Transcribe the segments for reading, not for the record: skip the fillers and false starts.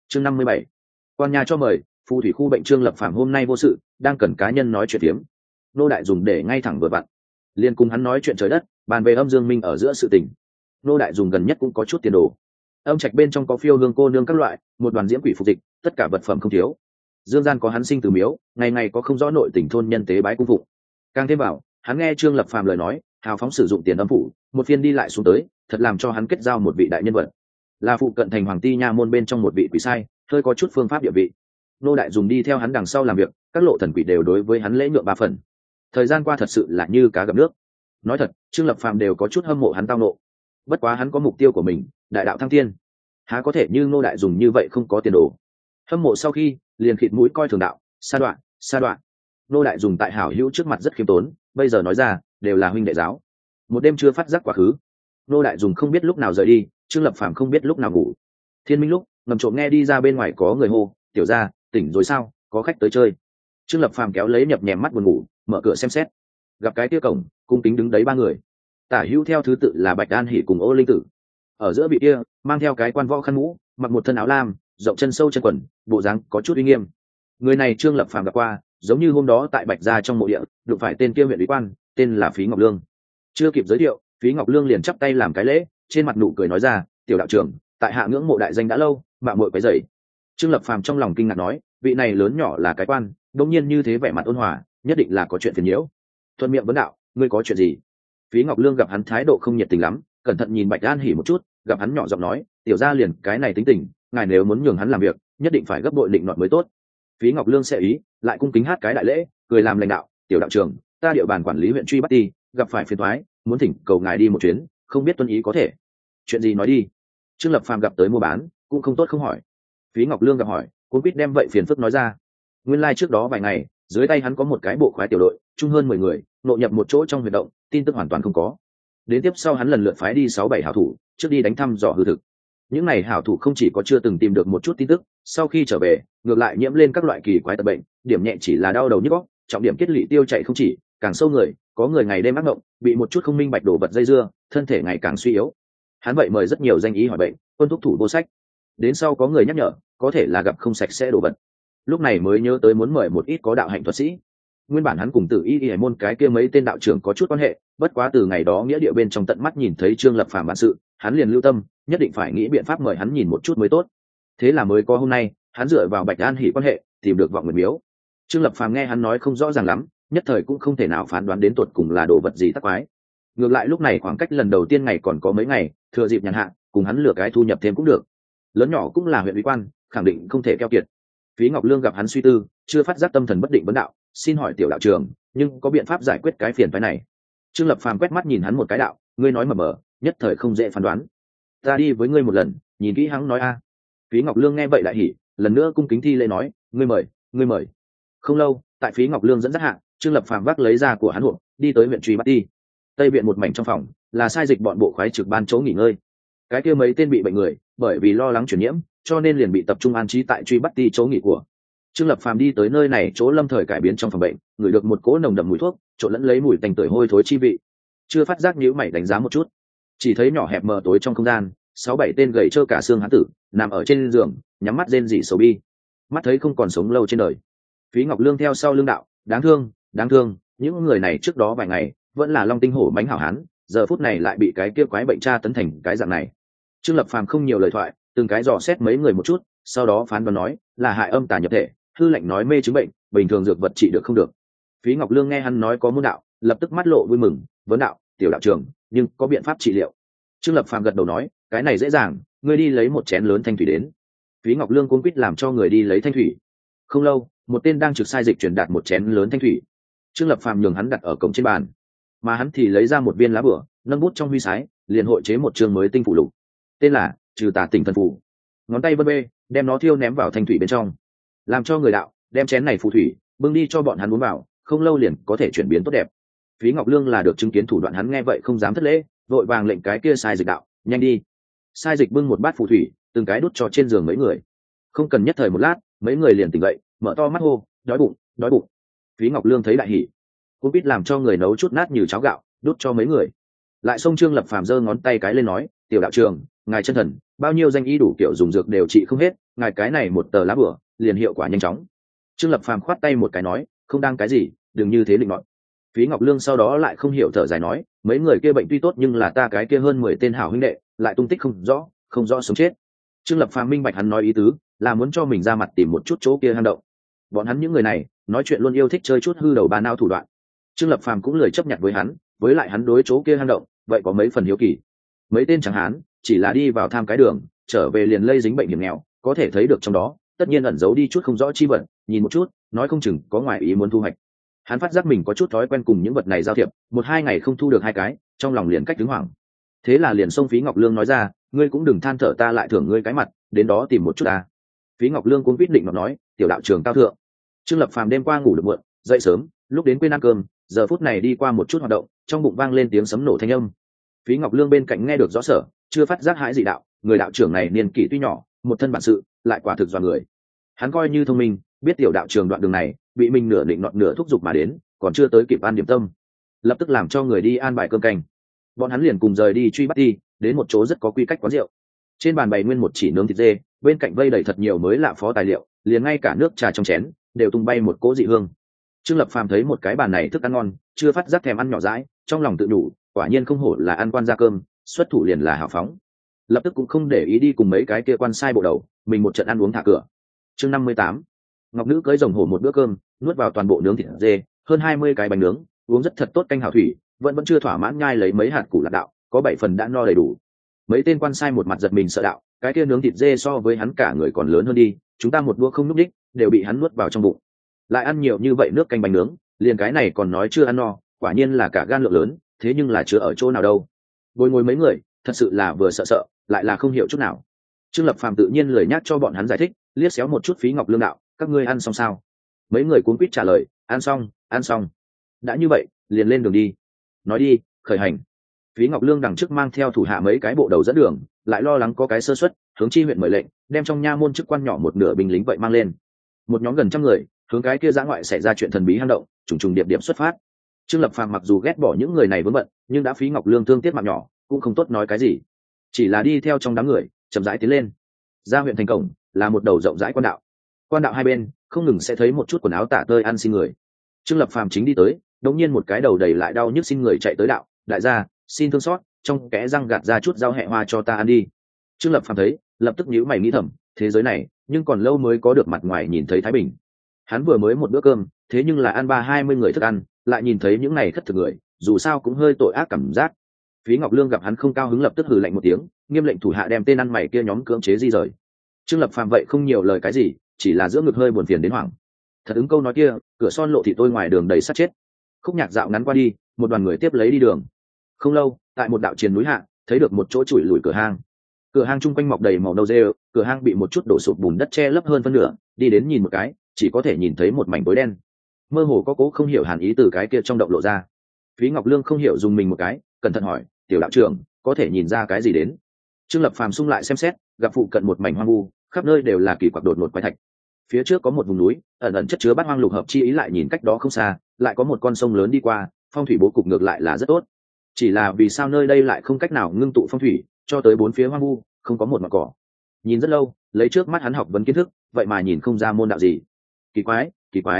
chương 57. Quan nhà cho mời. Phù thủy khu bệnh Trương Lập Phàm hôm nay vô sự, đang cần cá nhân nói chuyện tiếm. Nô đại dùng để ngay thẳng vừa vặn, liền cùng hắn nói chuyện trời đất, bàn về âm dương minh ở giữa sự tình. Nô đại dùng gần nhất cũng có chút tiền đồ. Âm trạch bên trong có phiêu hương cô nương các loại, một đoàn diễm quỷ phục dịch, tất cả vật phẩm không thiếu. Dương gian có hắn sinh từ miếu, ngày ngày có không rõ nội tình thôn nhân tế bái cung phụng. Càng thêm bảo, hắn nghe Trương Lập Phàm lời nói, hào phóng sử dụng tiền âm phủ, một phiên đi lại xuống tới, thật làm cho hắn kết giao một vị đại nhân vật, là phụ cận thành hoàng ti nha môn bên trong một vị quỷ sai, hơi có chút phương pháp địa vị. Nô đại dùng đi theo hắn đằng sau làm việc, các lộ thần quỷ đều đối với hắn lễ nhượng ba phần. Thời gian qua thật sự là như cá gặp nước. Nói thật, Trương Lập Phàm đều có chút hâm mộ hắn tao nộ. Bất quá hắn có mục tiêu của mình, đại đạo thăng thiên, há có thể như Nô đại dùng như vậy không có tiền đồ. Hâm mộ sau khi liền khịt mũi coi thường đạo, sa đoạn. Nô đại dùng tại hảo hữu trước mặt rất khiêm tốn, bây giờ nói ra đều là huynh đệ giáo. Một đêm chưa phát giác quá khứ, Nô đại dùng không biết lúc nào rời đi, Trương Lập Phàm không biết lúc nào ngủ. Thiên minh lúc ngầm trộm nghe đi ra bên ngoài có người hô, tiểu gia tỉnh rồi sao, có khách tới chơi. Trương Lập Phàm kéo lấy nhập nhèm mắt buồn ngủ, mở cửa xem xét, gặp cái kia cổng cung kính đứng đấy ba người, tả hữu theo thứ tự là Bạch An Hỉ cùng Ô Linh Tử, ở giữa vị kia mang theo cái quan võ khăn mũ, mặc một thân áo lam, rộng chân sâu chân quần, bộ dáng có chút uy nghiêm. Người này Trương Lập Phàm gặp qua, giống như hôm đó tại Bạch gia trong mộ địa đụng phải tên kia huyện ủy quan, tên là Phí Ngọc Lương. Chưa kịp giới thiệu, Phí Ngọc Lương liền chắp tay làm cái lễ, trên mặt nụ cười nói ra, tiểu đạo trưởng, tại hạ ngưỡng mộ đại danh đã lâu, mạo muội quấy rầy. Trương Lập Phàm trong lòng kinh ngạc nói, vị này lớn nhỏ là cái quan, đống nhiên như thế vẻ mặt ôn hòa, nhất định là có chuyện phiền nhiễu. Thuận miệng vấn đạo, ngươi có chuyện gì? Phí Ngọc Lương gặp hắn thái độ không nhiệt tình lắm, cẩn thận nhìn Bạch An Hỉ một chút, gặp hắn nhỏ giọng nói, tiểu gia liền cái này tính tình, ngài nếu muốn nhường hắn làm việc, nhất định phải gấp bội định nọt mới tốt. Phí Ngọc Lương sẽ ý, lại cung kính hát cái đại lễ, cười làm lãnh đạo, tiểu đạo trưởng, ta địa bàn quản lý huyện Truy Bắc Ti, gặp phải phiền toái, muốn thỉnh cầu ngài đi một chuyến, không biết tuân ý có thể. Chuyện gì nói đi. Trương Lập Phàm gặp tới mua bán, cũng không tốt không hỏi. Phí Ngọc Lương gặp hỏi, cũng biết đem vậy phiền phức nói ra. Nguyên lai trước đó vài ngày, dưới tay hắn có một cái bộ khoái tiểu đội, chung hơn 10 người, nội nhập một chỗ trong huyệt động, tin tức hoàn toàn không có. Đến tiếp sau hắn lần lượt phái đi 6-7 hảo thủ, trước đi đánh thăm dò hư thực. Những này hảo thủ không chỉ có chưa từng tìm được một chút tin tức, sau khi trở về, ngược lại nhiễm lên các loại kỳ quái tật bệnh, điểm nhẹ chỉ là đau đầu nhức óc, trọng điểm kết lị tiêu chạy không chỉ, càng sâu người, có người ngày đêm ác mộng, bị một chút không minh bạch đổ vật dây dưa, thân thể ngày càng suy yếu. Hắn vậy mời rất nhiều danh y hỏi bệnh, quân thuốc thủ vô sách. Đến sau có người nhắc nhở, có thể là gặp không sạch sẽ đồ vật. Lúc này mới nhớ tới muốn mời một ít có đạo hạnh thuật sĩ. Nguyên bản hắn cùng Tử Y Y môn cái kia mấy tên đạo trưởng có chút quan hệ, bất quá từ ngày đó nghĩa địa bên trong tận mắt nhìn thấy Trương Lập Phàm bản sự, hắn liền lưu tâm, nhất định phải nghĩ biện pháp mời hắn nhìn một chút mới tốt. Thế là mới có hôm nay, hắn dựa vào Bạch An Hỉ quan hệ, tìm được Vọng Nguyệt Miếu. Trương Lập Phàm nghe hắn nói không rõ ràng lắm, nhất thời cũng không thể nào phán đoán đến tột cùng là đồ vật gì tắc quái. Ngược lại lúc này khoảng cách lần đầu tiên ngày còn có mấy ngày, thừa dịp nhàn hạ, cùng hắn lừa cái thu nhập thêm cũng được. Lớn nhỏ cũng là huyện ủy quan, khẳng định không thể keo kiệt. Phí Ngọc Lương gặp hắn suy tư, chưa phát giác tâm thần bất định vấn đạo, xin hỏi tiểu đạo trưởng, nhưng có biện pháp giải quyết cái phiền phái này? Trương Lập Phàm quét mắt nhìn hắn một cái đạo, ngươi nói mờ mờ, nhất thời không dễ phán đoán. Ta đi với ngươi một lần, nhìn kỹ hắn nói a. Phí Ngọc Lương nghe vậy lại hỉ, lần nữa cung kính thi lễ nói, ngươi mời. Không lâu, tại Phí Ngọc Lương dẫn dắt hạ, Trương Lập Phàm vác lấy ra của hắn hộp, đi tới huyện Truy Bắc Ti. Tây viện một mảnh trong phòng, là sai dịch bọn bộ khoái trực ban chỗ nghỉ ngơi. Cái kia mấy tên bị bệnh người, bởi vì lo lắng truyền nhiễm, cho nên liền bị tập trung an trí tại Truy Bắc Ti chỗ nghỉ của. Trương Lập Phàm đi tới nơi này chỗ lâm thời cải biến trong phòng bệnh, ngửi được một cỗ nồng đậm mùi thuốc, trộn lẫn lấy mùi tanh tưởi hôi thối chi vị. Chưa phát giác nhíu mày đánh giá một chút, chỉ thấy nhỏ hẹp mờ tối trong không gian, 6-7 tên gầy trơ cả xương hán tử nằm ở trên giường, nhắm mắt rên rỉ sầu bi, mắt thấy không còn sống lâu trên đời. Phí Ngọc Lương theo sau lưng đạo, đáng thương, những người này trước đó vài ngày vẫn là long tinh hổ mãnh hảo hán, giờ phút này lại bị cái kia quái bệnh tra tấn thành cái dạng này. Trương Lập Phàm không nhiều lời thoại, từng cái dò xét mấy người một chút, sau đó phán đoán nói là hại âm tà nhập thể, hư lệnh nói mê chứng bệnh, bình thường dược vật trị được không được. Phí Ngọc Lương nghe hắn nói có môn đạo, lập tức mắt lộ vui mừng, vấn đạo, tiểu đạo trưởng, nhưng có biện pháp trị liệu? Trương Lập Phàm gật đầu nói, cái này dễ dàng, ngươi đi lấy một chén lớn thanh thủy đến. Phí Ngọc Lương cuống quýt làm cho người đi lấy thanh thủy. Không lâu, một tên đang trực sai dịch truyền đạt một chén lớn thanh thủy. Trương Lập Phàm nhường hắn đặt ở cổng trên bàn, mà hắn thì lấy ra một viên lá bửa, nâng bút trong huy sái, liền hội chế một chương mới tinh phụ lục, tên là Trừ Tà Tỉnh Thần Phù. Ngón tay vân bê, đem nó thiêu ném vào thanh thủy bên trong, làm cho người đạo đem chén này phù thủy bưng đi cho bọn hắn uống vào, không lâu liền có thể chuyển biến tốt đẹp. Phí Ngọc Lương là được chứng kiến thủ đoạn hắn nghe vậy không dám thất lễ, vội vàng lệnh cái kia sai dịch đạo, nhanh đi. Sai dịch bưng một bát phù thủy, từng cái đút cho trên giường mấy người. Không cần nhất thời một lát, mấy người liền tỉnh dậy, mở to mắt hô, đói bụng. Phí Ngọc Lương thấy đại hỉ, cũng biết làm cho người nấu chút nát như cháo gạo, đút cho mấy người. Lại xông Trương Lập Phàm giơ ngón tay cái lên nói, tiểu đạo trường, ngài chân thần, bao nhiêu danh y đủ kiểu dùng dược đều trị không hết, ngài cái này một tờ lá bửa liền hiệu quả nhanh chóng. Trương Lập Phàm khoát tay một cái nói, không đang cái gì, đừng như thế định nọt. Phí Ngọc Lương sau đó lại không hiểu thở dài nói, mấy người kia bệnh tuy tốt nhưng là ta cái kia hơn 10 tên hảo huynh đệ lại tung tích không rõ sống chết. Trương Lập Phàm minh bạch hắn nói ý tứ là muốn cho mình ra mặt tìm một chút chỗ kia hang động. Bọn hắn những người này nói chuyện luôn yêu thích chơi chút hư đầu ba nao thủ đoạn. Trương Lập Phàm cũng lười chấp nhận với hắn, với lại hắn đối chỗ kia hang động vậy có mấy phần hiếu kỳ. Mấy tên chẳng hán chỉ là đi vào tham cái đường trở về liền lây dính bệnh hiểm nghèo, có thể thấy được trong đó tất nhiên ẩn giấu đi chút không rõ chi vật, nhìn một chút nói không chừng có ngoài ý muốn thu hoạch. Hắn phát giác mình có chút thói quen cùng những vật này giao thiệp, 1-2 ngày không thu được 2 cái, trong lòng liền cách đứng hoảng. Thế là liền xông Phí Ngọc Lương nói ra, ngươi cũng đừng than thở, ta lại thưởng ngươi cái mặt, đến đó tìm một chút ta. Phí Ngọc Lương cũng quyết định nó nói, tiểu đạo trưởng cao thượng. Trương Lập Phàm đêm qua ngủ được muộn, dậy sớm, lúc đến quên ăn cơm, giờ phút này đi qua một chút hoạt động, trong bụng vang lên tiếng sấm nổ thanh âm. Phí Ngọc Lương bên cạnh nghe được rõ sở, chưa phát giác hãi dị đạo, người đạo trưởng này niên kỷ tuy nhỏ, một thân bản sự, lại quả thực dọa người. Hắn coi như thông minh, biết tiểu đạo trưởng đoạn đường này bị mình nửa định nọt nửa thúc giục mà đến, còn chưa tới kịp ăn điểm tâm, lập tức làm cho người đi an bài cơm canh. Bọn hắn liền cùng rời đi truy bắt đi, đến một chỗ rất có quy cách quán rượu. Trên bàn bày nguyên một chỉ nướng thịt dê, bên cạnh vây đầy thật nhiều mới lạ phó tài liệu, liền ngay cả nước trà trong chén đều tung bay một cỗ dị hương. Trương Lập Phàm thấy một cái bàn này thức ăn ngon, chưa phát giác thèm ăn nhỏ dãi, trong lòng tự đủ, quả nhiên không hổ là ăn quan gia cơm, xuất thủ liền là hào phóng. Lập tức cũng không để ý đi cùng mấy cái kia quan sai bộ đầu, mình một trận ăn uống thả cửa. Chương 58. Ngọc nữ cưới rồng hổ một bữa cơm, nuốt vào toàn bộ nướng thịt dê, hơn 20 cái bánh nướng, uống rất thật tốt canh hảo thủy, vẫn chưa thỏa mãn nhai lấy mấy hạt củ lạc đạo, có 7 phần đã no đầy đủ. Mấy tên quan sai một mặt giật mình sợ đạo, cái kia nướng thịt dê so với hắn cả người còn lớn hơn đi, chúng ta một đũa không núp đích, đều bị hắn nuốt vào trong bụng. Lại ăn nhiều như vậy nước canh bánh nướng, liền cái này còn nói chưa ăn no, quả nhiên là cả gan lượng lớn, thế nhưng là chưa ở chỗ nào đâu. Ngồi ngồi mấy người, thật sự là vừa sợ lại là không hiểu chút nào. Trương Lập Phàm tự nhiên lười nhắc cho bọn hắn giải thích, liếc xéo một chút Phí Ngọc Lương đạo, các ngươi ăn xong sao? Mấy người cuống quýt trả lời, ăn xong. Đã như vậy, liền lên đường đi. Nói đi, khởi hành. Phí Ngọc Lương đằng trước mang theo thủ hạ mấy cái bộ đầu dẫn đường, lại lo lắng có cái sơ suất, hướng chi huyện mời lệnh, đem trong nha môn chức quan nhỏ một nửa binh lính vậy mang lên. Một nhóm gần trăm người, hướng cái kia dã ngoại xảy ra chuyện thần bí hang động, trùng điệp điệp xuất phát. Trương Lập Phàm mặc dù ghét bỏ những người này vướng bận, nhưng đã Phí Ngọc Lương thương tiếc mạng nhỏ, cũng không tốt nói cái gì, chỉ là đi theo trong đám người, chậm rãi tiến lên. Ra huyện thành cổng là một đầu rộng rãi quan đạo hai bên không ngừng sẽ thấy một chút quần áo tả tơi ăn xin người. Trương Lập Phàm chính đi tới, đột nhiên một cái đầu đầy lại đau nhức xin người chạy tới đạo, đại gia xin thương xót, trong kẽ răng gạt ra chút rau hẹ hoa cho ta ăn đi. Trương Lập Phàm thấy, lập tức nhíu mày nghĩ thầm, thế giới này nhưng còn lâu mới có được mặt ngoài nhìn thấy thái bình. Hắn vừa mới một bữa cơm, thế nhưng là ăn 30-20 người thức ăn, lại nhìn thấy những này khất thực người, dù sao cũng hơi tội ác cảm giác. Phí Ngọc Lương gặp hắn không cao hứng lập tức hừ lạnh một tiếng, nghiêm lệnh thủ hạ đem tên ăn mày kia nhóm cưỡng chế di rời. Trương Lập Phàm vậy không nhiều lời cái gì, chỉ là giữa ngực hơi buồn phiền đến hoảng. Thật ứng câu nói kia, cửa son lộ thị tôi ngoài đường đầy sát chết. Khúc nhạc dạo ngắn qua đi, một đoàn người tiếp lấy đi đường. Không lâu, tại một đạo triền núi hạ, thấy được một chỗ chùi lùi cửa hang. Cửa hang chung quanh mọc đầy màu nâu rêu, cửa hang bị một chút đổ sụp bùn đất che lấp hơn phân nửa, đi đến nhìn một cái, chỉ có thể nhìn thấy một mảnh tối đen. Mơ hồ có cố không hiểu hàn ý từ cái kia trong động lộ ra. Phí Ngọc Lương không hiểu dùng mình một cái, cẩn thận hỏi, tiểu đạo trưởng, có thể nhìn ra cái gì đến? Trương Lập Phàm xung lại xem xét, gặp phụ cận một mảnh hoang vu, khắp nơi đều là kỳ quặc đột ngột quái thạch. Phía trước có một vùng núi, ẩn ẩn chất chứa bát hoang lục hợp chi ý, lại nhìn cách đó không xa, lại có một con sông lớn đi qua, phong thủy bố cục ngược lại là rất tốt. Chỉ là vì sao nơi đây lại không cách nào ngưng tụ phong thủy, cho tới bốn phía hoang vu, không có một mặt cỏ. Nhìn rất lâu, lấy trước mắt hắn học vấn kiến thức, vậy mà nhìn không ra môn đạo gì. Kỳ quái.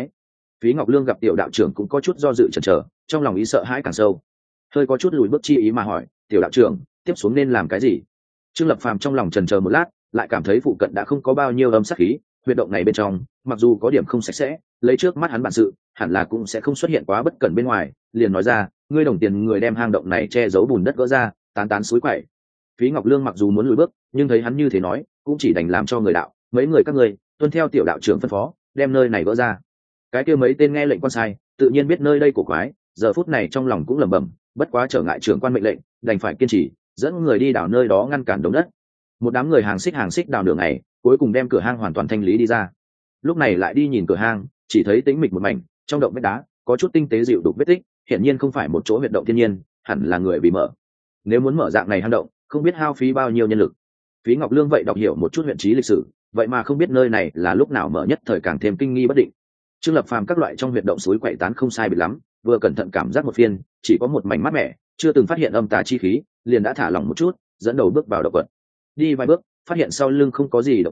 Phí Ngọc Lương gặp tiểu đạo trưởng cũng có chút do dự chần chờ, trong lòng ý sợ hãi càng sâu. Hơi có chút lùi bước chi ý mà hỏi, tiểu đạo trưởng, tiếp xuống nên làm cái gì? Trương Lập Phàm trong lòng chần chờ một lát, lại cảm thấy phụ cận đã không có bao nhiêu âm sát khí, huyệt động này bên trong, mặc dù có điểm không sạch sẽ, lấy trước mắt hắn bản sự, hẳn là cũng sẽ không xuất hiện quá bất cẩn bên ngoài, liền nói ra, ngươi đồng tiền người đem hang động này che giấu bùn đất gỡ ra, tán suối quậy. Phí Ngọc Lương mặc dù muốn lùi bước, nhưng thấy hắn như thế nói, cũng chỉ đành làm cho người đạo, mấy người các ngươi tuân theo tiểu đạo trưởng phân phó, đem nơi này gỡ ra. Cái kia mấy tên nghe lệnh quan sai, tự nhiên biết nơi đây cổ quái, giờ phút này trong lòng cũng lẩm bẩm, bất quá trở ngại trưởng quan mệnh lệnh, đành phải kiên trì, dẫn người đi đào nơi đó ngăn cản đống đất. Một đám người hàng xích đào đường này, cuối cùng đem cửa hang hoàn toàn thanh lý đi ra. Lúc này lại đi nhìn cửa hang, chỉ thấy tĩnh mịch một mảnh, trong động vách đá có chút tinh tế dịu đục vết tích, hiển nhiên không phải một chỗ huyệt động thiên nhiên, hẳn là người bị mở. Nếu muốn mở dạng này hang động, không biết hao phí bao nhiêu nhân lực. Phí Ngọc Lương vậy đọc hiểu một chút huyện trí lịch sử, vậy mà không biết nơi này là lúc nào mở nhất thời càng thêm kinh nghi bất định. Trương Lập Phàm các loại trong huyệt động suối quậy tán không sai biệt lắm, vừa cẩn thận cảm giác một phiên, chỉ có một mảnh mát mẻ, chưa từng phát hiện âm tà chi khí, liền đã thả lỏng một chút, dẫn đầu bước vào động quật. Đi vài bước, phát hiện sau lưng không có gì động tĩnh,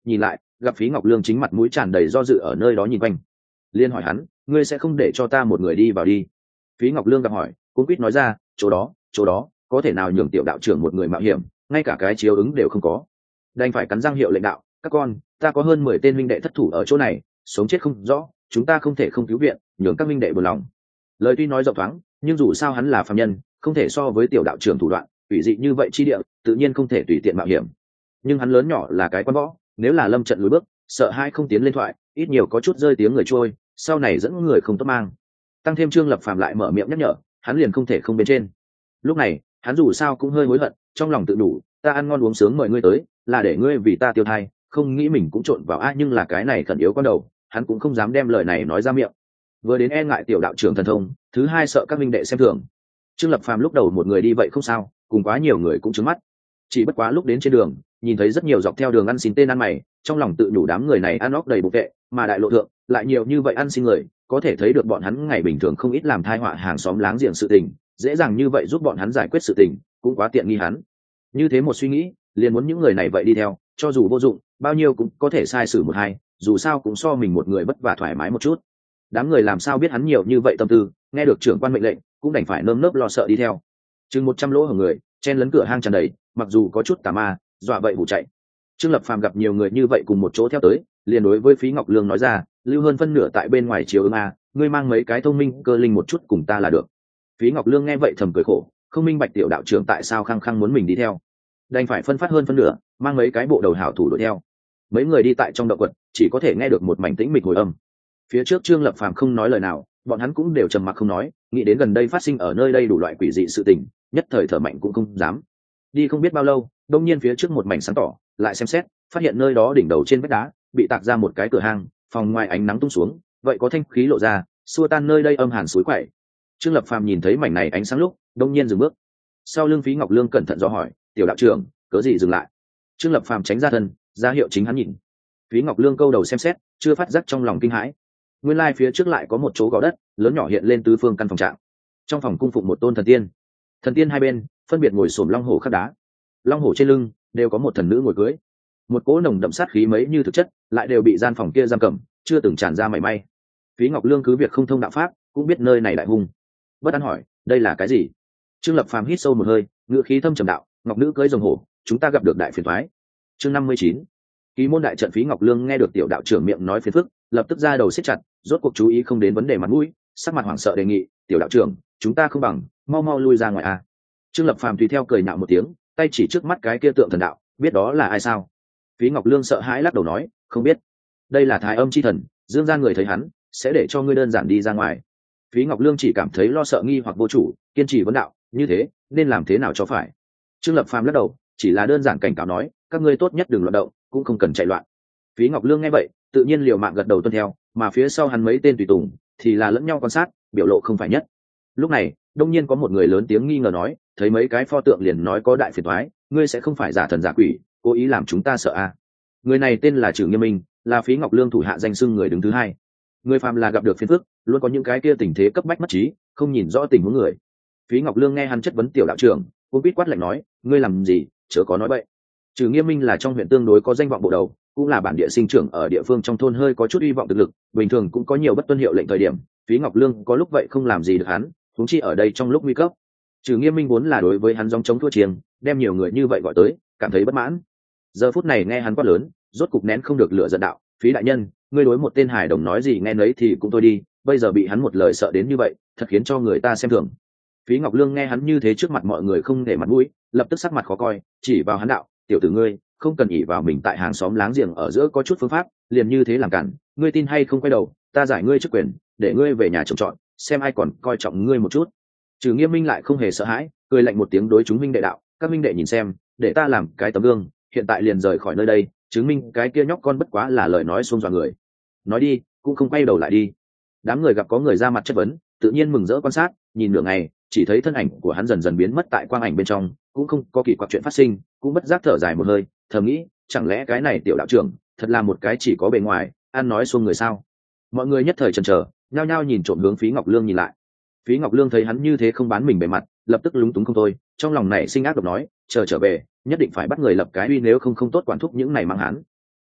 nhìn lại gặp Phí Ngọc Lương chính mặt mũi tràn đầy do dự ở nơi đó nhìn quanh, liền hỏi hắn, ngươi sẽ không để cho ta một người đi vào đi? Phí Ngọc Lương gặp hỏi cuống quýt nói ra, chỗ đó có thể nào nhường tiểu đạo trưởng một người mạo hiểm, ngay cả cái chiếu ứng đều không có. Đành phải cắn răng hiệu lệnh đạo, các con, ta có hơn 10 tên minh đệ thất thủ ở chỗ này, sống chết không rõ, chúng ta không thể không cứu viện, nhường các minh đệ buồn lòng. Lời tuy nói rộng thoáng, nhưng dù sao hắn là phàm nhân, không thể so với tiểu đạo trưởng thủ đoạn ủy dị như vậy chi địa, tự nhiên không thể tùy tiện mạo hiểm. Nhưng hắn lớn nhỏ là cái quan võ, nếu là lâm trận lùi bước, sợ hai không tiến lên thoại, ít nhiều có chút rơi tiếng người trôi, sau này dẫn người không tốt mang. Tăng thêm Trương Lập Phàm lại mở miệng nhắc nhở, hắn liền không thể không bên trên. Lúc này hắn dù sao cũng hơi hối hận, trong lòng tự đủ, ta ăn ngon uống sướng mời ngươi tới, là để ngươi vì ta tiêu thai, không nghĩ mình cũng trộn vào nhưng là cái này khẩn yếu con đầu, hắn cũng không dám đem lời này nói ra miệng. Vừa đến e ngại tiểu đạo trưởng thần thông, thứ hai sợ các minh đệ xem thường. Trương Lập Phàm lúc đầu một người đi vậy không sao, cùng quá nhiều người cũng trứng mắt. Chỉ bất quá lúc đến trên đường, nhìn thấy rất nhiều dọc theo đường ăn xin tên ăn mày, trong lòng tự nhủ đám người này ăn óc đầy bụng vệ, mà đại lộ thượng lại nhiều như vậy ăn xin người, có thể thấy được bọn hắn ngày bình thường không ít làm thai họa hàng xóm láng giềng sự tình, dễ dàng như vậy giúp bọn hắn giải quyết sự tình, cũng quá tiện nghi hắn. Như thế một suy nghĩ, liền muốn những người này vậy đi theo, cho dù vô dụng, bao nhiêu cũng có thể sai sử một hai, dù sao cũng so mình một người vất vả thoải mái một chút. Đám người làm sao biết hắn nhiều như vậy tâm tư, nghe được trưởng quan mệnh lệnh, cũng đành phải nơm nớp lo sợ đi theo. Chừng 100 lỗ hở người, chen lấn cửa hang tràn đầy, mặc dù có chút tà ma, dọa vậy vụ chạy. Trương Lập Phàm gặp nhiều người như vậy cùng một chỗ theo tới, liền đối với Phí Ngọc Lương nói ra, lưu hơn phân nửa tại bên ngoài chiếu ứng a, ngươi mang mấy cái thông minh cơ linh một chút cùng ta là được. Phí Ngọc Lương nghe vậy thầm cười khổ, không minh bạch tiểu đạo trưởng tại sao khăng khăng muốn mình đi theo, đành phải phân phát hơn phân nửa, mang mấy cái bộ đầu hảo thủ đuổi theo. Mấy người đi tại trong động quật, chỉ có thể nghe được một mảnh tĩnh mịch hồi âm. Phía trước Trương Lập Phàm không nói lời nào, bọn hắn cũng đều trầm mặc không nói, nghĩ đến gần đây phát sinh ở nơi đây đủ loại quỷ dị sự tình, nhất thời thở mạnh cũng không dám. Đi không biết bao lâu, đông nhiên phía trước một mảnh sáng tỏ, lại xem xét, phát hiện nơi đó đỉnh đầu trên vách đá bị tạc ra một cái cửa hang, phòng ngoài ánh nắng tung xuống, vậy có thanh khí lộ ra, xua tan nơi đây âm hàn suối quậy. Trương Lập Phàm nhìn thấy mảnh này ánh sáng lúc, đông nhiên dừng bước. Sau lưng Phí Ngọc Lương cẩn thận dò hỏi, tiểu đạo trưởng, cớ gì dừng lại? Trương Lập Phàm tránh ra thân, ra hiệu chính hắn nhìn. Phí Ngọc Lương câu đầu xem xét, chưa phát giác trong lòng kinh hãi. Nguyên lai phía trước lại có một chỗ gò đất lớn nhỏ hiện lên tứ phương căn phòng trạng. Trong phòng cung phụng một tôn thần tiên, thần tiên hai bên phân biệt ngồi xổm long hổ khắc đá, long hổ trên lưng đều có một thần nữ ngồi cưới. Một cỗ nồng đậm sát khí mấy như thực chất, lại đều bị gian phòng kia giam cầm, chưa từng tràn ra mảy may. Phí Ngọc Lương cứ việc không thông đạo pháp, cũng biết nơi này đại hung. Bất an hỏi, đây là cái gì? Trương Lập Phàm hít sâu một hơi, ngựa khí thâm trầm đạo, ngọc nữ cưới rồng hổ, chúng ta gặp được đại phiền toái. Chương 59. Ký môn đại trận. Phí Ngọc Lương nghe được tiểu đạo trưởng miệng nói phiền phức, lập tức ra đầu siết chặt, rốt cuộc chú ý không đến vấn đề mặt mũi, sắc mặt hoảng sợ đề nghị, tiểu đạo trưởng, chúng ta không bằng mau mau lui ra ngoài a. Trương Lập Phàm tùy theo cười nhạo một tiếng, tay chỉ trước mắt cái kia tượng thần đạo, biết đó là ai sao? Phí Ngọc Lương sợ hãi lắc đầu nói, không biết. Đây là Thái Âm chi thần, dương gian người thấy hắn sẽ để cho ngươi đơn giản đi ra ngoài. Phí Ngọc Lương chỉ cảm thấy lo sợ nghi hoặc vô chủ, kiên trì vấn đạo, như thế nên làm thế nào cho phải? Trương Lập Phàm lắc đầu, chỉ là đơn giản cảnh cáo nói, các ngươi tốt nhất đừng loạn động, cũng không cần chạy loạn. Phí Ngọc Lương nghe vậy, tự nhiên liều mạng gật đầu tuân theo, mà phía sau hắn mấy tên tùy tùng thì là lẫn nhau quan sát, biểu lộ không phải nhất. Lúc này, đông nhiên có một người lớn tiếng nghi ngờ nói, thấy mấy cái pho tượng liền nói có đại phiền toái, ngươi sẽ không phải giả thần giả quỷ, cố ý làm chúng ta sợ à? Người này tên là Trử Nghiêm Minh, là Phí Ngọc Lương thủ hạ danh xưng người đứng thứ hai. Người phàm là gặp được phiền phức, luôn có những cái kia tình thế cấp bách mất trí, không nhìn rõ tình huống người. Phí Ngọc Lương nghe hắn chất vấn tiểu đạo trưởng, cũng biết quát lạnh nói, ngươi làm gì, chớ có nói bậy. Trử Nghiêm Minh là trong huyện tương đối có danh vọng bộ đầu, cũng là bản địa sinh trưởng ở địa phương trong thôn hơi có chút hy vọng thực lực, bình thường cũng có nhiều bất tuân hiệu lệnh thời điểm, Phí Ngọc Lương có lúc vậy không làm gì được hắn, huống chi ở đây trong lúc nguy cấp. Trử Nghiêm Minh vốn là đối với hắn gióng chống thua chiêng, đem nhiều người như vậy gọi tới, cảm thấy bất mãn. Giờ phút này nghe hắn quát lớn, rốt cục nén không được lửa giận đạo, Phí đại nhân, ngươi đối một tên hài đồng nói gì nghe nấy thì cũng thôi đi, bây giờ bị hắn một lời sợ đến như vậy, thật khiến cho người ta xem thường. Phí Ngọc Lương nghe hắn như thế trước mặt mọi người không để mặt mũi, lập tức sắc mặt khó coi, chỉ vào hắn đạo, tiểu tử ngươi, không cần ỷ vào mình tại hàng xóm láng giềng ở giữa có chút phương pháp, liền như thế làm cản, ngươi tin hay không quay đầu, ta giải ngươi chức quyền, để ngươi về nhà trông trọt, xem ai còn coi trọng ngươi một chút. Trừ Nghiêm Minh lại không hề sợ hãi, cười lạnh một tiếng đối chúng minh đệ đạo, các minh đệ nhìn xem, để ta làm cái tấm gương, hiện tại liền rời khỏi nơi đây, chứng minh cái kia nhóc con bất quá là lời nói xuông dọa người. Nói đi, cũng không quay đầu lại đi. Đám người gặp có người ra mặt chất vấn, tự nhiên mừng rỡ quan sát, nhìn nửa ngày, chỉ thấy thân ảnh của hắn dần dần biến mất tại quang ảnh bên trong, cũng không có kỳ quặc chuyện phát sinh, cũng bất giác thở dài một hơi, thầm nghĩ, chẳng lẽ cái này tiểu đạo trưởng thật là một cái chỉ có bề ngoài, ăn nói xuông người sao? Mọi người nhất thời chần chờ, nhao nhao nhìn trộm hướng Phí Ngọc Lương nhìn lại. Phí Ngọc Lương thấy hắn như thế không bán mình bề mặt, lập tức lúng túng không thôi, trong lòng nảy sinh ác độc nói, chờ trở về, nhất định phải bắt người lập cái uy, nếu không không tốt quản thúc những này mang hắn.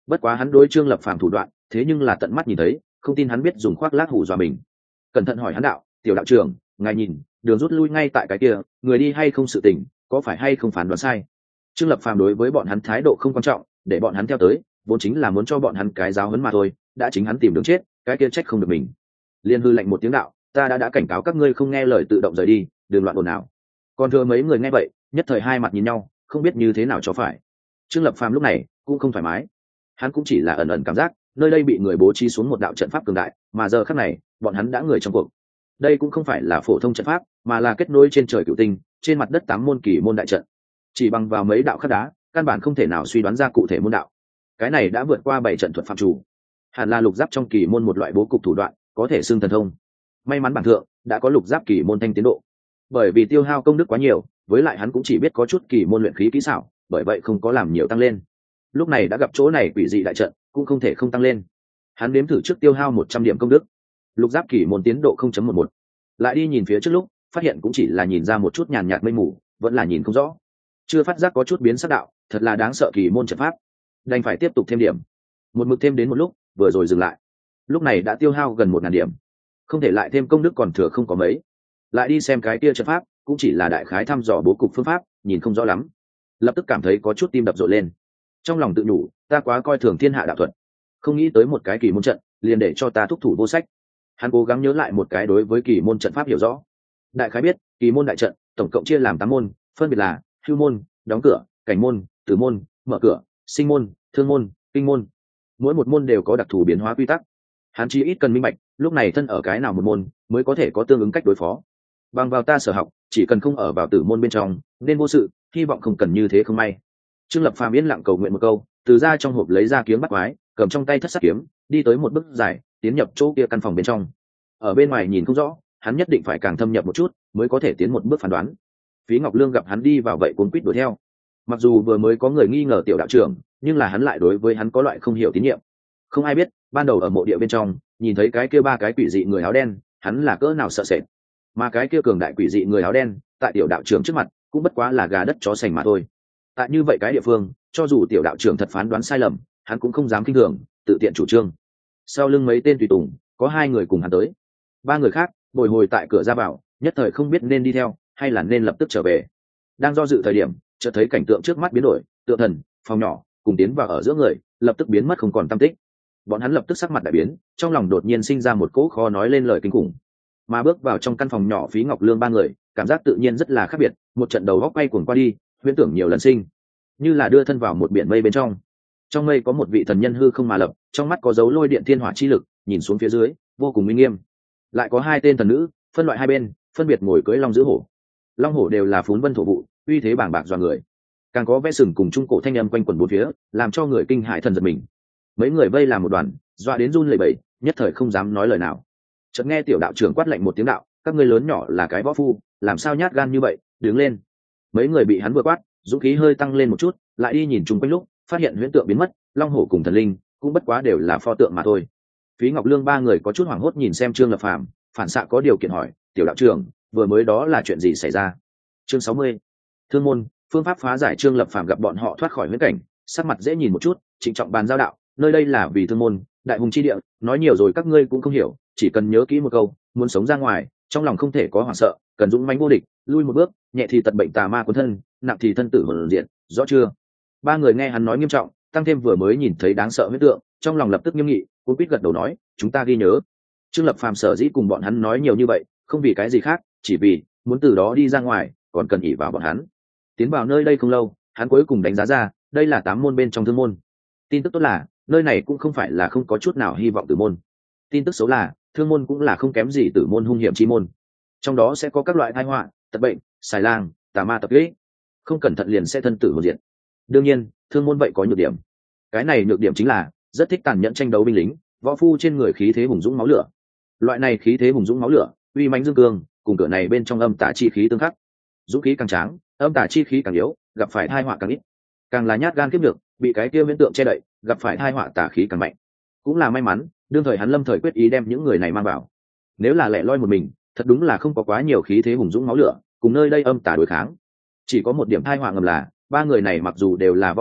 Bất quá hắn đối Trương Lập Phàm thủ đoạn thế nhưng là tận mắt nhìn thấy, không tin hắn biết dùng khoác lác hù dọa mình. Cẩn thận hỏi hắn đạo: tiểu đạo trưởng, ngài nhìn đường rút lui ngay tại cái kia, người đi hay không sự tình, có phải hay không phán đoán sai? Trương Lập Phàm đối với bọn hắn thái độ không quan trọng, để bọn hắn theo tới vốn chính là muốn cho bọn hắn cái giáo huấn mà thôi, đã chính hắn tìm đường chết, cái kia trách không được mình. Liên hư lạnh một tiếng đạo: ta đã cảnh cáo các ngươi không nghe lời tự động rời đi, đừng loạn ồn ào. Còn thừa mấy người nghe vậy nhất thời hai mặt nhìn nhau, không biết như thế nào cho phải. Trương Lập Phàm lúc này cũng không thoải mái, hắn cũng chỉ là ẩn ẩn cảm giác nơi đây bị người bố trí xuống một đạo trận pháp cường đại, mà giờ khắc này bọn hắn đã người trong cuộc. Đây cũng không phải là phổ thông trận pháp, mà là kết nối trên trời cửu tinh, trên mặt đất 8 môn kỳ môn đại trận. Chỉ bằng vào mấy đạo khắc đá, căn bản không thể nào suy đoán ra cụ thể môn đạo. Cái này đã vượt qua 7 trận thuật phạm chủ, hẳn là lục giáp trong kỳ môn một loại bố cục thủ đoạn, có thể xưng thần thông. May mắn bản thượng đã có lục giáp kỳ môn thanh tiến độ, bởi vì tiêu hao công đức quá nhiều, với lại hắn cũng chỉ biết có chút kỳ môn luyện khí kỹ xảo, bởi vậy không có làm nhiều tăng lên. Lúc này đã gặp chỗ này quỷ dị đại trận, cũng không thể không tăng lên. Hắn đếm thử trước tiêu hao 100 điểm công đức, lục giáp kỳ môn tiến độ 0.11. Lại đi nhìn phía trước lúc phát hiện cũng chỉ là nhìn ra một chút nhàn nhạt mây mù, vẫn là nhìn không rõ, chưa phát giác có chút biến sắc đạo, thật là đáng sợ kỳ môn trận pháp. Đành phải tiếp tục thêm điểm, một mực thêm đến một lúc vừa rồi dừng lại. Lúc này đã tiêu hao gần 1000 điểm, không thể lại thêm công đức còn thừa không có mấy. Lại đi xem cái kia trận pháp, cũng chỉ là đại khái thăm dò bố cục phương pháp, nhìn không rõ lắm. Lập tức cảm thấy có chút tim đập rộn lên, trong lòng tự nhủ, ta quá coi thường thiên hạ đạo thuật, không nghĩ tới một cái kỳ môn trận liền để cho ta thúc thủ vô sách. Hắn cố gắng nhớ lại một cái đối với kỳ môn trận pháp hiểu rõ, đại khái biết kỳ môn đại trận tổng cộng chia làm 8 môn, phân biệt là hưu môn, đóng cửa, cảnh môn, tử môn, mở cửa, sinh môn, thương môn, kinh môn. Mỗi một môn đều có đặc thù biến hóa quy tắc, hắn chỉ ít cần minh bạch lúc này thân ở cái nào một môn mới có thể có tương ứng cách đối phó. Bằng vào ta sở học, chỉ cần không ở vào tử môn bên trong nên vô sự, hy vọng không cần như thế không may. Trương Lập Phàm yên lặng cầu nguyện một câu, từ ra trong hộp lấy ra kiếm bắt quái, cầm trong tay thất sắc kiếm, đi tới một bước dài, tiến nhập chỗ kia căn phòng bên trong. Ở bên ngoài nhìn không rõ, hắn nhất định phải càng thâm nhập một chút mới có thể tiến một bước phán đoán. Phí Ngọc Lương gặp hắn đi vào vậy cuốn quýt đuổi theo. Mặc dù vừa mới có người nghi ngờ tiểu đạo trưởng, nhưng là hắn lại đối với hắn có loại không hiểu tín nhiệm. Không ai biết ban đầu ở mộ địa bên trong nhìn thấy cái kia 3 cái quỷ dị người áo đen, hắn là cỡ nào sợ sệt. Mà cái kia cường đại quỷ dị người áo đen, tại tiểu đạo trưởng trước mặt cũng bất quá là gà đất chó sành mà thôi. Tại như vậy cái địa phương, cho dù tiểu đạo trưởng thật phán đoán sai lầm, hắn cũng không dám kinh thường tự tiện chủ trương. Sau lưng mấy tên tùy tùng có 2 người cùng hắn tới, 3 người khác bồi hồi tại cửa ra vào, nhất thời không biết nên đi theo hay là nên lập tức trở về. Đang do dự thời điểm, chợt thấy cảnh tượng trước mắt biến đổi, tượng thần, phòng nhỏ cùng tiến vào ở giữa người lập tức biến mất không còn tăm tích. Bọn hắn lập tức sắc mặt đại biến, trong lòng đột nhiên sinh ra một cỗ khó nói lên lời kinh khủng. Mà bước vào trong căn phòng nhỏ Phí Ngọc Lương 3 người, cảm giác tự nhiên rất là khác biệt, một trận đầu góc quay cuồng qua đi, huyễn tưởng nhiều lần sinh, như là đưa thân vào một biển mây bên trong. Trong mây có một vị thần nhân hư không mà lập, trong mắt có dấu lôi điện thiên hỏa chi lực, nhìn xuống phía dưới vô cùng uy nghiêm. Lại có 2 tên thần nữ phân loại 2 bên, phân biệt ngồi cưỡi long giữ hổ. Long hổ đều là phún vân thổ vụ, uy thế bàng bạc dọa người. Càng có vẽ sừng cùng trung cổ thanh âm quanh quẩn bốn phía, làm cho người kinh hãi thần giật mình. Mấy người vây làm một đoàn, dọa đến run lẩy bẩy, nhất thời không dám nói lời nào. Chợt nghe tiểu đạo trưởng quát lạnh một tiếng đạo: các ngươi lớn nhỏ là cái võ phu, làm sao nhát gan như vậy, đứng lên. Mấy người bị hắn vừa quát, dũng khí hơi tăng lên một chút, lại đi nhìn chung quanh lúc phát hiện huyễn tượng biến mất, long hổ cùng thần linh cũng bất quá đều là pho tượng mà thôi. Phí Ngọc Lương 3 người có chút hoảng hốt nhìn xem Trương Lập Phàm, phản xạ có điều kiện hỏi: tiểu đạo trưởng, vừa mới đó là chuyện gì xảy ra? Chương 60. Thương môn, phương pháp phá giải. Trương Lập Phàm gặp bọn họ thoát khỏi huyễn cảnh, sắc mặt dễ nhìn một chút, trịnh trọng bàn giao đạo: nơi đây là vì thương môn, đại hùng chi địa, nói nhiều rồi các ngươi cũng không hiểu, chỉ cần nhớ kỹ một câu, muốn sống ra ngoài, trong lòng không thể có hoảng sợ, cần dũng mãnh vô địch, lui một bước, nhẹ thì tật bệnh tà ma cuốn thân, nặng thì thân tử hồn diện, rõ chưa? 3 người nghe hắn nói nghiêm trọng, tăng thêm vừa mới nhìn thấy đáng sợ huyết tượng, trong lòng lập tức nghiêm nghị, cuốn quýt gật đầu nói: chúng ta ghi nhớ. Trương Lập Phàm sở dĩ cùng bọn hắn nói nhiều như vậy, không vì cái gì khác, chỉ vì muốn từ đó đi ra ngoài, còn cần ỷ vào bọn hắn. Tiến vào nơi đây không lâu, hắn cuối cùng đánh giá ra, đây là 8 môn bên trong thương môn. Tin tức tốt là, nơi này cũng không phải là không có chút nào hy vọng tử môn. Tin tức xấu là, thương môn cũng là không kém gì tử môn hung hiểm chi môn. Trong đó sẽ có các loại tai họa, tật bệnh, xài lang, tà ma tập kích, không cẩn thận liền sẽ thân tử hồn diệt. Đương nhiên, thương môn vậy có nhược điểm. Cái này nhược điểm chính là rất thích tàn nhẫn tranh đấu binh lính, võ phu trên người khí thế hùng dũng máu lửa. Loại này khí thế hùng dũng máu lửa, uy mãnh dương cương, cùng cửa này bên trong âm tà chi khí tương khắc. Dũng khí càng tráng, âm tà chi khí càng yếu, gặp phải tai họa càng ít. Càng là nhát gan kiếp được, bị cái kia viễn tượng che đậy, gặp phải tai họa tà khí càng mạnh. Cũng là may mắn, đương thời hắn lâm thời quyết ý đem những người này mang vào. Nếu là lẻ loi một mình, thật đúng là không có quá nhiều khí thế hùng dũng máu lửa, cùng nơi đây âm tà đối kháng. Chỉ có một điểm tai họa ngầm là, 3 người này mặc dù đều là võ phu,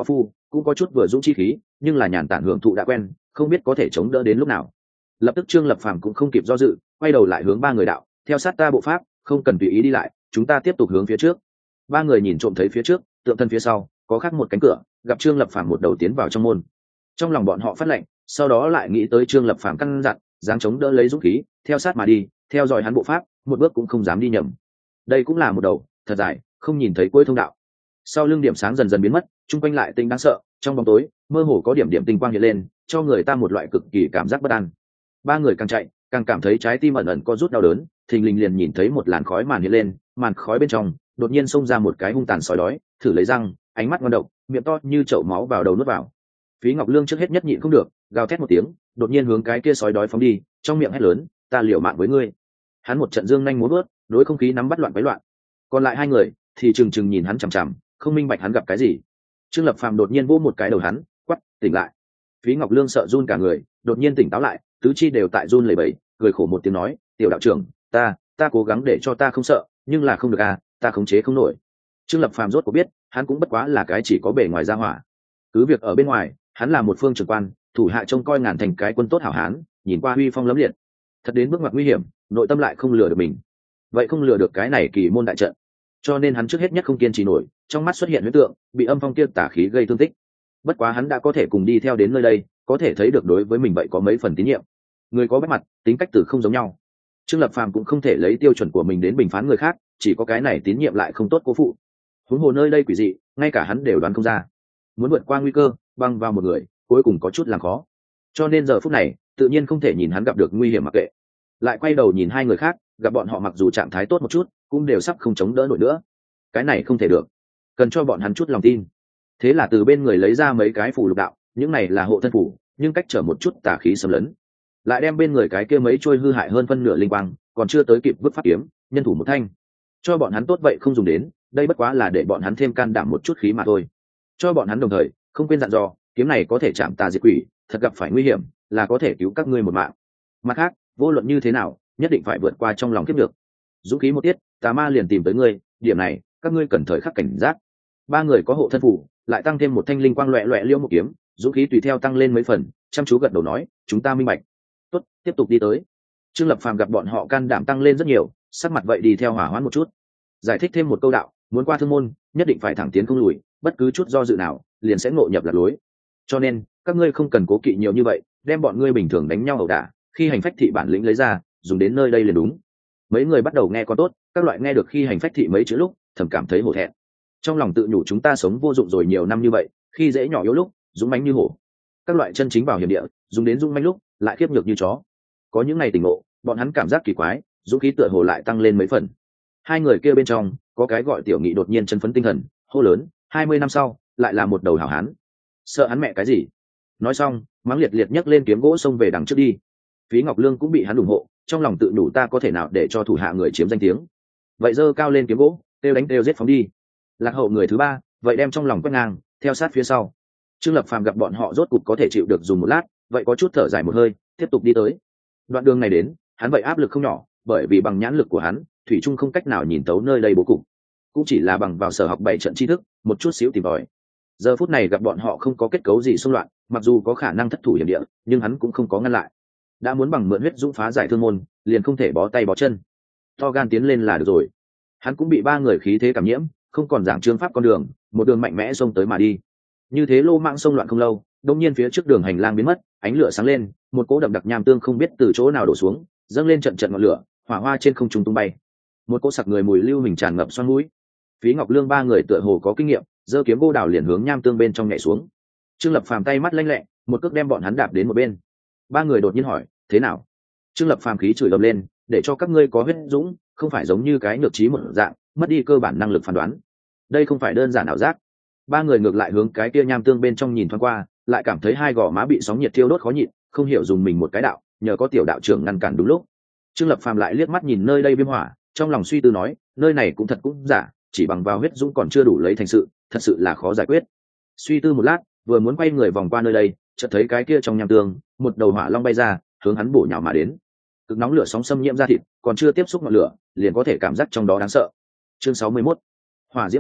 cũng có chút vừa dũng chi khí, nhưng là nhàn tản hưởng thụ đã quen, không biết có thể chống đỡ đến lúc nào. Lập tức Trương Lập Phàm cũng không kịp do dự, quay đầu lại hướng ba người đạo, theo sát ta bộ pháp, không cần tùy ý đi lại, chúng ta tiếp tục hướng phía trước. Ba người nhìn trộm thấy phía trước, tượng thân phía sau có khắc một cánh cửa, gặp Trương Lập Phàm một đầu tiến vào trong môn. Trong lòng bọn họ phát lệnh, sau đó lại nghĩ tới Trương Lập Phàm căn dặn, dáng chống đỡ lấy dũng khí, theo sát mà đi, theo dõi hắn bộ pháp, một bước cũng không dám đi nhầm. Đây cũng là một đầu thật dài, không nhìn thấy cuối thông đạo. Sau lưng điểm sáng dần dần biến mất, chung quanh lại tinh đáng sợ, trong bóng tối mơ hồ có điểm điểm tinh quang hiện lên, cho người ta một loại cực kỳ cảm giác bất an. Ba người càng chạy càng cảm thấy trái tim ẩn ẩn có rút đau đớn, thình lình liền nhìn thấy một làn khói màn hiện lên, màn khói bên trong đột nhiên xông ra một cái hung tàn sói đói, thử lấy răng, ánh mắt ngon độc, miệng to như chậu máu vào đầu nuốt vào. Phí Ngọc Lương trước hết nhất nhịn không được, gào thét một tiếng, đột nhiên hướng cái kia sói đói phóng đi, trong miệng hét lớn, ta liều mạng với ngươi. Hắn một trận dương nhanh múa vớt, đối không khí nắm bắt loạn quấy loạn. Còn lại hai người thì trừng trừng nhìn hắn chằm chằm, không minh bạch hắn gặp cái gì. Trương Lập Phàm đột nhiên vỗ một cái đầu hắn, quắc, tỉnh lại. Phí Ngọc Lương sợ run cả người, đột nhiên tỉnh táo lại, tứ chi đều tại run lẩy bẩy, cười khổ một tiếng nói, tiểu đạo trưởng, ta cố gắng để cho ta không sợ, nhưng là không được à, ta khống chế không nổi. Trương Lập Phàm rốt cuộc biết, hắn cũng bất quá là cái chỉ có bề ngoài ra hỏa. Cứ việc ở bên ngoài, hắn là một phương trưởng quan, thủ hạ trông coi ngàn thành cái quân tốt hảo hán, nhìn qua uy phong lẫm liệt. Thật đến bước ngoặt nguy hiểm, nội tâm lại không lừa được mình. Vậy không lừa được cái này kỳ môn đại trận. Cho nên hắn trước hết nhất không kiên trì nổi, trong mắt xuất hiện huyễn tượng, bị âm phong kia tả khí gây thương tích. Bất quá hắn đã có thể cùng đi theo đến nơi đây, có thể thấy được đối với mình vậy có mấy phần tín nhiệm. Người có bách mặt, tính cách từ không giống nhau. Trương Lập Phàm cũng không thể lấy tiêu chuẩn của mình đến bình phán người khác, chỉ có cái này tín nhiệm lại không tốt cố phụ. Huống hồ nơi đây quỷ dị, ngay cả hắn đều đoán không ra. Muốn vượt qua nguy cơ, băng vào một người, cuối cùng có chút làm khó. Cho nên giờ phút này, tự nhiên không thể nhìn hắn gặp được nguy hiểm mặc kệ. Lại quay đầu nhìn hai người khác, gặp bọn họ mặc dù trạng thái tốt một chút, cũng đều sắp không chống đỡ nổi nữa. Cái này không thể được, cần cho bọn hắn chút lòng tin. Thế là từ bên người lấy ra mấy cái phù lục đạo, những này là hộ thân phù, nhưng cách trở một chút tà khí xâm lấn. Lại đem bên người cái kia mấy trôi hư hại hơn phân nửa linh quang, còn chưa tới kịp vứt pháp kiếm, nhân thủ một thanh. Cho bọn hắn tốt vậy không dùng đến, đây bất quá là để bọn hắn thêm can đảm một chút khí mà thôi. Cho bọn hắn đồng thời, không quên dặn dò, kiếm này có thể chạm tà diệt quỷ, thật gặp phải nguy hiểm, là có thể cứu các ngươi một mạng. Mặt khác, vô luận như thế nào, nhất định phải vượt qua trong lòng kiếp được. Dũng khí một tiết, tà ma liền tìm tới ngươi, điểm này, các ngươi cần thời khắc cảnh giác. Ba người có hộ thân phù, lại tăng thêm một thanh linh quang loẹt loẹt liêu một kiếm, dũng khí tùy theo tăng lên mấy phần, chăm chú gật đầu nói, chúng ta minh bạch. Tốt, tiếp tục đi tới. Trương Lập Phàm gặp bọn họ can đảm tăng lên rất nhiều, sắc mặt vậy đi theo hỏa hoãn một chút. Giải thích thêm một câu đạo, muốn qua thương môn, nhất định phải thẳng tiến không lùi, bất cứ chút do dự nào, liền sẽ ngộ nhập lạc lối. Cho nên, các ngươi không cần cố kỵ nhiều như vậy, đem bọn ngươi bình thường đánh nhau ẩu đả, khi hành phách thị bản lĩnh lấy ra, dùng đến nơi đây liền đúng. Mấy người bắt đầu nghe có tốt, các loại nghe được khi hành phách thị mấy chữ lúc, thầm cảm thấy hổ thẹn. Trong lòng tự nhủ chúng ta sống vô dụng rồi nhiều năm như vậy, khi dễ nhỏ yếu lúc, dũng mãnh như hổ. Các loại chân chính vào hiểm địa, dùng đến dũng mãnh lúc, lại khiếp nhược như chó. Có những ngày tỉnh ngộ, bọn hắn cảm giác kỳ quái, dũng khí tựa hồ lại tăng lên mấy phần. Hai người kia bên trong, có cái gọi Tiểu Nghị đột nhiên chân phấn tinh thần, hô lớn, 20 năm sau, lại là một đầu hảo hán. Sợ hắn mẹ cái gì? Nói xong, mắng liệt liệt nhấc lên kiếm gỗ xông về đằng trước đi. Phí Ngọc Lương cũng bị hắn ủng hộ, trong lòng tự đủ ta có thể nào để cho thủ hạ người chiếm danh tiếng. Vậy giơ cao lên kiếm gỗ, têu đánh têu giết phóng đi. Lạc Hậu người thứ ba, vậy đem trong lòng quét ngang, theo sát phía sau. Trương Lập Phàm gặp bọn họ rốt cục có thể chịu được dùng một lát, vậy có chút thở dài một hơi, tiếp tục đi tới. Đoạn đường này đến, hắn vậy áp lực không nhỏ, bởi vì bằng nhãn lực của hắn, thủy chung không cách nào nhìn tấu nơi đây bố cục, cũng chỉ là bằng vào sở học bảy trận tri thức, một chút xíu tìm tòi. Giờ phút này gặp bọn họ không có kết cấu gì xung loạn, mặc dù có khả năng thất thủ hiểm địa, nhưng hắn cũng không có ngăn lại. Đã muốn bằng mượn huyết dũng phá giải thương môn, liền không thể bó tay bó chân, to gan tiến lên là được rồi. Hắn cũng bị ba người khí thế cảm nhiễm, không còn giảng trương pháp con đường, một đường mạnh mẽ xông tới mà đi. Như thế lô mạng xông loạn không lâu, đông nhiên phía trước đường hành lang biến mất, ánh lửa sáng lên, một cỗ đậm đặc nham tương không biết từ chỗ nào đổ xuống, dâng lên trận trận ngọn lửa, hỏa hoa trên không trung tung bay. Một cỗ sặc người mùi lưu hình tràn ngập xoăn mũi. Phí Ngọc Lương ba người tựa hồ có kinh nghiệm, giơ kiếm gỗ đào liền hướng nham tương bên trong nhảy xuống. Trương Lập Phàm tay mắt lanh lẹ, một cước đem bọn hắn đạp đến một bên. Ba người đột nhiên hỏi, thế nào? Trương Lập Phàm khí chửi ầm lên, để cho các ngươi có huyết dũng, không phải giống như cái nhược trí một dạng, mất đi cơ bản năng lực phán đoán. Đây không phải đơn giản ảo giác. Ba người ngược lại hướng cái kia nham tương bên trong nhìn thoáng qua, lại cảm thấy hai gò má bị sóng nhiệt thiêu đốt khó nhịn, không hiểu dùng mình một cái đạo, nhờ có tiểu đạo trưởng ngăn cản đúng lúc. Trương Lập Phàm lại liếc mắt nhìn nơi đây viêm hỏa, trong lòng suy tư nói, nơi này cũng thật cũng giả, chỉ bằng vào huyết dũng còn chưa đủ lấy thành sự, thật sự là khó giải quyết. Suy tư một lát, vừa muốn quay người vòng qua nơi đây, chợt thấy cái kia trong nham tương, một đầu hỏa long bay ra, hướng hắn bổ nhào mà đến. Cực nóng lửa sóng xâm nhiễm ra thịt, còn chưa tiếp xúc ngọn lửa, liền có thể cảm giác trong đó đáng sợ. Chương 61. Hỏa diễm cây,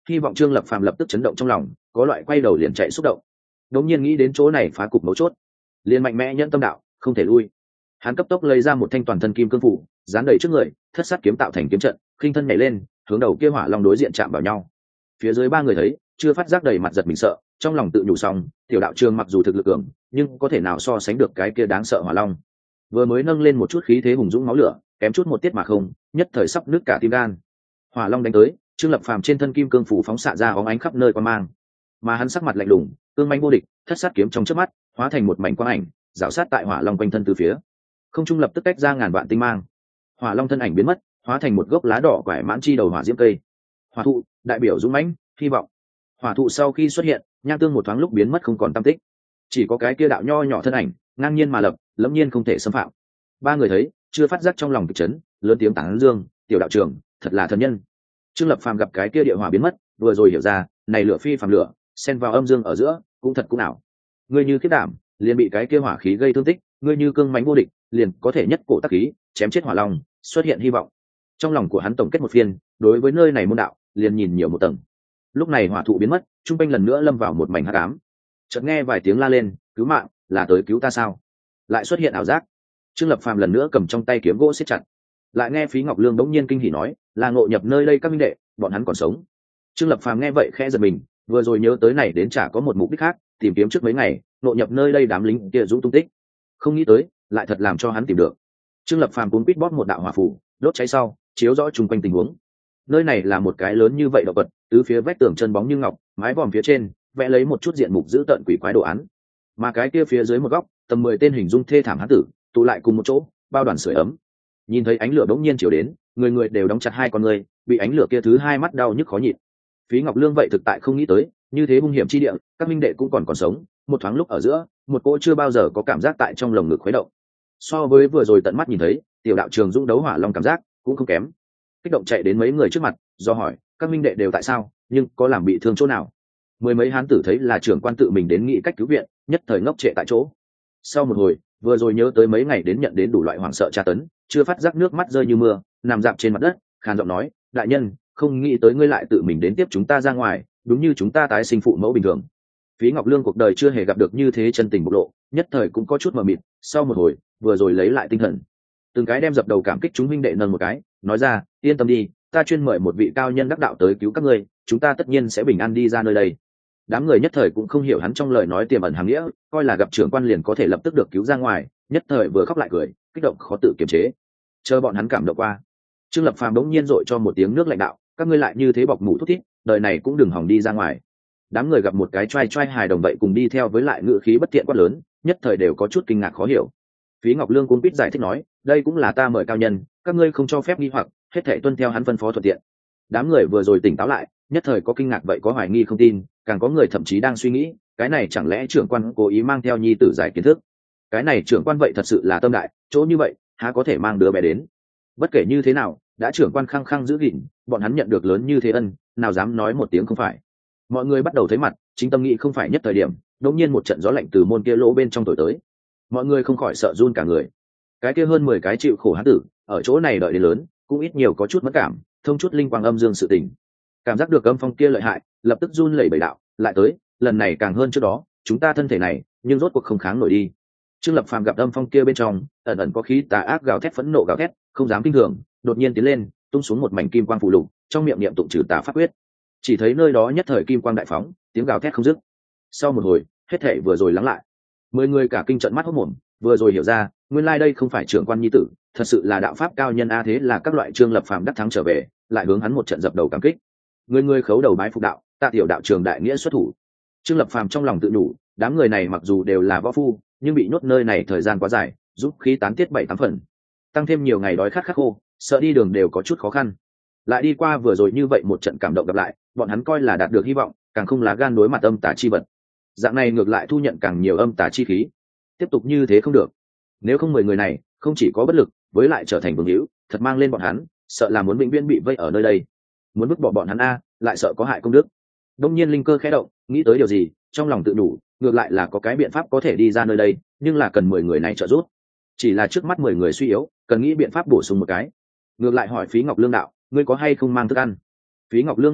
hy vọng Trương Lập Phàm lập tức chấn động trong lòng, có loại quay đầu liền chạy xúc động. Đống nhiên nghĩ đến chỗ này phá cục mấu chốt, liền mạnh mẽ nhẫn tâm đạo, không thể lui. Hắn cấp tốc lấy ra một thanh toàn thân kim cương phủ, dán đầy trước người, thất sát kiếm tạo thành kiếm trận, khinh thân nhảy lên, hướng đầu kia hỏa long đối diện chạm vào nhau. Phía dưới ba người thấy, chưa phát giác đầy mặt giật mình sợ, trong lòng tự nhủ xong, tiểu đạo trường mặc dù thực lực cường, nhưng có thể nào so sánh được cái kia đáng sợ hỏa long. Vừa mới nâng lên một chút khí thế hùng dũng máu lửa, kém chút một tiết mà không, nhất thời sắp nứt cả tim gan. Hỏa long đánh tới, Trương Lập Phàm trên thân kim cương phủ phóng xạ ra óng ánh khắp nơi qua mang, mà hắn sắc mặt lạnh lùng, cương manh vô địch, thất sát kiếm trong chớp mắt, hóa thành một mảnh quang ảnh, rảo sát tại hỏa long quanh thân từ phía. Không trung lập tức tách ra ngàn vạn tinh mang. Hỏa long thân ảnh biến mất, hóa thành một gốc lá đỏ quải mãn chi đầu hỏa diễm cây. Hỏa thụ, đại biểu dũng mãnh, hy vọng. Hỏa thụ sau khi xuất hiện, nhang tương một thoáng lúc biến mất không còn tăm tích. Chỉ có cái kia đạo nho nhỏ thân ảnh, ngang nhiên mà lập, lẫm nhiên không thể xâm phạm. Ba người thấy, chưa phát giác trong lòng kịch chấn, lớn tiếng tán dương, tiểu đạo trưởng, thật là thần nhân. Trương Lập Phàm gặp cái kia địa hỏa biến mất, vừa rồi hiểu ra, này lửa phi phàm lửa, xen vào âm dương ở giữa, cũng thật cũng ảo. Ngươi như khiết đảm, liền bị cái kia hỏa khí gây thương tích, ngươi như cương mãnh vô địch, liền có thể nhất cổ tác khí, chém chết hỏa long, xuất hiện hy vọng. Trong lòng của hắn tổng kết một phiên, đối với nơi này môn đạo, liền nhìn nhiều một tầng. Lúc này hỏa thụ biến mất, trung quanh lần nữa lâm vào một mảnh hắc ám. Chợt nghe vài tiếng la lên, cứu mạng, là tới cứu ta sao? Lại xuất hiện ảo giác. Trương Lập Phàm lần nữa cầm trong tay kiếm gỗ siết chặt. Lại nghe Phí Ngọc Lương bỗng nhiên kinh hỉ nói, là ngộ nhập nơi đây các minh đệ, bọn hắn còn sống. Trương Lập Phàm nghe vậy khẽ giật mình, vừa rồi nhớ tới này đến chả có một mục đích khác, tìm kiếm trước mấy ngày, ngộ nhập nơi đây đám lính kia dũng tung tích. Không nghĩ tới, lại thật làm cho hắn tìm được. Trương Lập Phàm cuốn quýt bóp một đạo hỏa phù, đốt cháy sau, chiếu rõ chung quanh tình huống. Nơi này là một cái lớn như vậy động vật, tứ phía vách tường chân bóng như ngọc, mái vòm phía trên vẽ lấy một chút diện mục dữ tợn quỷ quái đồ án, mà cái kia phía dưới một góc, tầm 10 tên hình dung thê thảm hán tử tụ lại cùng một chỗ, bao đoàn sưởi ấm. Nhìn thấy ánh lửa bỗng nhiên chiếu đến, người người đều đóng chặt hai con người, bị ánh lửa kia thứ hai mắt đau nhức khó nhịn. Phí Ngọc Lương vậy thực tại không nghĩ tới, như thế hung hiểm chi địa, các minh đệ cũng còn sống. Một thoáng lúc ở giữa, một cỗ chưa bao giờ có cảm giác tại trong lồng ngực khuấy động. So với vừa rồi tận mắt nhìn thấy, tiểu đạo trường dũng đấu hỏa long cảm giác cũng không kém. Kích động chạy đến mấy người trước mặt, do hỏi, các minh đệ đều tại sao, nhưng có làm bị thương chỗ nào? Mười mấy hán tử thấy là trưởng quan tự mình đến nghĩ cách cứu viện, nhất thời ngốc trệ tại chỗ. Sau một hồi, vừa rồi nhớ tới mấy ngày đến nhận đến đủ loại hoảng sợ tra tấn, chưa phát giác nước mắt rơi như mưa, nằm dạp trên mặt đất, khàn giọng nói, đại nhân, không nghĩ tới ngươi lại tự mình đến tiếp chúng ta ra ngoài, đúng như chúng ta tái sinh phụ mẫu bình thường. Phí Ngọc Lương cuộc đời chưa hề gặp được như thế chân tình bộc lộ, nhất thời cũng có chút mờ mịt. Sau một hồi, vừa rồi lấy lại tinh thần, từng cái đem dập đầu cảm kích chúng huynh đệ nâng một cái, nói ra, yên tâm đi, ta chuyên mời một vị cao nhân đắc đạo tới cứu các ngươi, chúng ta tất nhiên sẽ bình an đi ra nơi đây. Đám người nhất thời cũng không hiểu hắn trong lời nói tiềm ẩn hàng nghĩa, coi là gặp trưởng quan liền có thể lập tức được cứu ra ngoài, nhất thời vừa khóc lại cười, kích động khó tự kiềm chế. Chờ bọn hắn cảm động qua, Trương Lập Phàm đống nhiên dội cho một tiếng nước lạnh đạo, các ngươi lại như thế bọc mủ thút thít, đời này cũng đừng hòng đi ra ngoài. Đám người gặp một cái trai trai hài đồng vậy cùng đi theo với lại ngữ khí bất tiện quát lớn, nhất thời đều có chút kinh ngạc khó hiểu. Phí Ngọc Lương cũng biết giải thích nói, đây cũng là ta mời cao nhân, các ngươi không cho phép nghi hoặc, hết thảy tuân theo hắn phân phó thuận tiện. Đám người vừa rồi tỉnh táo lại, nhất thời có kinh ngạc vậy có hoài nghi không tin, càng có người thậm chí đang suy nghĩ, cái này chẳng lẽ trưởng quan cố ý mang theo nhi tử giải kiến thức? Cái này trưởng quan vậy thật sự là tâm đại, chỗ như vậy, há có thể mang đứa bé đến? Bất kể như thế nào, đã trưởng quan khăng khăng giữ gìn, bọn hắn nhận được lớn như thế ân, nào dám nói một tiếng không phải. Mọi người bắt đầu thấy mặt, chính tâm nghĩ không phải nhất thời điểm, đột nhiên một trận gió lạnh từ môn kia lỗ bên trong thổi tới. Mọi người không khỏi sợ run cả người. Cái kia hơn 10 cái chịu khổ hán tử, ở chỗ này đợi đến lớn, cũng ít nhiều có chút mất cảm, thông chút linh quang âm dương sự tình. Cảm giác được âm phong kia lợi hại, lập tức run lẩy bẩy đạo, lại tới, lần này càng hơn trước đó, chúng ta thân thể này, nhưng rốt cuộc không kháng nổi đi. Trương Lập Phàm gặp âm phong kia bên trong, ẩn ẩn có khí tà ác gào thét phẫn nộ gào thét, không dám kinh thường, đột nhiên tiến lên, tung xuống một mảnh kim quang phù lục, trong miệng niệm tụng trừ tà pháp quyết. Chỉ thấy nơi đó nhất thời kim quang đại phóng, tiếng gào thét không dứt. Sau một hồi, hết thảy vừa rồi lắng lại. 10 người cả kinh trận mắt hốt mồm, vừa rồi hiểu ra, nguyên lai đây không phải trưởng quan nhi tử, thật sự là đạo pháp cao nhân a, thế là các loại Trương Lập Phàm đắc thắng trở về, lại hướng hắn một trận dập đầu cảm kích. Người khấu đầu bái phục đạo, tạ tiểu đạo trường đại nghĩa xuất thủ. Trương Lập Phàm trong lòng tự nhủ, đám người này mặc dù đều là võ phu, nhưng bị nhốt nơi này thời gian quá dài, giúp khí tán tiết 7-8 phần, tăng thêm nhiều ngày đói khát khắc khô, sợ đi đường đều có chút khó khăn. Lại đi qua vừa rồi như vậy một trận cảm động gặp lại, bọn hắn coi là đạt được hy vọng, càng không lá gan đối mặt âm tà chi vật. Dạng này ngược lại thu nhận càng nhiều âm tà chi khí. Tiếp tục như thế không được, nếu không 10 người này không chỉ có bất lực, với lại trở thành vương hữu, thật mang lên bọn hắn, sợ là muốn vĩnh viễn bị vây ở nơi đây. Muốn vứt bỏ bọn hắn a, lại sợ có hại công đức. Đông nhiên linh cơ khẽ động, nghĩ tới điều gì, trong lòng tự đủ, ngược lại là có cái biện pháp có thể đi ra nơi đây, nhưng là cần 10 người này trợ giúp. Chỉ là trước mắt 10 người suy yếu, cần nghĩ biện pháp bổ sung một cái. Ngược lại hỏi Phí Ngọc Lương đạo, ngươi có hay không mang thức ăn? Phí Ngọc Lương nghe vậy,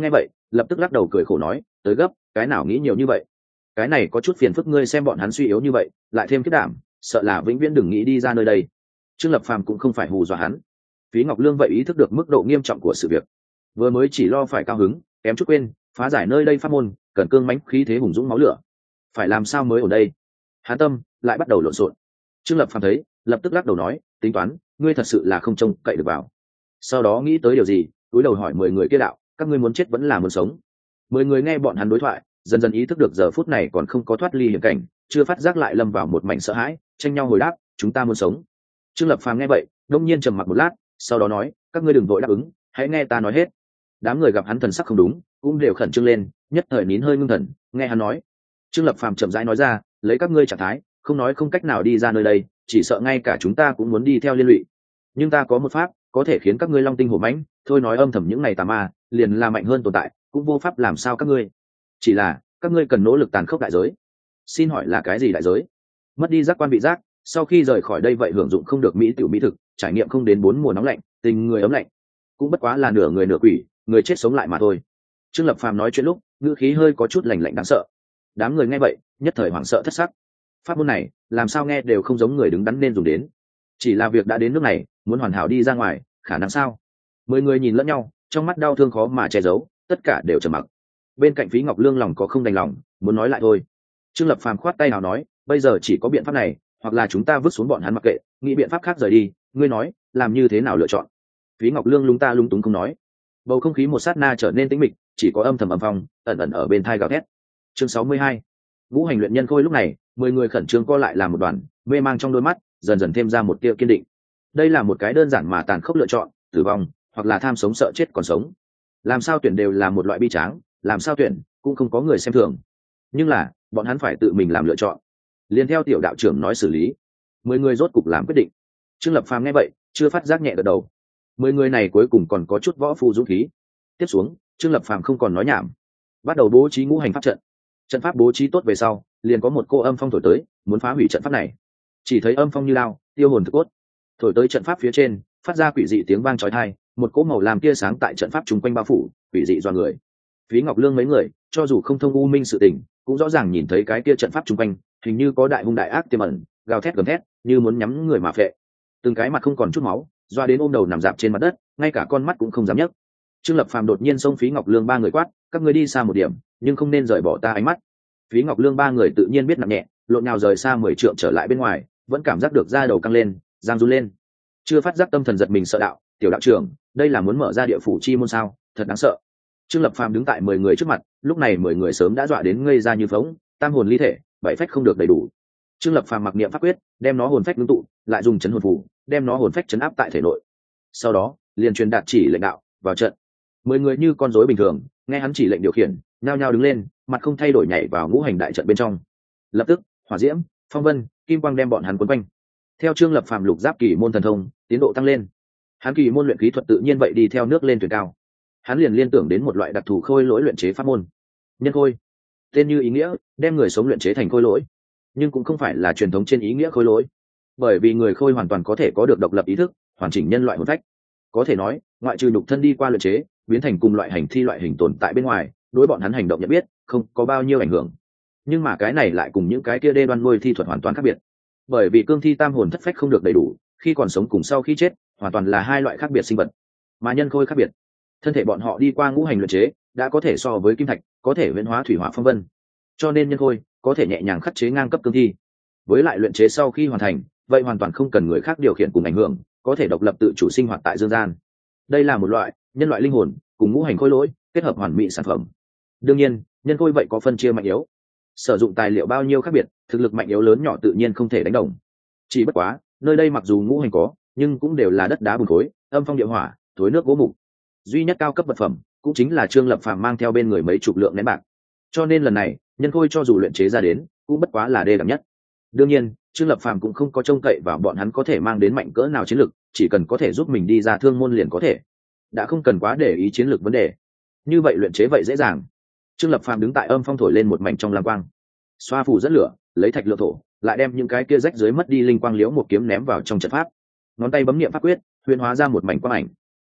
lập tức lắc đầu cười khổ nói, tới gấp, cái nào nghĩ nhiều như vậy. Cái này có chút phiền phức, ngươi xem bọn hắn suy yếu như vậy, lại thêm kết đảm, sợ là vĩnh viễn đừng nghĩ đi ra nơi đây. Trương Lập Phàm cũng không phải hù dọa hắn. Phí Ngọc Lương vậy ý thức được mức độ nghiêm trọng của sự việc, vừa mới chỉ lo phải cao hứng, kém chút quên phá giải nơi đây pháp môn, cần cương mãnh khí thế hùng dũng máu lửa, phải làm sao mới ở đây. Hắn tâm lại bắt đầu lộn xộn. Trương Lập Phàm thấy, lập tức lắc đầu nói, tính toán, ngươi thật sự là không trông cậy được vào. Sau đó nghĩ tới điều gì, cúi đầu hỏi 10 người kia đạo, các ngươi muốn chết vẫn là muốn sống? 10 người nghe bọn hắn đối thoại, dần dần ý thức được giờ phút này còn không có thoát ly hiểm cảnh, chưa phát giác lại lâm vào một mảnh sợ hãi, tranh nhau hồi đáp, chúng ta muốn sống. Trương Lập Phàm nghe vậy, đông nhiên trầm mặc một lát, sau đó nói, các ngươi đừng vội đáp ứng, hãy nghe ta nói hết. Đám người gặp hắn thần sắc không đúng, cũng đều khẩn trương lên, nhất thời nín hơi ngưng thần, nghe hắn nói. Trương Lập Phàm chậm rãi nói ra, lấy các ngươi trạng thái, không nói không cách nào đi ra nơi đây, chỉ sợ ngay cả chúng ta cũng muốn đi theo liên lụy. Nhưng ta có một pháp, có thể khiến các ngươi long tinh hổ mãnh, thôi nói âm thầm những này tà ma, liền là mạnh hơn tồn tại, cũng vô pháp làm sao các ngươi. Chỉ là, các ngươi cần nỗ lực tàn khốc đại giới. Xin hỏi là cái gì đại giới? Mất đi giác quan vị giác, sau khi rời khỏi đây vậy hưởng dụng không được mỹ tiểu mỹ thực, trải nghiệm không đến 4 mùa nóng lạnh, tình người ấm lạnh, cũng bất quá là nửa người nửa quỷ, người chết sống lại mà thôi. Trương Lập Phàm nói chuyện lúc, ngữ khí hơi có chút lạnh lạnh đáng sợ. Đám người nghe vậy, nhất thời hoảng sợ thất sắc. Pháp môn này, làm sao nghe đều không giống người đứng đắn nên dùng đến. Chỉ là việc đã đến nước này, muốn hoàn hảo đi ra ngoài, khả năng sao? 10 người nhìn lẫn nhau, trong mắt đau thương khó mà che giấu, tất cả đều trầm mặc. Bên cạnh Phí Ngọc Lương lòng có không đành lòng, muốn nói lại thôi. Trương Lập Phàm khoát tay nào nói, bây giờ chỉ có biện pháp này, hoặc là chúng ta vứt xuống bọn hắn mặc kệ, nghĩ biện pháp khác rời đi. Ngươi nói, làm như thế nào lựa chọn? Phí Ngọc Lương lung ta lung túng không nói. Bầu không khí một sát na trở nên tĩnh mịch, chỉ có âm thầm âm phong ẩn ẩn ở bên tai gào thét. Chương 62. Ngũ hành luyện nhân khôi. Lúc này 10 người khẩn trương co lại làm một đoàn, mê mang trong đôi mắt dần dần thêm ra một tia kiên định. Đây là một cái đơn giản mà tàn khốc lựa chọn, tử vong hoặc là tham sống sợ chết còn sống. Làm sao tuyển đều là một loại bi tráng, làm sao tuyển cũng không có người xem thường. Nhưng là bọn hắn phải tự mình làm lựa chọn, liền theo tiểu đạo trưởng nói xử lý. 10 người rốt cục làm quyết định. Trương Lập Phàm nghe vậy, chưa phát giác nhẹ gật đầu. 10 người này cuối cùng còn có chút võ phu dũng khí. Tiếp xuống, Trương Lập Phàm không còn nói nhảm, bắt đầu bố trí ngũ hành pháp trận. Trận pháp bố trí tốt về sau, liền có một cô âm phong thổi tới, muốn phá hủy trận pháp này. Chỉ thấy âm phong như lao, tiêu hồn thực cốt, thổi tới trận pháp phía trên, phát ra quỷ dị tiếng vang chói tai, một cỗ màu làm tia sáng tại trận pháp chung quanh bao phủ, quỷ dị doa người. Phí Ngọc Lương mấy người, cho dù không thông u minh sự tình, cũng rõ ràng nhìn thấy cái kia trận pháp chung quanh, hình như có đại hung đại ác tiềm ẩn, gào thét gầm thét, như muốn nhắm người mà phệ. Từng cái mặt không còn chút máu, doa đến ôm đầu nằm dạp trên mặt đất, ngay cả con mắt cũng không dám nhấc. Trương Lập Phàm đột nhiên xông Phí Ngọc Lương ba người quát, các ngươi đi xa một điểm, nhưng không nên rời bỏ ta ánh mắt. Phí Ngọc Lương ba người tự nhiên biết nặng nhẹ, lộn nhào rời xa 10 trượng trở lại bên ngoài, vẫn cảm giác được da đầu căng lên, giang run lên. Chưa phát giác tâm thần giật mình sợ đạo, tiểu đạo trưởng, đây là muốn mở ra địa phủ chi môn sao? Thật đáng sợ. Trương Lập Phàm đứng tại 10 người trước mặt, lúc này 10 người sớm đã dọa đến ngây ra như phỗng, tam hồn ly thể, bảy phách không được đầy đủ. Trương Lập Phàm mặc niệm pháp quyết, đem nó hồn phách ngưng tụ, lại dùng chấn hồn phù, đem nó hồn phách chấn áp tại thể nội. Sau đó, liền truyền đạt chỉ lệnh đạo, vào trận. 10 người như con rối bình thường, nghe hắn chỉ lệnh điều khiển, nhao nhao đứng lên, mặt không thay đổi nhảy vào ngũ hành đại trận bên trong. Lập tức, hỏa diễm, phong vân, kim quang đem bọn hắn cuốn quanh. Theo Trương Lập Phàm lục giáp kỳ môn thần thông, tiến độ tăng lên. Hắn kỳ môn luyện khí thuật tự nhiên vậy đi theo nước lên thuyền cao. Hắn liền liên tưởng đến một loại đặc thù khôi lỗi luyện chế pháp môn, nhân khôi. Tên như ý nghĩa, đem người sống luyện chế thành khôi lỗi, nhưng cũng không phải là truyền thống trên ý nghĩa khôi lỗi, bởi vì người khôi hoàn toàn có thể có được độc lập ý thức, hoàn chỉnh nhân loại hồn phách. Có thể nói, ngoại trừ nhục thân đi qua luyện chế, biến thành cùng loại hành thi loại hình tồn tại bên ngoài, đối bọn hắn hành động nhận biết không có bao nhiêu ảnh hưởng. Nhưng mà cái này lại cùng những cái kia đê đoan nuôi thi thuật hoàn toàn khác biệt, bởi vì cương thi tam hồn thất phách không được đầy đủ, khi còn sống cùng sau khi chết hoàn toàn là hai loại khác biệt sinh vật. Mà nhân khôi khác biệt, thân thể bọn họ đi qua ngũ hành luyện chế, đã có thể so với kim thạch, có thể huyễn hóa thủy hỏa phong vân, cho nên nhân khôi có thể nhẹ nhàng khắc chế ngang cấp cương thi. Với lại luyện chế sau khi hoàn thành, vậy hoàn toàn không cần người khác điều khiển cùng ảnh hưởng, có thể độc lập tự chủ sinh hoạt tại dương gian. Đây là một loại nhân loại linh hồn cùng ngũ hành khôi lỗi kết hợp hoàn mỹ sản phẩm. Đương nhiên, nhân khôi vậy có phân chia mạnh yếu, sử dụng tài liệu bao nhiêu khác biệt, thực lực mạnh yếu lớn nhỏ tự nhiên không thể đánh đồng. Chỉ bất quá, nơi đây mặc dù ngũ hành có, nhưng cũng đều là đất đá bùn khối, âm phong địa hỏa, thối nước gỗ mục. Duy nhất cao cấp vật phẩm cũng chính là Trương Lập Phàm mang theo bên người mấy chục lượng nén bạc. Cho nên lần này, nhân khôi cho dù luyện chế ra đến, cũng bất quá là đê đẳng nhất. Đương nhiên, Trương Lập Phàm cũng không có trông cậy vào bọn hắn có thể mang đến mạnh cỡ nào chiến lực, chỉ cần có thể giúp mình đi ra thương môn liền có thể, đã không cần quá để ý chiến lược vấn đề. Như vậy luyện chế vậy dễ dàng. Trương Lập Phàm đứng tại âm phong thổi lên một mảnh trong lam quang, xoa phủ dẫn lửa, lấy thạch lượng thổ, lại đem những cái kia rách dưới mất đi linh quang liễu một kiếm ném vào trong trận pháp. Ngón tay bấm niệm pháp quyết, huyền hóa ra một mảnh quang ảnh.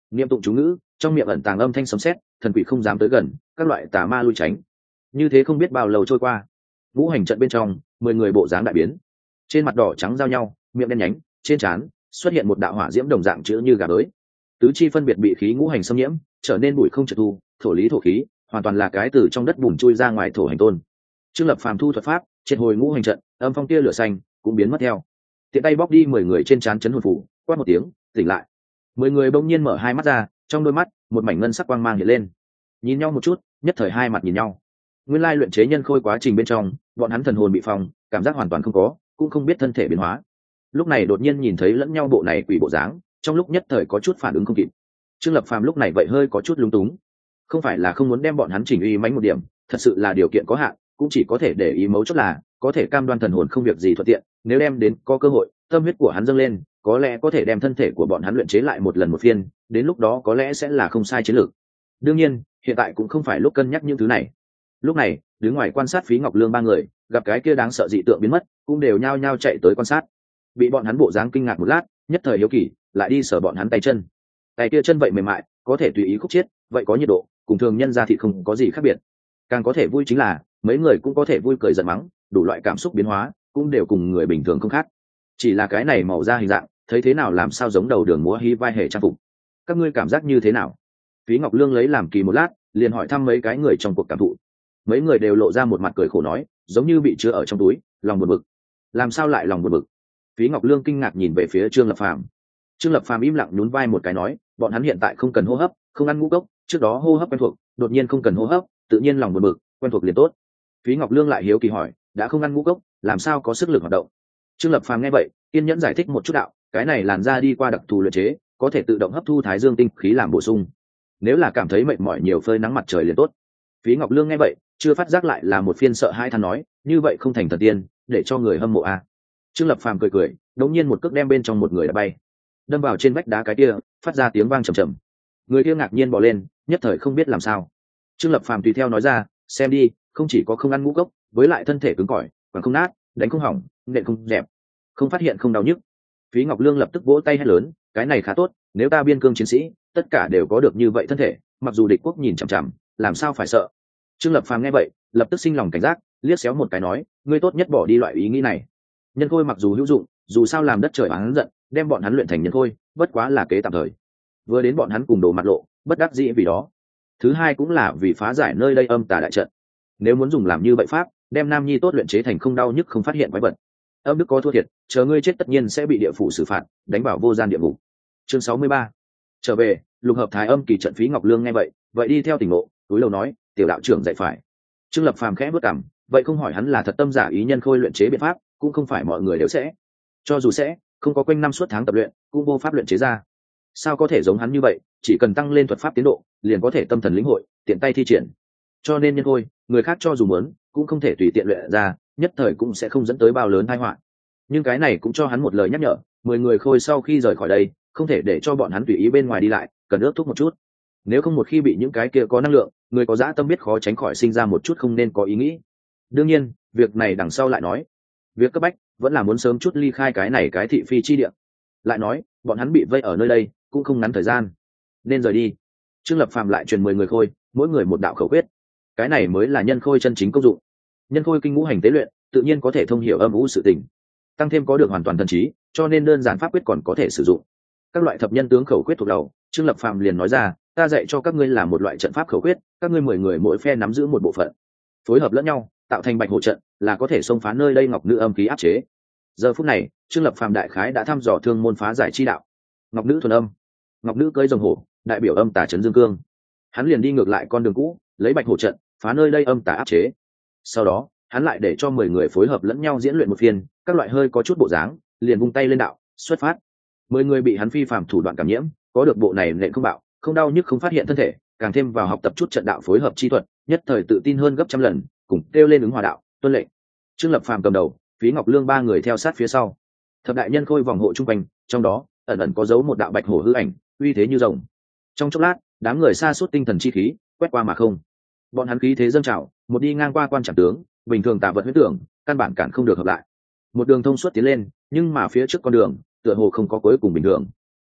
niệm tụng chú ngữ, trong miệng ẩn tàng âm thanh sấm sét, thần quỷ không dám tới gần, các loại tà ma lui tránh. Như thế không biết bao lâu trôi qua, ngũ hành trận bên trong 10 người bộ dáng đại biến, trên mặt đỏ trắng giao nhau, miệng đen nhánh, trên trán xuất hiện một đạo hỏa diễm đồng dạng chữ như gà bới, tứ chi phân biệt bị khí ngũ hành xâm nhiễm, trở nên bụi không trật thu, thổ lý thổ khí, hoàn toàn là cái từ trong đất bùn chui ra ngoài thổ hành tôn. Trương Lập Phàm thu thuật pháp, triệt hồi ngũ hành trận, âm phong tia lửa xanh cũng biến mất theo. Tiện tay bóc đi 10 người trên trán chấn hồn phủ, quát một tiếng, tỉnh lại. 10 người bỗng nhiên mở hai mắt ra, trong đôi mắt một mảnh ngân sắc quang mang hiện lên. Nhìn nhau một chút, nhất thời hai mặt nhìn nhau. Nguyên lai luyện chế nhân khôi quá trình bên trong, bọn hắn thần hồn bị phong, cảm giác hoàn toàn không có, cũng không biết thân thể biến hóa. Lúc này đột nhiên nhìn thấy lẫn nhau bộ này quỷ bộ dáng, trong lúc nhất thời có chút phản ứng không kịp. Trương Lập Phàm lúc này vậy hơi có chút lúng túng, không phải là không muốn đem bọn hắn chỉnh uy mãnh một điểm, thật sự là điều kiện có hạn, cũng chỉ có thể để ý mấu chốt là có thể cam đoan thần hồn không việc gì thuận tiện, nếu đem đến có cơ hội, tâm huyết của hắn dâng lên, có lẽ có thể đem thân thể của bọn hắn luyện chế lại một lần một phiên, đến lúc đó có lẽ sẽ là không sai chiến lược. Đương nhiên, hiện tại cũng không phải lúc cân nhắc những thứ này. Lúc này, đứng ngoài quan sát Phí Ngọc Lương ba người, gặp cái kia đáng sợ dị tượng biến mất, cũng đều nhao nhao chạy tới quan sát. Bị bọn hắn bộ dáng kinh ngạc một lát, nhất thời hiếu kỳ, lại đi sờ bọn hắn tay chân. Tay kia chân vậy mềm mại, có thể tùy ý khúc chiết, vậy có nhiệt độ, cùng thường nhân ra thì không có gì khác biệt. Càng có thể vui chính là, mấy người cũng có thể vui cười giận mắng, đủ loại cảm xúc biến hóa, cũng đều cùng người bình thường không khác. Chỉ là cái này màu da hình dạng, thấy thế nào làm sao giống đầu đường múa hí vai hề trang phục. Các ngươi cảm giác như thế nào? Phí Ngọc Lương lấy làm kỳ một lát, liền hỏi thăm mấy cái người trong cuộc cảm thụ. Mấy người đều lộ ra một mặt cười khổ nói, giống như bị chứa ở trong túi, lòng buồn bực. Làm sao lại lòng buồn bực? Phí Ngọc Lương kinh ngạc nhìn về phía Trương Lập Phàm. Trương Lập Phàm im lặng nhún vai một cái nói, bọn hắn hiện tại không cần hô hấp, không ăn ngũ cốc, trước đó hô hấp quen thuộc, đột nhiên không cần hô hấp, tự nhiên lòng buồn bực, quen thuộc liền tốt. Phí Ngọc Lương lại hiếu kỳ hỏi, đã không ăn ngũ cốc, làm sao có sức lực hoạt động? Trương Lập Phàm nghe vậy, kiên nhẫn giải thích một chút đạo, cái này làn da đi qua đặc thù luyện chế, có thể tự động hấp thu thái dương tinh khí làm bổ sung. Nếu là cảm thấy mệt mỏi nhiều phơi nắng mặt trời liền tốt. Phí Ngọc Lương nghe vậy, chưa phát giác lại là một phiên sợ hai than nói, như vậy không thành thần tiên, để cho người hâm mộ à. Trương Lập Phàm cười cười, đống nhiên một cước đem bên trong một người đã bay, đâm vào trên vách đá cái kia, phát ra tiếng vang trầm trầm. Người kia ngạc nhiên bỏ lên, nhất thời không biết làm sao. Trương Lập Phàm tùy theo nói ra, xem đi, không chỉ có không ăn ngũ cốc, với lại thân thể cứng cỏi, còn không nát, đánh không hỏng, nện không dẹp, không phát hiện không đau nhức. Phí Ngọc Lương lập tức vỗ tay hét lớn, cái này khá tốt, nếu ta biên cương chiến sĩ, tất cả đều có được như vậy thân thể, mặc dù địch quốc nhìn chằm chằm, làm sao phải sợ. Trương Lập Phàm nghe vậy, lập tức sinh lòng cảnh giác, liếc xéo một cái nói, ngươi tốt nhất bỏ đi loại ý nghĩ này. Nhân khôi mặc dù hữu dụng, dù sao làm đất trời oán giận, đem bọn hắn luyện thành nhân khôi, bất quá là kế tạm thời. Vừa đến bọn hắn cùng đồ mặt lộ, bất đắc dĩ vì đó. Thứ hai cũng là vì phá giải nơi đây âm tà đại trận. Nếu muốn dùng làm như vậy pháp, đem nam nhi tốt luyện chế thành không đau nhức không phát hiện quái vật. Âm đức có thua thiệt, chờ ngươi chết tất nhiên sẽ bị địa phủ xử phạt, đánh vào vô gian địa ngục. Chương 63. Trở về, lục hợp thái âm kỳ trận. Phí Ngọc Lương nghe vậy đi theo tỉnh ngộ, túi lầu nói, tiểu đạo trưởng dạy phải. Trương Lập Phàm khẽ bước cằm, vậy không hỏi hắn là thật tâm giả ý nhân khôi luyện chế biện pháp, cũng không phải mọi người đều sẽ. Cho dù sẽ, không có quanh năm suốt tháng tập luyện, cũng vô pháp luyện chế ra. Sao có thể giống hắn như vậy, chỉ cần tăng lên thuật pháp tiến độ, liền có thể tâm thần lĩnh hội, tiện tay thi triển. Cho nên nhân khôi, người khác cho dù muốn, cũng không thể tùy tiện luyện ra, nhất thời cũng sẽ không dẫn tới bao lớn tai họa. Nhưng cái này cũng cho hắn một lời nhắc nhở, 10 người khôi sau khi rời khỏi đây, không thể để cho bọn hắn tùy ý bên ngoài đi lại, cần ước thúc một chút. Nếu không một khi bị những cái kia có năng lượng, người có dã tâm biết khó tránh khỏi sinh ra một chút không nên có ý nghĩ. Đương nhiên, việc này đằng sau lại nói, việc cấp bách vẫn là muốn sớm chút ly khai cái này cái thị phi chi địa. Lại nói, bọn hắn bị vây ở nơi đây, cũng không ngắn thời gian, nên rời đi. Trương Lập Phàm lại truyền 10 người khôi, mỗi người một đạo khẩu quyết. Cái này mới là nhân khôi chân chính công dụng. Nhân khôi kinh ngũ hành tế luyện, tự nhiên có thể thông hiểu âm u sự tình, tăng thêm có được hoàn toàn thần trí, cho nên đơn giản pháp quyết còn có thể sử dụng. Các loại thập nhân tướng khẩu quyết thuộc đầu, Trương Lập Phàm liền nói ra, ta dạy cho các ngươi là một loại trận pháp khẩu quyết, các ngươi 10 người mỗi phe nắm giữ một bộ phận, phối hợp lẫn nhau, tạo thành bạch hộ trận, là có thể xông phá nơi đây ngọc nữ âm khí áp chế. Giờ phút này, Trương Lập Phàm đại khái đã thăm dò thương môn phá giải chi đạo. Ngọc nữ thuần âm, ngọc nữ cưỡi rồng hổ, đại biểu âm tà trấn dương cương. Hắn liền đi ngược lại con đường cũ, lấy bạch hộ trận phá nơi đây âm tà áp chế. Sau đó, hắn lại để cho 10 người phối hợp lẫn nhau diễn luyện một phiên, các loại hơi có chút bộ dáng, liền vung tay lên đạo, xuất phát. 10 người bị hắn phi phàm thủ đoạn cảm nhiễm, có được bộ này nện không bạo, không đau nhức không phát hiện thân thể, càng thêm vào học tập chút trận đạo phối hợp chi thuật, nhất thời tự tin hơn gấp trăm lần, cùng kêu lên ứng hòa đạo, tuân lệnh. Trương Lập Phàm cầm đầu, Phí Ngọc Lương ba người theo sát phía sau. Thập đại nhân khôi vòng hộ trung quanh, trong đó ẩn ẩn có dấu một đạo bạch hổ hư ảnh, uy thế như rồng. Trong chốc lát, đám người sa sút tinh thần chi khí, quét qua mà không. Bọn hắn khí thế dâng trào, một đi ngang qua quan trạm tướng, bình thường tà vật huyết tưởng, căn bản cản không được hợp lại. Một đường thông suốt tiến lên, nhưng mà phía trước con đường, tựa hồ không có cuối cùng bình thường.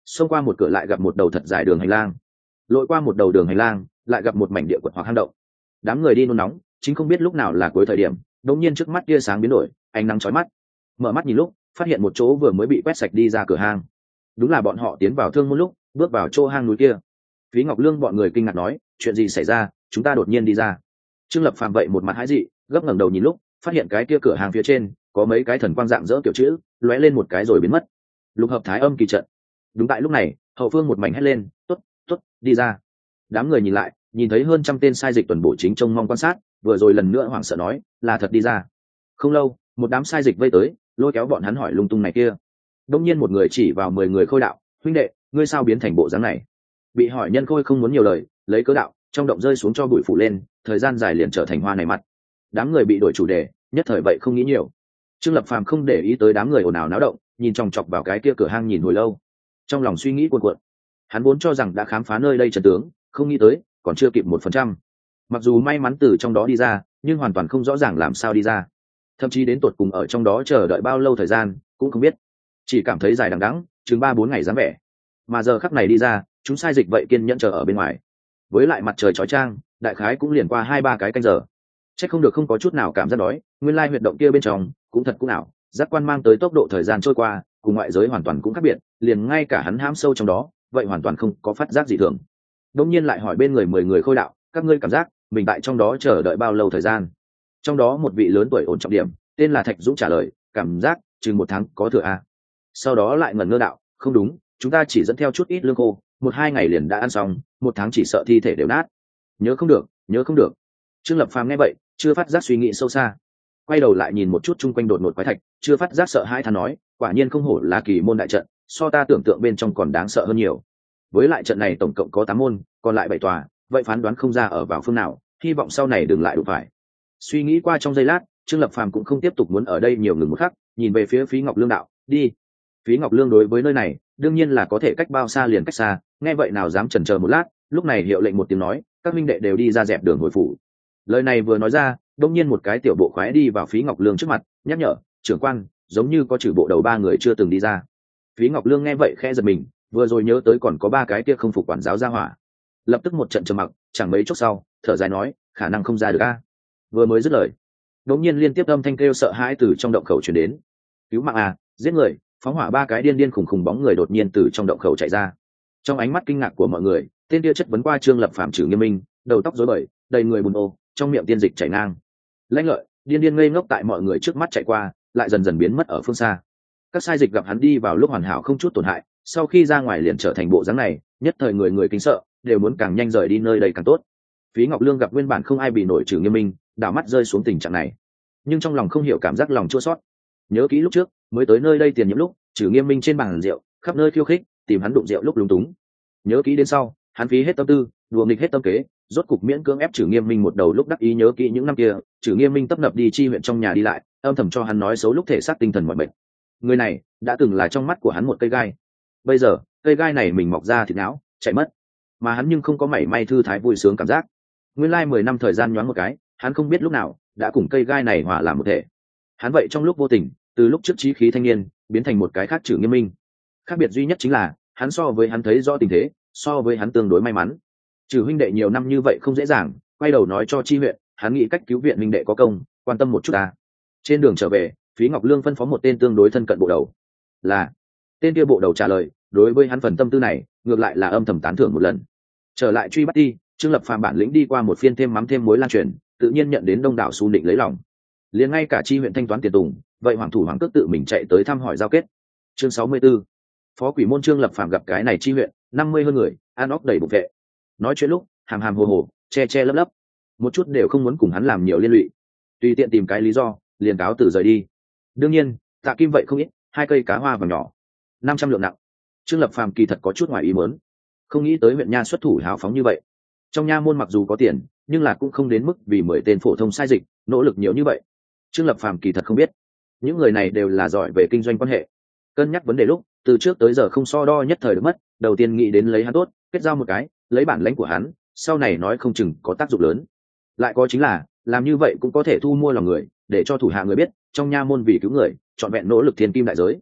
xông qua một cửa lại gặp một đầu thật dài đường hành lang, lội qua một đầu đường hành lang lại gặp một mảnh địa quật hoặc hang động. Đám người đi nôn nóng, chính không biết lúc nào là cuối thời điểm, đột nhiên trước mắt tia sáng biến đổi, ánh nắng chói mắt. Mở mắt nhìn lúc, phát hiện một chỗ vừa mới bị quét sạch đi ra cửa hang. Đúng là bọn họ tiến vào thương môn lúc bước vào chỗ hang núi kia. Phí Ngọc Lương bọn người kinh ngạc nói, chuyện gì xảy ra, chúng ta đột nhiên đi ra. Trương Lập Phàm vậy một mặt hãi dị, gấp ngẩng đầu nhìn lúc, phát hiện cái kia cửa hàng phía trên có mấy cái thần quang dạng dỡ kiểu chữ, lóe lên một cái rồi biến mất. Lục hợp thái âm kỳ trận. Đúng tại lúc này, hậu phương một mảnh hét lên, "Tốt, tốt, đi ra." Đám người nhìn lại, nhìn thấy hơn trăm tên sai dịch tuần bộ chính trông mong quan sát, vừa rồi lần nữa hoảng sợ nói, "Là thật đi ra." Không lâu, một đám sai dịch vây tới, lôi kéo bọn hắn hỏi lung tung này kia. Đông nhiên một người chỉ vào 10 người Khôi đạo, "Huynh đệ, ngươi sao biến thành bộ dáng này?" Bị hỏi nhân Khôi không muốn nhiều lời, lấy cớ đạo, trong động rơi xuống cho bụi phủ lên, thời gian dài liền trở thành hoa này mặt. Đám người bị đổi chủ đề, nhất thời vậy không nghĩ nhiều. Trương Lập Phàm không để ý tới đám người ồn ào náo động, nhìn chòng chọc vào cái kia cửa hang nhìn hồi lâu. Trong lòng suy nghĩ cuồn cuộn. Hắn vốn cho rằng đã khám phá nơi đây trận tướng, không nghĩ tới, còn chưa kịp 1%. Mặc dù may mắn từ trong đó đi ra, nhưng hoàn toàn không rõ ràng làm sao đi ra. Thậm chí đến tột cùng ở trong đó chờ đợi bao lâu thời gian, cũng không biết. Chỉ cảm thấy dài đằng đẵng, chừng 3-4 ngày dáng vẻ. Mà giờ khắc này đi ra, chúng sai dịch vậy kiên nhẫn chờ ở bên ngoài. Với lại mặt trời chói chang, đại khái cũng liền qua 2-3 cái canh giờ. Chắc không được không có chút nào cảm giác đói, nguyên lai huyệt động kia bên trong, cũng thật cũng ảo, giác quan mang tới tốc độ thời gian trôi qua, cùng ngoại giới hoàn toàn cũng khác biệt, liền ngay cả hắn hãm sâu trong đó, vậy hoàn toàn không có phát giác gì thường. Đống nhiên lại hỏi bên người 10 người Khôi đạo, các ngươi cảm giác mình tại trong đó chờ đợi bao lâu thời gian? Trong đó một vị lớn tuổi ổn trọng điểm, tên là Thạch Dũng trả lời, cảm giác chừng 1 tháng có thừa a. Sau đó lại ngẩn ngơ đạo, không đúng, chúng ta chỉ dẫn theo chút ít lương khô, 1-2 ngày liền đã ăn xong, 1 tháng chỉ sợ thi thể đều nát. Nhớ không được, nhớ không được. Trương Lập Phàm nghe vậy, chưa phát giác suy nghĩ sâu xa, quay đầu lại nhìn một chút chung quanh đột ngột quái thạch, chưa phát giác sợ hãi than nói, quả nhiên không hổ là kỳ môn đại trận, so ta tưởng tượng bên trong còn đáng sợ hơn nhiều. Với lại trận này tổng cộng có 8 môn, còn lại 7 tòa, vậy phán đoán không ra ở vào phương nào, hy vọng sau này đừng lại đụng phải. Suy nghĩ qua trong giây lát, Trương Lập Phàm cũng không tiếp tục muốn ở đây nhiều ngừng một khắc, nhìn về phía Phí Ngọc Lương đạo, đi. Phí Ngọc Lương đối với nơi này, đương nhiên là có thể cách bao xa liền cách xa, nghe vậy nào dám chần chờ một lát, lúc này hiệu lệnh một tiếng nói, các minh đệ đều đi ra dẹp đường hồi phủ. Lời này vừa nói ra, đông nhiên một cái tiểu bộ khoái đi vào Phí Ngọc Lương trước mặt, nhắc nhở, trưởng quan, giống như có trừ bộ đầu 3 người chưa từng đi ra. Phí Ngọc Lương nghe vậy khẽ giật mình, vừa rồi nhớ tới còn có 3 cái kia không phục quản giáo ra hỏa. Lập tức một trận trầm mặc, chẳng mấy chốc sau, thở dài nói, khả năng không ra được a. Vừa mới dứt lời, đống nhiên liên tiếp âm thanh kêu sợ hãi từ trong động khẩu truyền đến. Cứu mạng à, giết người, phóng hỏa 3 cái điên điên khủng khủng bóng người đột nhiên từ trong động khẩu chạy ra. Trong ánh mắt kinh ngạc của mọi người, tên kia chất vấn qua Trương Lập Phàm Trử Nghiêm Minh, đầu tóc rối bời, đầy người bùn ô, trong miệng tiên dịch chảy ngang. Lãnh Lợi điên điên ngây ngốc tại mọi người trước mắt chạy qua, lại dần dần biến mất ở phương xa. Các sai dịch gặp hắn đi vào lúc hoàn hảo không chút tổn hại, sau khi ra ngoài liền trở thành bộ dáng này, nhất thời người người kính sợ, đều muốn càng nhanh rời đi nơi đây càng tốt. Phí Ngọc Lương gặp nguyên bản không ai bị nổi Trử Nghiêm Minh, đảo mắt rơi xuống tình trạng này, nhưng trong lòng không hiểu cảm giác lòng chua xót. Nhớ kỹ lúc trước mới tới nơi đây tiền nhiễm lúc, Trử Nghiêm Minh trên bàn rượu, khắp nơi khiêu khích, tìm hắn đụng rượu lúc lúng túng. Nhớ kỹ đến sau, hắn phí hết tâm tư, đùa nghịch hết tâm kế, rốt cục miễn cưỡng ép Trử Nghiêm Minh một đầu lúc đắc ý. Nhớ kỹ những năm kia, Trử Nghiêm Minh tấp nập đi chi huyện trong nhà đi lại, âm thầm cho hắn nói xấu lúc thể xác tinh thần mọi bệnh. Người này đã từng là trong mắt của hắn một cây gai, bây giờ cây gai này mình mọc ra thịt não chạy mất, mà hắn nhưng không có mảy may thư thái vui sướng cảm giác. Nguyên lai 10 năm thời gian nhoáng một cái, hắn không biết lúc nào đã cùng cây gai này hòa làm một thể. Hắn vậy trong lúc vô tình, từ lúc trước chí khí thanh niên biến thành một cái khác Trử Nghiêm Minh. Khác biệt duy nhất chính là hắn so với hắn thấy rõ tình thế, so với hắn tương đối may mắn. Trừ huynh đệ nhiều năm như vậy không dễ dàng, quay đầu nói cho chi huyện, hắn nghĩ cách cứu viện huynh đệ có công, quan tâm một chút ta. Trên đường trở về, Phí Ngọc Lương phân phó một tên tương đối thân cận bộ đầu, là tên kia bộ đầu trả lời, đối với hắn phần tâm tư này, ngược lại là âm thầm tán thưởng một lần. Trở lại truy bắt đi, Trương Lập Phàm bản lĩnh đi qua một phiên thêm mắm thêm muối lan truyền, tự nhiên nhận đến đông đảo xu định lấy lòng. Liền ngay cả chi huyện thanh toán tiền tùng, vậy hoàng thủ hoàng tước tự mình chạy tới thăm hỏi giao kết. Chương 64. Phó quỷ môn Trương Lập Phàm gặp cái này chi huyện, 50 hơn người, ăn óc đầy bụng vệ. Nói chuyện lúc, hàm hàm hồ hồ, che che lấp lấp, một chút đều không muốn cùng hắn làm nhiều liên lụy. Tùy tiện tìm cái lý do, liền cáo từ rời đi. Đương nhiên, tạ kim vậy không ít, 2 cây cá hoa vàng nhỏ, 500 lượng nặng. Trương Lập Phàm kỳ thật có chút ngoài ý muốn, không nghĩ tới huyện nha xuất thủ hào phóng như vậy. Trong nha môn mặc dù có tiền, nhưng là cũng không đến mức vì 10 tên phổ thông sai dịch nỗ lực nhiều như vậy. Trương Lập Phàm kỳ thật không biết, những người này đều là giỏi về kinh doanh quan hệ. Cân nhắc vấn đề lúc, từ trước tới giờ không so đo nhất thời được mất, đầu tiên nghĩ đến lấy hắn tốt, kết giao một cái, lấy bản lãnh của hắn, sau này nói không chừng có tác dụng lớn. Lại có chính là, làm như vậy cũng có thể thu mua lòng người, để cho thủ hạ người biết, trong nha môn vì cứu người, trọn vẹn nỗ lực thiên kim đại giới.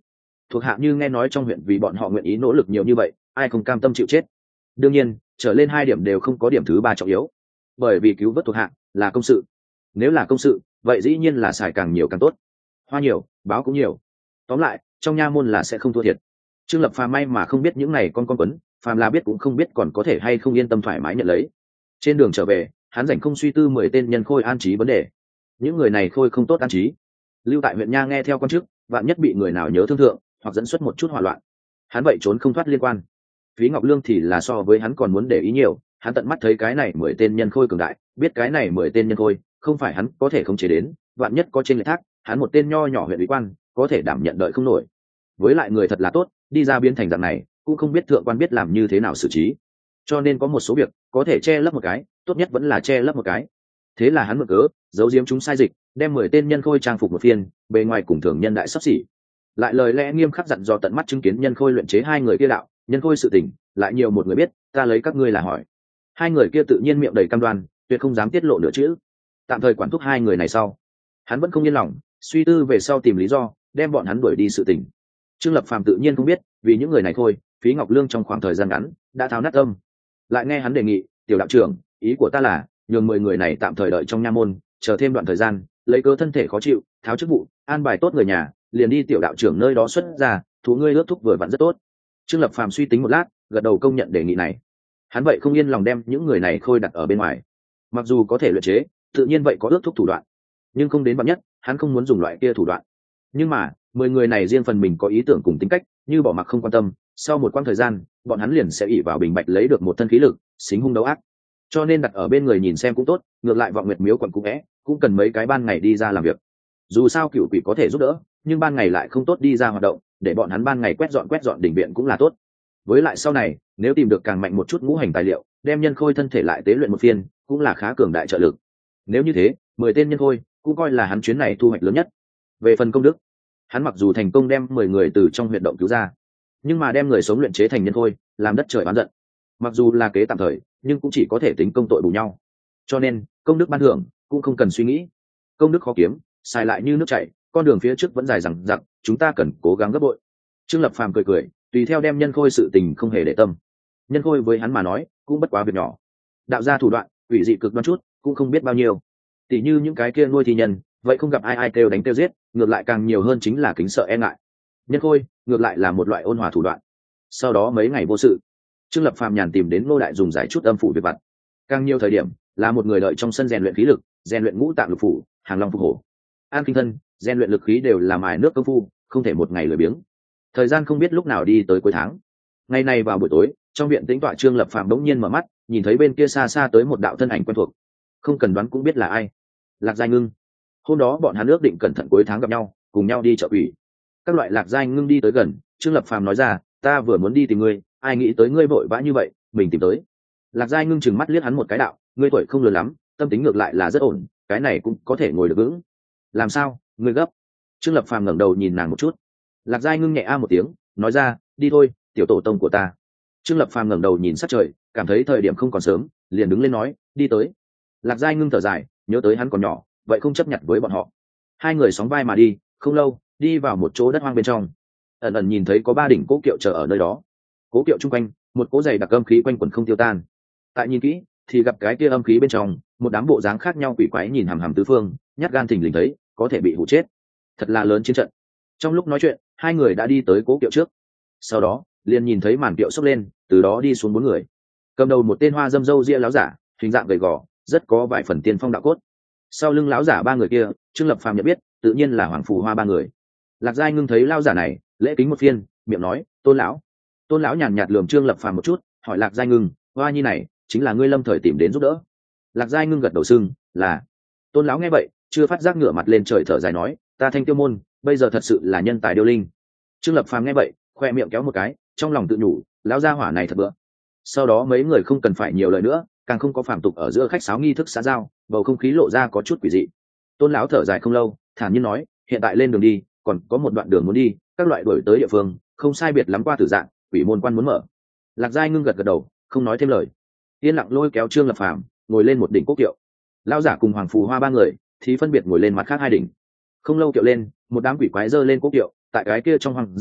thuộc hạ như nghe nói trong huyện vì bọn họ nguyện ý nỗ lực nhiều như vậy, ai không cam tâm chịu chết. Đương nhiên trở lên 2 điểm đều không có điểm thứ 3 trọng yếu, bởi vì cứu vớt thuộc hạ là công sự. Nếu là công sự vậy dĩ nhiên là xài càng nhiều càng tốt, hoa nhiều báo cũng nhiều, tóm lại trong nha môn là sẽ không thua thiệt. Trương Lập Phàm may mà không biết những này con quấn, phàm là biết cũng không biết còn có thể hay không yên tâm thoải mái nhận lấy. Trên đường trở về hắn rảnh không suy tư 10 tên nhân khôi an trí vấn đề. Những người này khôi không tốt an trí, lưu tại huyện nha nghe theo quan chức, vạn nhất bị người nào nhớ thương thượng hoặc dẫn xuất một chút hỏa loạn, hắn vậy trốn không thoát liên quan. Phí Ngọc Lương thì là so với hắn còn muốn để ý nhiều, hắn tận mắt thấy cái này 10 tên nhân khôi cường đại, biết cái này 10 tên nhân khôi không phải hắn có thể khống chế đến, vạn nhất có trên lệch thác, hắn một tên nho nhỏ huyện ủy quan có thể đảm nhận đợi không nổi. Với lại người thật là tốt, đi ra biến thành dạng này cũng không biết thượng quan biết làm như thế nào xử trí, cho nên có một số việc có thể che lấp một cái, tốt nhất vẫn là che lấp một cái. Thế là hắn mượn cớ giấu giếm chúng sai dịch, đem 10 tên nhân khôi trang phục một phiên, bề ngoài cùng thường nhân đại sắp xỉ, lại lời lẽ nghiêm khắc dặn dò tận mắt chứng kiến nhân khôi luyện chế 2 người kia đạo nhân khôi sự tình lại nhiều một người biết, ta lấy các ngươi là hỏi. 2 người kia tự nhiên miệng đầy cam đoan, tuyệt không dám tiết lộ nửa chữ. Tạm thời quản thúc 2 người này sau, hắn vẫn không yên lòng, suy tư về sau tìm lý do đem bọn hắn đuổi đi sự tình. Trương Lập Phàm tự nhiên không biết, vì những người này thôi Phí Ngọc Lương trong khoảng thời gian ngắn đã tháo nát tâm. Lại nghe hắn đề nghị, tiểu đạo trưởng, ý của ta là nhường 10 người này tạm thời đợi trong nha môn, chờ thêm đoạn thời gian lấy cớ thân thể khó chịu tháo chức vụ, an bài tốt người nhà liền đi tiểu đạo trưởng nơi đó xuất ra, thú ngươi ước thúc vừa vặn rất tốt. Trương Lập Phàm suy tính một lát, gật đầu công nhận đề nghị này. Hắn vậy không yên lòng đem những người này khôi đặt ở bên ngoài, mặc dù có thể luyện chế tự nhiên vậy có ước thúc thủ đoạn, nhưng không đến vạn nhất hắn không muốn dùng loại kia thủ đoạn. Nhưng mà 10 người này riêng phần mình có ý tưởng cùng tính cách, như bỏ mặc không quan tâm, sau một quãng thời gian bọn hắn liền sẽ ỷ vào bình bạch lấy được một thân khí lực, xính hung đấu ác. Cho nên đặt ở bên người nhìn xem cũng tốt, ngược lại Vọng Nguyệt Miếu quận cũng cũng cần mấy cái ban ngày đi ra làm việc. Dù sao cựu quỷ có thể giúp đỡ, nhưng ban ngày lại không tốt đi ra hoạt động, để bọn hắn ban ngày quét dọn đỉnh viện cũng là tốt. Với lại sau này nếu tìm được càng mạnh một chút ngũ hành tài liệu, đem nhân khôi thân thể lại tế luyện một phiên, cũng là khá cường đại trợ lực. Nếu như thế 10 tên nhân khôi cũng coi là hắn chuyến này thu hoạch lớn nhất. Về phần công đức, hắn mặc dù thành công đem 10 người từ trong huyệt động cứu ra, nhưng mà đem người sống luyện chế thành nhân khôi làm đất trời oán giận. Mặc dù là kế tạm thời, nhưng cũng chỉ có thể tính công tội bù nhau, cho nên công đức ban thưởng cũng không cần suy nghĩ. Công đức khó kiếm, xài lại như nước chảy, con đường phía trước vẫn dài dằng dặc, chúng ta cần cố gắng gấp bội. Trương Lập Phàm cười tùy theo đem nhân khôi sự tình không hề để tâm. Nhân khôi với hắn mà nói cũng bất quá việc nhỏ, đạo gia thủ đoạn ủy dị cực đoan chút cũng không biết bao nhiêu. Tỷ như những cái kia nuôi thi nhân, vậy không gặp ai kêu đánh kêu giết, ngược lại càng nhiều hơn chính là kính sợ e ngại. Nhân khôi ngược lại là một loại ôn hòa thủ đoạn. Sau đó mấy ngày vô sự, Trương Lập Phàm nhàn tìm đến Ngô Đại dùng giải chút âm phủ việc vặt. Càng nhiều thời điểm là một người đợi trong sân rèn luyện khí lực, rèn luyện ngũ tạng lục phủ, hàng long phục hổ, an kinh thân, rèn luyện lực khí đều là mài nước công phu, không thể một ngày lười biếng. Thời gian không biết lúc nào đi tới cuối tháng. Ngày này vào buổi tối, trong viện tĩnh tọa Trương Lập Phàm bỗng nhiên mở mắt, nhìn thấy bên kia xa xa tới một đạo thân ảnh quen thuộc, không cần đoán cũng biết là ai. Lạc Giai Ngưng. Hôm đó bọn hắn ước định cẩn thận cuối tháng gặp nhau, cùng nhau đi chợ ủy. Các loại Lạc Giai Ngưng đi tới gần, Trương Lập Phàm nói ra, ta vừa muốn đi tìm ngươi, ai nghĩ tới ngươi vội vã như vậy, mình tìm tới. Lạc Giai Ngưng chừng mắt liếc hắn một cái đạo, ngươi tuổi không lớn lắm, tâm tính ngược lại là rất ổn, cái này cũng có thể ngồi được vững. Làm sao, ngươi gấp? Trương Lập Phàm ngẩng đầu nhìn nàng một chút. Lạc Giai Ngưng nhẹ a một tiếng, nói ra, đi thôi, tiểu tổ tông của ta. Trương Lập Phàm ngẩng đầu nhìn sát trời, cảm thấy thời điểm không còn sớm, liền đứng lên nói, đi tới. Lạc Giai Ngưng thở dài, nhớ tới hắn còn nhỏ, vậy không chấp nhận với bọn họ. 2 người sóng vai mà đi, không lâu đi vào một chỗ đất hoang bên trong. Ẩn ẩn nhìn thấy có 3 đỉnh cố kiệu chờ ở nơi đó. Cố kiệu chung quanh một cỗ dày đặc âm khí quanh quẩn không tiêu tan. Tại nhìn kỹ thì gặp cái kia âm khí bên trong một đám bộ dáng khác nhau quỷ quái nhìn hằm hằm tứ phương, nhát gan thình lình thấy có thể bị hụ chết. Thật là lớn chiến trận. Trong lúc nói chuyện 2 người đã đi tới cố kiệu trước, sau đó liền nhìn thấy màn kiệu xốc lên, từ đó đi xuống 4 người. Cầm đầu một tên hoa dâm râu ria láo giả, hình dạng gầy gò, rất có vài phần tiên phong đạo cốt. Sau lưng láo giả 3 người kia Trương Lập Phàm nhận biết, tự nhiên là Hoàng Phù Hoa 3 người. Lạc Giai Ngưng thấy lao giả này, lễ kính một phiên, miệng nói, tôn lão. Tôn lão nhàn nhạt lườm Trương Lập Phàm một chút, hỏi Lạc Giai Ngưng, hoa nhi này chính là ngươi lâm thời tìm đến giúp đỡ? Lạc Giai Ngưng gật đầu sưng, là. Tôn lão nghe vậy chưa phát giác, ngửa mặt lên trời thở dài nói, ta Thanh Tiêu môn bây giờ thật sự là nhân tài điêu linh. Trương Lập Phàm nghe vậy khoe miệng kéo một cái, trong lòng tự nhủ, lão gia hỏa này thật bựa. Sau đó mấy người không cần phải nhiều lời nữa, càng không có phàm tục ở giữa khách sáo nghi thức xã giao, bầu không khí lộ ra có chút quỷ dị. Tôn lão thở dài không lâu, thản nhiên nói, hiện tại lên đường đi, còn có một đoạn đường muốn đi, các loại đổi tới địa phương không sai biệt lắm qua tử dạng, quỷ môn quan muốn mở. Lạc Giai Ngưng gật gật đầu, không nói thêm lời, yên lặng lôi kéo Trương Lập Phàm ngồi lên một đỉnh cố kiệu. Lão giả cùng Hoàng Phù Hoa 3 người thì phân biệt ngồi lên mặt khác 2 đỉnh. Không lâu kiệu lên, một đám quỷ quái dơ lên cố kiệu, tại cái kia trong hoang dã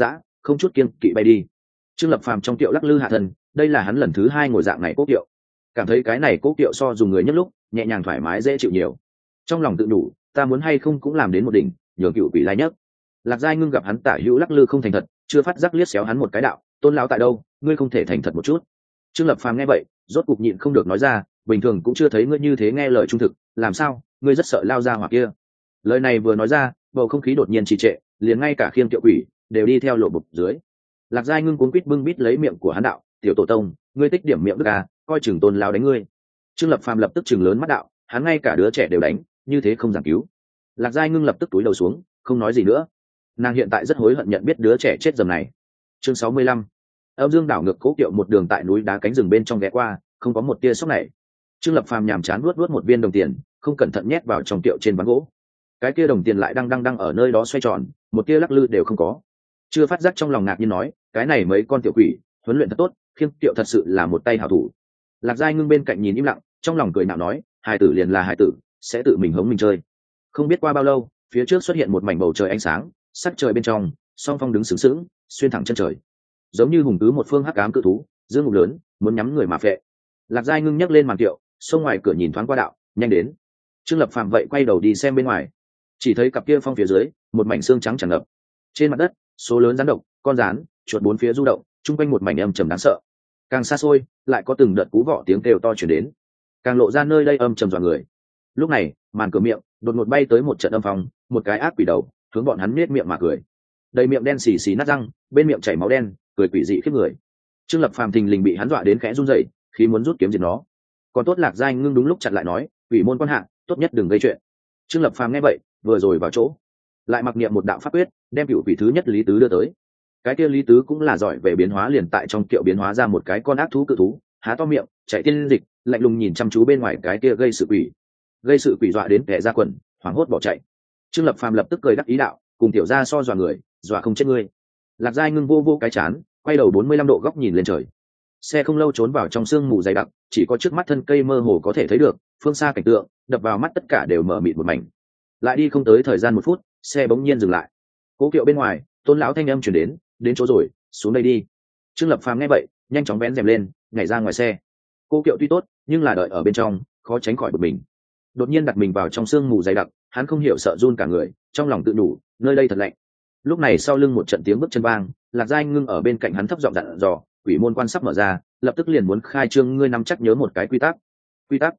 không chút kiêng kỵ bay đi. Trương Lập Phàm trong tiệu lắc lư hạ thân, đây là hắn lần thứ 2 ngồi dạng này cố kiệu, cảm thấy cái này cố kiệu so dùng người nhất lúc nhẹ nhàng thoải mái dễ chịu nhiều. Trong lòng tự đủ, ta muốn hay không cũng làm đến một đỉnh, nhường cựu quỷ lai nhất. Lạc Giai Ngưng gặp hắn tả hữu lắc lư không thành thật, chưa phát giác liếc xéo hắn một cái đạo, Tôn lão tại đâu, ngươi không thể thành thật một chút. Trương Lập Phàm nghe vậy, rốt cục nhịn không được nói ra, bình thường cũng chưa thấy ngươi như thế nghe lời trung thực, làm sao, ngươi rất sợ lao ra hỏa kia. Lời này vừa nói ra, bầu không khí đột nhiên trì trệ, liền ngay cả khiêng kiệu quỷ đều đi theo lộ bục dưới. Lạc Giai Ngưng cuống quýt bưng bít lấy miệng của hắn đạo, tiểu tổ tông, ngươi tích điểm miệng đức à, coi chừng Tôn lão đánh ngươi. Trương Lập Phàm lập tức chừng lớn mắt đạo, hắn ngay cả đứa trẻ đều đánh, như thế không giảng cứu. Lạc Giai Ngưng lập tức túi đầu xuống, không nói gì nữa. Nàng hiện tại rất hối hận nhận biết đứa trẻ chết dầm này. Chương 65. Âm Dương đảo ngược cố kiệu một đường tại núi đá cánh rừng bên trong ghé qua, không có một tia sốc này. Trương Lập Phàm nhàm chán nuốt một viên đồng tiền, không cẩn thận nhét vào trong kiệu trên ván gỗ. Cái kia đồng tiền lại đang ở nơi đó xoay tròn, một tia lắc lư đều không có. Chưa phát giác trong lòng ngạc nhiên nói, cái này mấy con tiểu quỷ, huấn luyện thật tốt, khiêng kiệu thật sự là một tay hảo thủ. Lạc Giai Ngưng bên cạnh nhìn im lặng, trong lòng cười nhạo nói, hài tử liền là hài tử, sẽ tự mình hống mình chơi. Không biết qua bao lâu, phía trước xuất hiện một mảnh bầu trời ánh sáng, sắc trời bên trong, song phong đứng sướng sướng, xuyên thẳng chân trời, giống như hùng cứ một phương hắc ám cự thú, dương ngục lớn, muốn nhắm người mà phệ. Lạc Giai Ngưng nhấc lên màn kiệu, xông ngoài cửa nhìn thoáng qua đạo, nhanh đến. Trương Lập Phàm vậy quay đầu đi xem bên ngoài, chỉ thấy cặp kia phong phía dưới, một mảnh xương trắng tràn ngập. Trên mặt đất, số lớn rắn độc, con rắn, chuột bốn phía du động, chung quanh một mảnh âm trầm đáng sợ. Càng xa xôi, lại có từng đợt cú vọ tiếng kêu to truyền đến, càng lộ ra nơi đây âm trầm dọa người. Lúc này, màn cửa miệng đột ngột bay tới một trận âm phong, một cái ác quỷ đầu hướng bọn hắn nết miệng mà cười, đầy miệng đen xì xì nát răng, bên miệng chảy máu đen, cười quỷ dị khiếp người. Trương Lập Phàm thình lình bị hắn dọa đến khẽ run rẩy, khi muốn rút kiếm giết nó. Còn tốt Lạc Giai Ngưng đúng lúc chặn lại nói, quỷ môn quan hạ, tốt nhất đừng gây chuyện. Trương Lập Phàm nghe vậy, vừa rồi vào chỗ, lại mặc niệm một đạo pháp quyết, đem cựu quỷ thứ nhất Lý Tứ đưa tới. Cái kia Lý Tứ cũng là giỏi về biến hóa, liền tại trong kiệu biến hóa ra một cái con ác thú cự thú, há to miệng, chạy tiên dịch, lạnh lùng nhìn chăm chú bên ngoài cái kia gây sự quỷ dọa đến kẻ ra quần, hoảng hốt bỏ chạy. Trương Lập Phàm lập tức cười đắc ý đạo, cùng tiểu gia so dọa người, dọa không chết ngươi. Lạc Giai Ngưng vô cái chán, quay đầu 45 độ góc nhìn lên trời. Xe không lâu trốn vào trong sương mù dày đặc, chỉ có trước mắt thân cây mơ hồ có thể thấy được, phương xa cảnh tượng đập vào mắt tất cả đều mờ mịt một mảnh. Lại đi không tới thời gian 1 phút, xe bỗng nhiên dừng lại. Cố kiệu bên ngoài, Tôn lão thanh âm truyền đến chỗ rồi, xuống đây đi. Trương Lập Phàm nghe vậy, nhanh chóng vén rèm lên, nhảy ra ngoài xe. Cố kiệu tuy tốt, nhưng là đợi ở bên trong, khó tránh khỏi bực mình. Đột nhiên đặt mình vào trong sương mù dày đặc, hắn không hiểu sợ run cả người, trong lòng tự đủ, nơi đây thật lạnh. Lúc này sau lưng một trận tiếng bước chân vang, Lạc Giai Ngưng ở bên cạnh hắn thấp giọng dặn dò, quỷ môn quan sắp mở ra, lập tức liền muốn khai trương, ngươi nắm chắc nhớ một cái quy tắc.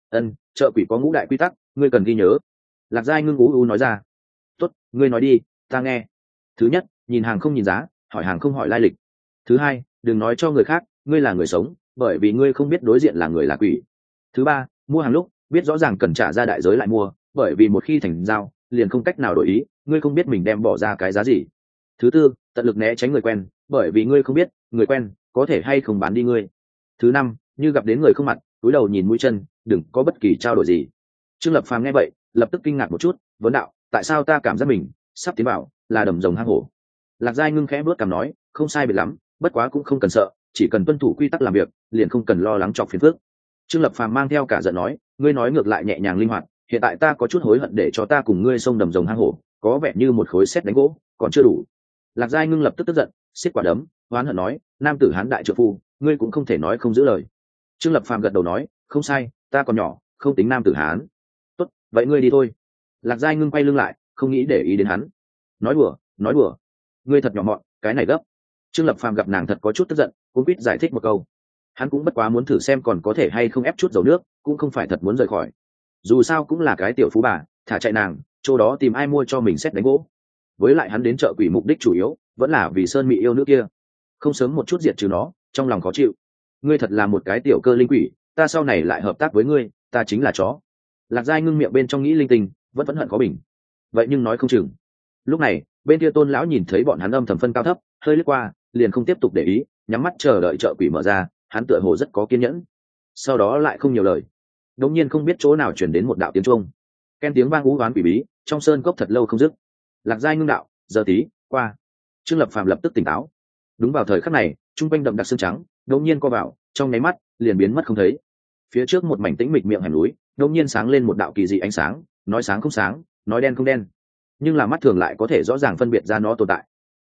Chợ quỷ có ngũ đại quy tắc, ngươi cần ghi nhớ. Lạc Giai Ngưng ú nói ra. Tốt, ngươi nói đi, ta nghe. Thứ nhất, nhìn hàng không nhìn giá, hỏi hàng không hỏi lai lịch. Thứ hai, đừng nói cho người khác ngươi là người sống, bởi vì ngươi không biết đối diện là người là quỷ. Thứ ba, mua hàng lúc biết rõ ràng cần trả ra đại giới lại mua, bởi vì một khi thành giao liền không cách nào đổi ý, ngươi không biết mình đem bỏ ra cái giá gì. Thứ tư, tận lực né tránh người quen, bởi vì ngươi không biết người quen có thể hay không bán đi ngươi. Thứ năm, như gặp đến người không mặt, cúi đầu nhìn mũi chân, đừng có bất kỳ trao đổi gì. Trương Lập Phàm nghe vậy, lập tức kinh ngạc một chút, vấn đạo, tại sao ta cảm giác mình sắp tiến vào là đầm rồng hang hổ. Lạc Giai Ngưng khẽ bước cằm nói, không sai biệt lắm, bất quá cũng không cần sợ, chỉ cần tuân thủ quy tắc làm việc, liền không cần lo lắng chọc phiền phức. Trương Lập Phàm mang theo cả giận nói, ngươi nói ngược lại nhẹ nhàng linh hoạt, hiện tại ta có chút hối hận để cho ta cùng ngươi xông đầm rồng hang hổ, có vẻ như một khối sét đánh gỗ, còn chưa đủ. Lạc Giai Ngưng lập tức tức giận, siết quả đấm, oán hận nói, nam tử hán đại trượng phu, ngươi cũng không thể nói không giữ lời. Trương Lập Phàm gật đầu nói, không sai, ta còn nhỏ, không tính nam tử hán. Tốt, vậy ngươi đi thôi. Lạc Giai Ngưng quay lưng lại, không nghĩ để ý đến hắn. Nói đùa, ngươi thật nhỏ mọn, cái này gấp. Trương Lập Phàm gặp nàng thật có chút tức giận, cũng biết giải thích một câu. Hắn cũng bất quá muốn thử xem còn có thể hay không ép chút dầu nước, cũng không phải thật muốn rời khỏi. Dù sao cũng là cái tiểu phú bà, thả chạy nàng, chỗ đó tìm ai mua cho mình xét đánh gỗ. Với lại hắn đến chợ quỷ mục đích chủ yếu vẫn là vì Sơn Mị yêu nữ kia, không sớm một chút diệt trừ nó, trong lòng khó chịu. Ngươi thật là một cái tiểu cơ linh quỷ, ta sau này lại hợp tác với ngươi, ta chính là chó. Lạc Giai Ngưng miệng bên trong nghĩ linh tinh, vẫn hận khó bình. Vậy nhưng nói không chừng. Lúc này, bên kia Tôn lão nhìn thấy bọn hắn âm thầm phân cao thấp, hơi lướt qua, liền không tiếp tục để ý, nhắm mắt chờ đợi chợ quỷ mở ra, hắn tựa hồ rất có kiên nhẫn. Sau đó lại không nhiều lời. Đống nhiên không biết chỗ nào truyền đến một đạo tiếng chuông. Ken tiếng vang ú oán quỷ bí, trong sơn cốc thật lâu không dứt. Lạc Giai Ngưng đạo, giờ tí, qua. Trương Lập Phàm lập tức tỉnh táo. Đúng vào thời khắc này, trung quanh đậm đặc xương trắng, đống nhiên co vào, trong nháy mắt, liền biến mất không thấy. Phía trước một mảnh tĩnh mịch miệng hẻm núi, đống nhiên sáng lên một đạo kỳ dị ánh sáng, nói sáng không sáng, nói đen không đen, nhưng là mắt thường lại có thể rõ ràng phân biệt ra nó tồn tại.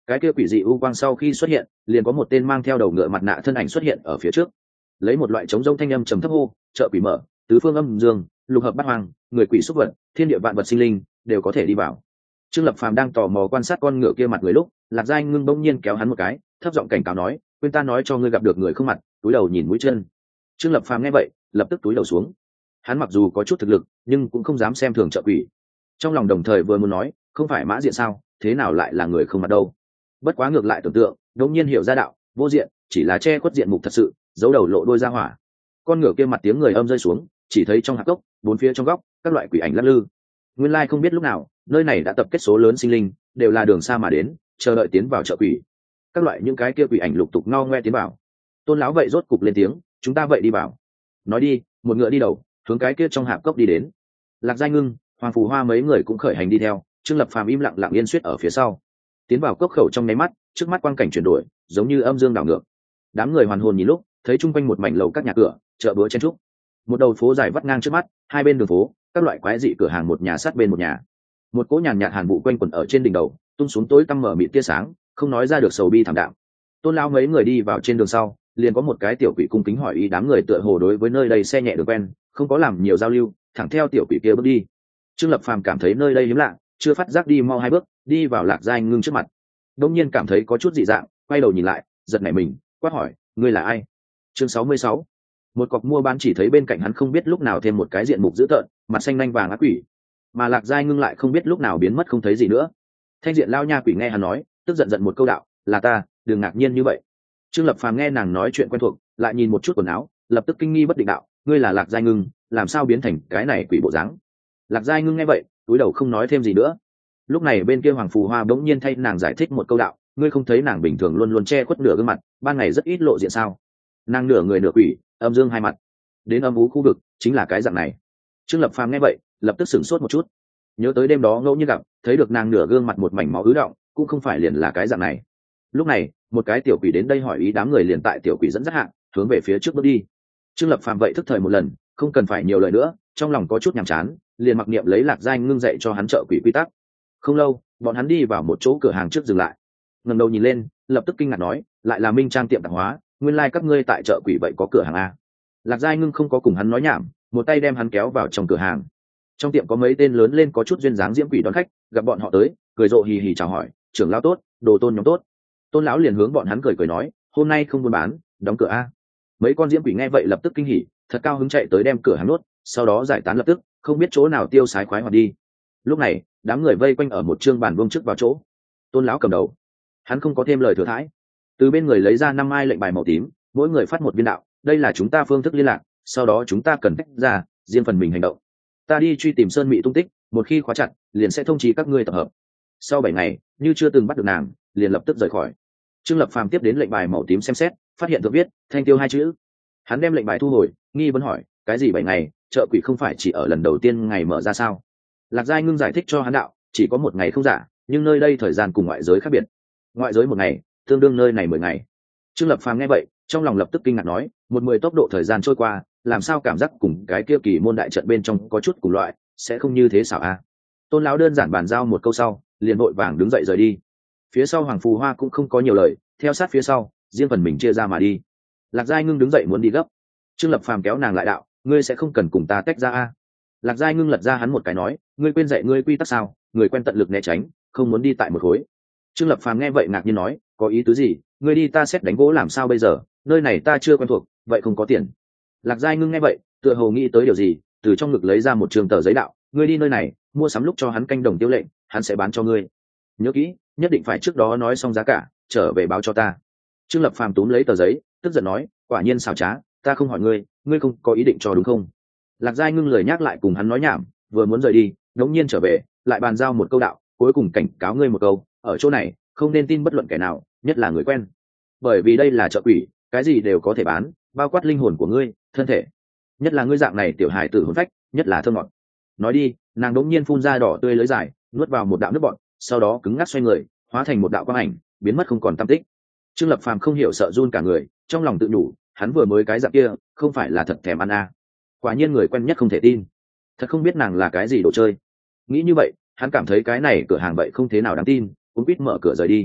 cái kia quỷ dị u quang sau khi xuất hiện liền có một tên mang theo đầu ngựa mặt nạ thân ảnh xuất hiện ở phía trước, lấy một loại trống rông thanh âm trầm thấp hô: chợ quỷ mở, tứ phương âm dương, lục hợp bát hoang, người quỷ xúc vật, thiên địa vạn vật sinh linh đều có thể đi vào. Trương Lập Phàm đang tò mò quan sát con ngựa kia mặt người lúc, Lạc Giai Ngưng bỗng nhiên kéo hắn một cái, thấp giọng cảnh cáo nói: quên ta nói cho ngươi gặp được người không mặt, túi đầu nhìn mũi chân. Trương Lập Phàm nghe vậy lập tức túi đầu xuống. Hắn mặc dù có chút thực lực nhưng cũng không dám xem thường trợ quỷ, trong lòng đồng thời vừa muốn nói không phải Mã Diện sao, thế nào lại là người không mặt đâu. Bất quá ngược lại tưởng tượng đột nhiên hiểu ra đạo vô diện chỉ là che khuất diện mục thật sự, giấu đầu lộ đôi ra hỏa. Con ngựa kia mặt tiếng người âm rơi xuống, chỉ thấy trong hạp cốc bốn phía trong góc các loại quỷ ảnh lắc lư. Nguyên lai không biết lúc nào nơi này đã tập kết số lớn sinh linh, đều là đường xa mà đến chờ đợi tiến vào chợ quỷ. Các loại những cái kia quỷ ảnh lục tục ngao ngoe tiến vào. Tôn lão vậy rốt cục lên tiếng: chúng ta vậy đi vào. Nói đi, một ngựa đi đầu hướng cái kia trong hạp cốc đi đến. Lạc Giai Ngưng, Hoàng Phù Hoa mấy người cũng khởi hành đi theo. Trương Lập Phàm im lặng lặng yên suýt ở phía sau. Tiến vào cốc khẩu trong nháy mắt, trước mắt quang cảnh chuyển đổi, giống như âm dương đảo ngược. Đám người hoàn hồn nhìn lúc thấy chung quanh một mảnh lầu các nhà cửa, chợ búa chen trúc. Một đầu phố dài vắt ngang trước mắt, hai bên đường phố các loại quái dị cửa hàng một nhà sát bên một nhà. Một cỗ nhàn nhạt hàn vụ quanh quẩn ở trên đỉnh đầu, tung xuống tối tăm mở mịt tia sáng, không nói ra được sầu bi thảm đạm. Tôn lão mấy người đi vào trên đường sau, liền có một cái tiểu quỷ cung kính hỏi ý đám người tựa hồ đối với nơi đây xe nhẹ được quen, không có làm nhiều giao lưu, thẳng theo tiểu quỷ kia bước đi. Trương Lập Phàm cảm thấy nơi đây hiếm lạ, chưa phát giác đi mau hai bước, đi vào Lạc Giai Ngưng trước mặt. Đột nhiên cảm thấy có chút dị dạng, quay đầu nhìn lại, giật nảy mình, quát hỏi: ngươi là ai? Chương 66. Một cọc mua bán chỉ thấy bên cạnh hắn không biết lúc nào thêm một cái diện mục dữ tợn, mặt xanh nanh vàng ác quỷ, mà Lạc Giai Ngưng lại không biết lúc nào biến mất không thấy gì nữa. Thanh diện lao nha quỷ nghe hắn nói, tức giận giận một câu đạo: là ta, đừng ngạc nhiên như vậy. Trương Lập Phàm nghe nàng nói chuyện quen thuộc, lại nhìn một chút quần áo, lập tức kinh nghi bất định đạo: ngươi là Lạc Giai Ngưng, làm sao biến thành cái này quỷ bộ dáng? Lạc Giai Ngưng nghe vậy cúi đầu không nói thêm gì nữa. Lúc này bên kia Hoàng Phù Hoa bỗng nhiên thay nàng giải thích một câu đạo: ngươi không thấy nàng bình thường luôn luôn che khuất nửa gương mặt, ban ngày rất ít lộ diện sao? Nàng nửa người nửa quỷ, âm dương hai mặt, đến âm ú khu vực chính là cái dạng này. Trương Lập Phàm nghe vậy lập tức sửng sốt một chút, nhớ tới đêm đó ngẫu nhiên gặp, thấy được nàng nửa gương mặt một mảnh máu ứ động, cũng không phải liền là cái dạng này. Lúc này một cái tiểu quỷ đến đây hỏi ý đám người, liền tại tiểu quỷ dẫn dắt hạng hướng về phía trước bước đi. Trương Lập Phàm vậy thức thời một lần, không cần phải nhiều lời nữa, trong lòng có chút nhàm chán, liền mặc niệm lấy Lạc Giai Ngưng dạy cho hắn trợ quỷ quy tắc. Không lâu bọn hắn đi vào một chỗ cửa hàng trước dừng lại, ngẩng đầu nhìn lên lập tức kinh ngạc nói: lại là Minh Trang tiệm tạp hóa, nguyên lai các ngươi tại chợ quỷ vậy có cửa hàng a. Lạc Giai Ngưng không có cùng hắn nói nhảm, một tay đem hắn kéo vào trong cửa hàng. Trong tiệm có mấy tên lớn lên có chút duyên dáng diễm quỷ đón khách, gặp bọn họ tới cười rộ hì hì chào hỏi: trưởng lão tốt, đồ tôn nhóm tốt. Tôn lão liền hướng bọn hắn cười cười nói: hôm nay không buôn bán, đóng cửa a. Mấy con diễm quỷ nghe vậy lập tức kinh hỉ, thật cao hứng chạy tới đem cửa hàng nuốt, sau đó giải tán lập tức, không biết chỗ nào tiêu sái khoái hoạt đi. Lúc này đám người vây quanh ở một trương bàn vuông trước vào chỗ. Tôn lão cầm đầu, hắn không có thêm lời thừa thãi, từ bên người lấy ra 5 mai lệnh bài màu tím, mỗi người phát một viên đạo: đây là chúng ta phương thức liên lạc, sau đó chúng ta cần tách ra riêng phần mình hành động. Ta đi truy tìm Sơn Mị tung tích, một khi khóa chặt liền sẽ thông chí các ngươi tập hợp. Sau 7 ngày như chưa từng bắt được nàng, liền lập tức rời khỏi. Trương Lập Phàm tiếp đến lệnh bài màu tím xem xét, phát hiện thượng viết Thanh Tiêu 2 chữ. Hắn đem lệnh bài thu hồi, nghi vấn hỏi: cái gì 7 ngày, chợ quỷ không phải chỉ ở lần đầu tiên ngày mở ra sao? Lạc Giai Ngưng giải thích cho hắn đạo: chỉ có 1 ngày không giả, nhưng nơi đây thời gian cùng ngoại giới khác biệt. Ngoại giới 1 ngày tương đương nơi này 10 ngày. Trương Lập Phàm nghe vậy trong lòng lập tức kinh ngạc nói: 10 tốc độ thời gian trôi qua, làm sao cảm giác cùng cái kia kỳ môn đại trận bên trong có chút cùng loại, sẽ không như thế xảo a? Tôn lão đơn giản bàn giao một câu sau, liền vội vàng đứng dậy rời đi. Phía sau Hoàng Phù Hoa cũng không có nhiều lời, theo sát phía sau riêng phần mình chia ra mà đi. Lạc Giai Ngưng đứng dậy muốn đi gấp, Trương Lập Phàm kéo nàng lại đạo: ngươi sẽ không cần cùng ta tách ra a? Lạc Giai Ngưng lật ra hắn một cái nói: ngươi quên dạy ngươi quy tắc sao, người quen tận lực né tránh, không muốn đi tại một khối. Trương Lập Phàm nghe vậy ngạc nhiên nói: có ý tứ gì? Ngươi đi ta xét đánh gỗ làm sao bây giờ, nơi này ta chưa quen thuộc, vậy không có tiền. Lạc Giai Ngưng nghe vậy tựa hồ nghĩ tới điều gì, từ trong ngực lấy ra một trường tờ giấy đạo: ngươi đi nơi này mua sắm lúc cho hắn canh đồng tiêu lệnh, hắn sẽ bán cho ngươi, nhớ kỹ nhất định phải trước đó nói xong giá cả, trở về báo cho ta. Trương Lập Phàm túm lấy tờ giấy tức giận nói: quả nhiên xảo trá, ta không hỏi ngươi, ngươi không có ý định cho đúng không? Lạc Giai Ngưng lời nhắc lại cùng hắn nói nhảm, vừa muốn rời đi ngẫu nhiên trở về lại bàn giao một câu đạo: cuối cùng cảnh cáo ngươi một câu, ở chỗ này không nên tin bất luận kẻ nào, nhất là người quen, bởi vì đây là chợ quỷ, cái gì đều có thể bán, bao quát linh hồn của ngươi, thân thể, nhất là ngươi dạng này tiểu hài tử hồn phách, nhất là thơ ngọt. Nói đi nàng đống nhiên phun ra đỏ tươi lưỡi dài, nuốt vào một đạo nước bọt, sau đó cứng ngắc xoay người hóa thành một đạo quang ảnh, biến mất không còn tăm tích. Trương Lập Phàm không hiểu sợ run cả người, trong lòng tự nhủ: hắn vừa mới cái dạng kia không phải là thật thèm ăn à. Quả nhiên người quen nhất không thể tin, thật không biết nàng là cái gì đồ chơi. Nghĩ như vậy hắn cảm thấy cái này cửa hàng vậy không thế nào đáng tin, cũng biết mở cửa rời đi.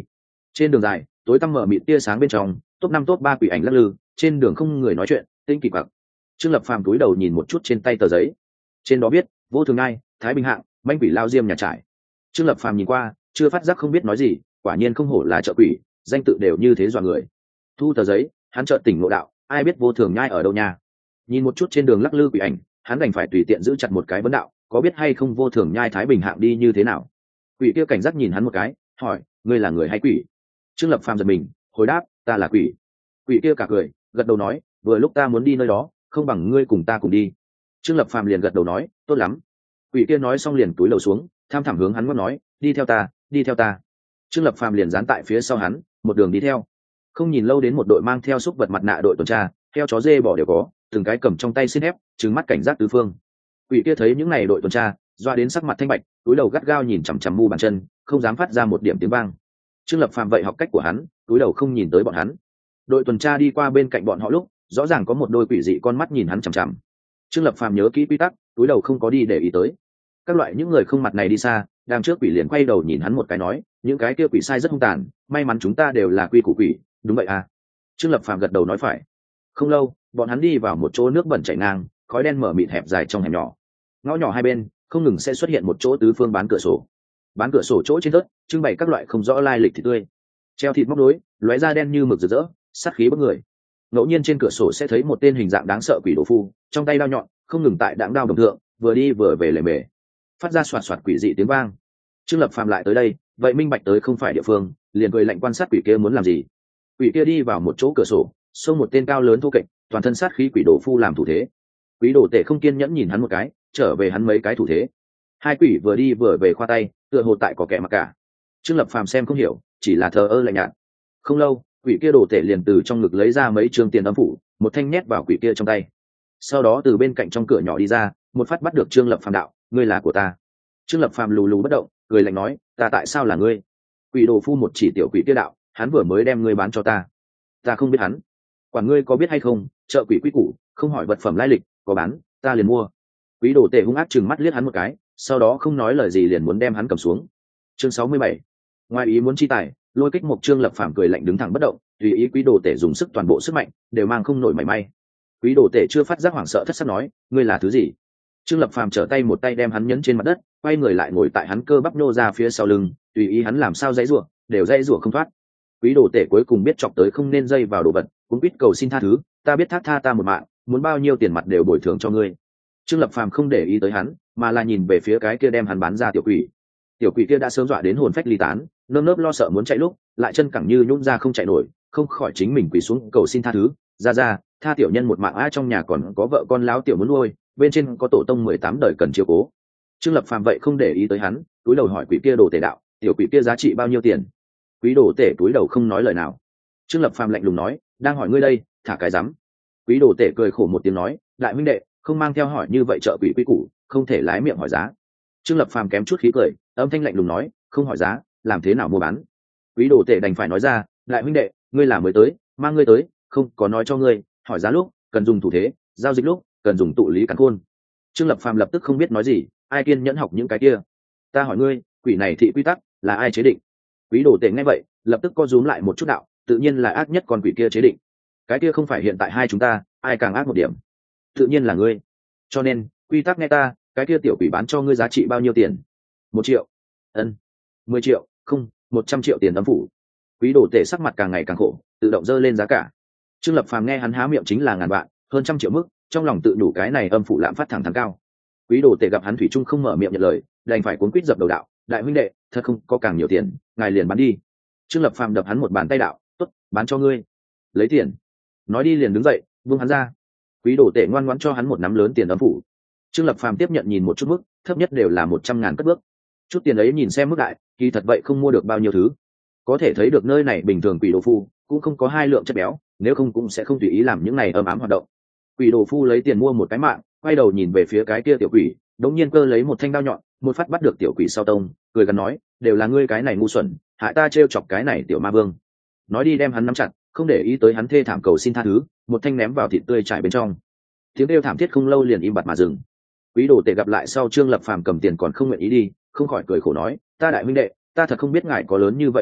Trên đường dài tối tăm mở mịt tia sáng bên trong, top 5 top 3 quỷ ảnh lắc lư, trên đường không người nói chuyện, tĩnh kỳ quặc. Trương Lập Phàm cúi đầu nhìn một chút trên tay tờ giấy, trên đó viết Vô Thường Ngai, Thái Bình Hạng, manh quỷ lao diêm nhà trải. Trương Lập Phàm nhìn qua, chưa phát giác không biết nói gì, quả nhiên không hổ là trợ quỷ, danh tự đều như thế dọa người. Thu tờ giấy, hắn chợt tỉnh ngộ đạo, ai biết Vô Thường Nhai ở đâu nha. Nhìn một chút trên đường lắc lư quỷ ảnh, hắn đành phải tùy tiện giữ chặt một cái vấn đạo, có biết hay không Vô Thường Nhai Thái Bình Hạng đi như thế nào. Quỷ kia cảnh giác nhìn hắn một cái, hỏi, ngươi là người hay quỷ? Trương Lập Phàm giật mình, hồi đáp, ta là quỷ. Quỷ kia cả cười, gật đầu nói, vừa lúc ta muốn đi nơi đó, không bằng ngươi cùng ta cùng đi. Trương Lập Phàm liền gật đầu nói, tốt lắm. Quỷ kia nói xong liền túi lầu xuống, tham thẳm hướng hắn ngót nói, đi theo ta, đi theo ta. Trương Lập Phàm liền dán tại phía sau hắn, một đường đi theo. Không nhìn lâu đến một đội mang theo xúc vật mặt nạ đội tuần tra, theo chó dê bỏ đều có, từng cái cầm trong tay xin ép, trừng mắt cảnh giác tứ phương. Quỷ kia thấy những này đội tuần tra, doa đến sắc mặt thanh bạch, túi đầu gắt gao nhìn chằm chằm mu bàn chân, không dám phát ra một điểm tiếng vang. Trương Lập Phàm vậy học cách của hắn, túi đầu không nhìn tới bọn hắn. Đội tuần tra đi qua bên cạnh bọn họ lúc, rõ ràng có một đôi quỷ dị con mắt nhìn hắn chằm chằm. Trương Lập Phàm nhớ kỹ quy tắc, túi đầu không có đi để ý tới. Các loại những người không mặt này đi xa, đang trước quỷ liền quay đầu nhìn hắn một cái nói, những cái kia quỷ sai rất hung tàn, may mắn chúng ta đều là quy củ quỷ, đúng vậy à? Trương Lập Phàm gật đầu nói phải. Không lâu, bọn hắn đi vào một chỗ nước bẩn chảy ngang, khói đen mở mịt hẹp dài trong hẻm nhỏ. Ngõ nhỏ hai bên, không ngừng sẽ xuất hiện một chỗ tứ phương bán cửa sổ. Bán cửa sổ chỗ trên đất, trưng bày các loại không rõ lai lịch thịt tươi, treo thịt móc nối, lóe da đen như mực rực rỡ, sát khí bức người. Ngẫu nhiên trên cửa sổ sẽ thấy một tên hình dạng đáng sợ quỷ đồ phu, trong tay đao nhọn, không ngừng tại đãng đao đồng thượng, vừa đi vừa về lề mề, phát ra xoạt xoạt quỷ dị tiếng vang. Trương Lập Phàm lại tới đây, vậy minh bạch tới không phải địa phương, liền cười lạnh quan sát quỷ kia muốn làm gì. Quỷ kia đi vào một chỗ cửa sổ, xông một tên cao lớn thô kệch, toàn thân sát khí quỷ đồ phu làm thủ thế. Quỷ đồ tể không kiên nhẫn nhìn hắn một cái, trở về hắn mấy cái thủ thế. Hai quỷ vừa đi vừa về khoa tay, tựa hồ tại có kẻ mặc cả. Trương Lập Phàm xem không hiểu, chỉ là thờ ơ lạnh nhạt. Không lâu, quỷ kia đồ tể liền từ trong ngực lấy ra mấy trương tiền âm phủ, một thanh nhét vào quỷ kia trong tay. Sau đó từ bên cạnh trong cửa nhỏ đi ra, một phát bắt được Trương Lập Phàm đạo, ngươi là của ta. Trương Lập Phàm lù lù bất động, cười lạnh nói, ta tại sao là ngươi? Quỷ đồ phu một chỉ tiểu quỷ kia đạo, hắn vừa mới đem ngươi bán cho ta. Ta không biết hắn. Quản ngươi có biết hay không, chợ quỷ quý củ, không hỏi vật phẩm lai lịch, có bán, ta liền mua. Quỷ đồ tể hung ác chừng mắt liếc hắn một cái, sau đó không nói lời gì liền muốn đem hắn cầm xuống. Chương 67. Ngoài ý muốn chi tài, lôi kích một Trương Lập Phàm cười lạnh đứng thẳng bất động, tùy ý quý đồ tể dùng sức toàn bộ sức mạnh, đều mang không nổi mảy may. Quý đồ tể chưa phát giác hoảng sợ thất sắc nói, ngươi là thứ gì? Trương Lập Phàm trở tay một tay đem hắn nhấn trên mặt đất, quay người lại ngồi tại hắn cơ bắp nô ra phía sau lưng, tùy ý hắn làm sao dãy rủa, đều dãy rủa không thoát. Quý đồ tể cuối cùng biết chọc tới không nên dây vào đồ vật, cũng biết cầu xin tha thứ, ta biết thác tha ta một mạng, muốn bao nhiêu tiền mặt đều bồi thường cho ngươi. Trương Lập Phàm không để ý tới hắn, mà là nhìn về phía cái kia đem hắn bán ra tiểu quỷ. Tiểu quỷ kia đã sớm dọa đến hồn phách ly tán, nơm nớp lo sợ muốn chạy lúc, lại chân cẳng như nhũn ra không chạy nổi, không khỏi chính mình quỳ xuống cầu xin tha thứ, ra, tha tiểu nhân một mạng, ai trong nhà còn có vợ con láo tiểu muốn nuôi, bên trên có tổ tông 18 đời cần chiếu cố. Trương Lập Phàm vậy không để ý tới hắn, túi đầu hỏi quỷ kia đồ tể đạo, tiểu quỷ kia giá trị bao nhiêu tiền? Quý đồ tể túi đầu không nói lời nào. Trương Lập Phàm lạnh lùng nói, đang hỏi ngươi đây, thả cái rắm. Quý đồ tể cười khổ một tiếng nói, đại huynh đệ, không mang theo hỏi như vậy trợ quỷ quý củ, không thể lái miệng hỏi giá. Trương Lập Phàm kém chút khí cười, âm thanh lạnh lùng nói, không hỏi giá, làm thế nào mua bán? Quý đồ tể đành phải nói ra, đại huynh đệ, ngươi là mới tới, mang ngươi tới, không có nói cho ngươi, hỏi giá lúc cần dùng thủ thế, giao dịch lúc cần dùng tụ lý cắn khôn. Trương Lập Phàm lập tức không biết nói gì, ai kiên nhẫn học những cái kia. Ta hỏi ngươi, quỷ này thị quy tắc là ai chế định? Quý đồ tể nghe vậy, lập tức co rúm lại một chút đạo, tự nhiên là ác nhất con quỷ kia chế định. Cái kia không phải hiện tại hai chúng ta, ai càng ác một điểm? Tự nhiên là ngươi. Cho nên, quy tắc nghe ta, cái kia tiểu quỷ bán cho ngươi giá trị bao nhiêu tiền? 1 triệu. Ân. 10 triệu, không, 100 triệu tiền âm phủ. Quý đồ tể sắc mặt càng ngày càng khổ, tự động dơ lên giá cả. Trương Lập Phàm nghe hắn há miệng chính là ngàn vạn, hơn 100 triệu mức, trong lòng tự đủ cái này âm phủ lạm phát thẳng thắn cao. Quý đồ tể gặp hắn thủy chung không mở miệng nhận lời, đành phải cuốn quýt dập đầu đạo, đại huynh đệ, thật không có càng nhiều tiền, ngài liền bán đi. Trương Lập Phàm đập hắn một bàn tay đạo, tốt, bán cho ngươi. Lấy tiền. Nói đi liền đứng dậy, buông hắn ra. Quý đồ tể ngoan ngoãn cho hắn một nắm lớn tiền âm phủ. Trương Lập Phàm tiếp nhận nhìn một chút mức, thấp nhất đều là 100.000 cất bước. Chút tiền ấy nhìn xem mức đại, kỳ thật vậy không mua được bao nhiêu thứ. Có thể thấy được nơi này bình thường quỷ đồ phu cũng không có hai lượng chất béo, nếu không cũng sẽ không tùy ý làm những này ầm ám hoạt động. Quỷ đồ phu lấy tiền mua một cái mạng, quay đầu nhìn về phía cái kia tiểu quỷ, đống nhiên cơ lấy một thanh đao nhọn, một phát bắt được tiểu quỷ sau tông, cười gần nói, đều là ngươi cái này ngu xuẩn, hại ta trêu chọc cái này tiểu ma vương. Nói đi đem hắn nắm chặt, không để ý tới hắn thê thảm cầu xin tha thứ, một thanh ném vào thịt tươi trải bên trong. Tiếng kêu thảm thiết không lâu liền im bặt mà dừng. Quý đồ tể gặp lại sau Trương Lập Phàm cầm tiền còn không nguyện ý đi, không khỏi cười khổ nói, ta đại huynh đệ, ta thật không biết ngài có lớn như vậy năng lực,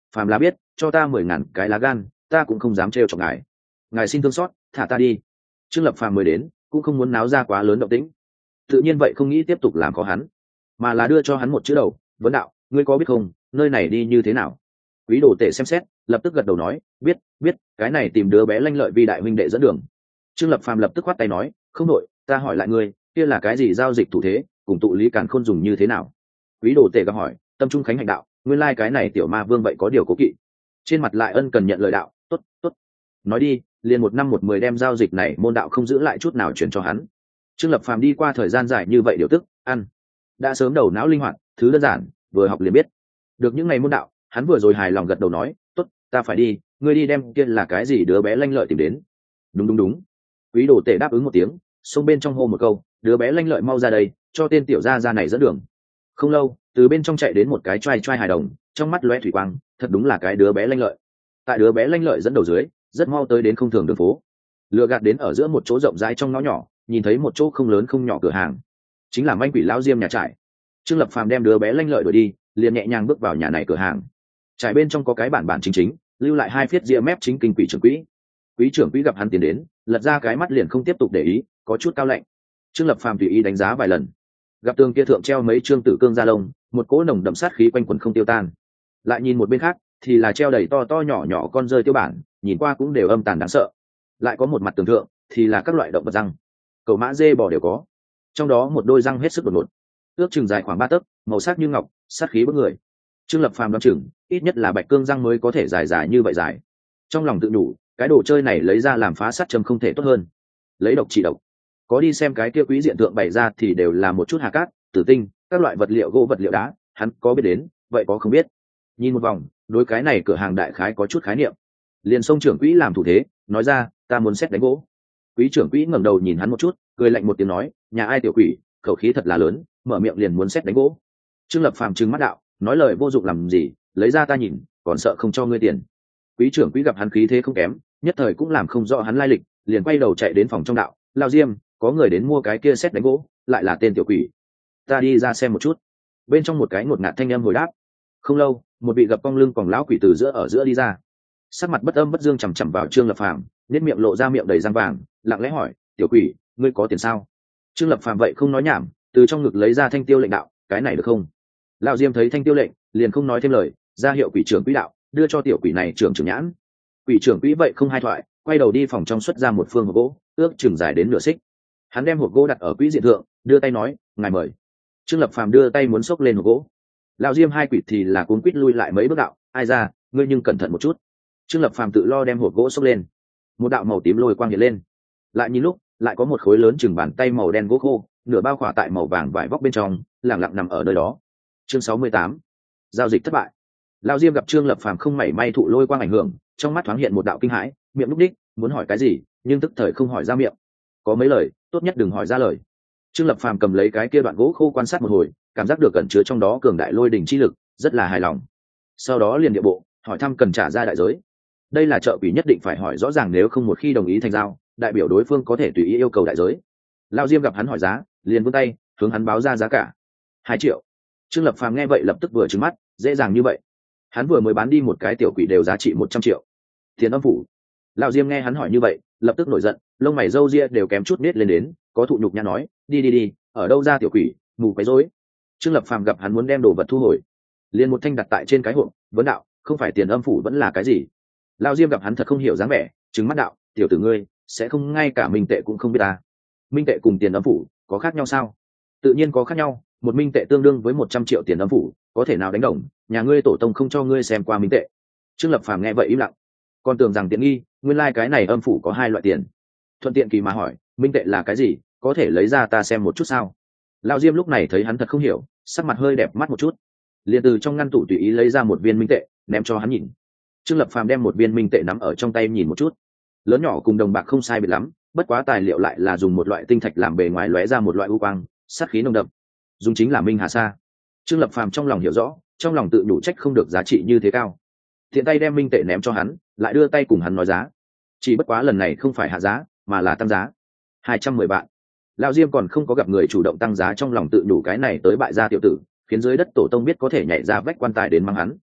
phàm là biết cho ta 10.000 cái lá gan, ta cũng không dám trêu chọc ngài xin thương xót, thả ta đi. Trương Lập Phàm mới đến cũng không muốn náo ra quá lớn động tĩnh, tự nhiên vậy không nghĩ tiếp tục làm khó hắn, mà là đưa cho hắn một chữ đầu, vấn đạo, ngươi có biết không, nơi này đi như thế nào? Quý đồ tể xem xét, lập tức gật đầu nói, biết, cái này tìm đứa bé lanh lợi vì đại huynh đệ dẫn đường. Trương Lập Phàm lập tức khoát tay nói, không đội, ta hỏi lại ngươi, kia là cái gì giao dịch thủ thế, cùng tụ lý càn khôn dùng như thế nào? Quý đồ tể gặp hỏi, tâm trung khánh hành đạo, nguyên lai cái này tiểu ma vương vậy có điều cố kỵ. Trên mặt lại ân cần nhận lời đạo, tốt, nói đi, liền 1 năm 1 10 đem giao dịch này môn đạo không giữ lại chút nào chuyển cho hắn. Trương Lập Phàm đi qua thời gian dài như vậy điều tức, ăn đã sớm đầu não linh hoạt, thứ đơn giản vừa học liền biết. Được những ngày môn đạo, hắn vừa rồi hài lòng gật đầu nói, tốt, ta phải đi, ngươi đi đem kia là cái gì đứa bé lanh lợi tìm đến. Đúng. Quý đồ tể đáp ứng một tiếng, xông bên trong hô một câu, đứa bé lanh lợi mau ra đây, cho tên tiểu gia này dẫn đường. Không lâu, từ bên trong chạy đến một cái trai hài đồng, trong mắt lóe thủy quang, thật đúng là cái đứa bé lanh lợi. Tại đứa bé lanh lợi dẫn đầu dưới, rất mau tới đến không thường đường phố, lừa gạt đến ở giữa một chỗ rộng rãi trong ngõ nhỏ, nhìn thấy một chỗ không lớn không nhỏ cửa hàng, chính là manh quỷ lão diêm nhà trại. Trương Lập Phàm đem đứa bé lanh lợi đuổi đi, liền nhẹ nhàng bước vào nhà này cửa hàng. Trại bên trong có cái bản chính, lưu lại 2 phiết ria mép chính kinh quỷ trưởng quỹ. Quý trưởng quỹ gặp hắn tiến đến, lật ra cái mắt liền không tiếp tục để ý, có chút cao lạnh. Trương Lập Phàm tùy ý đánh giá vài lần, gặp tường kia thượng treo mấy trương tử cương da lông, một cỗ nồng đậm sát khí quanh quẩn không tiêu tan. Lại nhìn một bên khác, thì là treo đầy to nhỏ con rơi tiêu bản, nhìn qua cũng đều âm tàn đáng sợ. Lại có một mặt tường thượng thì là các loại động vật răng, cầu mã dê bò đều có, trong đó một đôi răng hết sức đột ngột, ước chừng dài khoảng 3 tấc, màu sắc như ngọc, sát khí bức người. Trương Lập Phàm đoán chừng ít nhất là bạch cương răng mới có thể dài như vậy dài. Trong lòng tự nhủ, cái đồ chơi này lấy ra làm phá sát châm không thể tốt hơn, lấy độc trị độc. Có đi xem cái kia quý diện tượng bày ra thì đều là một chút hà cát, tử tinh, các loại vật liệu gỗ vật liệu đá, hắn có biết đến, vậy có không biết. Nhìn một vòng, đối cái này cửa hàng đại khái có chút khái niệm, liền xông trưởng quỹ làm thủ thế, nói ra, ta muốn xét đánh gỗ. Quý trưởng quỹ ngẩng đầu nhìn hắn một chút, cười lạnh một tiếng nói, nhà ai tiểu quỷ, khẩu khí thật là lớn, mở miệng liền muốn xét đánh gỗ. Trương Lập Phàm trừng mắt đạo, nói lời vô dụng làm gì, lấy ra ta nhìn, còn sợ không cho ngươi tiền. Quý trưởng quỹ gặp hắn khí thế không kém, nhất thời cũng làm không rõ hắn lai lịch, liền quay đầu chạy đến phòng trong đạo, lao diêm, có người đến mua cái kia xét đánh gỗ, lại là tên tiểu quỷ. Ta đi ra xem một chút. Bên trong một cái ngột ngạt thanh âm hồi đáp. Không lâu, một vị gập cong lưng còn lão quỷ từ ở giữa đi ra, sắc mặt bất âm bất dương chằm vào Trương Lập Phàm, nét miệng lộ ra miệng đầy răng vàng, lặng lẽ hỏi, tiểu quỷ, ngươi có tiền sao? Trương Lập Phàm vậy không nói nhảm, từ trong ngực lấy ra thanh tiêu lệnh đạo, cái này được không? Lão diêm thấy thanh tiêu lệnh, liền không nói thêm lời, ra hiệu quỷ trưởng quỹ đạo, đưa cho tiểu quỷ này trưởng nhãn. Quỷ trưởng quỹ vậy không hai thoại, quay đầu đi phòng trong xuất ra một phương hộp gỗ, ước chừng dài đến nửa xích. Hắn đem hộp gỗ đặt ở quỹ diện thượng, đưa tay nói, ngài mời. Trương Lập Phàm đưa tay muốn xốc lên hộp gỗ. Lão diêm hai quỷ thì là cuống quýt lui lại mấy bước đạo, ai ra, ngươi nhưng cẩn thận một chút. Trương Lập Phàm tự lo đem hộp gỗ xốc lên, một đạo màu tím lôi quang hiện lên, lại nhìn lúc lại có một khối lớn chừng bàn tay màu đen gỗ khô, nửa bao khỏa tại màu vàng vải vóc bên trong, lẳng lặng nằm ở nơi đó. Chương 68, giao dịch thất bại. Lão diêm gặp Trương Lập Phàm không mảy may thụ lôi quang ảnh hưởng, trong mắt thoáng hiện một đạo kinh hãi, miệng lúc đích muốn hỏi cái gì, nhưng tức thời không hỏi ra miệng. Có mấy lời tốt nhất đừng hỏi ra lời. Trương Lập Phàm cầm lấy cái kia đoạn gỗ khô quan sát một hồi, cảm giác được cẩn chứa trong đó cường đại lôi đỉnh chi lực, rất là hài lòng. Sau đó liền địa bộ hỏi thăm cần trả ra đại giới. Đây là trợ quỷ nhất định phải hỏi rõ ràng, nếu không một khi đồng ý thành giao, đại biểu đối phương có thể tùy ý yêu cầu đại giới. Lão diêm gặp hắn hỏi giá, liền vươn tay hướng hắn báo ra giá cả, 2 triệu. Trương Lập Phàm nghe vậy lập tức vừa trừng mắt, dễ dàng như vậy? Hắn vừa mới bán đi một cái tiểu quỷ đều giá trị 100 triệu. Tiền âm phủ. Lão diêm nghe hắn hỏi như vậy, lập tức nổi giận, lông mày râu ria đều kém chút nết lên đến, có thụ nhục nhã nói, đi, ở đâu ra tiểu quỷ, mù quấy rối. Trương Lập Phàm gặp hắn muốn đem đồ vật thu hồi, liền một thanh đặt tại trên cái hộp, vấn đạo, không phải tiền âm phủ vẫn là cái gì? Lão diêm gặp hắn thật không hiểu dáng vẻ, trừng mắt đạo, tiểu tử ngươi sẽ không ngay cả minh tệ cũng không biết ta? Minh tệ cùng tiền âm phủ có khác nhau sao? Tự nhiên có khác nhau, một minh tệ tương đương với 100 triệu tiền âm phủ, có thể nào đánh đồng, nhà ngươi tổ tông không cho ngươi xem qua minh tệ. Trương Lập Phàm nghe vậy im lặng, còn tưởng rằng tiện nghi, nguyên lai cái này âm phủ có 2 loại tiền. Thuận tiện kỳ mà hỏi, minh tệ là cái gì, có thể lấy ra ta xem một chút sao? Lão diêm lúc này thấy hắn thật không hiểu, sắc mặt hơi đẹp mắt một chút, liền từ trong ngăn tủ tùy ý lấy ra một viên minh tệ ném cho hắn nhìn. Trương Lập Phàm đem một viên minh tệ nắm ở trong tay nhìn một chút, lớn nhỏ cùng đồng bạc không sai biệt lắm, bất quá tài liệu lại là dùng một loại tinh thạch làm bề ngoài lóe ra một loại u quang, sát khí nồng đậm, dùng chính là minh hà sa. Trương Lập Phàm trong lòng hiểu rõ, trong lòng tự nhủ trách không được giá trị như thế cao, thiện tay đem minh tệ ném cho hắn, lại đưa tay cùng hắn nói giá. Chỉ bất quá lần này không phải hạ giá, mà là tăng giá, 210 vạn. Lão diêm còn không có gặp người chủ động tăng giá, trong lòng tự nhủ cái này tới bại gia tiểu tử, khiến dưới đất tổ tông biết có thể nhảy ra vách quan tài đến mang hắn.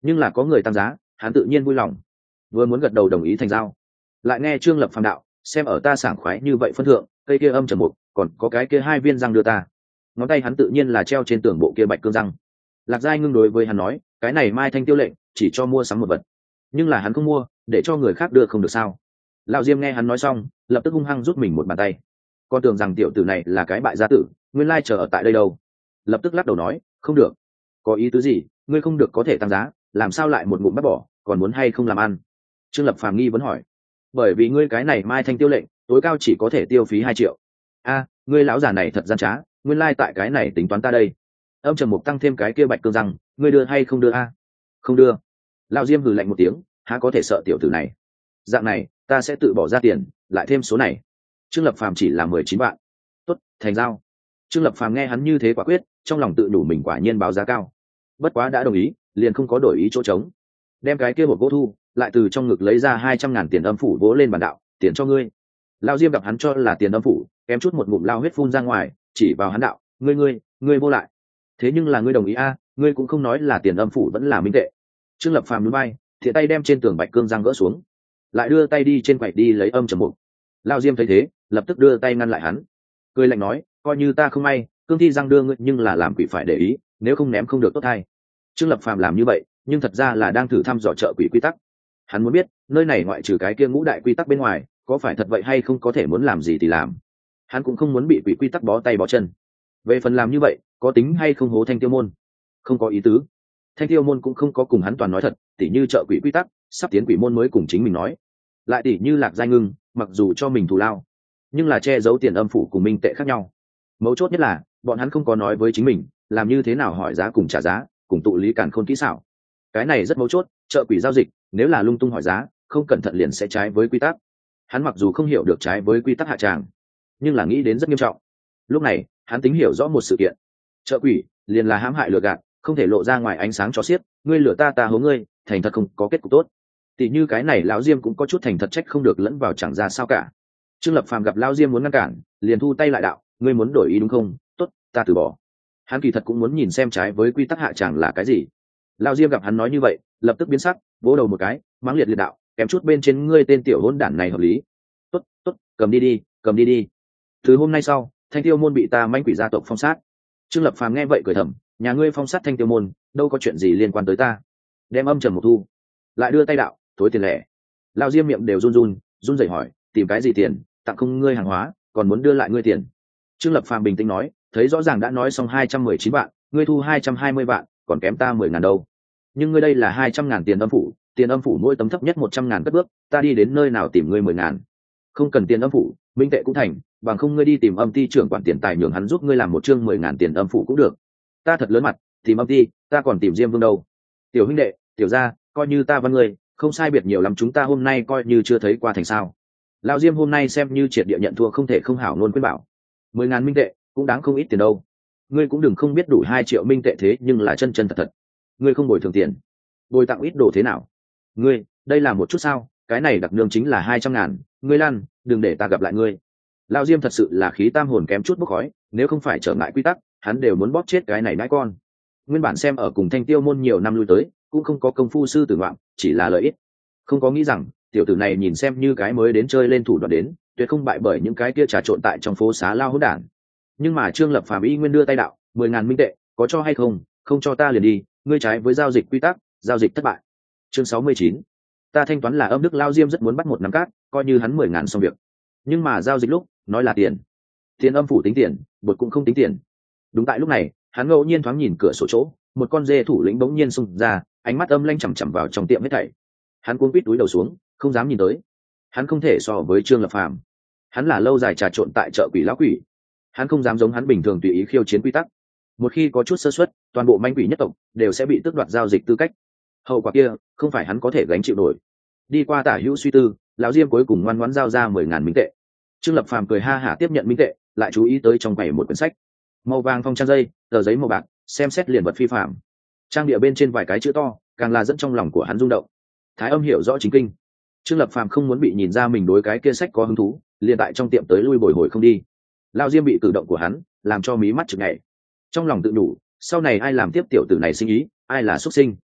nhưng là có người tăng giá, hắn tự nhiên vui lòng, vừa muốn gật đầu đồng ý thành giao, lại nghe Trương Lập Phàm đạo, xem ở ta sảng khoái như vậy phân thượng, cây kia âm trầm mục, còn có cái kia 2 viên răng đưa ta. Ngón tay hắn tự nhiên là treo trên tường bộ kia bạch cương răng. Lạc Giai Ngưng đối với hắn nói, cái này Mai Thanh tiêu lệnh chỉ cho mua sắm một vật, nhưng là hắn không mua, để cho người khác đưa không được sao? Lão Diêm nghe hắn nói xong, lập tức hung hăng rút mình một bàn tay. Con tưởng rằng tiểu tử này là cái bại gia tử, nguyên lai chờ ở tại đây đâu. Lập tức lắc đầu nói, không được. Có ý tứ gì? Ngươi không được có thể tăng giá, làm sao lại một ngụm bắt bỏ, còn muốn hay không làm ăn? Trương Lập Phàm nghi vấn hỏi. Bởi vì ngươi cái này Mai Thanh tiêu lệnh, tối cao chỉ có thể tiêu phí 2 triệu. A, ngươi lão già này thật gian trá, nguyên lai tại cái này tính toán ta đây. Âm trầm mục tăng thêm cái kia bạch cương rằng, ngươi đưa hay không đưa a? Không đưa. Lão Diêm hừ lạnh một tiếng, há có thể sợ tiểu tử này. Dạng này, ta sẽ tự bỏ ra tiền, lại thêm số này. Trương Lập Phàm chỉ là 19 vạn. Tốt, thành giao. Trương Lập Phàm nghe hắn như thế quả quyết, trong lòng tự đủ mình quả nhiên báo giá cao. Bất quá đã đồng ý, liền không có đổi ý chỗ trống. Đem cái kia hộp gỗ thu, lại từ trong ngực lấy ra 200.000 tiền âm phủ vỗ lên bàn đạo, tiền cho ngươi. Lão Diêm gặp hắn cho là tiền âm phủ, kém chút một ngụm lao huyết phun ra ngoài, chỉ vào hắn đạo, ngươi vô lại. Thế nhưng là ngươi đồng ý a, ngươi cũng không nói là tiền âm phủ vẫn là minh tệ. Trương Lập Phàm núi bay, thiện tay đem trên tường bạch cương răng gỡ xuống, lại đưa tay đi trên quầy đi lấy âm trầm mục. Lão Diêm thấy thế, lập tức đưa tay ngăn lại hắn, cười lạnh nói, coi như ta không may, cương thi răng đưa ngươi, nhưng là làm quỷ phải để ý, nếu không ném không được tốt thay. Trương Lập Phàm làm như vậy, nhưng thật ra là đang thử thăm dò trợ quỷ quy tắc. Hắn muốn biết, nơi này ngoại trừ cái kia ngũ đại quy tắc bên ngoài, có phải thật vậy hay không, có thể muốn làm gì thì làm. Hắn cũng không muốn bị quỷ quy tắc bó tay bó chân. Về phần làm như vậy, có tính hay không hố Thanh Tiêu môn? Không có ý tứ. Thanh Tiêu môn cũng không có cùng hắn toàn nói thật, tỉ như trợ quỷ quy tắc, sắp tiến quỷ môn mới cùng chính mình nói. Lại tỉ như Lạc Giai Ngưng, mặc dù cho mình thù lao, nhưng là che giấu tiền âm phủ cùng minh tệ khác nhau. Mấu chốt nhất là, bọn hắn không có nói với chính mình, làm như thế nào hỏi giá cùng trả giá, cùng tụ lý càn khôn kỹ xảo. Cái này rất mấu chốt, trợ quỷ giao dịch, nếu là lung tung hỏi giá, không cẩn thận liền sẽ trái với quy tắc. Hắn mặc dù không hiểu được trái với quy tắc hạ tràng, nhưng là nghĩ đến rất nghiêm trọng. Lúc này, hắn tính hiểu rõ một sự kiện. Trợ quỷ liền là hãm hại lừa gạt, không thể lộ ra ngoài ánh sáng cho xiết, ngươi lừa ta, ta hố ngươi, thành thật không có kết cục tốt. Tỷ như cái này lão Diêm cũng có chút thành thật, trách không được lẫn vào chẳng ra sao cả. Trương Lập Phàm gặp lão Diêm muốn ngăn cản, liền thu tay lại đạo, ngươi muốn đổi ý đúng không? Tốt, ta từ bỏ. Hắn kỳ thật cũng muốn nhìn xem trái với quy tắc hạ tràng là cái gì. Lão Diêm gặp hắn nói như vậy, lập tức biến sắc, vỗ đầu một cái, mắng liệt liệt đạo, kém chút bên trên ngươi tên tiểu hỗn đản này hợp lý. Tốt, tốt, cầm đi, cầm đi. Từ hôm nay sau, Thanh Tiêu môn bị ta manh quỷ gia tộc phong sát. Trương Lập Phàm nghe vậy cười thầm, nhà ngươi phong sát Thanh Tiêu môn, đâu có chuyện gì liên quan tới ta. Đem âm trầm một thu, lại đưa tay đạo, tối tiền lẻ. Lão Diêm miệng đều run rẩy hỏi, tìm cái gì tiền, tặng không ngươi hàng hóa, còn muốn đưa lại ngươi tiền. Trương Lập Phàm bình tĩnh nói, thấy rõ ràng đã nói xong 219 vạn, ngươi thu 220 vạn, còn kém ta 10.000 đâu. Nhưng ngươi đây là 200.000 tiền âm phủ mỗi tấm thấp nhất 100.000 cất bước, ta đi đến nơi nào tìm ngươi 10.000. Không cần tiền âm phủ, minh tệ cũng thành, bằng không ngươi đi tìm âm ty trưởng quản tiền tài nhường hắn giúp ngươi làm một chương 10.000 tiền âm phủ cũng được. Ta thật lớn mặt, tìm âm ty, ta còn tìm Diêm Vương đâu. Tiểu huynh đệ, tiểu gia, coi như ta văn ngươi, không sai biệt nhiều lắm, chúng ta hôm nay coi như chưa thấy qua thành sao. Lão Diêm hôm nay xem như triệt địa nhận thua, không thể không hảo luôn khuyên bảo. 10.000 minh tệ cũng đáng không ít tiền đâu. Ngươi cũng đừng không biết đủ 2 triệu minh tệ thế nhưng là chân thật. Ngươi không bồi thường tiền, bồi tặng ít đồ thế nào? Ngươi, đây là một chút sao? Cái này đặc nương chính là 200.000, ngươi lăn, đừng để ta gặp lại ngươi. Lão Diêm thật sự là khí tam hồn kém chút bốc khói, nếu không phải trở ngại quy tắc, hắn đều muốn bóp chết cái này nãi con. Nguyên bản xem ở cùng Thanh Tiêu môn nhiều năm lui tới, cũng không có công phu sư tử ngoạm, chỉ là lợi ích. Không có nghĩ rằng, tiểu tử này nhìn xem như cái mới đến chơi lên thủ đoạn đến, tuyệt không bại bởi những cái kia trà trộn tại trong phố xá lao hỗn đản. Nhưng mà Trương Lập Phàm y nguyên đưa tay đạo, 10.000 minh tệ, có cho hay không? Không cho ta liền đi, ngươi trái với giao dịch quy tắc, giao dịch thất bại. Chương 69. Ta thanh toán là âm đức. Lao Diêm rất muốn bắt một nắm cát, coi như hắn 10.000 xong việc. Nhưng mà giao dịch lúc, nói là tiền âm phủ tính tiền, bột cũng không tính tiền. Đúng tại lúc này, hắn ngẫu nhiên thoáng nhìn cửa sổ chỗ, một con dê thủ lĩnh bỗng nhiên xung ra, ánh mắt âm lanh chằm chằm vào trong tiệm hết thảy. Hắn cuống quýt túi đầu xuống, không dám nhìn tới. Hắn không thể so với Trương Lập Phàm. Hắn là lâu dài trà trộn tại chợ quỷ lão quỷ. Hắn không dám giống hắn bình thường tùy ý khiêu chiến quy tắc. Một khi có chút sơ suất, toàn bộ manh quỷ nhất tộc đều sẽ bị tước đoạt giao dịch tư cách. Hậu quả kia, không phải hắn có thể gánh chịu nổi. Đi qua tả hữu suy tư, lão Diêm cuối cùng ngoan ngoãn giao ra 10.000 minh tệ. Trương Lập Phàm cười ha hả tiếp nhận minh tệ, lại chú ý tới trong quầy một quyển sách, màu vàng phong trang dây, tờ giấy màu bạc, xem xét liền vật phi phạm. Trang địa bên trên vài cái chữ to, càng là dẫn trong lòng của hắn rung động. Thái Âm hiểu rõ chính kinh. Trương Lập Phàm không muốn bị nhìn ra mình đối cái kia sách có hứng thú, liền tại trong tiệm tới lui bồi hồi không đi. Lão Diêm bị cử động của hắn làm cho mí mắt chực nhảy, trong lòng tự đủ, sau này ai làm tiếp tiểu tử này sinh ý, ai là xuất sinh.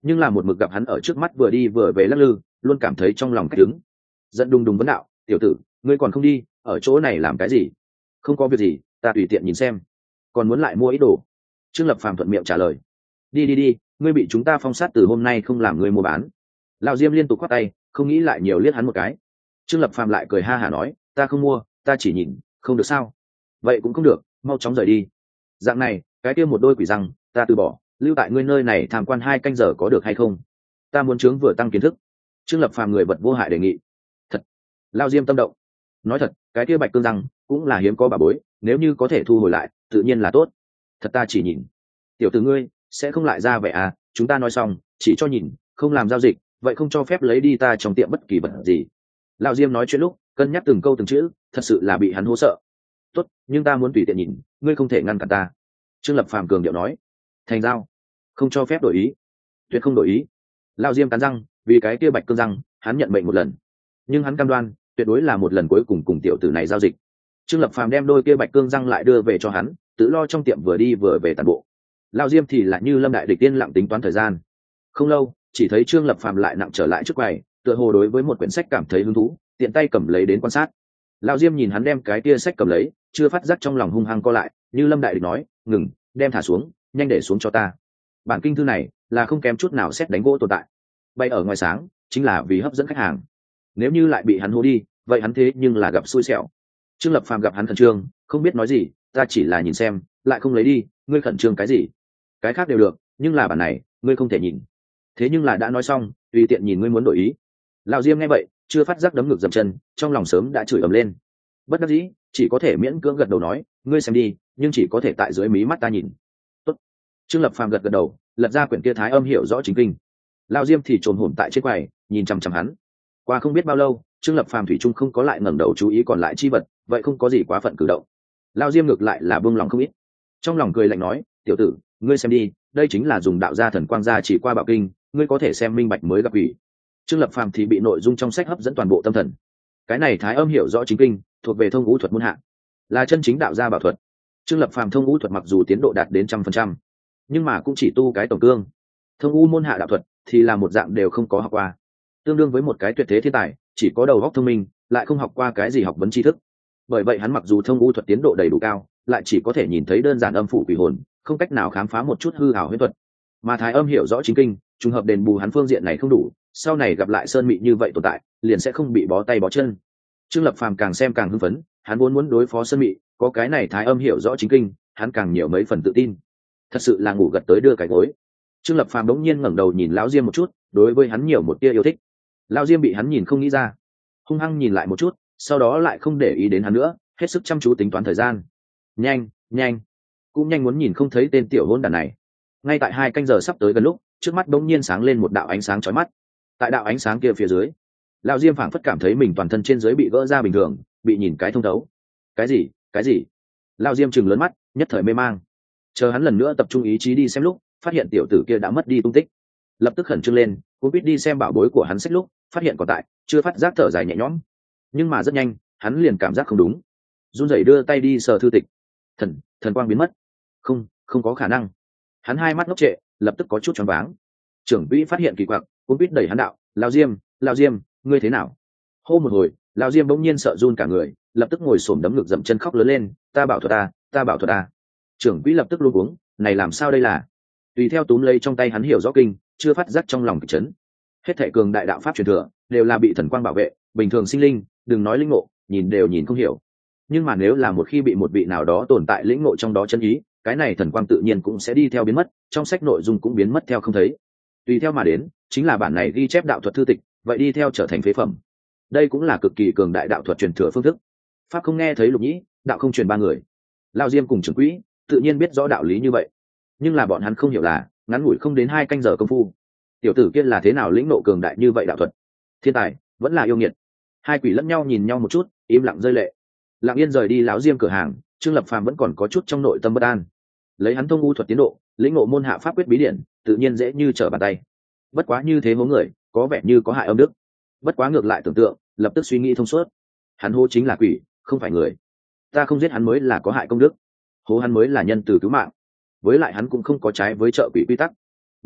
nhưng là một mực gặp hắn ở trước mắt vừa đi vừa về lắc lư, luôn cảm thấy trong lòng cách đứng. Giận đùng đùng vấn đạo: tiểu tử, ngươi còn không đi, ở chỗ này làm cái gì? Không có việc gì, ta tùy tiện nhìn xem. Còn muốn lại mua ít đồ? Trương Lập Phàm thuận miệng trả lời. Đi đi đi, ngươi bị chúng ta phong sát từ hôm nay không làm ngươi mua bán. Lão Diêm liên tục khoát tay, không nghĩ lại nhiều liếc hắn một cái. Trương Lập Phàm lại cười ha hả nói: ta không mua, ta chỉ nhìn, không được sao? Vậy cũng không được, mau chóng rời đi. Dạng này, cái kia một đôi quỷ răng, ta từ bỏ, lưu tại ngươi nơi này tham quan 2 canh giờ có được hay không? Ta muốn chướng vừa tăng kiến thức. Trương Lập Phàm người vật vô hại đề nghị. Thật. Lão Diêm tâm động. Nói thật, cái kia bạch cương răng cũng là hiếm có bà bối, nếu như có thể thu hồi lại, tự nhiên là tốt. Thật ta chỉ nhìn. Tiểu tử ngươi sẽ không lại ra vẻ à? Chúng ta nói xong, chỉ cho nhìn, không làm giao dịch, vậy không cho phép lấy đi ta trong tiệm bất kỳ vật gì. Lão Diêm nói chuyện lúc cân nhắc từng câu từng chữ, thật sự là bị hắn hố sợ. Tốt, nhưng ta muốn tùy tiện nhìn, ngươi không thể ngăn cản ta. Trương Lập Phàm cường điệu nói. Thành giao, không cho phép đổi ý, tuyệt không đổi ý. Lão Diêm cắn răng, vì cái kia bạch cương răng, hắn nhận mệnh một lần, nhưng hắn cam đoan tuyệt đối là một lần cuối cùng cùng tiểu tử này giao dịch. Trương Lập Phàm đem đôi kia bạch cương răng lại đưa về cho hắn, tự lo trong tiệm vừa đi vừa về toàn bộ. Lão Diêm thì lại như lâm đại địch tiên lặng tính toán thời gian. Không lâu, chỉ thấy Trương Lập Phàm lại nặng trở lại trước quầy, tựa hồ đối với một quyển sách cảm thấy hứng thú, tiện tay cầm lấy đến quan sát. Lão Diêm nhìn hắn đem cái kia sách cầm lấy, chưa phát giác trong lòng hung hăng co lại, như lâm đại địch nói: ngừng, đem thả xuống, nhanh để xuống cho ta. Bản kinh thư này là không kém chút nào xét đánh gỗ tồn tại, bay ở ngoài sáng chính là vì hấp dẫn khách hàng. Nếu như lại bị hắn hô đi, vậy hắn thế nhưng là gặp xui xẻo. Trương Lập Phàm gặp hắn khẩn trương, không biết nói gì: ta chỉ là nhìn xem, lại không lấy đi, ngươi khẩn trương cái gì? Cái khác đều được, nhưng là bản này ngươi không thể nhìn. Thế nhưng là đã nói xong, tùy tiện nhìn, ngươi muốn đổi ý. Lão Diêm nghe vậy, chưa phát giác đấm ngực dậm chân, trong lòng sớm đã chửi ầm lên. Bất đắc dĩ, chỉ có thể miễn cưỡng gật đầu nói: ngươi xem đi, nhưng chỉ có thể tại dưới mí mắt ta nhìn. Tốt. Trương Lập Phàm gật gật đầu, lật ra quyển kia Thái Âm hiểu rõ chính kinh. Lão Diêm thì trồn hổm tại trên quầy, nhìn chằm chằm hắn. Qua không biết bao lâu, Trương Lập Phàm thủy chung không có lại ngẩng đầu chú ý còn lại chi vật, vậy không có gì quá phận cử động. Lão Diêm ngược lại là buông lòng không ít, trong lòng cười lạnh nói: tiểu tử, ngươi xem đi, đây chính là dùng đạo gia thần quang gia chỉ qua bảo kinh, ngươi có thể xem minh bạch mới gặp ủy. Trương Lập Phàm thì bị nội dung trong sách hấp dẫn toàn bộ tâm thần. Cái này Thái Âm hiểu rõ chính kinh, thuộc về thông ngũ thuật môn hạ, là chân chính đạo gia bảo thuật. Trương Lập Phàm thông ngũ thuật mặc dù tiến độ đạt đến 100%, nhưng mà cũng chỉ tu cái tổng cương. Thông ngũ môn hạ đạo thuật thì là một dạng đều không có học qua, tương đương với một cái tuyệt thế thiên tài, chỉ có đầu óc thông minh, lại không học qua cái gì học vấn tri thức. Bởi vậy hắn mặc dù thông ngũ thuật tiến độ đầy đủ cao, lại chỉ có thể nhìn thấy đơn giản âm phủ quỷ hồn, không cách nào khám phá một chút hư ảo huyễn thuật. Mà Thái Âm hiểu rõ chính kinh, trùng hợp đền bù hắn phương diện này không đủ, sau này gặp lại sơn mị như vậy tồn tại, liền sẽ không bị bó tay bó chân. Trương Lập Phàm càng xem càng hưng phấn, hắn vốn muốn đối phó sơn mị, có cái này Thái Âm hiểu rõ chính kinh, hắn càng nhiều mấy phần tự tin. Thật sự là ngủ gật tới đưa cái gối. Trương Lập Phàm đống nhiên ngẩng đầu nhìn lão Diêm một chút, đối với hắn nhiều một tia yêu thích. Lão Diêm bị hắn nhìn không nghĩ ra, hung hăng nhìn lại một chút, sau đó lại không để ý đến hắn nữa, hết sức chăm chú tính toán thời gian. Nhanh, nhanh, cũng nhanh muốn nhìn không thấy tên tiểu hôn đàn này. Ngay tại 2 canh giờ sắp tới gần lúc, trước mắt đống nhiên sáng lên một đạo ánh sáng chói mắt. Tại đạo ánh sáng kia phía dưới, lão Diêm phảng phất cảm thấy mình toàn thân trên dưới bị vỡ ra bình thường, bị nhìn cái thông thấu. Cái gì? Cái gì? Lão Diêm trừng lớn mắt, nhất thời mê mang. Chờ hắn lần nữa tập trung ý chí đi xem lúc, phát hiện tiểu tử kia đã mất đi tung tích. Lập tức khẩn trương lên, cũng biết đi xem bảo bối của hắn sách lúc, phát hiện còn tại, chưa phát giác thở dài nhẹ nhõm. Nhưng mà rất nhanh, hắn liền cảm giác không đúng, run rẩy đưa tay đi sờ thư tịch. Thần quang biến mất. Không có khả năng. Hắn hai mắt ngốc trệ, lập tức có chút choáng váng. Trưởng quỹ phát hiện kỳ quặc, cũng biết đẩy hắn đạo: Lão Diêm, ngươi thế nào? Hô một hồi, Lão Diêm bỗng nhiên sợ run cả người, lập tức ngồi xổm đấm ngực dậm chân khóc lớn lên: ta bảo thuật ta. Trưởng quỹ lập tức luống cuống, này làm sao đây là? Tùy theo túm lấy trong tay hắn hiểu rõ kinh, chưa phát giác trong lòng kịch chấn. Hết thảy cường đại đạo pháp truyền thừa đều là bị thần quang bảo vệ, bình thường sinh linh, đừng nói linh ngộ, nhìn đều nhìn không hiểu. Nhưng mà nếu là một khi bị một vị nào đó tồn tại lĩnh ngộ trong đó chân ý, cái này thần quang tự nhiên cũng sẽ đi theo biến mất, trong sách nội dung cũng biến mất theo không thấy. Tùy theo mà đến, chính là bản này ghi chép đạo thuật thư tịch, vậy đi theo trở thành phế phẩm. Đây cũng là cực kỳ cường đại đạo thuật truyền thừa phương thức. Pháp không nghe thấy lục nhĩ, đạo không truyền ba người. Lão Diêm cùng trưởng quỹ tự nhiên biết rõ đạo lý như vậy, nhưng là bọn hắn không hiểu là ngắn ngủi không đến 2 canh giờ công phu, tiểu tử kia là thế nào lĩnh ngộ cường đại như vậy đạo thuật. Thiên tài vẫn là yêu nghiệt. Hai quỷ lẫn nhau nhìn nhau một chút, im lặng rơi lệ. Lặng yên rời đi lão Diêm cửa hàng, Trương Lập Phàm vẫn còn có chút trong nội tâm bất an. Lấy hắn thông u thuật tiến độ, lĩnh ngộ môn hạ pháp quyết bí điển, tự nhiên dễ như trở bàn tay. Bất quá như thế hố người, có vẻ như có hại âm đức. Bất quá ngược lại tưởng tượng, lập tức suy nghĩ thông suốt. Hắn hô chính là quỷ, không phải người. Ta không giết hắn mới là có hại công đức, hố hắn mới là nhân từ cứu mạng. Với lại hắn cũng không có trái với trợ quỷ quy tắc. Muốn trách,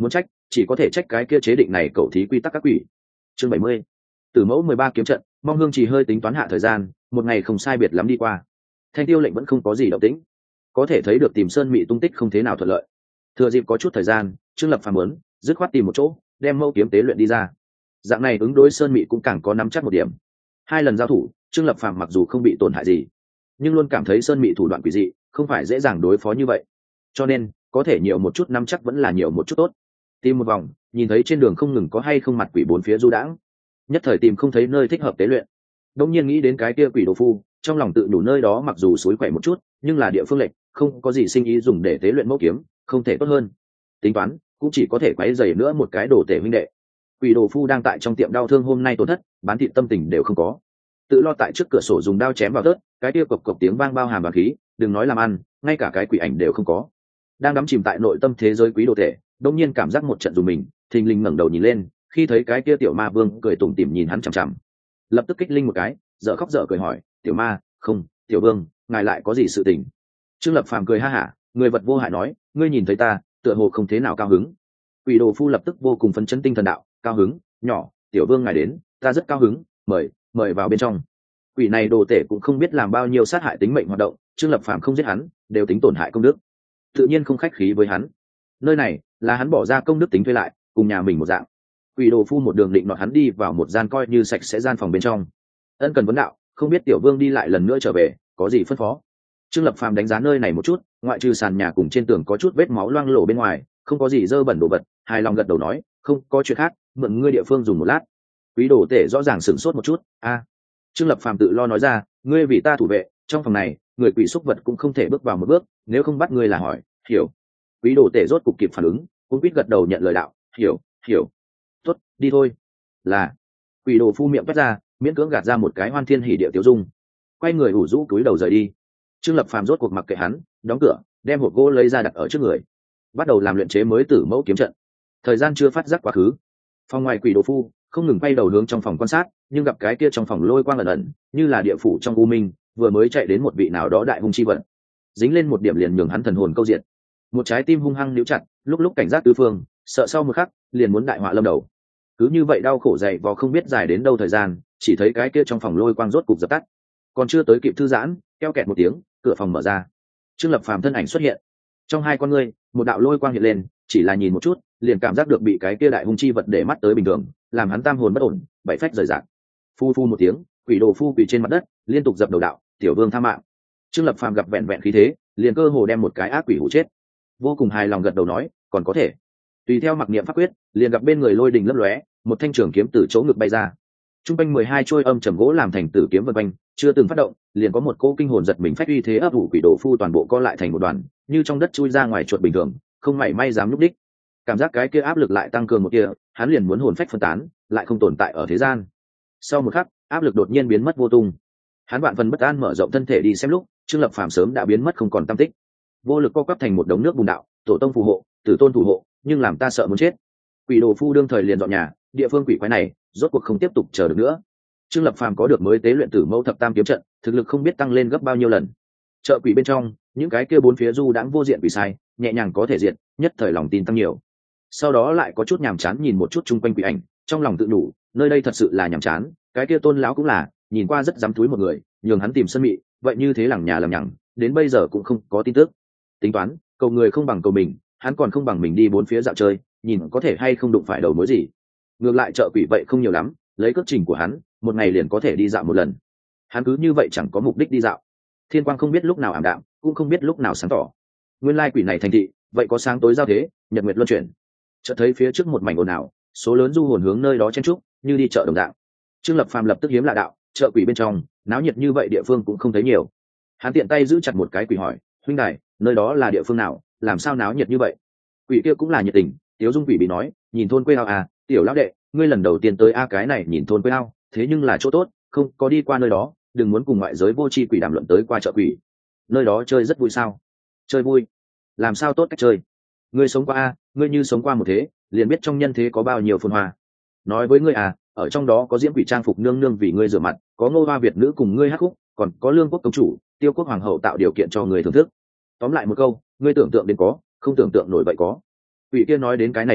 chỉ có thể trách cái kia chế định này cầu thí quy tắc các quỷ. Chương 70. Tử mẫu 13 kiếm trận. Mong Hương chỉ hơi tính toán hạ thời gian, một ngày không sai biệt lắm đi qua. Thanh Tiêu lệnh vẫn không có gì động tĩnh, có thể thấy được tìm Sơn Mị tung tích không thế nào thuận lợi. Thừa dịp có chút thời gian, Trương Lập phàm muốn dứt khoát tìm một chỗ, đem mâu kiếm tế luyện đi ra. Dạng này ứng đối Sơn Mị cũng càng có nắm chắc một điểm. Hai lần giao thủ, Trương Lập phàm mặc dù không bị tổn hại gì, nhưng luôn cảm thấy Sơn Mị thủ đoạn quỷ dị, không phải dễ dàng đối phó như vậy. Cho nên, có thể nhiều một chút nắm chắc vẫn là nhiều một chút tốt. Tìm một vòng, nhìn thấy trên đường không ngừng có hay không mặt quỷ bốn phía du đãng, nhất thời tìm không thấy nơi thích hợp tế luyện. Đông nhiên nghĩ đến cái kia quỷ đồ phu, trong lòng tự đủ nơi đó mặc dù suối quậy một chút, nhưng là địa phương lệch, không có gì sinh ý dùng để tế luyện mẫu kiếm, không thể tốt hơn. Tính toán, cũng chỉ có thể quấy rầy nữa một cái đồ tể huynh đệ. Quỷ đồ phu đang tại trong tiệm đau thương hôm nay tổn thất, bán thịt tâm tình đều không có. Tự lo tại trước cửa sổ dùng đao chém vào tớt, cái kia cộc cộc tiếng vang bao hàm và khí, đừng nói làm ăn, ngay cả cái quỷ ảnh đều không có. Đang đắm chìm tại nội tâm thế giới quý đồ tể, đông nhiên cảm giác một trận dùng mình, thình lình ngẩng đầu nhìn lên, khi thấy cái kia tiểu ma vương cười tủm tỉm nhìn hắn chằm chằm, lập tức kích linh một cái, dở khóc dở cười hỏi, tiểu ma, không, tiểu vương, ngài lại có gì sự tình? Trương Lập phàm cười ha hả, người vật vô hại nói, ngươi nhìn thấy ta, tựa hồ không thế nào cao hứng. Quỷ đồ phu lập tức vô cùng phấn chấn tinh thần đạo, cao hứng, nhỏ, tiểu vương ngài đến, ta rất cao hứng, mời vào bên trong. Quỷ này đồ tể cũng không biết làm bao nhiêu sát hại tính mệnh hoạt động, Trương Lập phàm không giết hắn, đều tính tổn hại công đức, tự nhiên không khách khí với hắn. Nơi này là hắn bỏ ra công đức tính thuê lại, cùng nhà mình một dạng. Quỷ đồ phu một đường định nọt hắn đi vào một gian coi như sạch sẽ gian phòng bên trong. Ân cần vấn đạo, không biết tiểu vương đi lại lần nữa trở về, có gì phân phó? Trương Lập phàm đánh giá nơi này một chút, ngoại trừ sàn nhà cùng trên tường có chút vết máu loang lổ bên ngoài, không có gì dơ bẩn đồ vật, hài lòng gật đầu nói, không có chuyện khác, mượn ngươi địa phương dùng một lát. Quý đồ tể rõ ràng sửng sốt một chút, Trương Lập phàm tự lo nói ra, ngươi vì ta thủ vệ, trong phòng này, người quỷ xúc vật cũng không thể bước vào một bước, nếu không bắt ngươi là hỏi, hiểu. Quý đồ tể rốt cục kịp phản ứng, cũng biết gật đầu nhận lời đạo, hiểu. Tốt, đi thôi. Là. Quỷ đồ phu miệng toát ra, miễn cưỡng gạt ra một cái hoan thiên hỉ điệu tiêu dung, quay người ủ rũ túi đầu rời đi. Trương Lập phàm rốt cuộc mặc kệ hắn, đóng cửa, đem hộp gỗ lấy ra đặt ở trước người, bắt đầu làm luyện chế mới tử mẫu kiếm trận. Thời gian chưa phát giác quá khứ, phòng ngoài quỷ đồ phu không ngừng quay đầu hướng trong phòng quan sát, nhưng gặp cái kia trong phòng lôi quang ẩn ẩn, như là địa phủ trong u minh, vừa mới chạy đến một vị nào đó đại hung chi vật, dính lên một điểm liền nhường hắn thần hồn câu diệt. Một trái tim hung hăng níu chặt, lúc lúc cảnh giác tứ phương, sợ sau một khắc liền muốn đại họa lâm đầu. Cứ như vậy đau khổ dày vò không biết dài đến đâu thời gian, chỉ thấy cái kia trong phòng lôi quang rốt cục dập tắt, còn chưa tới kịp thư giãn, keo kẹt một tiếng, cửa phòng mở ra. Trương Lập phàm thân ảnh xuất hiện, trong hai con ngươi một đạo lôi quang hiện lên, chỉ là nhìn một chút liền cảm giác được bị cái kia đại hung chi vật để mắt tới bình thường, làm hắn tam hồn bất ổn, bảy phách rời rạc. Phu phu một tiếng, quỷ đồ phu quỳ trên mặt đất, liên tục dập đầu đạo, tiểu vương tha mạng. Trương Lập phàm gặp vẹn vẹn khí thế, liền cơ hồ đem một cái ác quỷ hủ chết, vô cùng hài lòng gật đầu nói, còn có thể. Tùy theo mặc niệm pháp quyết, liền gặp bên người lôi đình lấp lóe, một thanh trường kiếm từ chỗ ngực bay ra. Trung quanh 12 trôi âm trầm gỗ làm thành tử kiếm vần quanh, chưa từng phát động, liền có một cỗ kinh hồn giật mình phách uy thế ấp ủ quỷ đồ phu toàn bộ co lại thành một đoàn, như trong đất chui ra ngoài chuột bình thường, không mảy may dám núp đích. Cảm giác cái kia áp lực lại tăng cường một kia, hắn liền muốn hồn phách phân tán, lại không tồn tại ở thế gian. Sau một khắc, áp lực đột nhiên biến mất vô tung. Hắn vạn phần bất an mở rộng thân thể đi xem lúc, Trương Lập phàm sớm đã biến mất không còn tăm tích. Vô lực co quắp thành một đống nước bùn đạo, tổ tông phù hộ, tử tôn thủ hộ, nhưng làm ta sợ muốn chết. Quỷ đồ phu đương thời liền dọn nhà, địa phương quỷ quái này rốt cuộc không tiếp tục chờ được nữa. Trương Lập phàm có được mới tế luyện tử mẫu thập tam kiếm trận, thực lực không biết tăng lên gấp bao nhiêu lần. Chợ quỷ bên trong, những cái kia bốn phía du đãng vô diện quỷ sai, nhẹ nhàng có thể diện, nhất thời lòng tin tăng nhiều. Sau đó lại có chút nhàm chán nhìn một chút chung quanh quỷ ảnh, trong lòng tự đủ, nơi đây thật sự là nhàm chán, cái kia tôn lão cũng là, nhìn qua rất dám túi một người, nhường hắn tìm sân mị, vậy như thế lằng nhà lằng nhằng, đến bây giờ cũng không có tin tức. Tính toán, cầu người không bằng cầu mình, hắn còn không bằng mình đi bốn phía dạo chơi, nhìn có thể hay không đụng phải đầu mối gì. Ngược lại chợ quỷ vậy không nhiều lắm, lấy cước trình của hắn, một ngày liền có thể đi dạo một lần. Hắn cứ như vậy chẳng có mục đích đi dạo. Thiên quang không biết lúc nào ảm đạm, cũng không biết lúc nào sáng tỏ. Nguyên lai quỷ này thành thị, vậy có sáng tối giao thế, nhật nguyệt luân chuyển. Chợt thấy phía trước một mảnh ồn ào, số lớn du hồn hướng nơi đó chen trúc, như đi chợ đồng dạng. Trương Lập phàm lập tức hiếm lạ đạo, chợ quỷ bên trong, náo nhiệt như vậy địa phương cũng không thấy nhiều. Hắn tiện tay giữ chặt một cái quỷ hỏi, huynh đài, nơi đó là địa phương nào, làm sao náo nhiệt như vậy? Quỷ kia cũng là nhiệt tình, Tiếu Dung quỷ bị nói, nhìn thôn quê ao tiểu lão đệ, ngươi lần đầu tiên tới cái này nhìn thôn quê ao, thế nhưng là chỗ tốt, không có đi qua nơi đó, đừng muốn cùng ngoại giới vô tri quỷ đàm luận tới qua chợ quỷ. Nơi đó chơi rất vui sao? Chơi vui. Làm sao tốt cách chơi? Ngươi sống qua ngươi như sống qua một thế, liền biết trong nhân thế có bao nhiêu phồn hoa. Nói với ngươi ở trong đó có diễm quỷ trang phục nương nương vì ngươi rửa mặt, có Ngô Hoa Việt nữ cùng ngươi hát khúc, còn có Lương Quốc công chủ, Tiêu Quốc hoàng hậu tạo điều kiện cho người thưởng thức. Tóm lại một câu, ngươi tưởng tượng đến có, không tưởng tượng nổi vậy có. Quỷ kia nói đến cái này đến,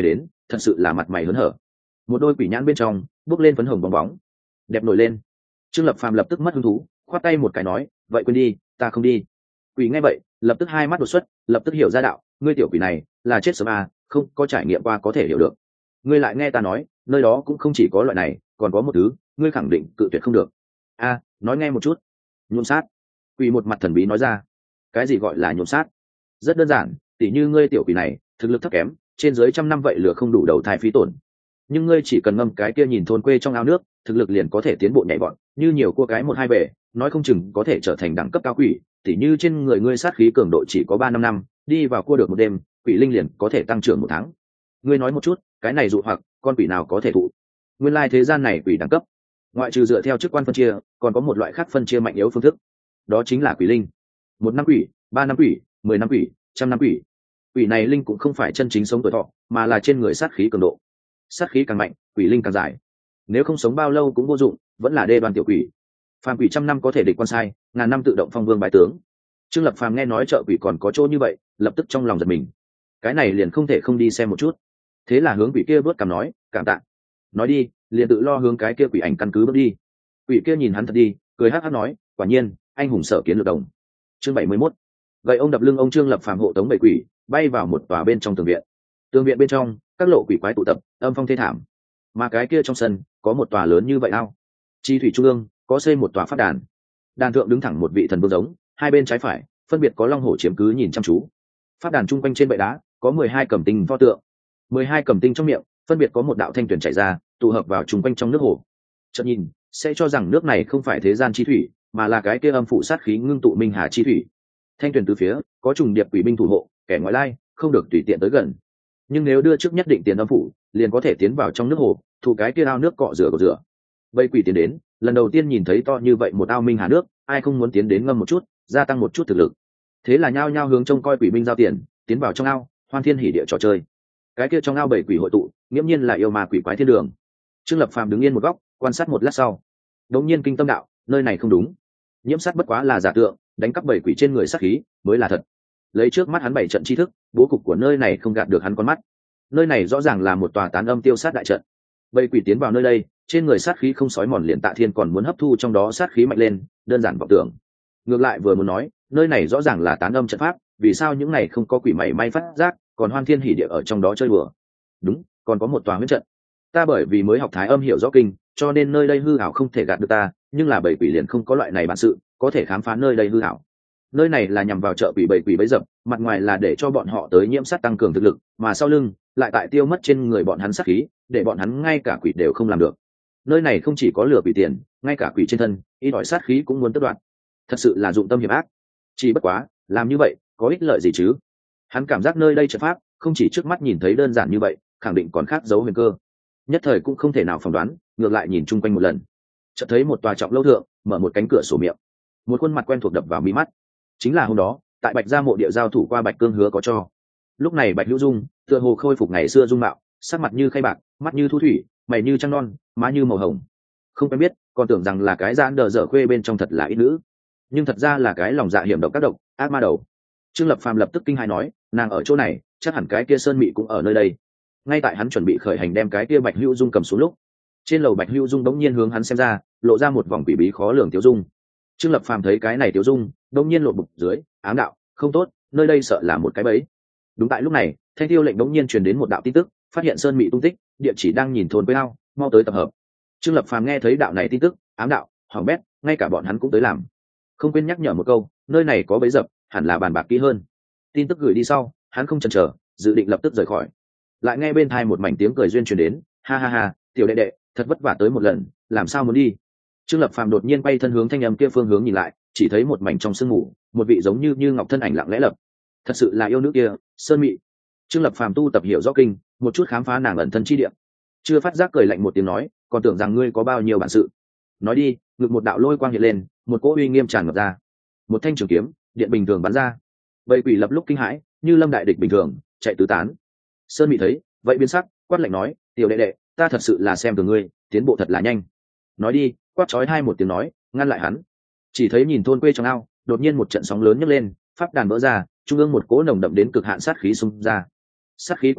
thật sự là mặt mày hớn hở. Một đôi quỷ nhãn bên trong bước lên phấn hồng bong bóng đẹp nổi lên. Trương Lập Phàm lập tức mất hứng thú, khoát tay một cái nói, vậy quên đi, ta không đi. Quỷ nghe vậy lập tức hai mắt đột xuất, lập tức hiểu ra đạo, ngươi tiểu quỷ này là chết sớm à, không có trải nghiệm qua có thể hiểu được. Ngươi lại nghe ta nói, nơi đó cũng không chỉ có loại này, còn có một thứ ngươi khẳng định cự tuyệt không được. A, nói nghe một chút. Nhuộm sát. Quỷ một mặt thần bí nói ra. Cái gì gọi là nhuộm sát? Rất đơn giản, tỉ như ngươi tiểu quỷ này thực lực thấp kém, trên dưới trăm năm vậy lửa không đủ đầu thai phí tổn, nhưng ngươi chỉ cần ngâm cái kia nhìn thôn quê trong ao nước, thực lực liền có thể tiến bộ nhảy vọt, như nhiều cua cái một hai bể, nói không chừng có thể trở thành đẳng cấp cao quỷ. Tỉ như trên người ngươi sát khí cường độ chỉ có 3-5 năm, đi vào cua được một đêm, quỷ linh liền có thể tăng trưởng 1 tháng. Ngươi nói một chút, cái này dụ hoặc con quỷ nào có thể thụ? Nguyên lai thế gian này quỷ đẳng cấp, ngoại trừ dựa theo chức quan phân chia, còn có một loại khác phân chia mạnh yếu phương thức, đó chính là quỷ linh. 1 năm quỷ, 3 năm quỷ, 10 năm quỷ, 100 năm quỷ. Quỷ này linh cũng không phải chân chính sống tuổi thọ, mà là trên người sát khí cường độ. Sát khí càng mạnh, quỷ linh càng dài, nếu không sống bao lâu cũng vô dụng, vẫn là đê đoan tiểu quỷ. Phàm quỷ 100 năm có thể địch quan sai, ngàn năm tự động phong vương bái tướng. Trương Lập Phàm nghe nói chợ quỷ còn có chỗ như vậy, lập tức trong lòng giật mình. Cái này liền không thể không đi xem một chút. Thế là hướng quỷ kia bước cằm nói, cảm tạ. Nói đi, liền tự lo hướng cái kia quỷ ảnh căn cứ bước đi. Quỷ kia nhìn hắn thật đi, cười hắc hắc nói, quả nhiên, anh hùng sở kiến lược đồng. Chương 71. Vậy ông đập lưng ông Trương Lập Phàm hộ tống bảy quỷ, bay vào một tòa bên trong tường viện. Tường viện bên trong, các lộ quỷ quái tụ tập, âm phong thê thảm. Mà cái kia trong sân có một tòa lớn như vậy ao. Chi thủy trung ương có xây một tòa pháp đàn. Đàn thượng đứng thẳng một vị thần vương giống, hai bên trái phải phân biệt có long hổ chiếm cứ nhìn chăm chú. Pháp đàn trung quanh trên bệ đá có 12 cẩm tinh pho tượng. 12 cẩm tinh trong miệng phân biệt có một đạo thanh tuyển chảy ra, tụ hợp vào trung quanh trong nước hồ. Chợt nhìn sẽ cho rằng nước này không phải thế gian chi thủy, mà là cái kia âm phụ sát khí ngưng tụ minh hà chi thủy. Thanh tuyển từ phía có trùng điệp quỷ binh thủ hộ, kẻ ngoại lai không được tùy tiện tới gần. Nhưng nếu đưa trước nhất định tiền âm phủ, liền có thể tiến vào trong nước hồ, thủ cái kia ao nước cọ rửa. Vây quỷ tiến đến, lần đầu tiên nhìn thấy to như vậy một ao minh hà nước, ai không muốn tiến đến ngâm một chút, gia tăng một chút thực lực. Thế là nhao nhao hướng trông coi quỷ binh giao tiền, tiến vào trong ao, hoan thiên hỉ địa trò chơi. Cái kia trong ao bảy quỷ hội tụ, nghiễm nhiên là yêu ma quỷ quái thiên đường. Trương Lập Phàm đứng yên một góc, quan sát một lát sau, đống nhiên kinh tâm đạo, nơi này không đúng. Nhiễm sát bất quá là giả tượng, đánh cắp bảy quỷ trên người sát khí mới là thật. Lấy trước mắt hắn bảy trận tri thức, bố cục của nơi này không gạt được hắn con mắt. Nơi này rõ ràng là một tòa tán âm tiêu sát đại trận. Bảy quỷ tiến vào nơi đây, trên người sát khí không sói mòn, liền Tạ Thiên còn muốn hấp thu trong đó sát khí mạnh lên, đơn giản vọng tưởng. Ngược lại vừa muốn nói, nơi này rõ ràng là tán âm trận pháp, vì sao những này không có quỷ mảy may phát giác, còn hoan thiên hỉ địa ở trong đó chơi đùa? Đúng, còn có một tòa huyễn trận. Ta bởi vì mới học thái âm hiểu rõ kinh, cho nên nơi đây hư ảo không thể gạt được ta, nhưng là bảy quỷ liền không có loại này bản sự, có thể khám phá nơi đây hư ảo. Nơi này là nhằm vào chợ quỷ bảy quỷ bấy dập, mặt ngoài là để cho bọn họ tới nhiễm sát tăng cường thực lực, mà sau lưng lại tại tiêu mất trên người bọn hắn sát khí, để bọn hắn ngay cả quỷ đều không làm được. Nơi này không chỉ có lừa quỷ tiền, ngay cả quỷ trên thân ít ỏi sát khí cũng muốn tước đoạt. Thật sự là dụng tâm hiểm ác. Chỉ bất quá, làm như vậy có ích lợi gì chứ? Hắn cảm giác nơi đây trận pháp không chỉ trước mắt nhìn thấy đơn giản như vậy, khẳng định còn khác giấu huyền cơ. Nhất thời cũng không thể nào phỏng đoán, ngược lại nhìn chung quanh một lần, chợt thấy một tòa trọng lâu thượng mở một cánh cửa sổ miệng, một khuôn mặt quen thuộc đập vào mí mắt. Chính là hôm đó tại Bạch Gia mộ địa giao thủ qua Bạch Cương Hứa có cho. Lúc này Bạch Hữu Dung tựa hồ khôi phục ngày xưa dung mạo, sắc mặt như khay bạc, mắt như thu thủy, mày như trăng non, má như màu hồng. Không quen biết, còn tưởng rằng là cái giãn đờ dở khuê bên trong thật là ít nữ, nhưng thật ra là cái lòng dạ hiểm độc các độc ác ma đầu. Trương Lập Phàm lập tức kinh hãi nói, nàng ở chỗ này, chắc hẳn cái kia Sơn Mị cũng ở nơi đây. Ngay tại hắn chuẩn bị khởi hành đem cái kia Bạch Hữu Dung cầm xuống lúc, trên lầu Bạch Hữu Dung đống nhiên hướng hắn xem ra, lộ ra một vòng quỷ bí khó lường tiêu dung. Trương Lập Phàm thấy cái này tiêu dung, đống nhiên lột bục dưới, ám đạo, không tốt, nơi đây sợ là một cái bẫy. Đúng tại lúc này, Thanh Tiêu lệnh đống nhiên truyền đến một đạo tin tức, phát hiện Sơn Mị tung tích, địa chỉ đang nhìn thôn với ao, mau tới tập hợp. Trương Lập Phàm nghe thấy đạo này tin tức, ám đạo, hỏng bét, ngay cả bọn hắn cũng tới làm. Không quên nhắc nhở một câu, nơi này có bẫy dập, hẳn là bàn bạc kỹ hơn. Tin tức gửi đi sau, hắn không chần chờ, dự định lập tức rời khỏi. Lại nghe bên tai một mảnh tiếng cười duyên truyền đến, ha ha ha, tiểu đệ đệ, thật vất vả tới một lần, làm sao muốn đi? Trương Lập Phàm đột nhiên bay thân hướng thanh âm kia phương hướng nhìn lại, chỉ thấy một mảnh trong sương mù, một vị giống như ngọc thân ảnh lặng lẽ lập. Thật sự là yêu nữ kia, Sơn Mị. Trương Lập Phàm tu tập hiểu rõ kinh, một chút khám phá nàng ẩn thân chi địa. Chưa phát giác cười lạnh một tiếng nói, còn tưởng rằng ngươi có bao nhiêu bản sự. Nói đi, ngực một đạo lôi quang hiện lên, một cỗ uy nghiêm tràn ngập ra. Một thanh trường kiếm, điện bình thường bắn ra. Vậy quỷ lập lúc kinh hãi, như lâm đại địch bình thường, chạy tứ tán. Sơn Mị thấy, vậy biến sắc, quát lạnh nói, tiểu đệ đệ, ta thật sự là xem thường ngươi, tiến bộ thật là nhanh. Nói đi, quát chói hai một tiếng nói, ngăn lại hắn. Chỉ thấy nhìn thôn quê trong ao, đột nhiên một trận sóng lớn nhấc lên, pháp đàn vỡ ra, trung ương một cỗ nồng đậm đến cực hạn sát khí xung ra. Sát khí qua đi,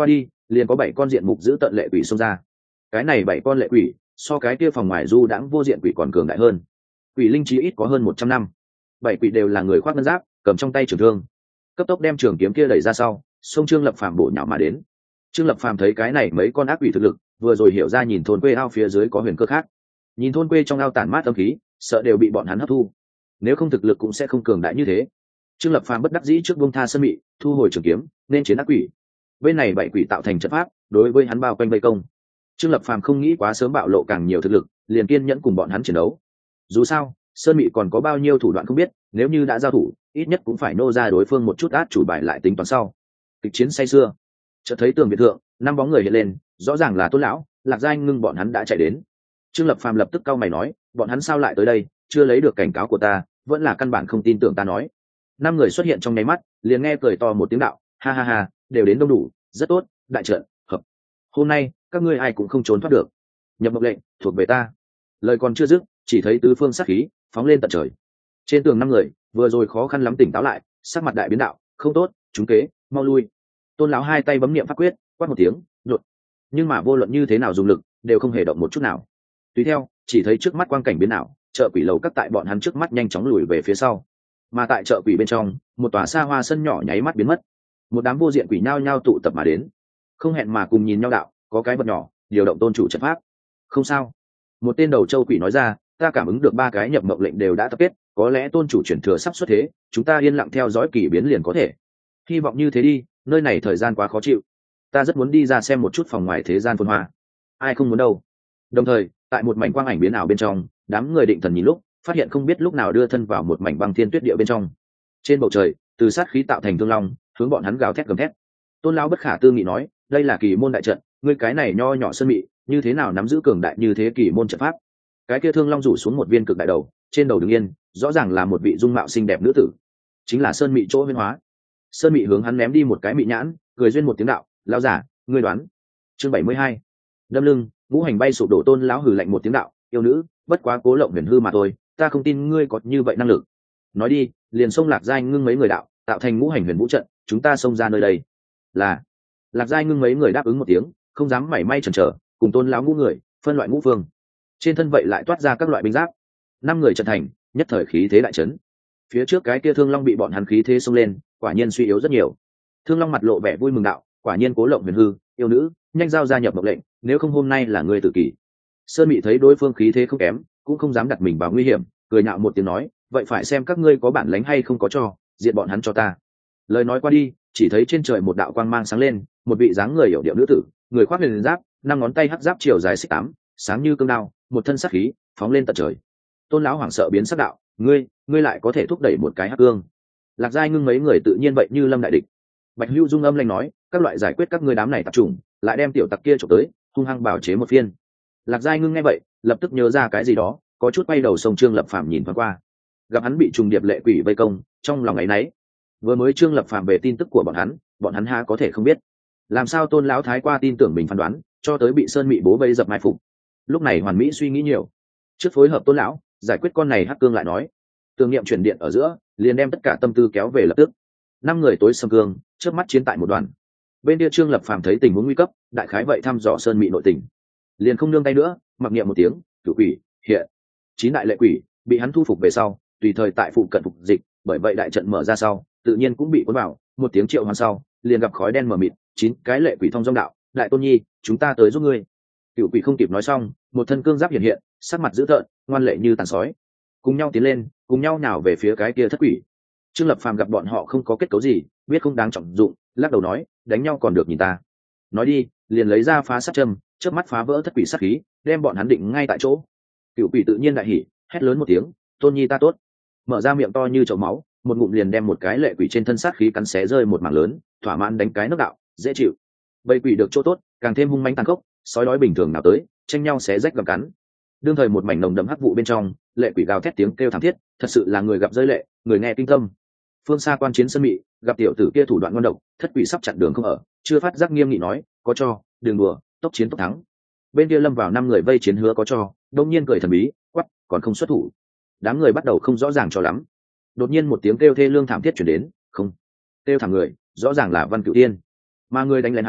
liền có 7 con diện mục giữ tận lệ quỷ xông ra. Cái này 7 con lệ quỷ so cái kia phòng ngoài du đãng vô diện quỷ còn cường đại hơn, quỷ linh chí ít có hơn 100 năm. 7 quỷ đều là người khoác ngân giáp, cầm trong tay trường thương, cấp tốc đem trường kiếm kia đẩy ra sau, xông Trương Lập Phàm bổ nhào mà đến. Trương Lập Phàm thấy cái này mấy con ác quỷ thực lực, vừa rồi hiểu ra nhìn thôn quê ao phía dưới có huyền cơ khác, nhìn thôn quê trong ao tản mát âm khí, sợ đều bị bọn hắn hấp thu, nếu không thực lực cũng sẽ không cường đại như thế. Trương Lập Phàm bất đắc dĩ trước buông tha Sơn Mị, thu hồi trường kiếm, nên chiến ác quỷ. Bên này 7 quỷ tạo thành trận pháp, đối với hắn bao quanh vây công. Trương Lập Phàm không nghĩ quá sớm bạo lộ càng nhiều thực lực, liền kiên nhẫn cùng bọn hắn chiến đấu. Dù sao, Sơn Mị còn có bao nhiêu thủ đoạn không biết, nếu như đã giao thủ, ít nhất cũng phải nô ra đối phương một chút át chủ bài lại tính toán sau. Kịch chiến say xưa, chợt thấy tường biệt thượng, 5 bóng người hiện lên, rõ ràng là Tôn lão, Lạc Giai Ngưng bọn hắn đã chạy đến. Trương Lập Phàm lập tức cau mày nói, bọn hắn sao lại tới đây, chưa lấy được cảnh cáo của ta, vẫn là căn bản không tin tưởng ta nói. 5 người xuất hiện trong nháy mắt, liền nghe cười to một tiếng đạo, ha ha ha, đều đến đông đủ, rất tốt, đại trận hợp. Hôm nay các ngươi ai cũng không trốn thoát được. Nhập mộng lệnh thuộc về ta. Lời còn chưa dứt, chỉ thấy tứ phương sát khí phóng lên tận trời. Trên tường 5 người vừa rồi khó khăn lắm tỉnh táo lại, sắc mặt đại biến đạo, không tốt, chúng kế, mau lui. Tôn lão hai tay bấm niệm pháp quyết, quát một tiếng, nhột. Nhưng mà vô luận như thế nào dùng lực, đều không hề động một chút nào. Tùy theo, chỉ thấy trước mắt quang cảnh biến ảo, chợ quỷ lầu các tại bọn hắn trước mắt nhanh chóng lùi về phía sau. Mà tại chợ quỷ bên trong, một tòa xa hoa sân nhỏ nháy mắt biến mất. Một đám vô diện quỷ nhao nhao tụ tập mà đến, không hẹn mà cùng nhìn nhau đạo, có cái vật nhỏ điều động tôn chủ trận pháp. Không sao, một tên đầu châu quỷ nói ra, ta cảm ứng được 3 cái nhập mộng lệnh đều đã tập kết, có lẽ tôn chủ chuyển thừa sắp xuất thế, chúng ta yên lặng theo dõi kỳ biến liền có thể. Hy vọng như thế đi, nơi này thời gian quá khó chịu, ta rất muốn đi ra xem một chút phòng ngoài thế gian phồn hoa. Ai không muốn đâu. Đồng thời, tại một mảnh quang ảnh biến ảo bên trong, đám người định thần nhìn lúc, phát hiện không biết lúc nào đưa thân vào một mảnh băng thiên tuyết địa bên trong. Trên bầu trời, từ sát khí tạo thành thương long, hướng bọn hắn gào thét gầm thét. Tôn lão bất khả tư nghị nói, đây là kỳ môn đại trận, ngươi cái này nho nhỏ Sơn Mị, như thế nào nắm giữ cường đại như thế kỳ môn trận pháp? Cái kia thương long rủ xuống một viên cực đại đầu, trên đầu đứng yên, rõ ràng là một vị dung mạo xinh đẹp nữ tử, chính là Sơn Mị chỗ huyễn hóa. Sơn Mị hướng hắn ném đi một cái mị nhãn, cười duyên một tiếng đạo, lão giả, ngươi đoán. Chương 72. Đâm lưng, ngũ hành bay sụp đổ. Tôn lão hừ lạnh một tiếng đạo, yêu nữ, bất quá cố lộng huyền hư mà thôi, ta không tin ngươi có như vậy năng lực. Nói đi, liền xông Lạc Giai Ngưng mấy người đạo, tạo thành ngũ hành huyền vũ trận, chúng ta xông ra nơi đây. Là. Lạc Giai Ngưng mấy người đáp ứng một tiếng, không dám mảy may chần chờ, cùng Tôn lão ngũ người phân loại ngũ phương. Trên thân vậy lại toát ra các loại binh giáp. 5 người trận thành, nhất thời khí thế đại chấn. Phía trước cái kia thương long bị bọn hắn khí thế xông lên, quả nhiên suy yếu rất nhiều. Thương long mặt lộ vẻ vui mừng đạo, quả nhiên cố lộng huyền hư, yêu nữ, nhanh giao gia nhập mộng lệnh, nếu không hôm nay là ngươi tự kỷ. Sơn Mị thấy đối phương khí thế không kém, cũng không dám đặt mình vào nguy hiểm, cười nhạo một tiếng nói, vậy phải xem các ngươi có bản lĩnh hay không có cho, diệt bọn hắn cho ta. Lời nói qua đi, chỉ thấy trên trời một đạo quang mang sáng lên, một vị dáng người hiểu điệu nữ tử, người khoác huyền giáp, 5 ngón tay hắc giáp chiều dài xích 8, sáng như cương đao, một thân sát khí phóng lên tận trời. Tôn lão hoảng sợ biến sắc đạo, ngươi lại có thể thúc đẩy một cái hắc cương. Lạc Giai Ngưng mấy người tự nhiên vậy như lâm đại địch. Bạch Hưu Dung âm lanh nói, các loại giải quyết các ngươi đám này tập trung, lại đem tiểu tặc kia chụp tới, hung hăng bảo chế một phiên. Lạc Giai Ngưng nghe vậy, lập tức nhớ ra cái gì đó, có chút quay đầu sông Trương Lập Phàm nhìn thoáng qua, gặp hắn bị trùng điệp lệ quỷ vây công, trong lòng áy náy. Vừa mới Trương Lập Phàm về tin tức của bọn hắn há có thể không biết? Làm sao Tôn lão thái qua tin tưởng mình phán đoán, cho tới bị Sơn Mị bố vây dập mai phục. Lúc này Hoàn Mỹ suy nghĩ nhiều, trước phối hợp Tôn lão, giải quyết con này hắc cương lại nói. Tường niệm chuyển điện ở giữa, liền đem tất cả tâm tư kéo về lập tức. 5 người tối sầm cương, trước mắt chiến tại một đoàn. Bên kia Trương Lập Phàm thấy tình huống nguy cấp, đại khái vậy thăm dò Sơn Mị nội tình, liền không nương tay nữa, mặc niệm một tiếng, cửu quỷ hiện. 9 đại lệ quỷ bị hắn thu phục về sau, tùy thời tại phụ cận phục dịch, bởi vậy đại trận mở ra sau, tự nhiên cũng bị cuốn vào. Một tiếng triệu hoán sau, liền gặp khói đen mờ mịt, 9 cái lệ quỷ thông dong đạo, đại tôn nhi, chúng ta tới giúp ngươi. Cửu quỷ không kịp nói xong, một thân cương giáp hiện hiện, sắc mặt dữ tợn, ngoan lệ như tàn sói, cùng nhau tiến lên, cùng nhau nào về phía cái kia thất quỷ. Trương Lập Phàm gặp bọn họ không có kết cấu gì, biết không đáng trọng dụng, lắc đầu nói, đánh nhau còn được nhìn ta. Nói đi, liền lấy ra phá sát châm, chớp mắt phá vỡ thất quỷ sát khí, đem bọn hắn định ngay tại chỗ. Cửu quỷ tự nhiên đại hỉ, hét lớn một tiếng, tôn nhi ta tốt. Mở ra miệng to như chậu máu, một ngụm liền đem một cái lệ quỷ trên thân sát khí cắn xé rơi một mảng lớn, thỏa mãn đánh cái nước đạo, dễ chịu. Bầy quỷ được chỗ tốt, càng thêm hung manh tàn khốc, sói đói bình thường nào tới, tranh nhau xé rách gặm cắn. Đương thời một mảnh nồng đậm hắc vụ bên trong, lệ quỷ gào thét tiếng kêu thảm thiết, thật sự là người gặp rơi lệ, người nghe kinh tâm. Phương xa quan chiến Sơn Mị gặp tiểu tử kia thủ đoạn ngon độc, thất quỷ sắp chặn đường không ở, chưa phát giác nghiêm nghị nói, có cho, đường đùa, tốc chiến tốc thắng. Bên kia lâm vào 5 người vây chiến hứa có cho, đông nhiên cười thần bí, quắc, còn không xuất thủ. Đám người bắt đầu không rõ ràng cho lắm. Đột nhiên một tiếng kêu thê lương thảm thiết chuyển đến, không, kêu thảm người, rõ ràng là Văn Cửu Tiên, mà người đánh lén hắn,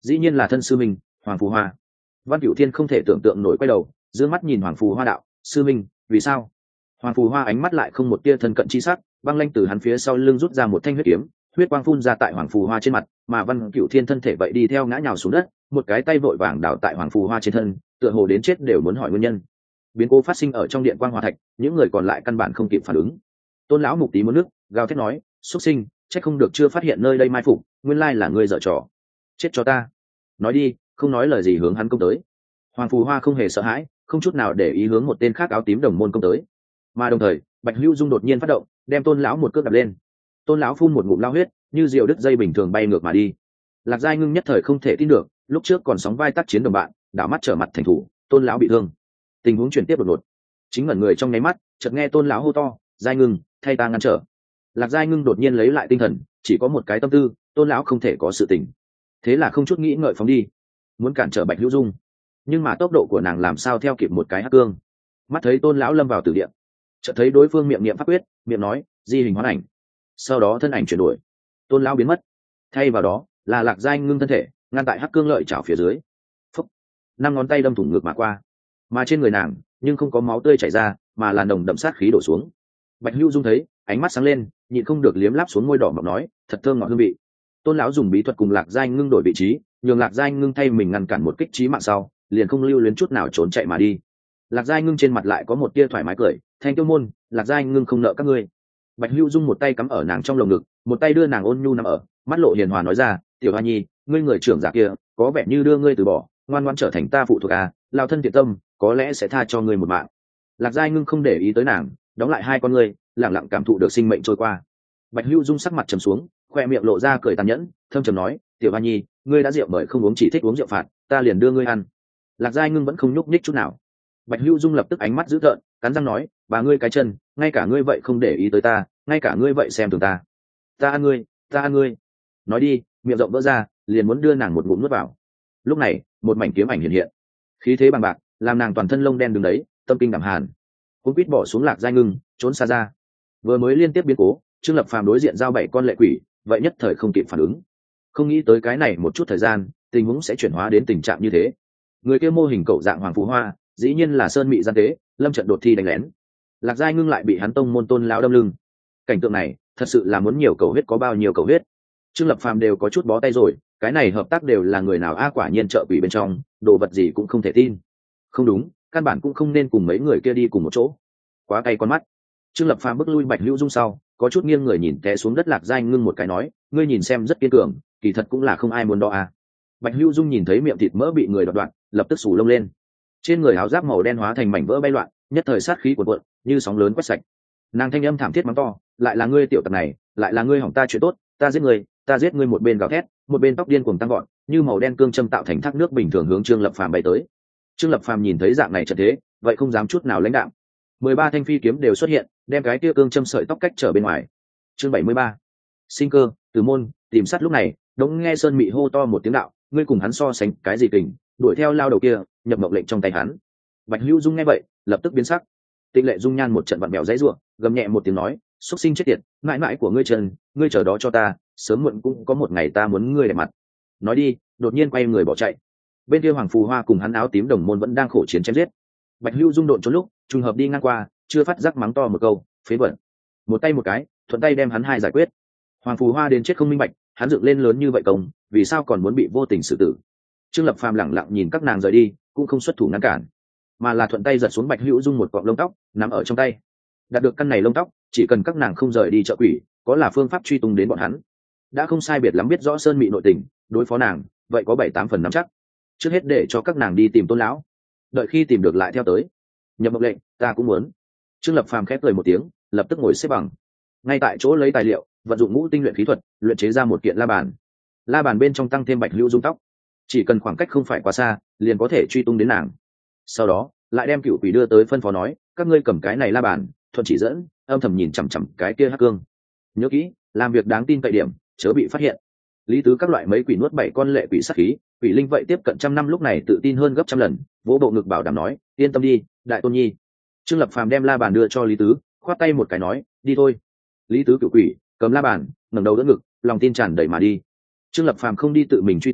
dĩ nhiên là thân sư minh Hoàng Phù Hoa. Văn Cửu Thiên không thể tưởng tượng nổi, quay đầu dương mắt nhìn Hoàng Phù Hoa đạo: sư minh, vì sao? Hoàng Phù Hoa ánh mắt lại không một tia thân cận chi sắc, băng lanh từ hắn phía sau lưng rút ra một thanh huyết kiếm, huyết quang phun ra tại Hoàng Phù Hoa trên mặt, mà Văn Cửu Thiên thân thể vậy đi theo ngã nhào xuống đất, một cái tay vội vàng đảo tại Hoàng Phù Hoa trên thân, tựa hồ đến chết đều muốn hỏi nguyên nhân. Biến cố phát sinh ở trong điện quang hỏa thạch, những người còn lại căn bản không kịp phản ứng. Tôn lão mục tí muốn nước, gào thét nói: xuất sinh, chắc không được chưa phát hiện nơi đây mai phục, nguyên lai là ngươi dở trò, chết cho ta. Nói đi, không nói lời gì hướng hắn công tới. Hoàng Phù Hoa không hề sợ hãi, không chút nào để ý hướng một tên khác áo tím đồng môn công tới, mà đồng thời Bạch Hữu Dung đột nhiên phát động, đem Tôn lão một cước đạp lên. Tôn lão phun một ngụm lao huyết, như diều đứt dây bình thường bay ngược mà đi. Lạc Giai Ngưng nhất thời không thể tin được, lúc trước còn sóng vai tác chiến đồng bạn, đảo mắt trở mặt thành thủ, Tôn lão bị thương. Tình huống chuyển tiếp đột ngột, chính ngẩn người trong nháy mắt, chợt nghe Tôn lão hô to: Giai Ngưng, thay ta ngăn trở. Lạc Giai Ngưng đột nhiên lấy lại tinh thần, chỉ có một cái tâm tư: Tôn lão không thể có sự tình. Thế là không chút nghĩ ngợi phóng đi, muốn cản trở Bạch Hữu Dung, nhưng mà tốc độ của nàng làm sao theo kịp một cái hắc cương. Mắt thấy Tôn lão lâm vào tử địa, chợt thấy đối phương miệng niệm pháp quyết, miệng nói di hình hóa ảnh, sau đó thân ảnh chuyển đổi, Tôn lão biến mất, thay vào đó là Lạc Giai Ngưng thân thể ngăn tại hắc cương lợi chảo phía dưới. Phúc, 5 ngón tay đâm thủng ngực mà qua, mà trên người nàng nhưng không có máu tươi chảy ra, mà là nồng đậm sát khí đổ xuống. Bạch Hữu Dung thấy, ánh mắt sáng lên, nhịn không được liếm láp xuống môi đỏ mọng nói: thật thơm ngọt hương vị. Tôn lão dùng bí thuật cùng Lạc Giai Ngưng đổi vị trí, nhường Lạc Giai Ngưng thay mình ngăn cản một kích chí mạng sau, liền không lưu luyến chút nào trốn chạy mà đi. Lạc Giai Ngưng trên mặt lại có một tia thoải mái cười: Thanh Tiêu môn, Lạc Giai Ngưng không nợ các ngươi. Bạch Hữu Dung một tay cắm ở nàng trong lồng ngực, một tay đưa nàng ôn nhu nằm ở, mắt lộ hiền hòa nói ra: tiểu hoa nhi, ngươi người trưởng giả kia có vẻ như đưa ngươi từ bỏ, ngoan ngoãn trở thành ta phụ thuộc à, lao thân thiện tâm có lẽ sẽ tha cho ngươi một mạng. Lạc Giai Ngưng không để ý tới nàng, đóng lại hai con ngươi, lặng lặng cảm thụ được sinh mệnh trôi qua. Bạch Hữu Dung sắc mặt trầm xuống, khoe miệng lộ ra cười tàn nhẫn, thâm trầm nói: tiểu hoa nhi, ngươi đã rượu mời không uống, chỉ thích uống rượu phạt, ta liền đưa ngươi ăn. Lạc Giai Ngưng vẫn không nhúc nhích chút nào. Bạch Hữu Dung lập tức ánh mắt dữ tợn, cắn răng nói: bà ngươi cái chân, ngay cả ngươi vậy không để ý tới ta, ngay cả ngươi vậy xem thường ta. Ta ăn ngươi, ta ăn ngươi. Nói đi, miệng rộng vỡ ra, liền muốn đưa nàng một ngụm nuốt vào. Lúc này một mảnh kiếm ảnh hiện hiện, khí thế bằng bạc, làm nàng toàn thân lông đen đứng đấy, tâm kinh đảm hàn. Cũng quýt bỏ xuống Lạc Giai Ngưng, trốn xa ra. Vừa mới liên tiếp biến cố, Trương Lập Phàm đối diện giao 7 con lệ quỷ, vậy nhất thời không kịp phản ứng, không nghĩ tới cái này một chút thời gian, tình huống sẽ chuyển hóa đến tình trạng như thế. Người kia mô hình cậu dạng Hoàng Phù Hoa, dĩ nhiên là sơn mị gian tế, lâm trận đột thi đánh lén. Lạc Giai Ngưng lại bị hắn tông môn Tôn lão đâm lưng. Cảnh tượng này thật sự là muốn nhiều cầu huyết có bao nhiêu cầu huyết. Trương Lập Phàm đều có chút bó tay rồi, cái này hợp tác đều là người nào a, quả nhiên trợ quỷ bên trong đồ vật gì cũng không thể tin. Không đúng, căn bản cũng không nên cùng mấy người kia đi cùng một chỗ, quá cay con mắt. Trương Lập Phàm bước lui Bạch Hữu Dung sau, có chút nghiêng người nhìn té xuống đất Lạc Giai Ngưng một cái nói: ngươi nhìn xem rất kiên cường, kỳ thật cũng là không ai muốn đo a. Bạch Hữu Dung nhìn thấy miệng thịt mỡ bị người đoạt đoạn, lập tức sù lông lên, trên người áo giáp màu đen hóa thành mảnh vỡ bay loạn, nhất thời sát khí cuồn cuộn như sóng lớn quét sạch. Nàng thanh âm thảm thiết mắng to: lại là ngươi tiểu tặc này, lại là ngươi hỏng ta chuyện tốt, ta giết ngươi, ta giết ngươi. Một bên gào thét, một bên tóc điên cuồng tăng gọn, như màu đen cương châm tạo thành thác nước bình thường hướng Trương Lập Phàm bay tới. Trương Lập Phàm nhìn thấy dạng này trận thế, vậy không dám chút nào lãnh đạm. 13 thanh phi kiếm đều xuất hiện, đem cái kia cương châm sợi tóc cách trở bên ngoài. Chương 73. Sinh cơ, Từ môn, tìm sát. Lúc này, đống nghe Sơn Mị hô to một tiếng đạo: ngươi cùng hắn so sánh cái gì kình, đuổi theo lao đầu kia, nhập mộng lệnh trong tay hắn. Bạch Hữu Dung nghe vậy, lập tức biến sắc. Tịnh Lệ Dung Nhan một trận vặn bèo dãy rủa, gầm nhẹ một tiếng nói: xuất sinh chết tiệt, mãi mãi của ngươi Trần, ngươi chờ đó cho ta, sớm muộn cũng có một ngày ta muốn ngươi đẹp mặt. Nói đi, đột nhiên quay người bỏ chạy. Bên kia Hoàng Phù Hoa cùng hắn áo tím đồng môn vẫn đang khổ chiến chém giết. Bạch Hữu Dung độn trốn lúc, trùng hợp đi ngang qua, chưa phát giác mắng to một câu: phế vật. Một tay một cái, thuận tay đem hắn hai giải quyết. Hoàng Phù Hoa đến chết không minh bạch, hắn dựng lên lớn như vậy công, vì sao còn muốn bị vô tình xử tử. Trương Lập Phàm lẳng lặng nhìn các nàng rời đi, cũng không xuất thủ ngăn cản, mà là thuận tay giật xuống Bạch Hữu Dung một cọng lông tóc nắm ở trong tay. Đạt được căn này lông tóc, chỉ cần các nàng không rời đi trợ quỷ, có là phương pháp truy tung đến bọn hắn. Đã không sai biệt lắm biết rõ Sơn Mị nội tình, đối phó nàng vậy có 7-8 phần nắm chắc. Trước hết để cho các nàng đi tìm Tôn lão, đợi khi tìm được lại theo tới. Nhập mộng lệnh, ta cũng muốn. Trương Lập Phàm khép cười một tiếng, lập tức ngồi xếp bằng, ngay tại chỗ lấy tài liệu, vận dụng ngũ tinh luyện khí thuật, luyện chế ra một kiện la bàn. La bàn bên trong tăng thêm Bạch Hữu Dung tóc, chỉ cần khoảng cách không phải quá xa, liền có thể truy tung đến nàng. Sau đó lại đem cựu quỷ đưa tới, phân phó nói: các ngươi cầm cái này la bàn, thuận chỉ dẫn, âm thầm nhìn chằm chằm cái kia hắc cương. Nhớ kỹ, làm việc đáng tin cậy điểm, chớ bị phát hiện. Lý Tứ các loại mấy quỷ nuốt 7 con lệ quỷ sát khí, quỷ linh vậy tiếp cận 100 năm lúc này tự tin hơn gấp 100 lần, vỗ bộ ngực bảo đảm nói: yên tâm đi, đại tôn nhi. Trương Lập Phàm đem la bàn đưa cho Lý Tứ, khoát tay một cái nói: đi thôi. Lý Tứ cựu quỷ cầm la bàn, ngẩng đầu đỡ ngực, lòng tin tràn đầy mà đi. Trương Lập Phàm không đi tự mình truy tìm,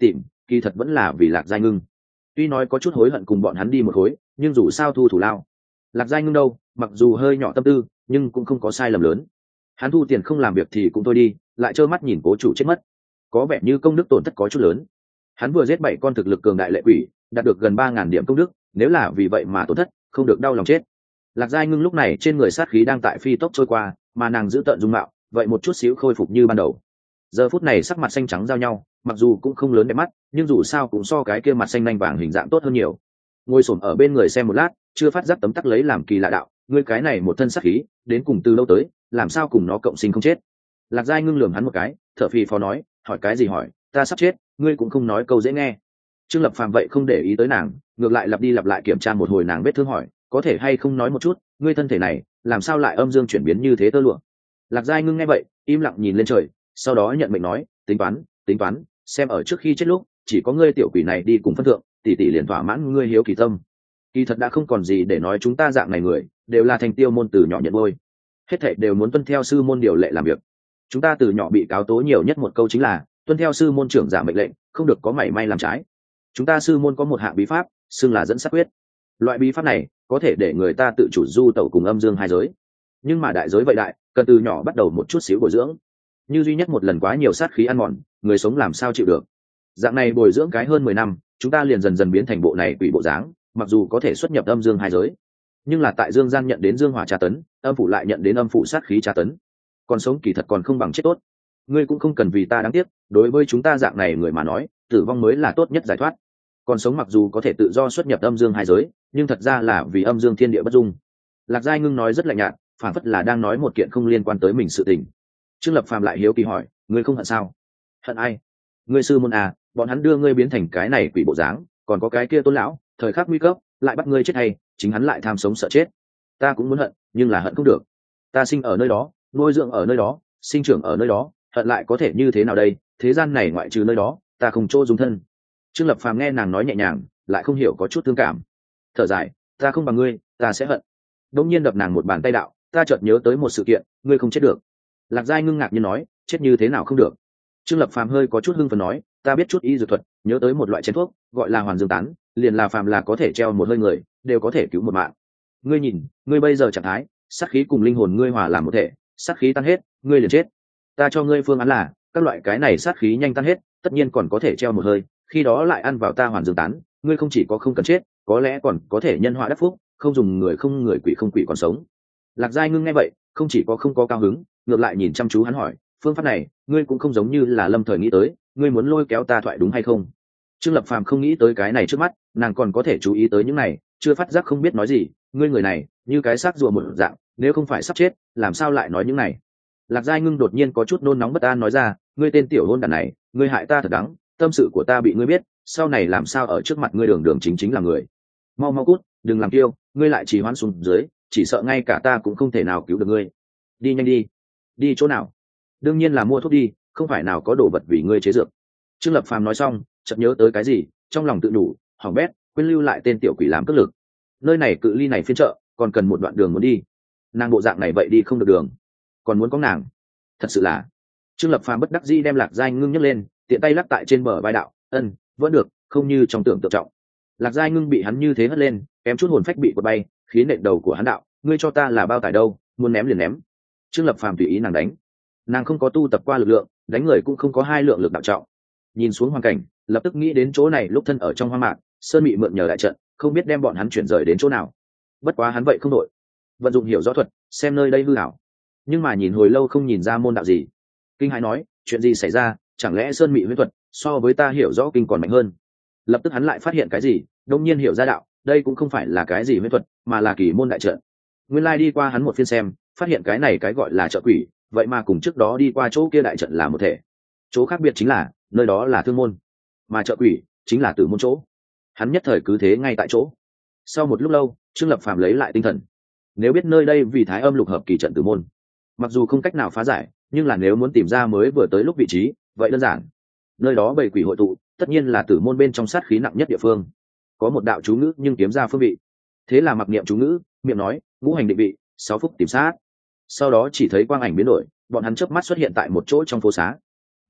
kỳ thật vẫn là vì Lạc Giai Ngưng. Tuy nói có chút hối hận cùng bọn hắn đi một khối, nhưng dù sao thu thủ lao. Lạc Giai Ngưng đâu, mặc dù hơi nhỏ tâm tư, nhưng cũng không có sai lầm lớn. Hắn thu tiền không làm việc thì cũng thôi đi, lại trơ mắt nhìn cố chủ chết mất, có vẻ như công đức tổn thất có chút lớn. Hắn vừa giết 7 con thực lực cường đại lệ quỷ, đạt được gần 3.000 điểm công đức, nếu là vì vậy mà tổn thất, không được đau lòng chết. Lạc Giai Ngưng lúc này trên người sát khí đang tại phi tốc trôi qua, mà nàng giữ tợn dung mạo, vậy một chút xíu khôi phục như ban đầu. Giờ phút này sắc mặt xanh trắng giao nhau, mặc dù cũng không lớn đẹp mắt, nhưng dù sao cũng so cái kia mặt xanh nanh vàng hình dạng tốt hơn nhiều. Ngồi xổm ở bên người xem một lát, chưa phát giác tấm tắc lấy làm kỳ lạ đạo, ngươi cái này một thân sát khí, đến cùng từ lâu tới, làm sao cùng nó cộng sinh không chết. Lạc Giai Ngưng lườm hắn một cái, thở phì phò nói, hỏi cái gì hỏi, ta sắp chết, ngươi cũng không nói câu dễ nghe. Trương Lập Phàm vậy không để ý tới nàng, ngược lại lặp đi lặp lại kiểm tra một hồi nàng vết thương, hỏi, có thể hay không nói một chút, ngươi thân thể này làm sao lại âm dương chuyển biến như thế tơ lụa. Lạc Giai Ngưng nghe vậy, im lặng nhìn lên trời, sau đó nhận mệnh nói, tính toán, xem ở trước khi chết lúc, chỉ có ngươi tiểu quỷ này đi cùng phân thượng, tỷ tỷ liền thỏa mãn ngươi hiếu kỳ tâm. Kỳ thật đã không còn gì để nói, chúng ta dạng này người đều là thành tiêu môn từ nhỏ nhận ngôi, hết thảy đều muốn tuân theo sư môn điều lệ làm việc. Chúng ta từ nhỏ bị cáo tố nhiều nhất một câu chính là tuân theo sư môn trưởng giả mệnh lệnh, không được có mảy may làm trái. Chúng ta sư môn có một hạng bí pháp, xưng là dẫn sát quyết. Loại bí pháp này có thể để người ta tự chủ du tẩu cùng âm dương hai giới, nhưng mà đại giới vậy đại, cần từ nhỏ bắt đầu một chút xíu bồi dưỡng. Như duy nhất một lần quá nhiều sát khí ăn mòn, người sống làm sao chịu được. Dạng này bồi dưỡng cái hơn 10 năm, chúng ta liền dần dần biến thành bộ này quỷ bộ dáng, mặc dù có thể xuất nhập âm dương hai giới, nhưng là tại dương gian nhận đến dương hỏa tra tấn, âm phủ lại nhận đến âm phủ sát khí tra tấn. Còn sống kỳ thật còn không bằng chết tốt. Ngươi cũng không cần vì ta đáng tiếc, đối với chúng ta dạng này người mà nói, tử vong mới là tốt nhất giải thoát. Còn sống mặc dù có thể tự do xuất nhập âm dương hai giới, nhưng thật ra là vì âm dương thiên địa bất dung. Lạc Giai Ngưng nói rất lạnh nhạt, phản phất là đang nói một kiện không liên quan tới mình sự tình. Trương Lập Phàm lại hiếu kỳ hỏi, ngươi không hận sao? Hận ai? Ngươi sư môn à, bọn hắn đưa ngươi biến thành cái này quỷ bộ dáng, còn có cái kia Tôn lão, thời khắc nguy cấp lại bắt ngươi chết hay, chính hắn lại tham sống sợ chết. Ta cũng muốn hận, nhưng là hận không được. Ta sinh ở nơi đó, nuôi dưỡng ở nơi đó, sinh trưởng ở nơi đó, hận lại có thể như thế nào đây? Thế gian này ngoại trừ nơi đó, ta không chỗ dung thân. Trương Lập Phàm nghe nàng nói nhẹ nhàng, lại không hiểu có chút thương cảm. Thở dài, ta không bằng ngươi, ta sẽ hận. Đống nhiên đập nàng một bàn tay đạo, ta chợt nhớ tới một sự kiện, ngươi không chết được. Lạc Giai ngưng ngạc nhiên nói, chết như thế nào không được? Trương Lập Phàm hơi có chút hưng phấn nói, ta biết chút y dược thuật, nhớ tới một loại chén thuốc, gọi là hoàn dương tán, liền là phàm là có thể treo một hơi người, đều có thể cứu một mạng. Ngươi nhìn, ngươi bây giờ trạng thái, sát khí cùng linh hồn ngươi hòa làm một thể, sát khí tan hết, ngươi liền chết. Ta cho ngươi phương án là, các loại cái này sát khí nhanh tan hết, tất nhiên còn có thể treo một hơi, khi đó lại ăn vào ta hoàn dương tán, ngươi không chỉ có không cần chết, có lẽ còn có thể nhân họa đắc phúc, không dùng người không người quỷ không quỷ còn sống. Lạc Giai ngưng nghe vậy, không chỉ có không có cao hứng, ngược lại nhìn chăm chú hắn hỏi, phương pháp này, ngươi cũng không giống như là lâm thời nghĩ tới, ngươi muốn lôi kéo ta thoại đúng hay không? Trương Lập Phàm không nghĩ tới cái này trước mắt, nàng còn có thể chú ý tới những này, chưa phát giác không biết nói gì, ngươi người này, như cái xác rùa một dạng, nếu không phải sắp chết, làm sao lại nói những này? Lạc Giai ngưng đột nhiên có chút nôn nóng bất an nói ra, ngươi tên tiểu hôn đản này, ngươi hại ta thật đắng, tâm sự của ta bị ngươi biết, sau này làm sao ở trước mặt ngươi đường đường chính chính là người. Mau mau cút, đừng làm kiêu, ngươi lại trì hoãn xuống dưới, chỉ sợ ngay cả ta cũng không thể nào cứu được ngươi. Đi nhanh đi. Đi chỗ nào? Đương nhiên là mua thuốc đi, không phải nào có đồ vật vì ngươi chế dược. Trương Lập Phàm nói xong, chợt nhớ tới cái gì, trong lòng tự đủ, hỏng bét, quên lưu lại tên tiểu quỷ làm cất lực. Nơi này cự ly này phiên chợ, còn cần một đoạn đường muốn đi. Nàng bộ dạng này vậy đi không được đường, còn muốn có nàng, thật sự là. Trương Lập Phàm bất đắc dĩ đem Lạc Giai ngưng nhấc lên, tiện tay lắc tại trên bờ vai đạo, vẫn được, không như trong tưởng tượng trọng. Lạc Giai ngưng bị hắn như thế hất lên, kém chút hồn phách bị quật bay, khí nện đầu của hắn đạo, ngươi cho ta là bao tải đâu, muốn ném liền ném. Trương Lập Phàm tùy ý nàng đánh, nàng không có tu tập qua lực lượng, đánh người cũng không có hai lượng lực đạo trọng. Nhìn xuống hoàn cảnh, lập tức nghĩ đến chỗ này lúc thân ở trong hoang mạc, sơn bị mượn nhờ đại trận, không biết đem bọn hắn chuyển rời đến chỗ nào. Bất quá hắn vậy không đội, vận dụng hiểu rõ thuật, xem nơi đây hư ảo, nhưng mà nhìn hồi lâu không nhìn ra môn đạo gì. Kinh hãi nói, chuyện gì xảy ra, chẳng lẽ sơn mị huyễn thuật so với ta hiểu rõ kinh còn mạnh hơn? Lập tức hắn lại phát hiện cái gì, đông nhiên hiểu ra đạo, đây cũng không phải là cái gì huyễn thuật, mà là kỳ môn đại trận. Nguyên lai đi qua hắn một phiên xem, phát hiện cái này cái gọi là trợ quỷ, vậy mà cùng trước đó đi qua chỗ kia đại trận là một thể. Chỗ khác biệt chính là nơi đó là thương môn, mà trợ quỷ chính là tử môn chỗ. Hắn nhất thời cứ thế ngay tại chỗ. Sau một lúc lâu, Trương Lập Phàm lấy lại tinh thần. Nếu biết nơi đây vì thái âm lục hợp kỳ trận tử môn, mặc dù không cách nào phá giải, nhưng là nếu muốn tìm ra mới vừa tới lúc vị trí, vậy đơn giản. Nơi đó bầy quỷ hội tụ, tất nhiên là tử môn bên trong sát khí nặng nhất địa phương. Có một đạo chú ngữ nhưng kiếm ra phương vị. Thế là mặc niệm chú ngữ, miệng nói, ngũ hành định vị, 6 phút tìm sát. Sau đó chỉ thấy quang ảnh biến đổi, bọn hắn chớp mắt xuất hiện tại một chỗ trong phố xá.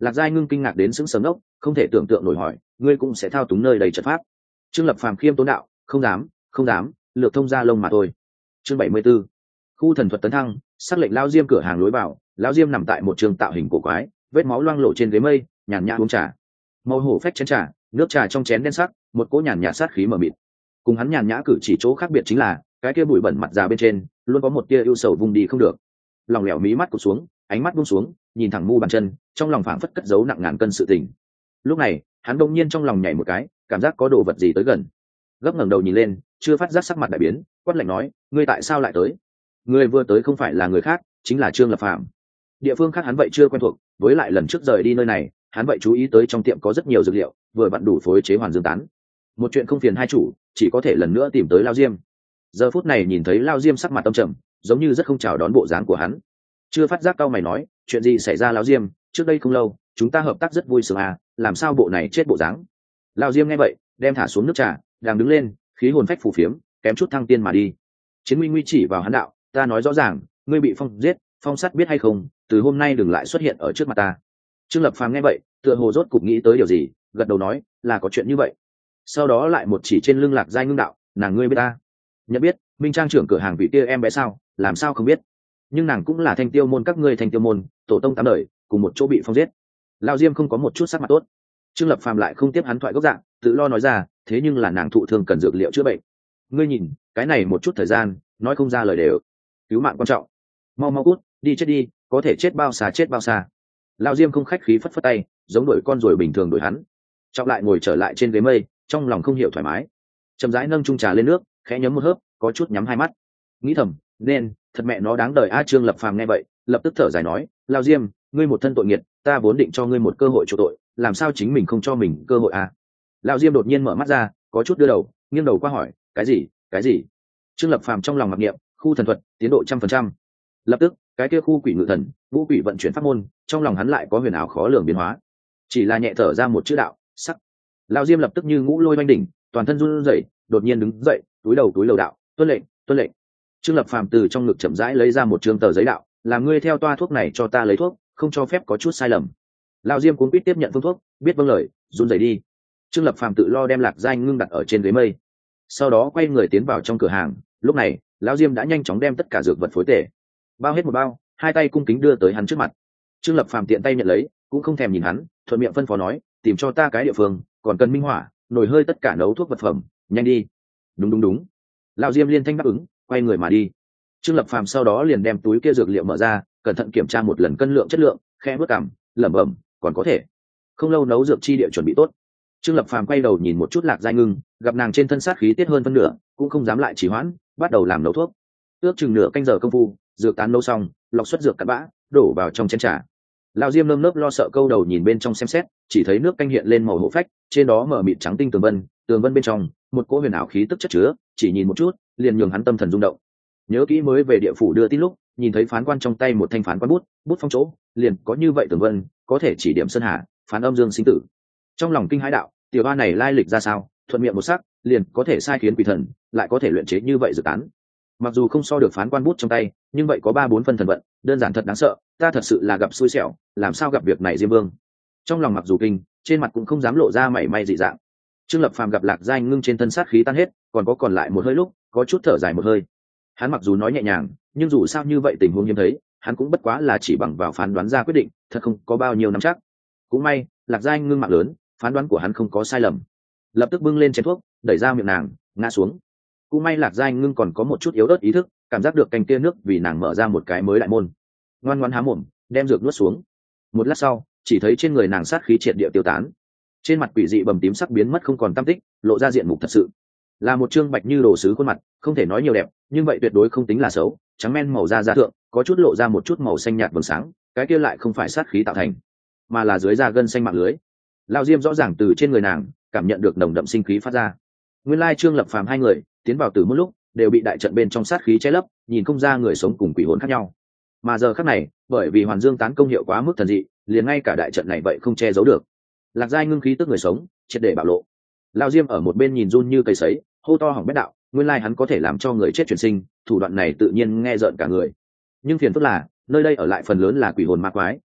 Lạc Giai Ngưng kinh ngạc đến sững sờ ngốc, không thể tưởng tượng nổi hỏi, ngươi cũng sẽ thao túng nơi đầy trận pháp? Trương Lập Phàm khiêm tốn đạo, không dám, không dám, lược thông ra lông mà thôi. Chương 74. Khu thần thuật tấn thăng, sắc lệnh lão Diêm cửa hàng lối vào, lão Diêm nằm tại một trường tạo hình cổ quái, vết máu loang lổ trên ghế mây, nhàn nhã uống trà. Màu hổ phách chén trà, nước trà trong chén đen sắc, một cỗ nhàn nhạt sát khí mờ mịt. Cùng hắn nhàn nhã cử chỉ chỗ khác biệt chính là, cái kia bụi bẩn mặt già bên trên, luôn có một tia ưu sầu vùng đi không được. Lòng lẻo mí mắt cụp xuống, ánh mắt buông xuống, nhìn thẳng mu bàn chân, trong lòng phảng phất cất giấu nặng ngàn cân sự tình. Lúc này, hắn đông nhiên trong lòng nhảy một cái, cảm giác có đồ vật gì tới gần. Gấp ngẩng đầu nhìn lên, chưa phát giác sắc mặt đại biến, quát lạnh nói, ngươi tại sao lại tới? Người vừa tới không phải là người khác, chính là Trương Lập Phàm. Địa phương khác hắn vậy chưa quen thuộc, với lại lần trước rời đi nơi này, hắn vậy chú ý tới trong tiệm có rất nhiều dược liệu, vừa vặn đủ phối chế hoàn dương tán. Một chuyện không phiền hai chủ, chỉ có thể lần nữa tìm tới Lao Diêm. Giờ phút này nhìn thấy Lao Diêm sắc mặt tâm trầm, giống như rất không chào đón bộ dáng của hắn. Chưa phát giác cau mày nói, chuyện gì xảy ra Lao Diêm? Trước đây không lâu, chúng ta hợp tác rất vui sướng à, làm sao bộ này chết bộ dáng? Lao Diêm nghe vậy, đem thả xuống nước trà, đang đứng lên, khí hồn phách phù phiếm, kém chút thăng tiên mà đi. Chiến Nguy Nguy chỉ vào hắn đạo, ta nói rõ ràng, ngươi bị phong giết, phong sát biết hay không? Từ hôm nay đừng lại xuất hiện ở trước mặt ta. Trương Lập Phàm nghe vậy, tựa hồ rốt cục nghĩ tới điều gì, gật đầu nói, là có chuyện như vậy. Sau đó lại một chỉ trên lưng Lạc Giai Ngưng đạo, nàng ngươi biết ta? Nhận biết, Minh Trang trưởng cửa hàng vị kia em bé sao, làm sao không biết? Nhưng nàng cũng là Thanh Tiêu môn các ngươi Thanh Tiêu môn, tổ tông tám đời, cùng một chỗ bị phong giết. Lao Diêm không có một chút sắc mặt tốt. Trương Lập Phàm lại không tiếp hắn thoại gốc dạng, tự lo nói ra, thế nhưng là nàng thụ thương cần dược liệu chữa bệnh. Ngươi nhìn, cái này một chút thời gian, nói không ra lời đều. Cứu mạng quan trọng. Mau mau cút, đi chết đi, có thể chết bao xa chết bao xa. Lao Diêm không khách khí phất phất tay, giống đuổi con ruồi bình thường đuổi hắn. Trọng lại ngồi trở lại trên ghế mây, trong lòng không hiểu thoải mái. Chậm rãi nâng chung trà lên nước, khẽ nhấm một hớp, có chút nhắm hai mắt. Nghĩ thầm, nên, thật mẹ nó đáng đời a. Trương Lập Phàm nghe vậy, lập tức thở dài nói, Lao Diêm, ngươi một thân tội nghiệt, ta vốn định cho ngươi một cơ hội chuộc tội, làm sao chính mình không cho mình cơ hội a? Lao Diêm đột nhiên mở mắt ra, có chút đưa đầu, nghiêng đầu qua hỏi, cái gì? Trương Lập Phàm trong lòng mặc niệm, khu thần thuật, tiến độ 100%. Lập tức, cái kia khu quỷ ngự thần, vũ quỷ vận chuyển pháp môn, trong lòng hắn lại có huyền ảo khó lường biến hóa. Chỉ là nhẹ thở ra một chữ đạo, sắc. Lao Diêm lập tức như ngũ lôi oanh đỉnh, toàn thân run rẩy, đột nhiên đứng dậy, túi đầu đạo, tuân lệnh. Trương Lập Phàm từ trong ngực chậm rãi lấy ra một trương tờ giấy đạo, làm ngươi theo toa thuốc này cho ta lấy thuốc, không cho phép có chút sai lầm. Lao Diêm cuống quýt tiếp nhận phương thuốc, biết vâng lời, run rẩy đi. Trương Lập Phàm tự lo đem Lạc Giai Ngưng đặt ở trên ghế mây, sau đó quay người tiến vào trong cửa hàng. Lúc này, Lão Diêm đã nhanh chóng đem tất cả dược vật phối tể, bao hết một bao, hai tay cung kính đưa tới hắn trước mặt. Trương Lập Phàm tiện tay nhận lấy, cũng không thèm nhìn hắn, thuận miệng phân phó nói, tìm cho ta cái địa phương, còn cần minh hỏa, nồi hơi tất cả nấu thuốc vật phẩm, nhanh đi. Đúng. Lão Diêm liên thanh đáp ứng, quay người mà đi. Trương Lập Phàm sau đó liền đem túi kia dược liệu mở ra, cẩn thận kiểm tra một lần cân lượng chất lượng, khẽ bước cằm, lẩm bẩm, còn có thể. Không lâu nấu dược chi địa chuẩn bị tốt. Trương Lập Phàm quay đầu nhìn một chút Lạc Giai Ngưng, gặp nàng trên thân sát khí tiết hơn phân nửa, cũng không dám lại trì hoãn, bắt đầu làm nấu thuốc. Ước chừng nửa canh giờ công phu, dược tán nấu xong, lọc xuất dược cặn bã, đổ vào trong chén trà. Lão Diêm nơm nớp lo sợ câu đầu nhìn bên trong xem xét, chỉ thấy nước canh hiện lên màu hổ phách, trên đó mở mịt trắng tinh tường vân bên trong, một cỗ huyền ảo khí tức chất chứa, chỉ nhìn một chút, liền nhường hắn tâm thần rung động. Nhớ kỹ mới về địa phủ đưa tin lúc, nhìn thấy phán quan trong tay một thanh phán quan bút phong chỗ, liền có như vậy tường vân, có thể chỉ điểm sơn hà, phán âm dương sinh tử. Trong lòng kinh hãi đạo, tiểu ba này lai lịch ra sao, thuận miệng một sắc, liền có thể sai khiến quỷ thần, lại có thể luyện chế như vậy dự tán. Mặc dù không so được phán quan bút trong tay, nhưng vậy có 3-4 phân thần vận, đơn giản thật đáng sợ, ta thật sự là gặp xui xẻo, làm sao gặp việc này Diêm Vương. Trong lòng mặc dù kinh, trên mặt cũng không dám lộ ra mảy may dị dạng. Trương Lập Phàm gặp Lạc Giai Ngưng trên thân sát khí tan hết, còn lại một hơi lúc, có chút thở dài một hơi. Hắn mặc dù nói nhẹ nhàng, nhưng dù sao như vậy tình huống hiếm thấy, hắn cũng bất quá là chỉ bằng vào phán đoán ra quyết định, thật không có bao nhiêu nắm chắc. Cũng may, Lạc Giai Ngưng mạng lớn, phán đoán của hắn không có sai lầm. Lập tức bưng lên chén thuốc, đẩy ra miệng nàng, ngã xuống. Cũng may Lạc Giai Ngưng còn có một chút yếu ớt ý thức, cảm giác được canh kia nước vì nàng mở ra một cái mới đại môn. Ngoan ngoãn há mồm, đem dược nuốt xuống. Một lát sau, chỉ thấy trên người nàng sát khí triệt địa tiêu tán, trên mặt quỷ dị bầm tím sắc biến mất không còn tăm tích, lộ ra diện mục thật sự là một trương bạch như đồ sứ khuôn mặt, không thể nói nhiều đẹp, nhưng vậy tuyệt đối không tính là xấu, trắng men màu da thượng, có chút lộ ra một chút màu xanh nhạt vầng sáng, cái kia lại không phải sát khí tạo thành, mà là dưới da gân xanh mạng lưới. Lao Diêm rõ ràng từ trên người nàng cảm nhận được nồng đậm sinh khí phát ra. Nguyên lai Trương Lập Phàm hai người tiến vào từ một lúc đều bị đại trận bên trong sát khí che lấp, nhìn không ra người sống cùng quỷ hồn khác nhau. Mà giờ khắc này, bởi vì Hoàn Dương tán công hiệu quá mức thần dị, liền ngay cả đại trận này vậy không che giấu được. Lạc Giai Ngưng khí tức người sống, triệt để bạo lộ. Lao Diêm ở một bên nhìn run như cây sấy, hô to hỏng bét đạo, nguyên lai hắn có thể làm cho người chết chuyển sinh, thủ đoạn này tự nhiên nghe rợn cả người. Nhưng phiền phức là, nơi đây ở lại phần lớn là quỷ hồn ma quái,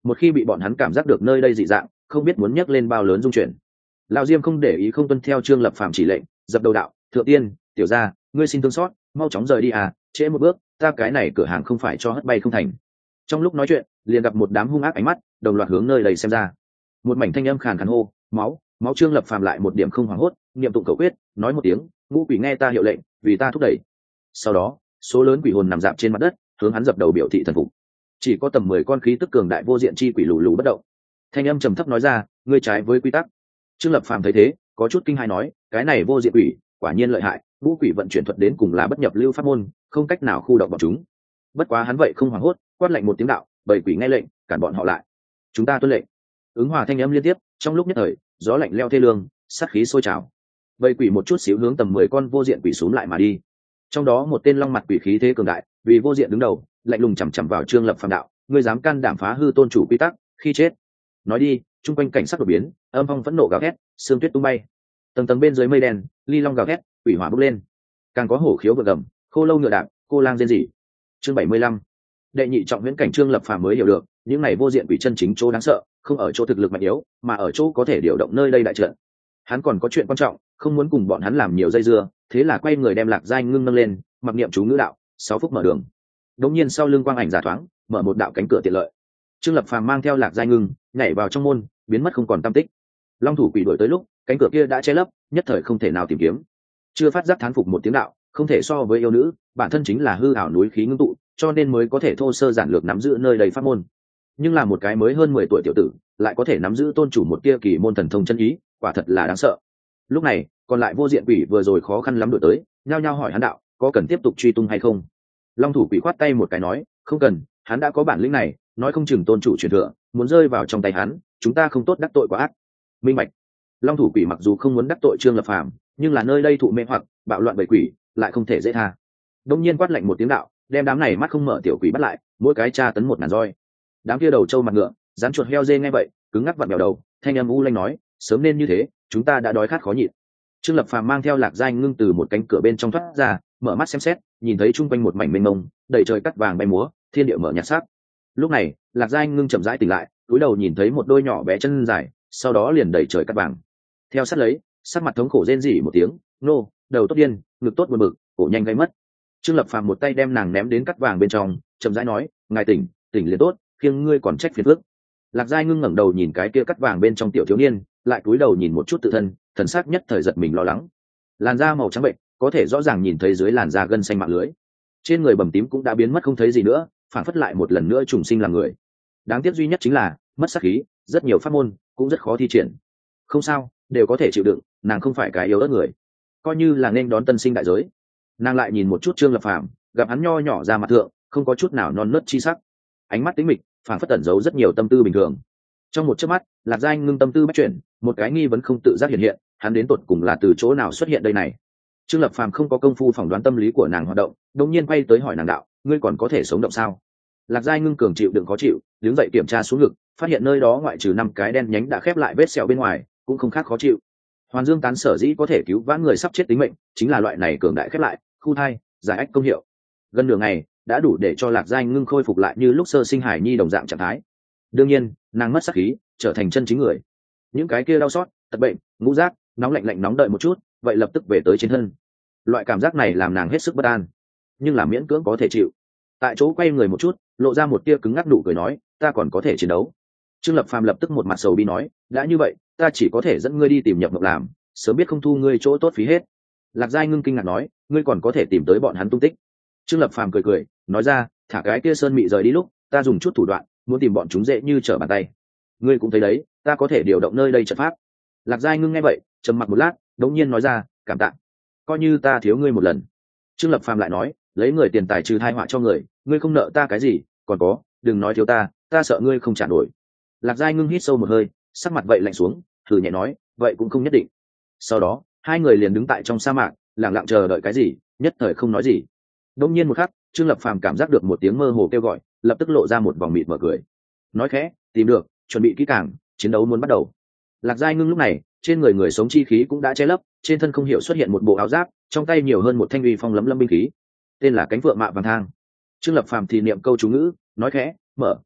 một khi bị bọn hắn cảm giác được nơi đây dị dạng không biết muốn nhấc lên bao lớn dung chuyển. Lão Diêm không để ý, không tuân theo Trương Lập Phàm chỉ lệnh, dập đầu đạo: thượng tiên, tiểu gia, ngươi xin thương xót, mau chóng rời đi à, trễ một bước ta cái này cửa hàng không phải cho hất bay không thành. Trong lúc nói chuyện liền gặp một đám hung ác ánh mắt đồng loạt hướng nơi đầy xem ra. Một mảnh thanh âm khàn khàn hô: máu, máu! Trương Lập Phàm lại một điểm không hoảng hốt, niệm tụng cầu quyết, nói một tiếng: ngũ quỷ nghe ta hiệu lệnh, vì ta thúc đẩy. Sau đó số lớn quỷ hồn nằm dạp trên mặt đất hướng hắn dập đầu biểu thị thần phục. Chỉ có tầm 10 con khí tức cường đại vô diện chi quỷ lù lù bất động. Thanh âm trầm thấp nói ra: ngươi trái với quy tắc. Trương Lập Phàm thấy thế có chút kinh hãi, nói: cái này vô diện quỷ quả nhiên lợi hại, ngũ quỷ vận chuyển thuật đến cùng là bất nhập lưu pháp môn, không cách nào khu động bọn chúng. Bất quá hắn vậy không hoảng hốt, quát lạnh một tiếng đạo: bảy quỷ nghe lệnh, cản bọn họ lại. Chúng ta tuân lệnh. Ứng hòa thanh âm liên tiếp, trong lúc nhất thời gió lạnh leo thê lương, sát khí sôi trào. Bảy quỷ một chút xíu hướng tầm 10 con vô diện quỷ xuống lại mà đi. Trong đó một tên long mặt quỷ khí thế cường đại, vì vô diện đứng đầu, lạnh lùng chằm chằm vào Trương Lập Phàm đạo: ngươi dám can đảm phá hư tôn chủ quy tắc, khi chết. Nói đi. Trung quanh cảnh sắc đột biến, âm phong phẫn nộ gào thét, sương tuyết tung bay, tầng tầng bên dưới mây đen, ly long gào thét, quỷ hỏa bốc lên, càng có hổ khiếu vượt gầm, khô lâu ngựa đạp, cô lang rên rỉ. Chương 75. Đệ nhị trọng huyễn cảnh. Trương Lập Phàm mới hiểu được, những này vô diện quỷ chân chính chỗ đáng sợ, không ở chỗ thực lực mạnh yếu, mà ở chỗ có thể điều động nơi đây đại trận. Hắn còn có chuyện quan trọng, không muốn cùng bọn hắn làm nhiều dây dưa, thế là quay người đem Lạc Giai Ngưng nâng lên, mặc niệm chú ngữ đạo: 6 phút mở đường. Đống nhiên sau lưng quang ảnh giả thoáng, mở một đạo cánh cửa tiện lợi. Trương Lập Phàm mang theo Lạc Giai Ngưng nhảy vào trong môn, biến mất không còn tăm tích. Long thủ quỷ đuổi tới lúc cánh cửa kia đã che lấp, nhất thời không thể nào tìm kiếm. Chưa phát giác thán phục một tiếng đạo: không thể so với yêu nữ, bản thân chính là hư ảo núi khí ngưng tụ, cho nên mới có thể thô sơ giản lược nắm giữ nơi đầy pháp môn. Nhưng là một cái mới hơn 10 tuổi tiểu tử lại có thể nắm giữ tôn chủ một tia kỳ môn thần thông chân ý, quả thật là đáng sợ. Lúc này còn lại vô diện quỷ vừa rồi khó khăn lắm đuổi tới, nhao nhao hỏi hắn đạo: có cần tiếp tục truy tung hay không? Long thủ quỷ khoát tay một cái nói: không cần, hắn đã có bản lĩnh này, nói không chừng tôn chủ truyền thừa muốn rơi vào trong tay hắn, chúng ta không tốt đắc tội quá ác. Minh bạch. Long thủ quỷ mặc dù không muốn đắc tội Trương Lập Phàm, nhưng là nơi đây thụ mê hoặc bạo loạn bầy quỷ lại không thể dễ tha. Đông nhiên quát lạnh một tiếng đạo: đem đám này mắt không mở tiểu quỷ bắt lại, mỗi cái tra tấn 1.000 roi. Đám kia đầu trâu mặt ngựa, dán chuột heo dê nghe vậy cứng ngắc vặn bèo đầu, thanh âm u lanh nói: sớm nên như thế, chúng ta đã đói khát khó nhịn. Trương Lập Phàm mang theo Lạc Giai Ngưng từ một cánh cửa bên trong thoát ra, mở mắt xem xét, nhìn thấy chung quanh một mảnh mênh mông, đầy trời cắt vàng bay múa, thiên địa mở nhạt sắc. Lúc này Lạc Giai Ngưng chậm rãi tỉnh lại, cúi đầu nhìn thấy một đôi nhỏ bé chân dài, sau đó liền đầy trời cắt vàng. Theo sát lấy, sắc mặt thống khổ rên rỉ một tiếng: nô, đầu tốt điên, ngực tốt buồn bực, cổ nhanh gây mất. Trương Lập Phàm một tay đem nàng ném đến cắt vàng bên trong, chậm rãi nói: ngài tỉnh liền tốt, khiêng ngươi còn trách phiền phức. Lạc Giai Ngưng ngẩng đầu nhìn cái kia cắt vàng bên trong tiểu thiếu niên, lại cúi đầu nhìn một chút tự thân, thần sắc nhất thời giật mình lo lắng. Làn da màu trắng bệnh, có thể rõ ràng nhìn thấy dưới làn da gân xanh mạng lưới, trên người bầm tím cũng đã biến mất không thấy gì nữa, phản phất lại một lần nữa trùng sinh làm người. Đáng tiếc duy nhất chính là mất sát khí, rất nhiều pháp môn cũng rất khó thi triển. Không sao, đều có thể chịu đựng, nàng không phải cái yếu ớt người, coi như là nên đón tân sinh đại giới. Nàng lại nhìn một chút Trương Lập Phàm, gặp hắn nho nhỏ ra mặt thượng không có chút nào non nớt chi sắc, ánh mắt tĩnh mịch phản phất tẩn giấu rất nhiều tâm tư bình thường. Trong một chớp mắt, Lạc Giai Ngưng tâm tư bắt chuyển, một cái nghi vấn không tự giác hiện hiện: hắn đến tột cùng là từ chỗ nào xuất hiện đây này? Trương Lập Phàm không có công phu phỏng đoán tâm lý của nàng hoạt động, đột nhiên quay tới hỏi nàng đạo: ngươi còn có thể sống động sao? Lạc Giai Ngưng cường chịu đựng khó chịu, đứng dậy kiểm tra xuống ngực, phát hiện nơi đó ngoại trừ 5 cái đen nhánh đã khép lại vết sẹo bên ngoài, cũng không khác khó chịu. Hoàn Dương tán sở dĩ có thể cứu vãn người sắp chết tính mệnh, chính là loại này cường đại khép lại, khu thai, giải ách công hiệu. Gần nửa ngày đã đủ để cho Lạc Giai Ngưng khôi phục lại như lúc sơ sinh hải nhi đồng dạng trạng thái. Đương nhiên, nàng mất sát khí, trở thành chân chính người. Những cái kia đau xót, tật bệnh, ngũ giác, nóng lạnh nóng đợi một chút, vậy lập tức về tới trên thân. Loại cảm giác này làm nàng hết sức bất an, nhưng là miễn cưỡng có thể chịu. Tại chỗ quay người một chút, lộ ra một tia cứng ngắc nụ cười nói: ta còn có thể chiến đấu. Trương Lập Phàm lập tức một mặt sầu bi nói: đã như vậy, ta chỉ có thể dẫn ngươi đi tìm Nhập Mộng làm, sớm biết không thu ngươi chỗ tốt phí hết. Lạc Giai Ngưng kinh ngạc nói: ngươi còn có thể tìm tới bọn hắn tung tích? Trương Lập Phàm cười nói ra: thả cái kia sơn mị rời đi lúc, ta dùng chút thủ đoạn, muốn tìm bọn chúng dễ như trở bàn tay. Ngươi cũng thấy đấy, ta có thể điều động nơi đây trận pháp. Lạc Giai Ngưng nghe vậy trầm mặc một lát, đống nhiên nói ra: cảm tạ, coi như ta thiếu ngươi một lần. Trương Lập Phàm lại nói: lấy người tiền tài trừ thai họa cho người, ngươi không nợ ta cái gì, còn có, đừng nói thiếu ta sợ ngươi không trả nổi. Lạc Giai Ngưng hít sâu một hơi, sắc mặt vậy lạnh xuống, thử nhẹ nói: vậy cũng không nhất định. Sau đó hai người liền đứng tại trong sa mạc, lặng lặng chờ đợi cái gì, nhất thời không nói gì. Đống nhiên một khắc, Trương Lập Phàm cảm giác được một tiếng mơ hồ kêu gọi, lập tức lộ ra một vòng mịt mở cười, nói khẽ: tìm được, chuẩn bị kỹ càng, chiến đấu muốn bắt đầu. Lạc Giai Ngưng lúc này trên người người sống chi khí cũng đã che lấp, trên thân không hiểu xuất hiện một bộ áo giáp, trong tay nhiều hơn một thanh uy phong lấm lâm binh khí, tên là cánh phượng mạ vàng thang. Trương Lập Phàm thì niệm câu chú ngữ, nói khẽ: mở.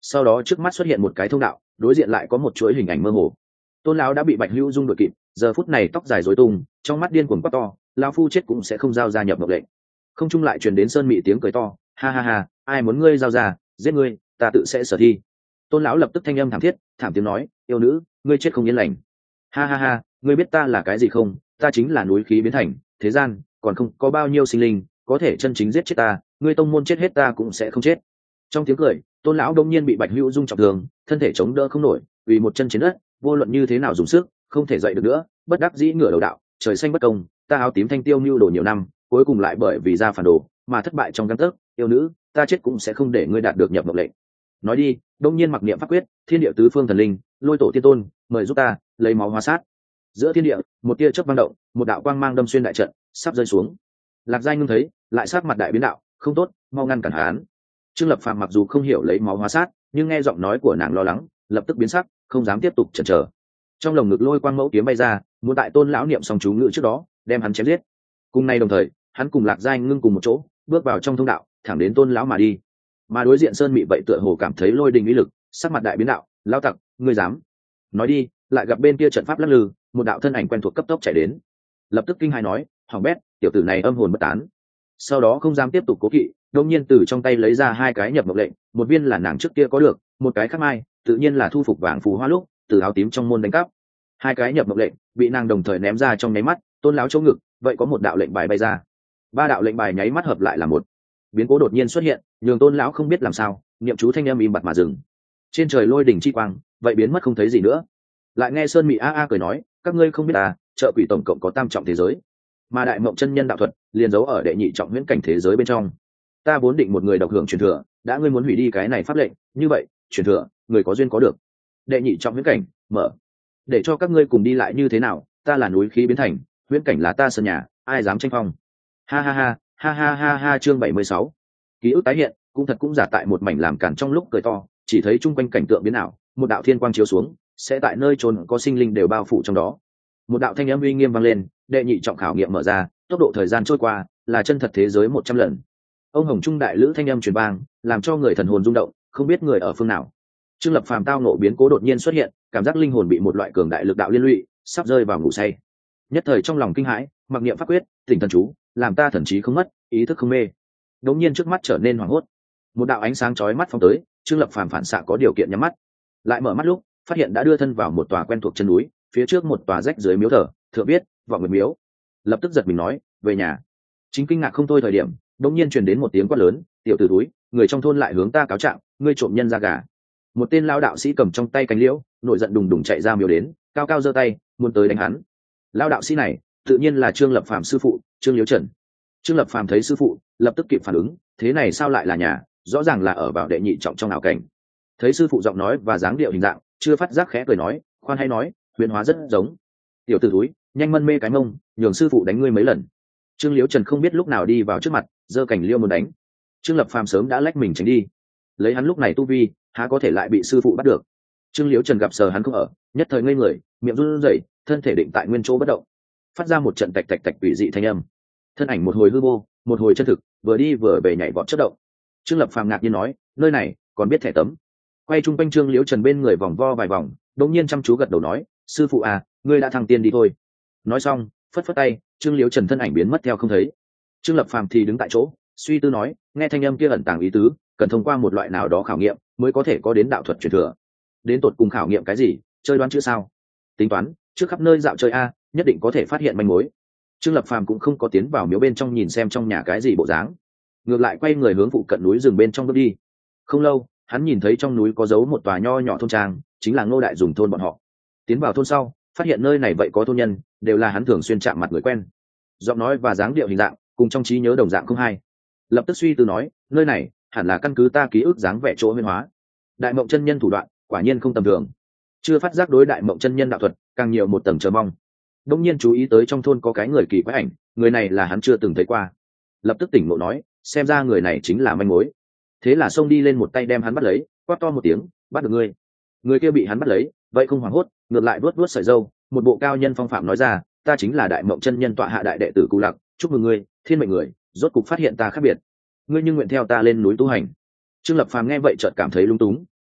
sau đó trước mắt xuất hiện một cái thông đạo, đối diện lại có một chuỗi hình ảnh mơ hồ. Tôn lão đã bị Bạch Hữu Dung đuổi kịp, giờ phút này tóc dài rối tung, trong mắt điên cuồng quát to, lão phu chết cũng sẽ không giao ra nhập mộng lệnh. Không trung lại truyền đến sơn mị tiếng cười to, ha ha ha, ai muốn ngươi giao ra, giết ngươi, ta tự sẽ xử thi. Tôn lão lập tức thanh âm thảm thiết, thảm tiếng nói, yêu nữ, ngươi chết không yên lành. Ha ha ha, ngươi biết ta là cái gì không? Ta chính là núi khí biến thành, thế gian còn không có bao nhiêu sinh linh có thể chân chính giết chết ta, ngươi tông môn chết hết ta cũng sẽ không chết. Trong tiếng cười, Tôn lão đông nhiên bị Bạch Hữu Dung trọng thương, thân thể chống đỡ không nổi, vì một chân trên đất, vô luận như thế nào dùng sức, không thể dậy được nữa, bất đắc dĩ ngửa đầu đạo, trời xanh bất công, ta áo tím thanh tiêu mưu đồ nhiều năm, cuối cùng lại bởi vì ra phản đồ mà thất bại trong gang tấc, yêu nữ, ta chết cũng sẽ không để ngươi đạt được nhập mộng lệnh. Nói đi, đông nhiên mặc niệm pháp quyết, thiên địa tứ phương thần linh, lôi tổ tiên tôn, mời giúp ta lấy máu hóa sát. Giữa thiên địa, một tia chớp vang động, một đạo quang mang đâm xuyên đại trận, sắp rơi xuống. Lạc Giai ngưng thấy, lại sát mặt đại biến đạo, không tốt, mau ngăn cản hắn. Trương Lập Phàm mặc dù không hiểu lấy máu hóa sát, nhưng nghe giọng nói của nàng lo lắng, lập tức biến sắc, không dám tiếp tục chần chờ. Trong lồng ngực lôi quang mẫu kiếm bay ra, muốn tại Tôn lão niệm xong chú ngữ trước đó, đem hắn chém giết. Cùng nay đồng thời, hắn cùng Lạc Giai ngưng cùng một chỗ, bước vào trong thông đạo, thẳng đến Tôn lão mà đi. Mà đối diện Sơn Mị vậy tựa hồ cảm thấy lôi đình uy lực, sắc mặt đại biến đạo, lão tặc, ngươi dám? Nói đi, lại gặp bên kia trận pháp lắc lư, một đạo thân ảnh quen thuộc cấp tốc chạy đến, lập tức kinh hãi nói, hỏng bét, tiểu tử này âm hồn bất tán. Sau đó không dám tiếp tục cố kỵ, đột nhiên từ trong tay lấy ra hai cái nhập mộng lệnh, một viên là nàng trước kia có được, một cái khác mai, tự nhiên là thu phục vàng phù hoa lúc từ áo tím trong môn đánh cắp. Hai cái nhập mộng lệnh bị nàng đồng thời ném ra trong nháy mắt, Tôn lão chỗ ngực, vậy có một đạo lệnh bài bay ra. Ba đạo lệnh bài nháy mắt hợp lại là một. Biến cố đột nhiên xuất hiện, nhường Tôn lão không biết làm sao, niệm chú thanh âm im bặt mà dừng. Trên trời lôi đỉnh chi quang, vậy biến mất không thấy gì nữa. Lại nghe Sơn Mị a a cười nói, các ngươi không biết à, chợ quỷ tổng cộng có tam trọng thế giới, mà đại mộng chân nhân đạo thuật liền giấu ở đệ nhị trọng huyễn cảnh thế giới bên trong. Ta vốn định một người độc hưởng truyền thừa, đã ngươi muốn hủy đi cái này pháp lệnh, như vậy truyền thừa người có duyên có được. Đệ nhị trọng huyễn cảnh mở, để cho các ngươi cùng đi lại như thế nào? Ta là núi khí biến thành, huyễn cảnh là ta sân nhà, ai dám tranh phong? Ha ha ha ha ha ha ha. Chương 76. Ký ức tái hiện, cũng thật cũng giả tại một mảnh làm cản trong lúc cười to, chỉ thấy chung quanh cảnh tượng biến ảo, một đạo thiên quang chiếu xuống, sẽ tại nơi chốn có sinh linh đều bao phủ trong đó. Một đạo thanh âm uy nghiêm vang lên, đệ nhị trọng khảo nghiệm mở ra, tốc độ thời gian trôi qua là chân thật thế giới 100 lần. Ông hồng trung đại lữ thanh âm truyền vang, làm cho người thần hồn rung động, không biết người ở phương nào. Trương Lập Phàm tao nộ biến cố đột nhiên xuất hiện, cảm giác linh hồn bị một loại cường đại lực đạo liên lụy, sắp rơi vào ngủ say. Nhất thời trong lòng kinh hãi, mặc niệm pháp quyết, tỉnh thần chú, làm ta thần trí không mất, ý thức không mê. Đột nhiên trước mắt trở nên hoảng hốt, một đạo ánh sáng chói mắt phóng tới, Trương Lập Phàm phản xạ có điều kiện nhắm mắt, lại mở mắt lúc phát hiện đã đưa thân vào một tòa quen thuộc chân núi, phía trước một tòa rách dưới miếu thờ, thượng viết vọng nguyệt miếu. Lập tức giật mình nói, về nhà. Chính kinh ngạc không thôi thời điểm, đột nhiên truyền đến một tiếng quát lớn, tiểu tử túi, người trong thôn lại hướng ta cáo trạng, ngươi trộm nhân da gà. Một tên lao đạo sĩ cầm trong tay cánh liễu, nổi giận đùng đùng chạy ra miếu đến, cao cao giơ tay muốn tới đánh hắn. Lao đạo sĩ này tự nhiên là Trương Lập Phàm sư phụ, Trương Liễu Trần. Trương Lập Phàm thấy sư phụ, lập tức kịp phản ứng, thế này sao lại là nhà, rõ ràng là ở vào đệ nhị trọng trong ảo cảnh. Thấy sư phụ giọng nói và dáng điệu hình dạng, chưa phát giác khẽ cười nói, khoan hay nói, huyền hóa rất giống. Tiểu tử túi, nhanh mân mê cái mông, nhường sư phụ đánh ngươi mấy lần. Trương Liễu Trần không biết lúc nào đi vào trước mặt, giơ cảnh liêu muốn đánh. Trương Lập Phàm sớm đã lách mình tránh đi, lấy hắn lúc này tu vi, há có thể lại bị sư phụ bắt được. Trương Liễu Trần gặp sờ hắn không ở, nhất thời ngây người, miệng run rẩy, thân thể định tại nguyên chỗ bất động, phát ra một trận tạch tạch tạch quỷ dị thanh âm. Thân ảnh một hồi hư vô, một hồi chân thực, vừa đi vừa về nhảy vọt chớp động. Trương Lập Phàm ngạc nhiên nói, nơi này còn biết thẻ tấm. Quay chung quanh Trương Liễu Trần bên người vòng vo vài vòng, đột nhiên chăm chú gật đầu nói, sư phụ à, ngươi đã thăng tiên đi thôi. Nói xong, phất phất tay, Trương Liễu Trần thân ảnh biến mất theo không thấy. Trương Lập Phàm thì đứng tại chỗ, suy tư nói, nghe thanh âm kia ẩn tàng ý tứ, cần thông qua một loại nào đó khảo nghiệm mới có thể có đến đạo thuật truyền thừa. Đến tột cùng khảo nghiệm cái gì, chơi đoán chữ sao? Tính toán, trước khắp nơi dạo chơi a, nhất định có thể phát hiện manh mối. Trương Lập Phàm cũng không có tiến vào miếu bên trong nhìn xem trong nhà cái gì bộ dáng, ngược lại quay người hướng phụ cận núi rừng bên trong bước đi. Không lâu, hắn nhìn thấy trong núi có giấu một tòa nho nhỏ thôn trang, chính là Ngô Đại Dùng thôn bọn họ. Tiến vào thôn sau, phát hiện nơi này vậy có thôn nhân, đều là hắn thường xuyên chạm mặt người quen. Giọng nói và dáng điệu hình dạng cùng trong trí nhớ đồng dạng không hai. Lập tức suy tư nói, nơi này hẳn là căn cứ ta ký ức dáng vẻ chỗ huyễn hóa. Đại Mộng chân nhân thủ đoạn quả nhiên không tầm thường. Chưa phát giác đối Đại Mộng chân nhân đạo thuật càng nhiều một tầng chờ mong. Đông nhiên chú ý tới trong thôn có cái người kỳ quái ảnh, người này là hắn chưa từng thấy qua. Lập tức tỉnh ngộ nói, xem ra người này chính là manh mối. Thế là xông đi lên một tay đem hắn bắt lấy, quát to một tiếng, bắt được ngươi. Người kia bị hắn bắt lấy, vậy không hoảng hốt, ngược lại vuốt vuốt sợi râu, một bộ cao nhân phong phạm nói ra, ta chính là Đại Mộng chân nhân tọa hạ đại đệ tử Cù Lạc, chúc mừng ngươi, thiên mệnh người, rốt cục phát hiện ta khác biệt. Ngươi nhưng nguyện theo ta lên núi tu hành. Trương Lập Phàm nghe vậy chợt cảm thấy lung túng,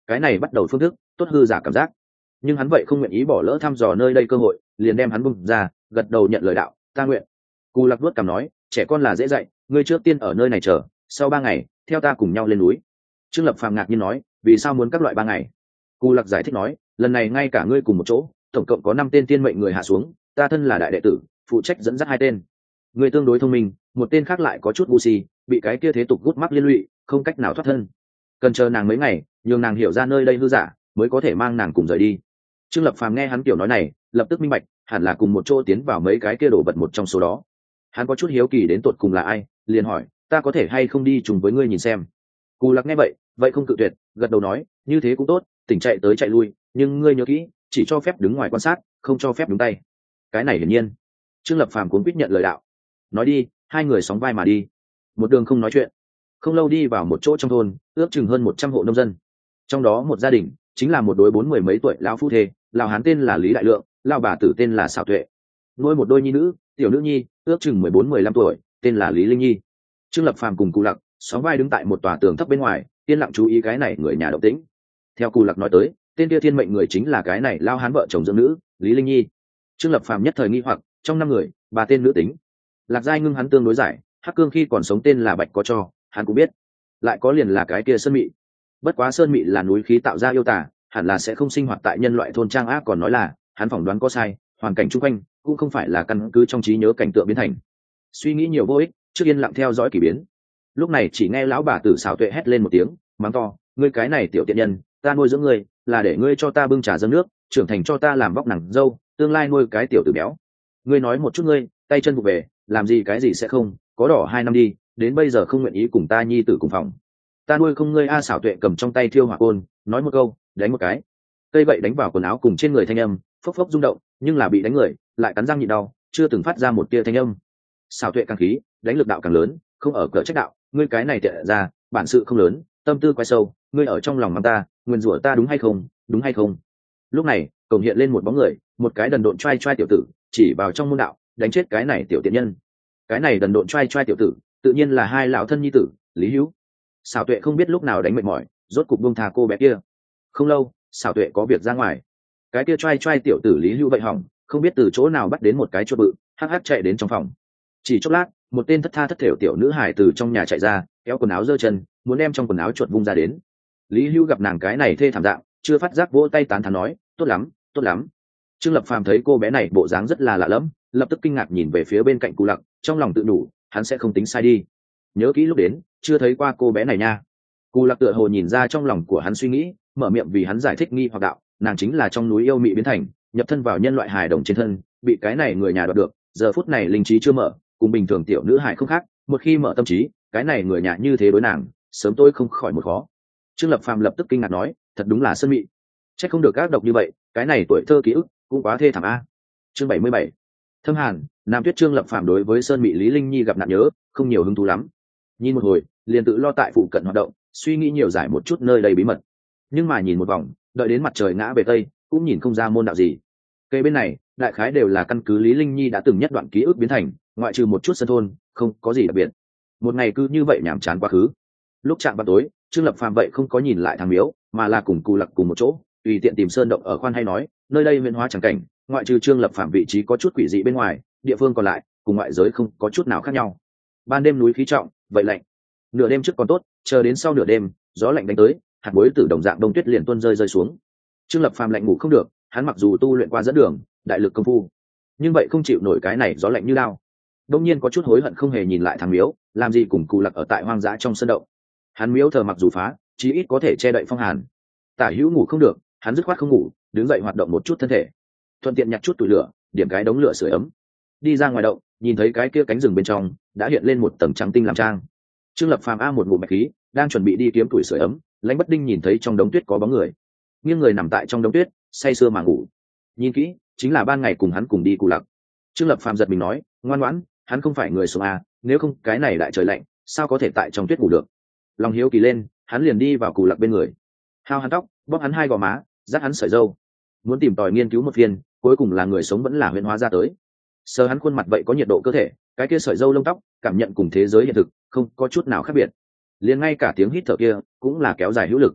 cái này bắt đầu phương thức tốt hư giả cảm giác, nhưng hắn vậy không nguyện ý bỏ lỡ thăm dò nơi đây cơ hội, liền đem hắn bung ra, gật đầu nhận lời đạo, ta nguyện. Cù Lạc vuốt cằm nói, trẻ con là dễ dạy, ngươi trước tiên ở nơi này chờ, sau 3 ngày theo ta cùng nhau lên núi. Trương Lập Phàm ngạc nhiên nói, vì sao muốn các loại 3 ngày? Cù Lạc giải thích nói, lần này ngay cả ngươi cùng một chỗ, tổng cộng có 5 tên tiên mệnh người hạ xuống, ta thân là đại đệ tử, phụ trách dẫn dắt 2 tên. Ngươi tương đối thông minh, một tên khác lại có chút ngu si, bị cái kia thế tục gút mắc liên lụy, không cách nào thoát thân. Cần chờ nàng mấy ngày, nhường nàng hiểu ra nơi đây hư giả, mới có thể mang nàng cùng rời đi. Trương Lập Phàm nghe hắn kiểu nói này, lập tức minh bạch, hẳn là cùng một chỗ tiến vào mấy cái kia đổ vật một trong số đó. Hắn có chút hiếu kỳ đến tột cùng là ai, liền hỏi, ta có thể hay không đi chung với ngươi nhìn xem. Cù Lạc nghe vậy không cự tuyệt, gật đầu nói, như thế cũng tốt, tỉnh chạy tới chạy lui, nhưng ngươi nhớ kỹ, chỉ cho phép đứng ngoài quan sát, không cho phép đúng tay. Cái này hiển nhiên. Trương Lập Phàm cuống quýt nhận lời đạo. Nói đi, 2 người sóng vai mà đi. Một đường không nói chuyện. Không lâu đi vào một chỗ trong thôn, ước chừng hơn 100 hộ nông dân. Trong đó một gia đình chính là một đôi 40 mấy tuổi lão phu thê, lão hán tên là Lý Đại Lượng, lão bà tử tên là Xảo Tuệ. Nuôi một đôi nhi nữ, tiểu nữ nhi ước chừng 14-15 tuổi, tên là Lý Linh Nhi. Trương Lập Phàm cùng Cù Lạc sóng vai đứng tại một tòa tường thấp bên ngoài, yên lặng chú ý cái này người nhà động tĩnh. Theo Cù Lạc nói tới, tên kia thiên mệnh người chính là cái này lao hán vợ chồng dưỡng nữ, Lý Linh Nhi. Trương Lập Phàm nhất thời nghi hoặc, trong 5 người, 3 tên nữ tính. Lạc Giai Ngưng hắn tương đối giải, Hắc Cương khi còn sống tên là Bạch Có Cho, hắn cũng biết. Lại có liền là cái kia Sơn Mị. Bất quá Sơn Mị là núi khí tạo ra yêu tà, hẳn là sẽ không sinh hoạt tại nhân loại thôn trang ác, còn nói là hắn phỏng đoán có sai, hoàn cảnh chung quanh cũng không phải là căn cứ trong trí nhớ cảnh tượng biến thành. Suy nghĩ nhiều vô ích, trước yên lặng theo dõi kỳ biến. Lúc này chỉ nghe lão bà tử Xảo Tuệ hét lên một tiếng, mắng to, ngươi cái này tiểu tiện nhân, ta nuôi dưỡng ngươi là để ngươi cho ta bưng trà dâng nước, trưởng thành cho ta làm vóc nàng dâu, tương lai nuôi cái tiểu tử béo. Ngươi nói một chút ngươi, tay chân vụ về, làm gì cái gì sẽ không, có đỏ 2 năm đi, đến bây giờ không nguyện ý cùng ta nhi tử cùng phòng. Ta nuôi không ngươi a. Xảo Tuệ cầm trong tay thiêu hỏa côn, nói một câu, đánh một cái. Cây vậy đánh vào quần áo cùng trên người thanh âm, phốc phốc rung động, nhưng là bị đánh người, lại cắn răng nhịn đau, chưa từng phát ra một tia thanh âm. Xảo Tuệ càng khí, đánh lực đạo càng lớn, không ở cỡ trách đạo, ngươi cái này tiện ra, bản sự không lớn, tâm tư quay sâu, ngươi ở trong lòng mắng ta, nguyên rủa ta đúng hay không, đúng hay không? Lúc này, cổng hiện lên một bóng người, một cái đần độn trai trai tiểu tử, chỉ vào trong môn đạo, đánh chết cái này tiểu tiện nhân. Cái này đần độn trai trai tiểu tử, tự nhiên là 2 lão thân nhi tử, Lý Hữu. Xảo Tuệ không biết lúc nào đánh mệt mỏi, rốt cục buông tha cô bé kia. Không lâu, Xảo Tuệ có việc ra ngoài. Cái kia trai trai tiểu tử Lý Hữu vậy hỏng, không biết từ chỗ nào bắt đến một cái chuột bự, hắc hắc chạy đến trong phòng. Chỉ chốc lát, một tên thất tha thất thểu tiểu nữ hài từ trong nhà chạy ra, kéo quần áo giơ chân, muốn đem trong quần áo chuột vung ra đến. Lý Hữu gặp nàng cái này thê thảm dạng, chưa phát giác vỗ tay tán thán nói, tốt lắm, tốt lắm. Trương Lập Phàm thấy cô bé này bộ dáng rất là lạ lẫm, lập tức kinh ngạc nhìn về phía bên cạnh Cù Lạc, trong lòng tự nhủ, hắn sẽ không tính sai đi. Nhớ kỹ lúc đến, chưa thấy qua cô bé này nha. Cù Lạc tựa hồ nhìn ra trong lòng của hắn suy nghĩ, mở miệng vì hắn giải thích nghi hoặc đạo, nàng chính là trong núi yêu mị biến thành, nhập thân vào nhân loại hài đồng trên thân, bị cái này người nhà đoạt được, giờ phút này linh trí chưa mở, cùng bình thường tiểu nữ hài không khác, một khi mở tâm trí, cái này người nhà như thế đối nàng, sớm tôi không khỏi một khó. Trương Lập Phàm lập tức kinh ngạc nói, thật đúng là Sơn Mị. Chắc không được ác độc như vậy, cái này tuổi thơ ký ức cũng quá thê thảm a. Chương 77. Thâm Hàn, Nam Tuyết. Trương Lập Phàm đối với Sơn Mị Lý Linh Nhi gặp nạn nhớ, không nhiều hứng thú lắm. Nhìn một hồi, liền tự lo tại phụ cận hoạt động, suy nghĩ nhiều giải một chút nơi đây bí mật. Nhưng mà nhìn một vòng, đợi đến mặt trời ngã về tây, cũng nhìn không ra môn đạo gì. Cây bên này, đại khái đều là căn cứ Lý Linh Nhi đã từng nhất đoạn ký ức biến thành, ngoại trừ một chút sân thôn, không có gì đặc biệt. Một ngày cứ như vậy nhàm chán quá khứ. Lúc chạm vào tối, Trương Lập Phàm vậy không có nhìn lại thằng miếu, mà là cùng Cù Lạc cùng một chỗ, tùy tiện tìm sơn động ở khoan hay nói, nơi đây huyền hóa chẳng cảnh, ngoại trừ Trương Lập Phàm vị trí có chút quỷ dị bên ngoài, địa phương còn lại cùng ngoại giới không có chút nào khác nhau. Ban đêm núi khí trọng, vậy lạnh. Nửa đêm trước còn tốt, chờ đến sau nửa đêm, gió lạnh đánh tới, hạt muối từ đồng dạng đông tuyết liền tuôn rơi xuống. Trương Lập Phàm lạnh ngủ không được, hắn mặc dù tu luyện qua dẫn đường, đại lực công phu, nhưng vậy không chịu nổi cái này gió lạnh như lao. Đông nhiên có chút hối hận không hề nhìn lại thằng miếu, làm gì cùng Cù Lạc ở tại hoang dã trong sân động. Hắn miếu thờ mặc dù phá, chí ít có thể che đậy phong hàn. Tả Hữu ngủ không được, hắn dứt khoát không ngủ, đứng dậy hoạt động một chút thân thể, thuận tiện nhặt chút tuổi lửa, điểm cái đống lửa sưởi ấm. Đi ra ngoài động, nhìn thấy cái kia cánh rừng bên trong đã hiện lên một tầng trắng tinh làm trang. Trương Lập Phàm một ngụm mạch khí, đang chuẩn bị đi kiếm tuổi sưởi ấm, Lãnh Bất Đinh nhìn thấy trong đống tuyết có bóng người, nghiêng người nằm tại trong đống tuyết, say sưa mà ngủ. Nhìn kỹ, chính là ban ngày cùng hắn cùng đi Cù Lạc. Trương Lập Phàm giật mình nói, ngoan ngoãn, hắn không phải người sống à, nếu không cái này đại trời lạnh, sao có thể tại trong tuyết ngủ được. Lòng hiếu kỳ lên, hắn liền đi vào Cù Lạc bên người, hao hắn tóc, bóp hắn 2 gò má, dắt hắn sợi râu, muốn tìm tòi nghiên cứu một phiên, cuối cùng là người sống vẫn là huyễn hóa ra tới. Sờ hắn khuôn mặt vậy có nhiệt độ cơ thể, cái kia sợi râu lông tóc, cảm nhận cùng thế giới hiện thực không có chút nào khác biệt, liền ngay cả tiếng hít thở kia cũng là kéo dài hữu lực.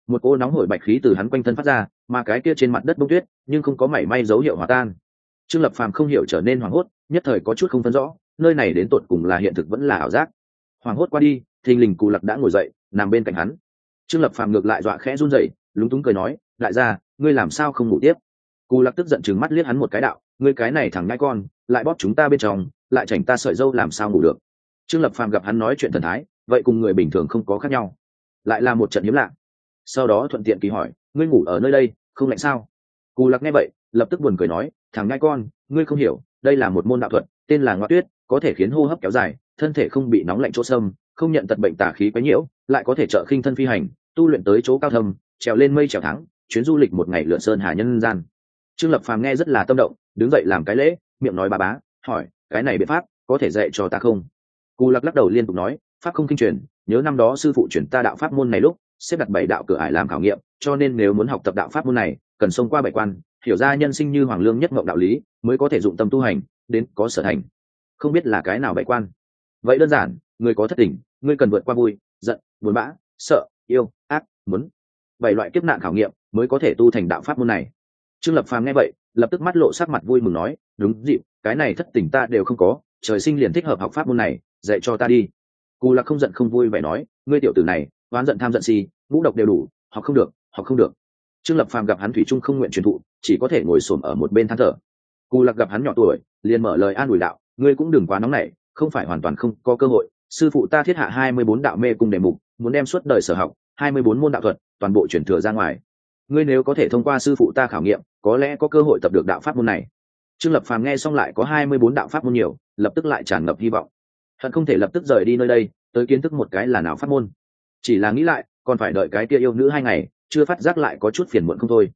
Một cô nóng hổi bạch khí từ hắn quanh thân phát ra, mà cái kia trên mặt đất bông tuyết nhưng không có mảy may dấu hiệu hòa tan. Trương Lập Phàm không hiểu trở nên hoảng hốt, nhất thời có chút không phân rõ nơi này đến tột cùng là hiện thực vẫn là ảo giác. Hoảng hốt qua đi, thình lình Cù Lặc đã ngồi dậy nằm bên cạnh hắn. Trương Lập Phàm ngược lại dọa khẽ run rẩy, lúng túng cười nói, đại gia, ngươi làm sao không ngủ tiếp? Cù Lặc tức giận trừng mắt liếc hắn một cái đạo, ngươi cái này thằng nhãi con, lại bóp chúng ta bên trong, lại chảnh ta sợi dâu làm sao ngủ được? Trương Lập Phàm gặp hắn nói chuyện thần thái, vậy cùng người bình thường không có khác nhau, lại là một trận hiếm lạ. Sau đó thuận tiện kỳ hỏi, ngươi ngủ ở nơi đây không lạnh sao? Cù Lặc nghe vậy lập tức buồn cười nói, thằng nhãi con, ngươi không hiểu, đây là một môn đạo thuật tên là Ngoa Tuyết, có thể khiến hô hấp kéo dài, thân thể không bị nóng lạnh chỗ xâm, không nhận tật bệnh tà khí quấy nhiễu, lại có thể trợ khinh thân phi hành, tu luyện tới chỗ cao thâm, trèo lên mây trèo thắng, chuyến du lịch một ngày lượn sơn hà nhân gian. Trương Lập Phàm nghe rất là tâm động, đứng dậy làm cái lễ, miệng nói bá, hỏi, cái này biện pháp có thể dạy cho ta không? Cù Lặc lắc đầu liên tục nói, pháp không kinh truyền, nhớ năm đó sư phụ chuyển ta đạo pháp môn này lúc xếp đặt 7 đạo cửa ải làm khảo nghiệm, cho nên nếu muốn học tập đạo pháp môn này cần xông qua 7 quan, hiểu ra nhân sinh như hoàng lương nhất ngộng đạo lý, mới có thể dụng tâm tu hành đến có sở thành. Không biết là cái nào 7 quan? Vậy đơn giản, người có thất tình, ngươi cần vượt qua vui, giận, buồn bã, sợ, yêu, ác, muốn 7 loại kiếp nạn khảo nghiệm mới có thể tu thành đạo pháp môn này. Trương Lập Phàm nghe vậy lập tức mắt lộ sắc mặt vui mừng nói, đúng dịp, cái này thất tình ta đều không có, trời sinh liền thích hợp học pháp môn này, dạy cho ta đi. Cù Lặc không giận không vui vẻ nói, ngươi tiểu tử này oán giận tham giận si, ngũ độc đều đủ, học không được, học không được. Trương Lập Phàm gặp hắn thủy chung không nguyện truyền thụ, chỉ có thể ngồi xổm ở một bên than thở. Cù Lặc gặp hắn nhỏ tuổi liền mở lời an ủi đạo, ngươi cũng đừng quá nóng nảy, không phải hoàn toàn không có cơ hội, sư phụ ta thiết hạ 24 đạo mê cung đề mục, muốn đem suốt đời sở học 24 môn đạo thuật toàn bộ chuyển thừa ra ngoài. Ngươi nếu có thể thông qua sư phụ ta khảo nghiệm, có lẽ có cơ hội tập được đạo pháp môn này. Trương Lập Phàm nghe xong lại có 24 đạo pháp môn nhiều, lập tức lại tràn ngập hy vọng. Hận không thể lập tức rời đi nơi đây, tới kiến thức một cái là nào pháp môn. Chỉ là nghĩ lại, còn phải đợi cái kia yêu nữ 2 ngày, chưa phát giác lại có chút phiền muộn không thôi.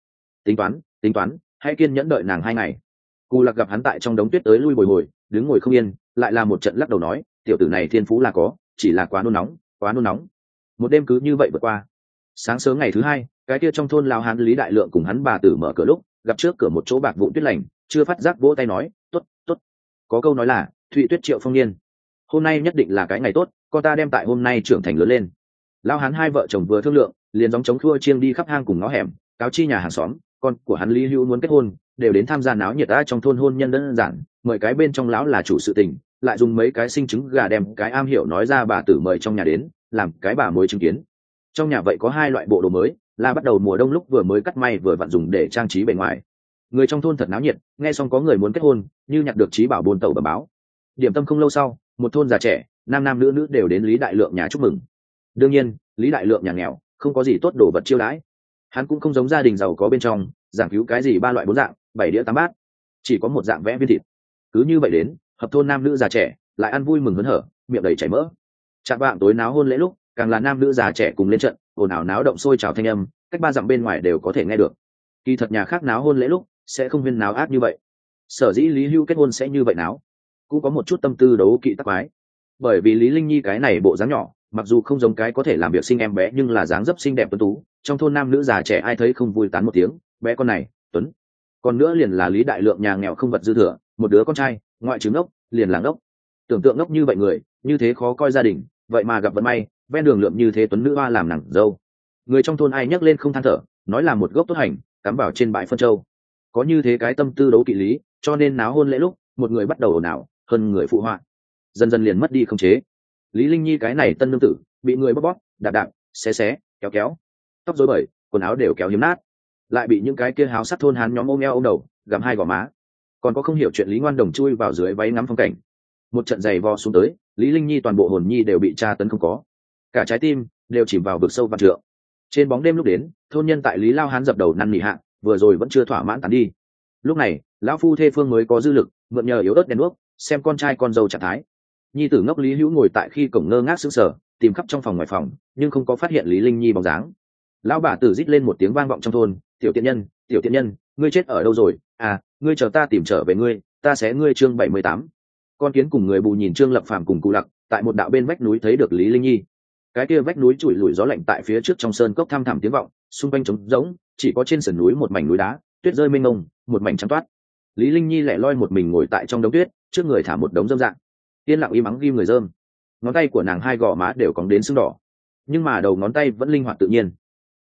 Tính toán, hãy kiên nhẫn đợi nàng 2 ngày. Cù Lặc gặp hắn tại trong đống tuyết tới lui bồi hồi, đứng ngồi không yên, lại là một trận lắc đầu nói, tiểu tử này thiên phú là có, chỉ là quá nôn nóng. Một đêm cứ như vậy vượt qua. Sáng sớm ngày thứ 2, cái kia trong thôn lao hán Lý Đại Lượng cùng hắn bà tử mở cửa lúc gặp trước cửa một chỗ bạc vụn tuyết lành, chưa phát giác vỗ tay nói, tốt. Có câu nói là thụy tuyết triệu phong niên, hôm nay nhất định là cái ngày tốt, con ta đem tại hôm nay trưởng thành lớn lên. Lao hán hai vợ chồng vừa thương lượng, liền gióng chống khua chiêng đi khắp hang cùng ngõ hẻm, cáo chi nhà hàng xóm, con của hắn Lý Hữu muốn kết hôn, đều đến tham gia náo nhiệt ta trong thôn hôn nhân đơn giản, mời cái bên trong lão là chủ sự tình, lại dùng mấy cái sinh trứng gà đem cái am hiểu nói ra bà tử mời trong nhà đến, làm cái bà mối chứng kiến. Trong nhà vậy có 2 loại bộ đồ mới, là bắt đầu mùa đông lúc vừa mới cắt may vừa vặn dùng để trang trí bề ngoài. Người trong thôn thật náo nhiệt, nghe xong có người muốn kết hôn, như nhặt được trí bảo buôn tẩu bẩm báo. Điểm tâm không lâu sau, một thôn già trẻ, nam nam nữ nữ đều đến Lý Đại Lượng nhà chúc mừng. Đương nhiên, Lý Đại Lượng nhà nghèo, không có gì tốt đồ vật chiêu đãi. Hắn cũng không giống gia đình giàu có bên trong, giảng cứu cái gì 3 loại 4 dạng, 7 đĩa 8 bát, chỉ có một dạng vẽ viên thịt. Cứ như vậy đến, hợp thôn nam nữ già trẻ, lại ăn vui mừng hớn hở, miệng đầy chảy mỡ. Chạng vạng tối náo hôn lễ lúc, càng là nam nữ già trẻ cùng lên trận, ồn ào náo động sôi trào thanh âm, cách 3 dặm bên ngoài đều có thể nghe được. Kỳ thật nhà khác náo hôn lễ lúc sẽ không huyên náo ác như vậy. Sở dĩ Lý Hưu kết hôn sẽ như vậy náo, cũng có một chút tâm tư đấu kỵ tắc quái. Bởi vì Lý Linh Nhi cái này bộ dáng nhỏ, mặc dù không giống cái có thể làm việc sinh em bé, nhưng là dáng dấp xinh đẹp tuấn tú, trong thôn nam nữ già trẻ ai thấy không vui tán một tiếng, bé con này tuấn. Còn nữa liền là Lý Đại Lượng nhà nghèo không vật dư thừa, một đứa con trai, ngoại trừ ngốc, liền là ngốc. Tưởng tượng ngốc như vậy người, như thế khó coi gia đình, vậy mà gặp vận may, ven đường lượm như thế tuấn nữ hoa làm nàng dâu. Người trong thôn ai nhắc lên không than thở, nói là một gốc tốt hành, cắm vào trên bãi phân châu. Có như thế cái tâm tư đấu kỵ lý, cho nên náo hôn lễ lúc, một người bắt đầu ồn ào, hơn người phụ họa, dần dần liền mất đi khống chế. Lý Linh Nhi cái này tân nương tử, bị người bóp bóp, đạp đạp, xé, kéo, tóc rối bời, quần áo đều kéo hiếm nát, lại bị những cái kia háo sắc thôn hán nhóm ôm eo ôm đầu, gặm 2 gò má. Còn có không hiểu chuyện Lý Ngoan Đồng chui vào dưới váy ngắm phong cảnh. Một trận giày vò xuống tới, Lý Linh Nhi toàn bộ hồn nhi đều bị tra tấn không có, cả trái tim đều chìm vào vực sâu vạn trượng. Trên bóng đêm lúc đến, thôn nhân tại Lý Lao Hán dập đầu năn nỉ hạ, vừa rồi vẫn chưa thỏa mãn tán đi. Lúc này, lão phu thê phương mới có dư lực, mượn nhờ yếu ớt đèn đuốc, xem con trai con dâu trạng thái. Nhi tử ngốc Lý Hữu ngồi tại khi cổng ngơ ngác sững sờ, tìm khắp trong phòng ngoài phòng, nhưng không có phát hiện Lý Linh Nhi bóng dáng. Lão bà tử rít lên một tiếng vang vọng trong thôn, tiểu tiện nhân, ngươi chết ở đâu rồi? À, ngươi chờ ta tìm trở về ngươi, ta sẽ ngươi chương 78. Con kiến cùng người bù nhìn Trương Lập Phàm cùng Cù Lặc, tại một đạo bên vách núi thấy được Lý Linh Nhi. Cái kia vách núi chùi lùi gió lạnh tại phía trước trong sơn cốc thăm thẳm tiếng vọng, xung quanh trống rỗng, chỉ có trên sườn núi một mảnh núi đá, tuyết rơi mênh mông, một mảnh trắng toát. Lý Linh Nhi lẻ loi một mình ngồi tại trong đống tuyết, trước người thả một đống rơm rạ, yên lặng im ắng ghim người rơm. Ngón tay của nàng 2 gò má đều cong đến sưng đỏ, nhưng mà đầu ngón tay vẫn linh hoạt tự nhiên.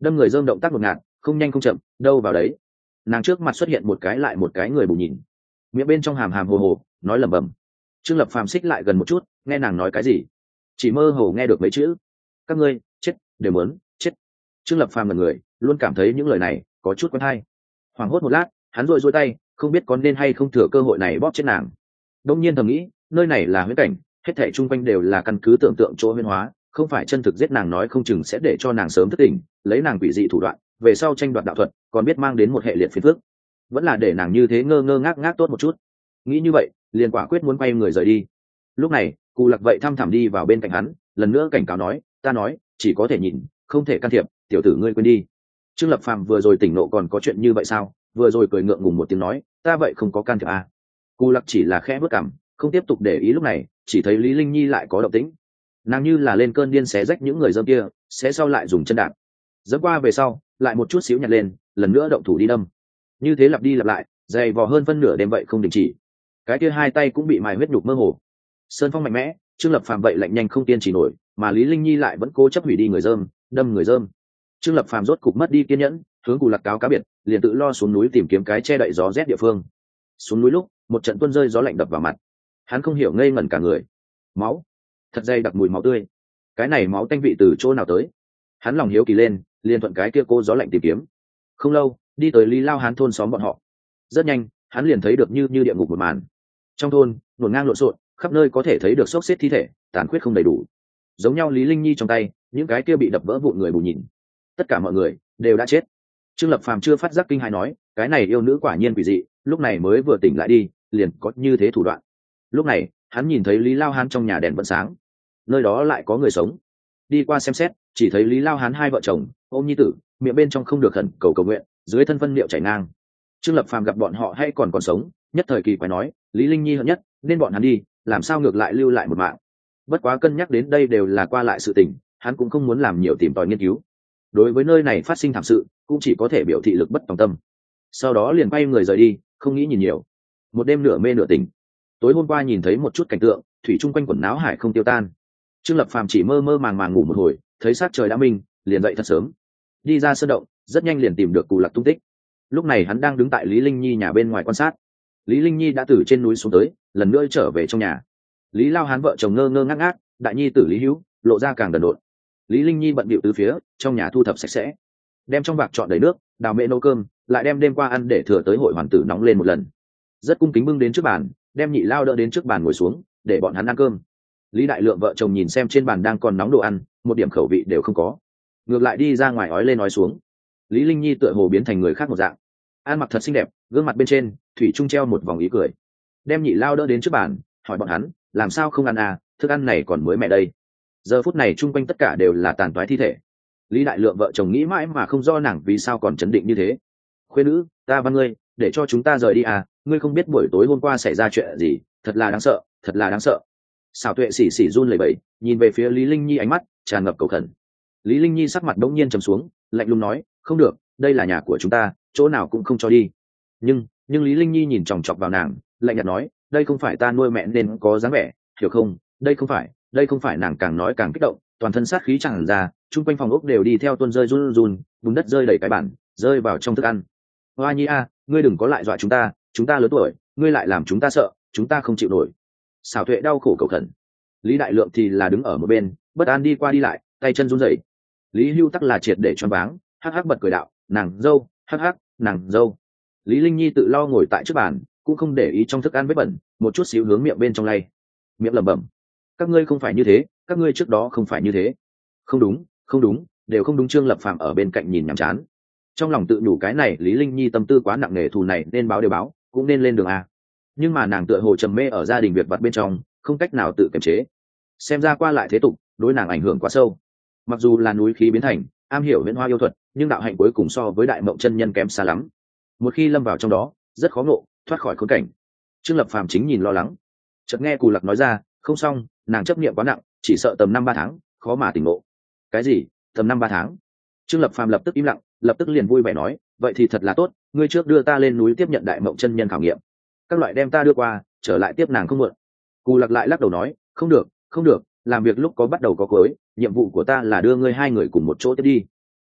đâm người dơm động tác ngột ngạt, không nhanh không chậm, đâu vào đấy. Nàng trước mặt xuất hiện một cái lại một cái người bù nhìn, miệng bên trong hàm hàm hồ hồ nói lẩm bẩm. Trương Lập Phàm xích lại gần một chút, nghe nàng nói cái gì, chỉ mơ hồ nghe được mấy chữ: các ngươi chết đều muốn chết. Trương Lập Phàm là người luôn cảm thấy những lời này có chút quen hay. Hoảng hốt một lát, hắn rội tay, không biết có nên hay không thừa cơ hội này bóp chết nàng. Đông nhiên thầm nghĩ, nơi này là huyễn cảnh, hết thảy chung quanh đều là căn cứ tưởng tượng chỗ huyễn hóa, không phải chân thực giết nàng nói không chừng sẽ để cho nàng sớm thức tỉnh, lấy nàng quỷ dị thủ đoạn, về sau tranh đoạt đạo thuật, còn biết mang đến một hệ liệt phiền phức. Vẫn là để nàng như thế ngơ ngơ ngác ngác tốt một chút. Nghĩ như vậy, liền quả quyết muốn quay người rời đi. Lúc này, Cù Lạc vậy thăm thẳm đi vào bên cạnh hắn, lần nữa cảnh cáo nói, ta nói, chỉ có thể nhìn, không thể can thiệp, tiểu tử ngươi quên đi. Trương Lập Phàm vừa rồi tỉnh nộ còn có chuyện như vậy sao? Vừa rồi cười ngượng ngùng một tiếng nói, ta vậy không có can thiệp à? Cù Lạc chỉ là khẽ bước cằm, không tiếp tục để ý. Lúc này, chỉ thấy Lý Linh Nhi lại có động tĩnh, nàng như là lên cơn điên xé rách những người dâm kia, xé sau lại dùng chân đạp, dẫm qua về sau, lại một chút xíu nhặt lên, lần nữa động thủ đi đâm, như thế lặp đi lặp lại, dày vò hơn phân nửa đêm vậy không đình chỉ. Cái kia hai tay cũng bị mài huyết nhục mơ hồ. Sơn phong mạnh mẽ, Trương Lập Phàm vậy lạnh nhanh không tiên chỉ nổi, mà Lý Linh Nhi lại vẫn cố chấp hủy đi người dơm, đâm người dơm. Trương Lập Phàm rốt cục mất đi kiên nhẫn, hướng Cù Lạc cáo cá biệt, liền tự lo xuống núi tìm kiếm cái che đậy gió rét địa phương. Xuống núi lúc, một trận tuôn rơi gió lạnh đập vào mặt, hắn không hiểu ngây ngẩn cả người. Máu, thật dày đặc mùi máu tươi. Cái này máu tanh vị từ chỗ nào tới? Hắn lòng hiếu kỳ lên, liền thuận cái kia cô gió lạnh tìm kiếm. Không lâu, đi tới Lý Lao Hán thôn xóm bọn họ. Rất nhanh, hắn liền thấy được như địa ngục một màn. Trong thôn, hỗn ngang lộn xộn, khắp nơi có thể thấy được xốc xếp thi thể, tàn khuyết không đầy đủ. Giống nhau Lý Linh Nhi trong tay, những cái kia bị đập vỡ vụn người bù nhìn. Tất cả mọi người đều đã chết. Trương Lập Phàm chưa phát giác kinh hãi nói, cái này yêu nữ quả nhiên quỷ dị, lúc này mới vừa tỉnh lại đi, liền có như thế thủ đoạn. Lúc này, hắn nhìn thấy Lý Lao Hán trong nhà đèn vẫn sáng, nơi đó lại có người sống. Đi qua xem xét, chỉ thấy Lý Lao Hán hai vợ chồng ôm nhi tử, miệng bên trong không được khẩn cầu nguyện, dưới thân phân liệu chảy ngang. Trương Lập Phàm gặp bọn họ hay còn sống, nhất thời kỳ quái nói, Lý Linh Nhi hận nhất, nên bọn hắn đi, làm sao ngược lại lưu lại một mạng. Bất quá cân nhắc đến đây đều là qua lại sự tình, hắn cũng không muốn làm nhiều tìm tòi nghiên cứu. Đối với nơi này phát sinh thảm sự, cũng chỉ có thể biểu thị lực bất tòng tâm. Sau đó liền quay người rời đi, không nghĩ nhìn nhiều. Một đêm nửa mê nửa tỉnh. Tối hôm qua nhìn thấy một chút cảnh tượng, thủy chung quanh quần náo hải không tiêu tan. Trương Lập Phàm chỉ mơ mơ màng màng ngủ một hồi, thấy sát trời đã minh, liền dậy thật sớm, đi ra sơn động, rất nhanh liền tìm được Cù Lạc tung tích. Lúc này hắn đang đứng tại Lý Linh Nhi nhà bên ngoài quan sát. Lý Linh Nhi đã từ trên núi xuống tới, lần nữa trở về trong nhà. Lý Lao Hán vợ chồng ngơ ngơ ngác ngác, đại nhi tử Lý Hữu lộ ra càng đần độn. Lý Linh Nhi bận bịu tứ phía, trong nhà thu thập sạch sẽ, đem trong vạc trọn đầy nước, đào mẹ nấu cơm, lại đem đêm qua ăn để thừa tới hội hoàn tử nóng lên một lần. Rất cung kính bưng đến trước bàn, đem Nhị Lao đỡ đến trước bàn ngồi xuống, để bọn hắn ăn cơm. Lý Đại Lượng vợ chồng nhìn xem trên bàn đang còn nóng đồ ăn, một điểm khẩu vị đều không có, ngược lại đi ra ngoài ói lên ói xuống. Lý Linh Nhi tựa hồ biến thành người khác một dạng, ăn mặc thật xinh đẹp, gương mặt bên trên thủy chung treo một vòng ý cười. Đem Nhị Lao đỡ đến trước bàn, hỏi bọn hắn, làm sao không ăn à, thức ăn này còn mới mẹ đây. Giờ phút này chung quanh tất cả đều là tàn toái thi thể. Lý Đại Lượng vợ chồng nghĩ mãi mà không do nàng vì sao còn chấn định như thế. Khuê nữ, ta van ngươi, để cho chúng ta rời đi à, ngươi không biết buổi tối hôm qua xảy ra chuyện gì, thật là đáng sợ, thật là đáng sợ. Xảo Tuệ xỉ xỉ run lẩy bẩy, nhìn về phía Lý Linh Nhi, ánh mắt tràn ngập cầu khẩn. Lý Linh Nhi sắc mặt đống nhiên trầm xuống, lạnh lùng nói, không được, đây là nhà của chúng ta, chỗ nào cũng không cho đi. Nhưng Lý Linh Nhi nhìn chòng chọc vào nàng, lạnh nhạt nói, đây không phải ta nuôi mẹ nên có dáng vẻ, hiểu không? Đây không phải. Nàng càng nói càng kích động, toàn thân sát khí tràn ra, chung quanh phòng ốc đều đi theo tuôn rơi run run, bùn đất rơi đầy cái bản, rơi vào trong thức ăn. Hoa Nhi a, ngươi đừng có lại dọa chúng ta lớn tuổi, ngươi lại làm chúng ta sợ, chúng ta không chịu nổi. Xảo Tuệ đau khổ cầu khẩn. Lý Đại Lượng thì là đứng ở một bên, bất an đi qua đi lại, tay chân run rẩy. Lý Hưu tắc là triệt để choáng váng, hắc hắc bật cười đạo, nàng dâu, hắc hắc, nàng dâu. Lý Linh Nhi tự lo ngồi tại trước bàn, cũng không để ý trong thức ăn vết bẩn, một chút xíu hướng miệng bên trong lay, miệng lẩm bẩm, các ngươi không phải như thế, các ngươi trước đó không phải như thế. Không đúng, đều không đúng. Trương Lập Phàm ở bên cạnh nhìn nhàm chán, trong lòng tự nhủ cái này Lý Linh Nhi tâm tư quá nặng nề, thù này nên báo đều báo, cũng nên lên đường a. Nhưng mà nàng tựa hồ trầm mê ở gia đình việc vặt bên trong, không cách nào tự kiềm chế. Xem ra qua lại thế tục, đối nàng ảnh hưởng quá sâu. Mặc dù là núi khí biến thành, am hiểu viễn hoa yêu thuật, nhưng đạo hạnh cuối cùng so với Đại Mộng chân nhân kém xa lắm. Một khi lâm vào trong đó, rất khó ngộ thoát khỏi khốn cảnh. Trương Lập Phàm chính nhìn lo lắng, chợt nghe Cù Lạc nói ra, không xong, nàng chấp niệm quá nặng, chỉ sợ tầm 5-3 tháng khó mà tỉnh ngộ. Cái gì? Tầm 5-3 tháng? Trương Lập Phàm lập tức im lặng, lập tức liền vui vẻ nói, vậy thì thật là tốt, ngươi trước đưa ta lên núi tiếp nhận Đại Mộng chân nhân khảo nghiệm, các loại đem ta đưa qua, trở lại tiếp nàng không muộn. Cù Lạc lại lắc đầu nói, không được, làm việc lúc có bắt đầu có cuối, nhiệm vụ của ta là đưa ngươi hai người cùng một chỗ tiếp đi.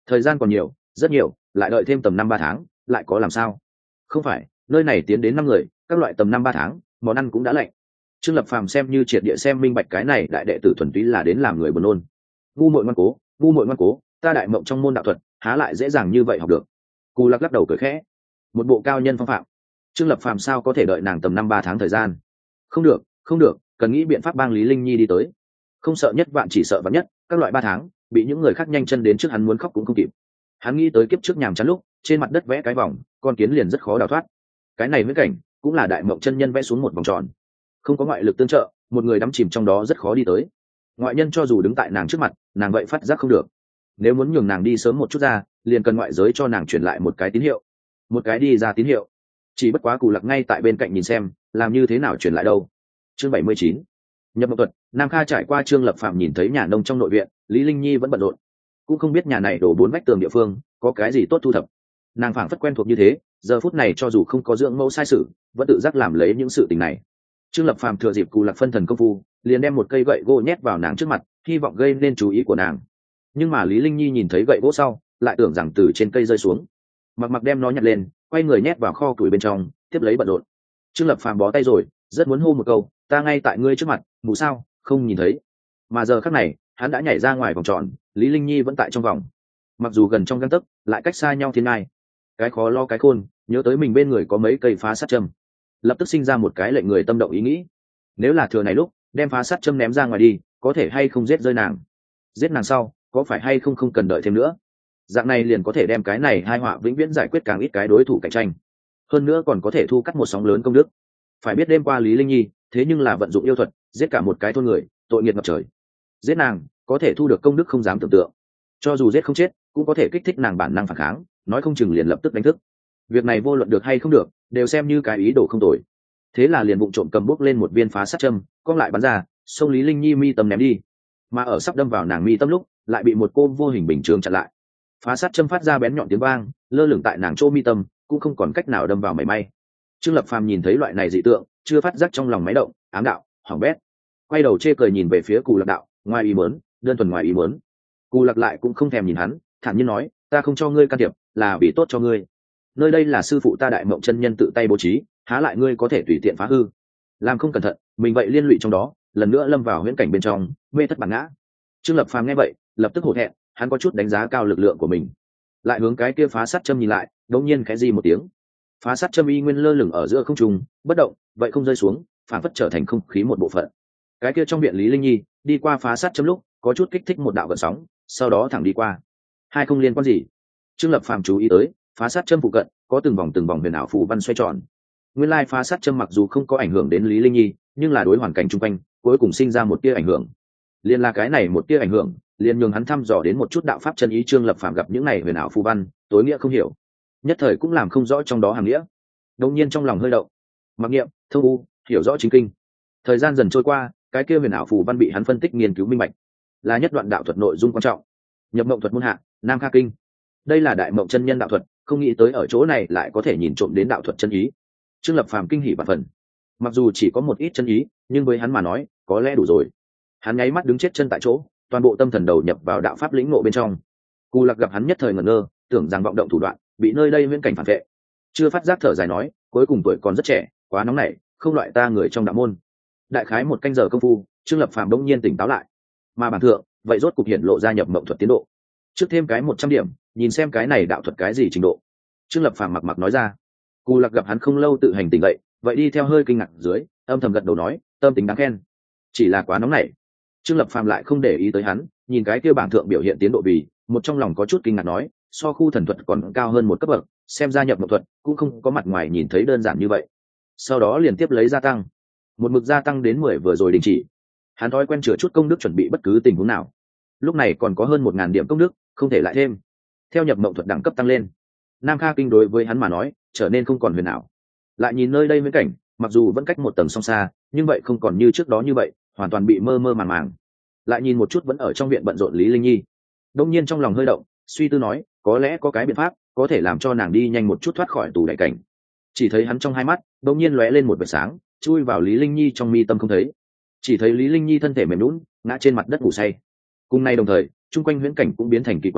thời gian còn nhiều, rất nhiều, lại đợi thêm tầm 5-3 tháng lại có làm sao? Không phải, nơi này tiến đến 5 người, các loại tầm 5-3 tháng món ăn cũng đã lạnh. Trương Lập Phàm xem như triệt địa xem minh bạch cái này đại đệ tử thuần túy là đến làm người buồn nôn. Ngu muội ngoan cố, ngu muội ngoan cố, ta đại mộng trong môn đạo thuật há lại dễ dàng như vậy học được. Cù lắc đầu cười khẽ, một bộ cao nhân phong phạm. Trương Lập Phàm sao có thể đợi nàng tầm 5-3 tháng thời gian? Không được, không được, cần nghĩ biện pháp bang Lý Linh Nhi đi tới. Không sợ nhất vạn chỉ sợ vạn nhất, các loại 3 tháng bị những người khác nhanh chân đến trước hắn muốn khóc cũng không kịp. Hắn nghĩ tới kiếp trước nhàm chán lúc trên mặt đất vẽ cái vòng, con kiến liền rất khó đào thoát. Cái này viễn cảnh cũng là đại mộng chân nhân vẽ xuống một vòng tròn, không có ngoại lực tương trợ, một người đắm chìm trong đó rất khó đi tới. Ngoại nhân cho dù đứng tại nàng trước mặt, nàng vậy phát giác không được. Nếu muốn nhường nàng đi sớm một chút ra, liền cần ngoại giới cho nàng truyền lại một cái tín hiệu, một cái đi ra tín hiệu. Chỉ bất quá Cù Lạc ngay tại bên cạnh nhìn xem, làm như thế nào truyền lại đâu. Chương 79. Nhập mộng thuật. Nam Kha trải qua Trương Lập Phạm nhìn thấy nhà nông trong nội viện, Lý Linh Nhi vẫn bận rộn, cũng không biết nhà này đổ 4 vách tường địa phương có cái gì tốt thu thập. Nàng phảng phất quen thuộc như thế, giờ phút này cho dù không có dưỡng mẫu sai sự, vẫn tự giác làm lấy những sự tình này. Trương Lập Phàm thừa dịp Cù Lạc phân thần công phu, liền đem một cây gậy gỗ nhét vào nàng trước mặt, hy vọng gây nên chú ý của nàng. Nhưng mà Lý Linh Nhi nhìn thấy gậy gỗ sau, lại tưởng rằng từ trên cây rơi xuống. Mặc đem nó nhặt lên, quay người nhét vào kho củi bên trong, tiếp lấy bận rộn. Trương Lập Phàm bó tay rồi, rất muốn hô một câu, ta ngay tại ngươi trước mặt, mù sao, không nhìn thấy. Mà giờ khắc này, hắn đã nhảy ra ngoài vòng tròn, Lý Linh Nhi vẫn tại trong vòng. Mặc dù gần trong gang tấc, lại cách xa nhau thiên ngai. Cái khó lo cái khôn, nhớ tới mình bên người có mấy cây phá sát châm, lập tức sinh ra một cái lệnh người tâm động ý nghĩ. Nếu là thừa này lúc đem phá sát châm ném ra ngoài đi, có thể hay không giết rơi nàng? Giết nàng sau, có phải hay không cần đợi thêm nữa? Dạng này liền có thể đem cái này hai họa vĩnh viễn giải quyết càng ít cái đối thủ cạnh tranh. Hơn nữa còn có thể thu cắt một sóng lớn công đức. Phải biết đêm qua Lý Linh Nhi thế nhưng là vận dụng yêu thuật giết cả một cái thôn người, tội nghiệt ngập trời. Giết nàng có thể thu được công đức không dám tưởng tượng. Cho dù giết không chết, cũng có thể kích thích nàng bản năng phản kháng, nói không chừng liền lập tức đánh thức. Việc này vô luận được hay không được, đều xem như cái ý đồ không tồi. Thế là liền vụng trộm cầm bốc lên một viên phá sát châm, cong lại bắn ra, xông Lý Linh Nhi mi tâm ném đi. Mà ở sắp đâm vào nàng mi tâm lúc, lại bị một cô vô hình bình chướng chặn lại. Phá sát châm phát ra bén nhọn tiếng vang, lơ lửng tại nàng chỗ mi tâm, cũng không còn cách nào đâm vào mảy may. Trương Lập Phàm nhìn thấy loại này dị tượng, chưa phát giác trong lòng máy động, ám đạo, hỏng bét. Quay đầu chê cười nhìn về phía Cù Lạc đạo, ngoài ý muốn, đơn thuần ngoài ý muốn. Cù Lạc lại cũng không thèm nhìn hắn, thản nhiên nói, ta không cho ngươi can thiệp, là vì tốt cho ngươi. Nơi đây là sư phụ ta đại mộng chân nhân tự tay bố trí, há lại ngươi có thể tùy tiện phá hư. Làm không cẩn thận, mình vậy liên lụy trong đó, lần nữa lâm vào huyễn cảnh bên trong, mê thất bản ngã. Trương Lập Phàm nghe vậy, lập tức hổ thẹn, hắn có chút đánh giá cao lực lượng của mình. Lại hướng cái kia phá sát châm nhìn lại, đột nhiên khẽ di một tiếng. Phá sát châm y nguyên lơ lửng ở giữa không trung, bất động, vậy không rơi xuống, phản phất trở thành không khí một bộ phận. Cái kia trong viện Lý Linh Nhi, đi qua phá sát châm lúc, có chút kích thích một đạo gợn sóng, sau đó thẳng đi qua. Hai không liên quan gì. Trương Lập Phàm chú ý tới, phá sát châm phụ cận có từng vòng huyền ảo phù văn xoay tròn. Nguyên lai phá sát châm mặc dù không có ảnh hưởng đến Lý Linh Nhi, nhưng là đối hoàn cảnh xung quanh, cuối cùng sinh ra một tia ảnh hưởng. Liên là cái này một tia ảnh hưởng, liền nhường hắn thăm dò đến một chút đạo pháp chân ý. Trương Lập Phàm gặp những này huyền ảo phù văn, tối nghĩa không hiểu, nhất thời cũng làm không rõ trong đó hàm nghĩa. Đột nhiên trong lòng hơi động, mặc niệm, thông u, hiểu rõ chính kinh. Thời gian dần trôi qua, cái kia huyền ảo phù văn bị hắn phân tích nghiên cứu minh bạch, là nhất đoạn đạo thuật nội dung quan trọng. Nhập mộng thuật môn hạ, Nam Kha kinh. Đây là đại mộng chân nhân đạo thuật, không nghĩ tới ở chỗ này lại có thể nhìn trộm đến đạo thuật chân ý. Trương Lập Phàm kinh hỉ vạn phần. Mặc dù chỉ có một ít chân ý, nhưng với hắn mà nói, có lẽ đủ rồi. Hắn nháy mắt đứng chết chân tại chỗ, toàn bộ tâm thần đầu nhập vào đạo pháp lĩnh ngộ bên trong. Cù Lạc gặp hắn nhất thời ngẩn ngơ, tưởng rằng vọng động thủ đoạn, bị nơi đây viễn cảnh phản vệ. Chưa phát giác thở dài nói, cuối cùng tuổi còn rất trẻ, quá nóng nảy, không loại ta người trong đạo môn. Đại khái một canh giờ công phu, Trương Lập Phàm đống nhiên tỉnh táo lại. Mà bản thượng, vậy rốt cục hiện lộ ra nhập mộng thuật tiến độ. Trước thêm cái 100 điểm, nhìn xem cái này đạo thuật cái gì trình độ. Trương Lập Phàm mặc nói ra. Cù Lạc gặp hắn không lâu tự hành tỉnh dậy, vậy đi theo hơi kinh ngạc dưới, âm thầm gật đầu nói, tâm tính đáng khen. Chỉ là quá nóng nảy. Trương Lập Phàm lại không để ý tới hắn, nhìn cái kia bảng thượng biểu hiện tiến độ vì, một trong lòng có chút kinh ngạc nói, so khu thần thuật còn cao hơn một cấp bậc, xem ra nhập mộng thuật cũng không có mặt ngoài nhìn thấy đơn giản như vậy. Sau đó liền tiếp lấy gia tăng, một mực gia tăng đến 10 vừa rồi đình chỉ. Hắn thói quen chữa chút công đức chuẩn bị bất cứ tình huống nào. Lúc này còn có hơn 1000 điểm công đức, không thể lại thêm. Theo nhập mộng thuật đẳng cấp tăng lên, Nam Kha kinh đối với hắn mà nói trở nên không còn huyền ảo. Lại nhìn nơi đây viễn cảnh, mặc dù vẫn cách một tầng song xa, nhưng vậy không còn như trước đó như vậy, hoàn toàn bị mơ mơ màng màng. Lại nhìn một chút vẫn ở trong viện bận rộn Lý Linh Nhi, đông nhiên trong lòng hơi động, suy tư nói, có lẽ có cái biện pháp có thể làm cho nàng đi nhanh một chút thoát khỏi tù đại cảnh. Chỉ thấy hắn trong hai mắt đông nhiên lóe lên một vệt sáng, chui vào Lý Linh Nhi trong mi tâm không thấy. Chỉ thấy Lý Linh Nhi thân thể mềm nhũn, ngã trên mặt đất ngủ say. Cùng nay đồng thời, chung quanh huyễn cảnh cũng biến thành kỳ quái,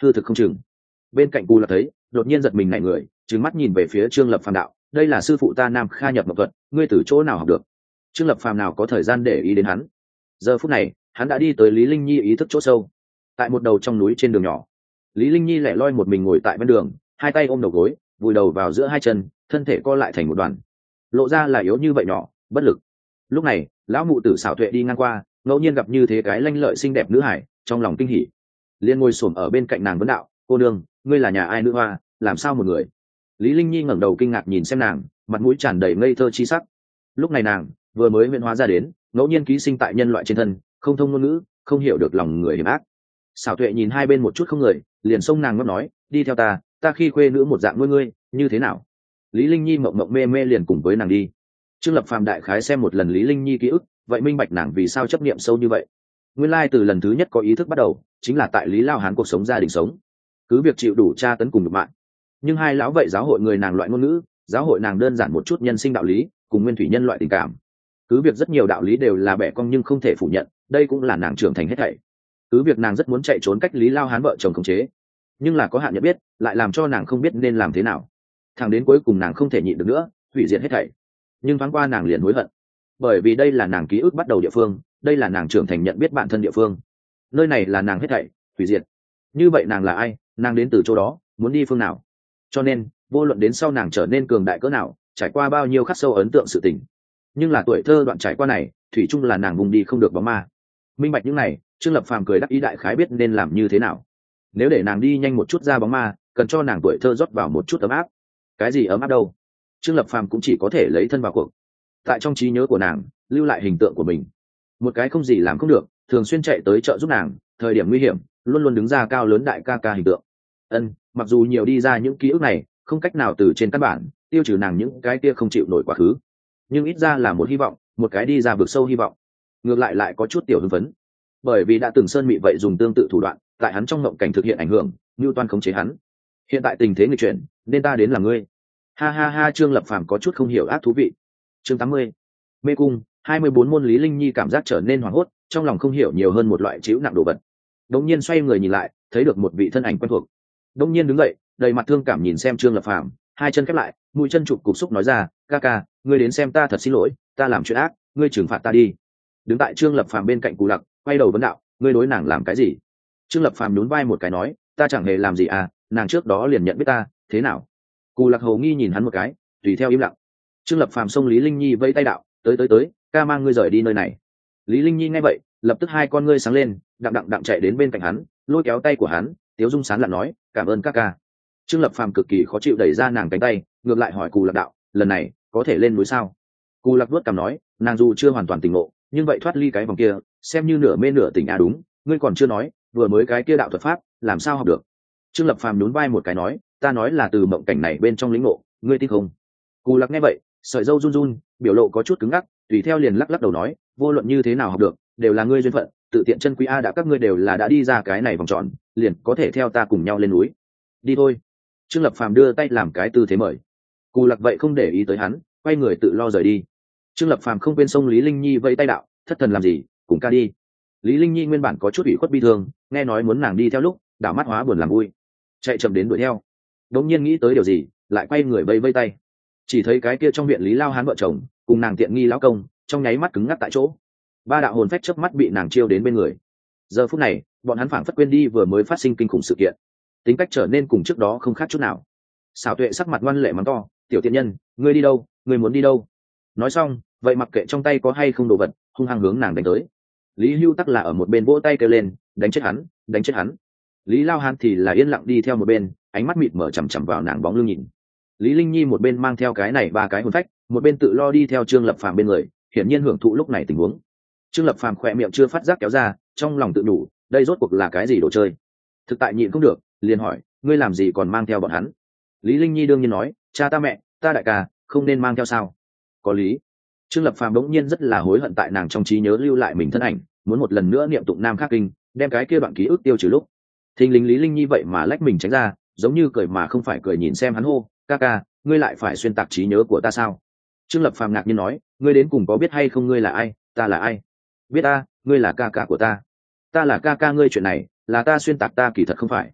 hư thực không chừng. Bên cạnh Cù Lạc thấy, đột nhiên giật mình nảy người, trừng mắt nhìn về phía Trương Lập Phàm đạo, đây là sư phụ ta Nam Kha nhập mộng thuật, ngươi từ chỗ nào học được? Trương Lập Phàm nào có thời gian để ý đến hắn. Giờ phút này, hắn đã đi tới Lý Linh Nhi ý thức chỗ sâu. Tại một đầu trong núi trên đường nhỏ, Lý Linh Nhi lẻ loi một mình ngồi tại bên đường, hai tay ôm đầu gối, vùi đầu vào giữa hai chân, thân thể co lại thành một đoàn, lộ ra là yếu như vậy nhỏ, bất lực. Lúc này, lão mụ tử xảo tuệ đi ngang qua, ngẫu nhiên gặp như thế cái lanh lợi xinh đẹp nữ hải, trong lòng kinh hỉ, liền ngồi xổm ở bên cạnh nàng vấn đạo, cô nương, ngươi là nhà ai nữ hoa, làm sao một người? Lý Linh Nhi ngẩng đầu kinh ngạc nhìn xem nàng, mặt mũi tràn đầy ngây thơ chi sắc. Lúc này nàng vừa mới huyễn hóa ra đến, ngẫu nhiên ký sinh tại nhân loại trên thân, không thông ngôn ngữ, không hiểu được lòng người hiểm ác. Xảo tuệ nhìn hai bên một chút không người, liền xông nàng ngấp nói, đi theo ta khi khuê nữ một dạng nuôi ngươi, như thế nào? Lý Linh Nhi mộng mộng mê mê liền cùng với nàng đi. Trương Lập Phàm đại khái xem một lần Lý Linh Nhi ký ức, vậy minh bạch nàng vì sao chấp niệm sâu như vậy. Nguyên lai từ lần thứ nhất có ý thức bắt đầu, chính là tại Lý Lao Hán cuộc sống gia đình sống, cứ việc chịu đủ tra tấn cùng nhục mạ, nhưng hai lão vậy giáo hội người nàng loại ngôn ngữ, giáo hội nàng đơn giản một chút nhân sinh đạo lý, cùng nguyên thủy nhân loại tình cảm. Cứ việc rất nhiều đạo lý đều là bẻ cong nhưng không thể phủ nhận, đây cũng là nàng trưởng thành hết thảy. Cứ việc nàng rất muốn chạy trốn cách Lý Lao Hán vợ chồng khống chế, nhưng là có hạn nhận biết, lại làm cho nàng không biết nên làm thế nào. Thẳng đến cuối cùng nàng không thể nhịn được nữa, hủy diệt hết thảy. Nhưng thoáng qua nàng liền hối hận, bởi vì đây là nàng ký ức bắt đầu địa phương, đây là nàng trưởng thành nhận biết bản thân địa phương, nơi này là nàng hết thảy hủy diệt. Như vậy nàng là ai, nàng đến từ chỗ đó, muốn đi phương nào? Cho nên vô luận đến sau nàng trở nên cường đại cỡ nào, trải qua bao nhiêu khắc sâu ấn tượng sự tình, nhưng là tuổi thơ đoạn trải qua này thủy chung là nàng vùng đi không được bóng ma. Minh bạch những này, Trương Lập Phàm cười đắc ý đại khái biết nên làm như thế nào. Nếu để nàng đi nhanh một chút ra bóng ma, cần cho nàng tuổi thơ rót vào một chút ấm áp. Cái gì ấm áp đâu? Trương Lập Phàm cũng chỉ có thể lấy thân vào cuộc, tại trong trí nhớ của nàng lưu lại hình tượng của mình, một cái không gì làm không được, thường xuyên chạy tới trợ giúp nàng thời điểm nguy hiểm, luôn luôn đứng ra cao lớn đại ca ca hình tượng. Mặc dù nhiều đi ra những ký ức này không cách nào từ trên căn bản tiêu trừ nàng những cái kia không chịu nổi quá khứ, nhưng ít ra là một hy vọng, một cái đi ra vực sâu hy vọng. Ngược lại có chút tiểu hưng phấn, bởi vì đã từng sơn mị vậy dùng tương tự thủ đoạn tại hắn trong mộng cảnh thực hiện ảnh hưởng, như toan khống chế hắn. Hiện tại tình thế nghịch chuyển, nên ta đến là ngươi. Ha ha ha. Trương Lập Phàm có chút không hiểu ác thú vị. Chương 80. Mê cung 24. Môn Lý Linh Nhi cảm giác trở nên hoảng hốt, trong lòng không hiểu nhiều hơn một loại chịu nặng đồ vật. Đống nhiên xoay người nhìn lại, thấy được một vị thân ảnh quen thuộc. Đống nhiên đứng dậy, đầy mặt thương cảm nhìn xem Trương Lập Phàm, hai chân khép lại, mũi chân chụp cục xúc nói ra, ca ca, ngươi đến xem ta thật xin lỗi, ta làm chuyện ác, ngươi trừng phạt ta đi. Đứng tại Trương Lập Phàm bên cạnh Cù Lặc, quay đầu vấn đạo, ngươi đối nàng làm cái gì? Trương Lập Phàm nhún vai một cái nói, ta chẳng hề làm gì à, nàng trước đó liền nhận biết ta, thế nào? Cù Lặc hầu nghi nhìn hắn một cái, tùy theo im lặng. Trương Lập Phàm xông Lý Linh Nhi vẫy tay đạo, tới, ca mang ngươi rời đi nơi này. Lý Linh Nhi nghe vậy, lập tức hai con ngươi sáng lên, đặng chạy đến bên cạnh hắn, lôi kéo tay của hắn, tiếu dung sán lạn nói, cảm ơn ca ca. Trương Lập Phàm cực kỳ khó chịu đẩy ra nàng cánh tay, ngược lại hỏi Cù Lạc đạo, lần này có thể lên núi sao? Cù Lạc vuốt cằm nói, nàng dù chưa hoàn toàn tỉnh ngộ, nhưng vậy thoát ly cái vòng kia, xem như nửa mê nửa tỉnh à. Đúng, ngươi còn chưa nói, vừa mới cái kia đạo thuật pháp, làm sao học được? Trương Lập Phàm nhún vai một cái nói, ta nói là từ mộng cảnh này bên trong lĩnh ngộ, ngươi tin không? Cù Lạc nghe vậy, sợi râu run run, biểu lộ có chút cứng ngắc, tùy theo liền lắc đầu nói, vô luận như thế nào học được, đều là ngươi duyên phận, tự tiện chân quý a, đã các ngươi đều là đã đi ra cái này vòng tròn, liền có thể theo ta cùng nhau lên núi. Đi thôi. Trương Lập Phàm đưa tay làm cái tư thế mời. Cù Lạc vậy không để ý tới hắn, quay người tự lo rời đi. Trương Lập Phàm không quên xông Lý Linh Nhi vẫy tay đạo, thất thần làm gì, cùng ca đi. Lý Linh Nhi nguyên bản có chút ủy khuất bi thương, nghe nói muốn nàng đi theo lúc, đảo mắt hóa buồn làm vui, chạy chậm đến đuổi theo. Đống nhiên nghĩ tới điều gì, lại quay người vẫy tay. Chỉ thấy cái kia trong viện Lý Lao Hán vợ chồng cùng nàng tiện nghi lão công, trong nháy mắt cứng ngắc tại chỗ. Ba đạo hồn phách chớp mắt bị nàng chiêu đến bên người. Giờ phút này, bọn hắn phảng phất quên đi vừa mới phát sinh kinh khủng sự kiện, tính cách trở nên cùng trước đó không khác chút nào. Xảo Tuệ sắc mặt ngoan lệ mắng to, tiểu tiện nhân, ngươi đi đâu, ngươi muốn đi đâu? Nói xong, vậy mặc kệ trong tay có hay không đồ vật, hung hăng hướng nàng đánh tới. Lý Hưu tắc là ở một bên vỗ tay kêu lên, đánh chết hắn, đánh chết hắn. Lý Lao Hán thì là yên lặng đi theo một bên, ánh mắt mịt mở chằm chằm vào nàng bóng lưng nhìn. Lý Linh Nhi một bên mang theo cái này ba cái hồn phách, một bên tự lo đi theo Trương Lập Phàm bên người, hiển nhiên hưởng thụ lúc này tình huống. Trương Lập Phàm khỏe miệng chưa phát giác kéo ra, trong lòng tự đủ, đây rốt cuộc là cái gì đồ chơi? Thực tại nhịn không được, liền hỏi, ngươi làm gì còn mang theo bọn hắn? Lý Linh Nhi đương nhiên nói, cha ta mẹ, ta đại ca, không nên mang theo sao? Có lý. Trương Lập Phàm đống nhiên rất là hối hận tại nàng trong trí nhớ lưu lại mình thân ảnh, muốn một lần nữa niệm tụng Nam Khắc Kinh, đem cái kia đoạn ký ức tiêu trừ lúc. Thình lình Lý Linh Nhi vậy mà lách mình tránh ra, giống như cười mà không phải cười nhìn xem hắn hô, ca ca, ngươi lại phải xuyên tạc trí nhớ của ta sao? Trương Lập Phàm ngạc nhiên nói, ngươi đến cùng có biết hay không ngươi là ai, ta là ai? Biết a, ngươi là ca ca của ta. Ta là ca ca ngươi, chuyện này là ta xuyên tạc, ta kỳ thật không phải.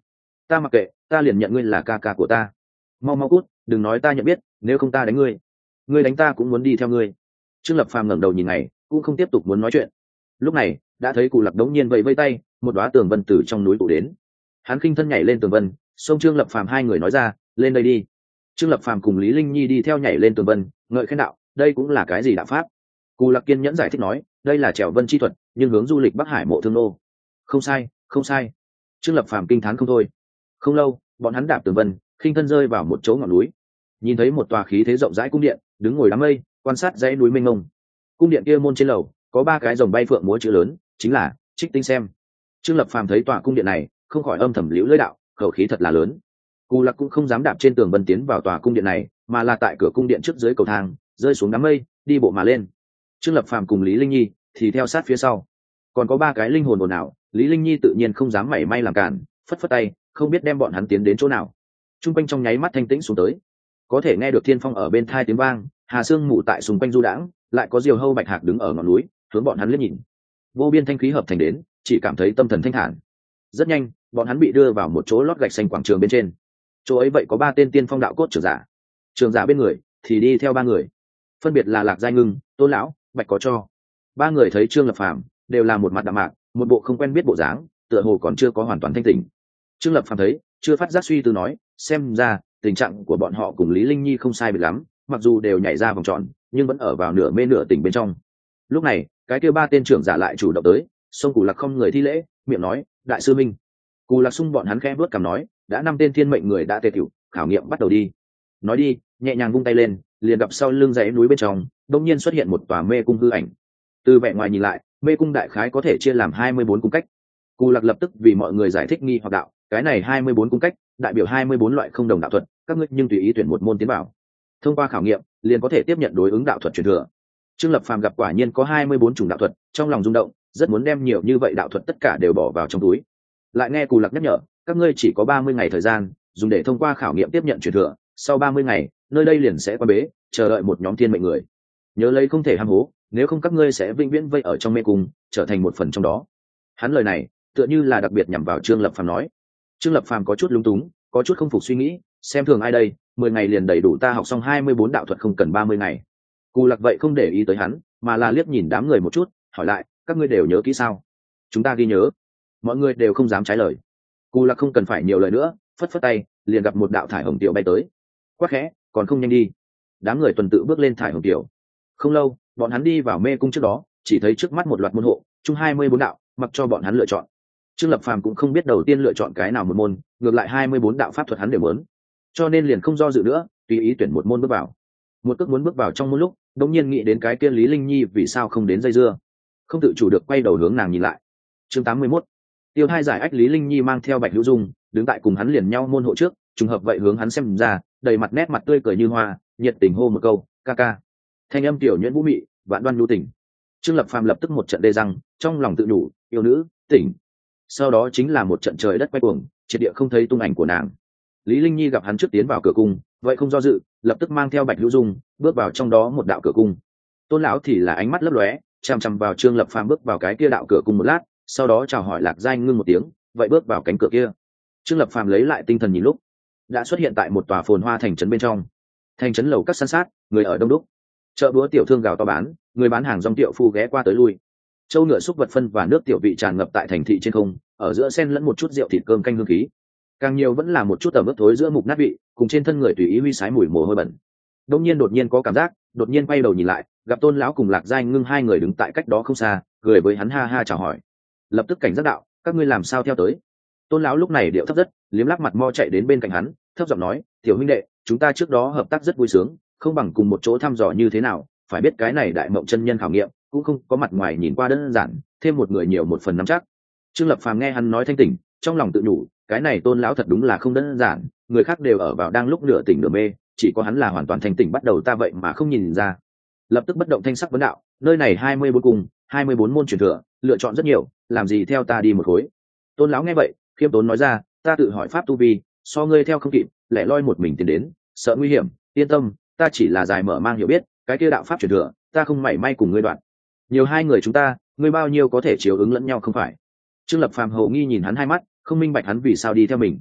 ta mặc kệ, ta liền nhận ngươi là ca ca của ta. Mau mau cút, đừng nói ta nhận biết, nếu không ta đánh ngươi. Ngươi đánh ta cũng muốn đi theo ngươi. Trương Lập Phàm ngẩng đầu nhìn ngày, cũng không tiếp tục muốn nói chuyện. Lúc này đã thấy Cù Lạc đống nhiên vẫy vẫy tay, một đóa tường vân từ trong núi tụ đến. Hắn khinh thân nhảy lên tường vân, xông Trương Lập Phàm hai người nói ra, lên đây đi. Trương Lập Phàm cùng Lý Linh Nhi đi theo nhảy lên tường vân, ngợi khen đạo, đây cũng là cái gì đạo pháp? Cù Lạc kiên nhẫn giải thích nói, đây là trèo vân chi thuật, nhưng hướng du lịch Bắc Hải mộ thương nô. Không sai, không sai. Trương Lập Phàm kinh thán không thôi. Không lâu, bọn hắn đạp tường vân, khinh thân rơi vào một chỗ ngọn núi, nhìn thấy một tòa khí thế rộng rãi cung điện, đứng ngồi đám mây, quan sát dãy núi mênh mông. Cung điện kia môn trên lầu có ba cái rồng bay phượng múa chữ lớn, chính là Trích Tinh Xem. Trương Lập Phàm thấy tòa cung điện này, không khỏi âm thầm liễu lưỡi đạo, khẩu khí thật là lớn. Cù Lạc cũng không dám đạp trên tường vân tiến vào tòa cung điện này, mà là tại cửa cung điện trước dưới cầu thang, rơi xuống đám mây, đi bộ mà lên. Trương Lập Phàm cùng Lý Linh Nhi thì theo sát phía sau. Còn có ba cái linh hồn ồn ào, Lý Linh Nhi tự nhiên không dám mảy may làm cản, phất phất tay, không biết đem bọn hắn tiến đến chỗ nào. Trung quanh trong nháy mắt thanh tĩnh xuống tới, có thể nghe được thiên phong ở bên tai tiếng vang, hà sương mù tại xung quanh du đãng, lại có diều hâu bạch hạc đứng ở ngọn núi, hướng bọn hắn liếc nhìn. Vô biên thanh khí hợp thành đến, chỉ cảm thấy tâm thần thanh thản. Rất nhanh, bọn hắn bị đưa vào một chỗ lót gạch xanh quảng trường bên trên. Chỗ ấy vậy có ba tên tiên phong đạo cốt trưởng giả. Trưởng giả bên người thì đi theo ba người, phân biệt là Lạc Giai Ngưng, Tôn lão, Bạch Có Cho. Ba người thấy Trương Lập Phàm đều là một mặt đạm mạc, một bộ không quen biết bộ dáng, tựa hồ còn chưa có hoàn toàn thanh tỉnh. Trương Lập Phàm thấy, chưa phát giác suy tư nói, xem ra tình trạng của bọn họ cùng Lý Linh Nhi không sai biệt lắm, mặc dù đều nhảy ra vòng tròn, nhưng vẫn ở vào nửa mê nửa tỉnh bên trong. Lúc này, cái kia ba tên trưởng giả lại chủ động tới, xông Cù Lạc không người thi lễ, miệng nói, đại sư minh. Cù Lạc xung bọn hắn khẽ bước cằm nói, đã năm tên thiên mệnh người đã tề tiểu, khảo nghiệm bắt đầu đi. Nói đi, nhẹ nhàng vung tay lên, liền gặp sau lưng dãy núi bên trong, đột nhiên xuất hiện một tòa mê cung hư ảnh. Từ vẻ ngoài nhìn lại, mê cung đại khái có thể chia làm 24 cung cách. Cù Lạc lập tức vì mọi người giải thích nghi hoặc đạo, cái này 24 cung cách đại biểu 24 loại không đồng đạo thuật, các ngươi nhưng tùy ý tuyển một môn tiến vào. Thông qua khảo nghiệm, liền có thể tiếp nhận đối ứng đạo thuật truyền thừa. Trương Lập Phàm gặp quả nhiên có 24 chủng đạo thuật, trong lòng rung động, rất muốn đem nhiều như vậy đạo thuật tất cả đều bỏ vào trong túi. Lại nghe Cù Lạc nhắc nhở, các ngươi chỉ có 30 ngày thời gian, dùng để thông qua khảo nghiệm tiếp nhận truyền thừa, sau 30 ngày, nơi đây liền sẽ quan bế, chờ đợi một nhóm thiên mệnh người. Nhớ lấy không thể ham hố, nếu không các ngươi sẽ vĩnh viễn vây ở trong mê cung, trở thành một phần trong đó. Hắn lời này, tựa như là đặc biệt nhằm vào Trương Lập Phàm nói. Trương Lập Phàm có chút lúng túng, có chút không phục suy nghĩ, xem thường ai đây, 10 ngày liền đầy đủ ta học xong 24 đạo thuật không cần 30 ngày. Cù Lạc vậy không để ý tới hắn, mà là liếc nhìn đám người một chút, hỏi lại, các ngươi đều nhớ kỹ sao? Chúng ta ghi nhớ. Mọi người đều không dám trái lời. Cù Lạc không cần phải nhiều lời nữa, phất phất tay, liền gặp một đạo thải hồng tiểu bay tới. Quát khẽ, còn không nhanh đi. Đám người tuần tự bước lên thải hồng tiểu. Không lâu, bọn hắn đi vào mê cung trước đó, chỉ thấy trước mắt một loạt môn hộ, chung 24 đạo, mặc cho bọn hắn lựa chọn. Trương Lập Phàm cũng không biết đầu tiên lựa chọn cái nào một môn, ngược lại 24 đạo pháp thuật hắn đều muốn, cho nên liền không do dự nữa, tùy ý tuyển một môn bước vào. Một cước muốn bước vào trong môn lúc, đột nhiên nghĩ đến cái kia Lý Linh Nhi vì sao không đến dây dưa, không tự chủ được quay đầu hướng nàng nhìn lại. Chương 81. Tiêu Hai giải ách Lý Linh Nhi mang theo Bạch Hữu Dung, đứng tại cùng hắn liền nhau môn hộ trước, trùng hợp vậy hướng hắn xem ra, đầy mặt nét mặt tươi cười như hoa, nhiệt tình hô một câu, "Ca ca." Thanh âm tiểu nhuyễn vũ mị, vạn đoan nhu tình. Trương Lập Phàm lập tức một trận đê răng, trong lòng tự nhủ, yêu nữ, tỉnh. Sau đó chính là một trận trời đất quay cuồng, triệt địa không thấy tung ảnh của nàng. Lý Linh Nhi gặp hắn trước tiến vào cửa cung, vậy không do dự, lập tức mang theo Bạch Hữu Dung, bước vào trong đó một đạo cửa cung. Tôn lão thì là ánh mắt lấp lóe, chằm chằm vào Trương Lập Phàm bước vào cái kia đạo cửa cung một lát, sau đó chào hỏi Lạc Giai Ngưng một tiếng, vậy bước vào cánh cửa kia. Trương Lập Phàm lấy lại tinh thần nhìn lúc, đã xuất hiện tại một tòa phồn hoa thành trấn bên trong. Thành trấn lầu các san sát, người ở đông đúc. Chợ búa tiểu thương gào to bán, người bán hàng rong tiệu phu ghé qua tới lui. Châu ngựa xúc vật phân và nước tiểu vị tràn ngập tại thành thị trên không, ở giữa xen lẫn một chút rượu thịt cơm canh hương khí. Càng nhiều vẫn là một chút tẩm ướp thối giữa mục nát vị, cùng trên thân người tùy ý huy sái mùi mồ hôi bẩn. Đột nhiên có cảm giác, đột nhiên quay đầu nhìn lại, gặp Tôn lão cùng Lạc Giai Ngưng hai người đứng tại cách đó không xa, cười với hắn ha ha chào hỏi. Lập tức cảnh giác đạo, các ngươi làm sao theo tới? Tôn lão lúc này điệu thấp rất, liếm láp mặt mo chạy đến bên cạnh hắn, thấp giọng nói, tiểu huynh đệ, chúng ta trước đó hợp tác rất vui sướng, không bằng cùng một chỗ thăm dò như thế nào, phải biết cái này đại mộng chân nhân khảo nghiệm, cũng không có mặt ngoài nhìn qua đơn giản, thêm một người nhiều một phần nắm chắc. Trương Lập Phàm nghe hắn nói thanh tỉnh, trong lòng tự nhủ, cái này Tôn lão thật đúng là không đơn giản, người khác đều ở vào đang lúc nửa tỉnh nửa mê, chỉ có hắn là hoàn toàn thanh tỉnh bắt đầu ta vậy mà không nhìn ra. Lập tức bất động thanh sắc vấn đạo, nơi này 24 cung, 24 môn truyền thừa, lựa chọn rất nhiều, làm gì theo ta đi một khối. Tôn lão nghe vậy, khiêm tốn nói ra, ta tự hỏi pháp tu vi, so ngươi theo không kịp, lẻ loi một mình tiến đến, sợ nguy hiểm, yên tâm, ta chỉ là dài mở mang hiểu biết, cái kia đạo pháp truyền thừa, ta không mảy may cùng ngươi đoạn. Nhiều hai người chúng ta, ngươi bao nhiêu có thể chiếu ứng lẫn nhau không phải? Trương Lập Phàm hầu nghi nhìn hắn hai mắt, không minh bạch hắn vì sao đi theo mình.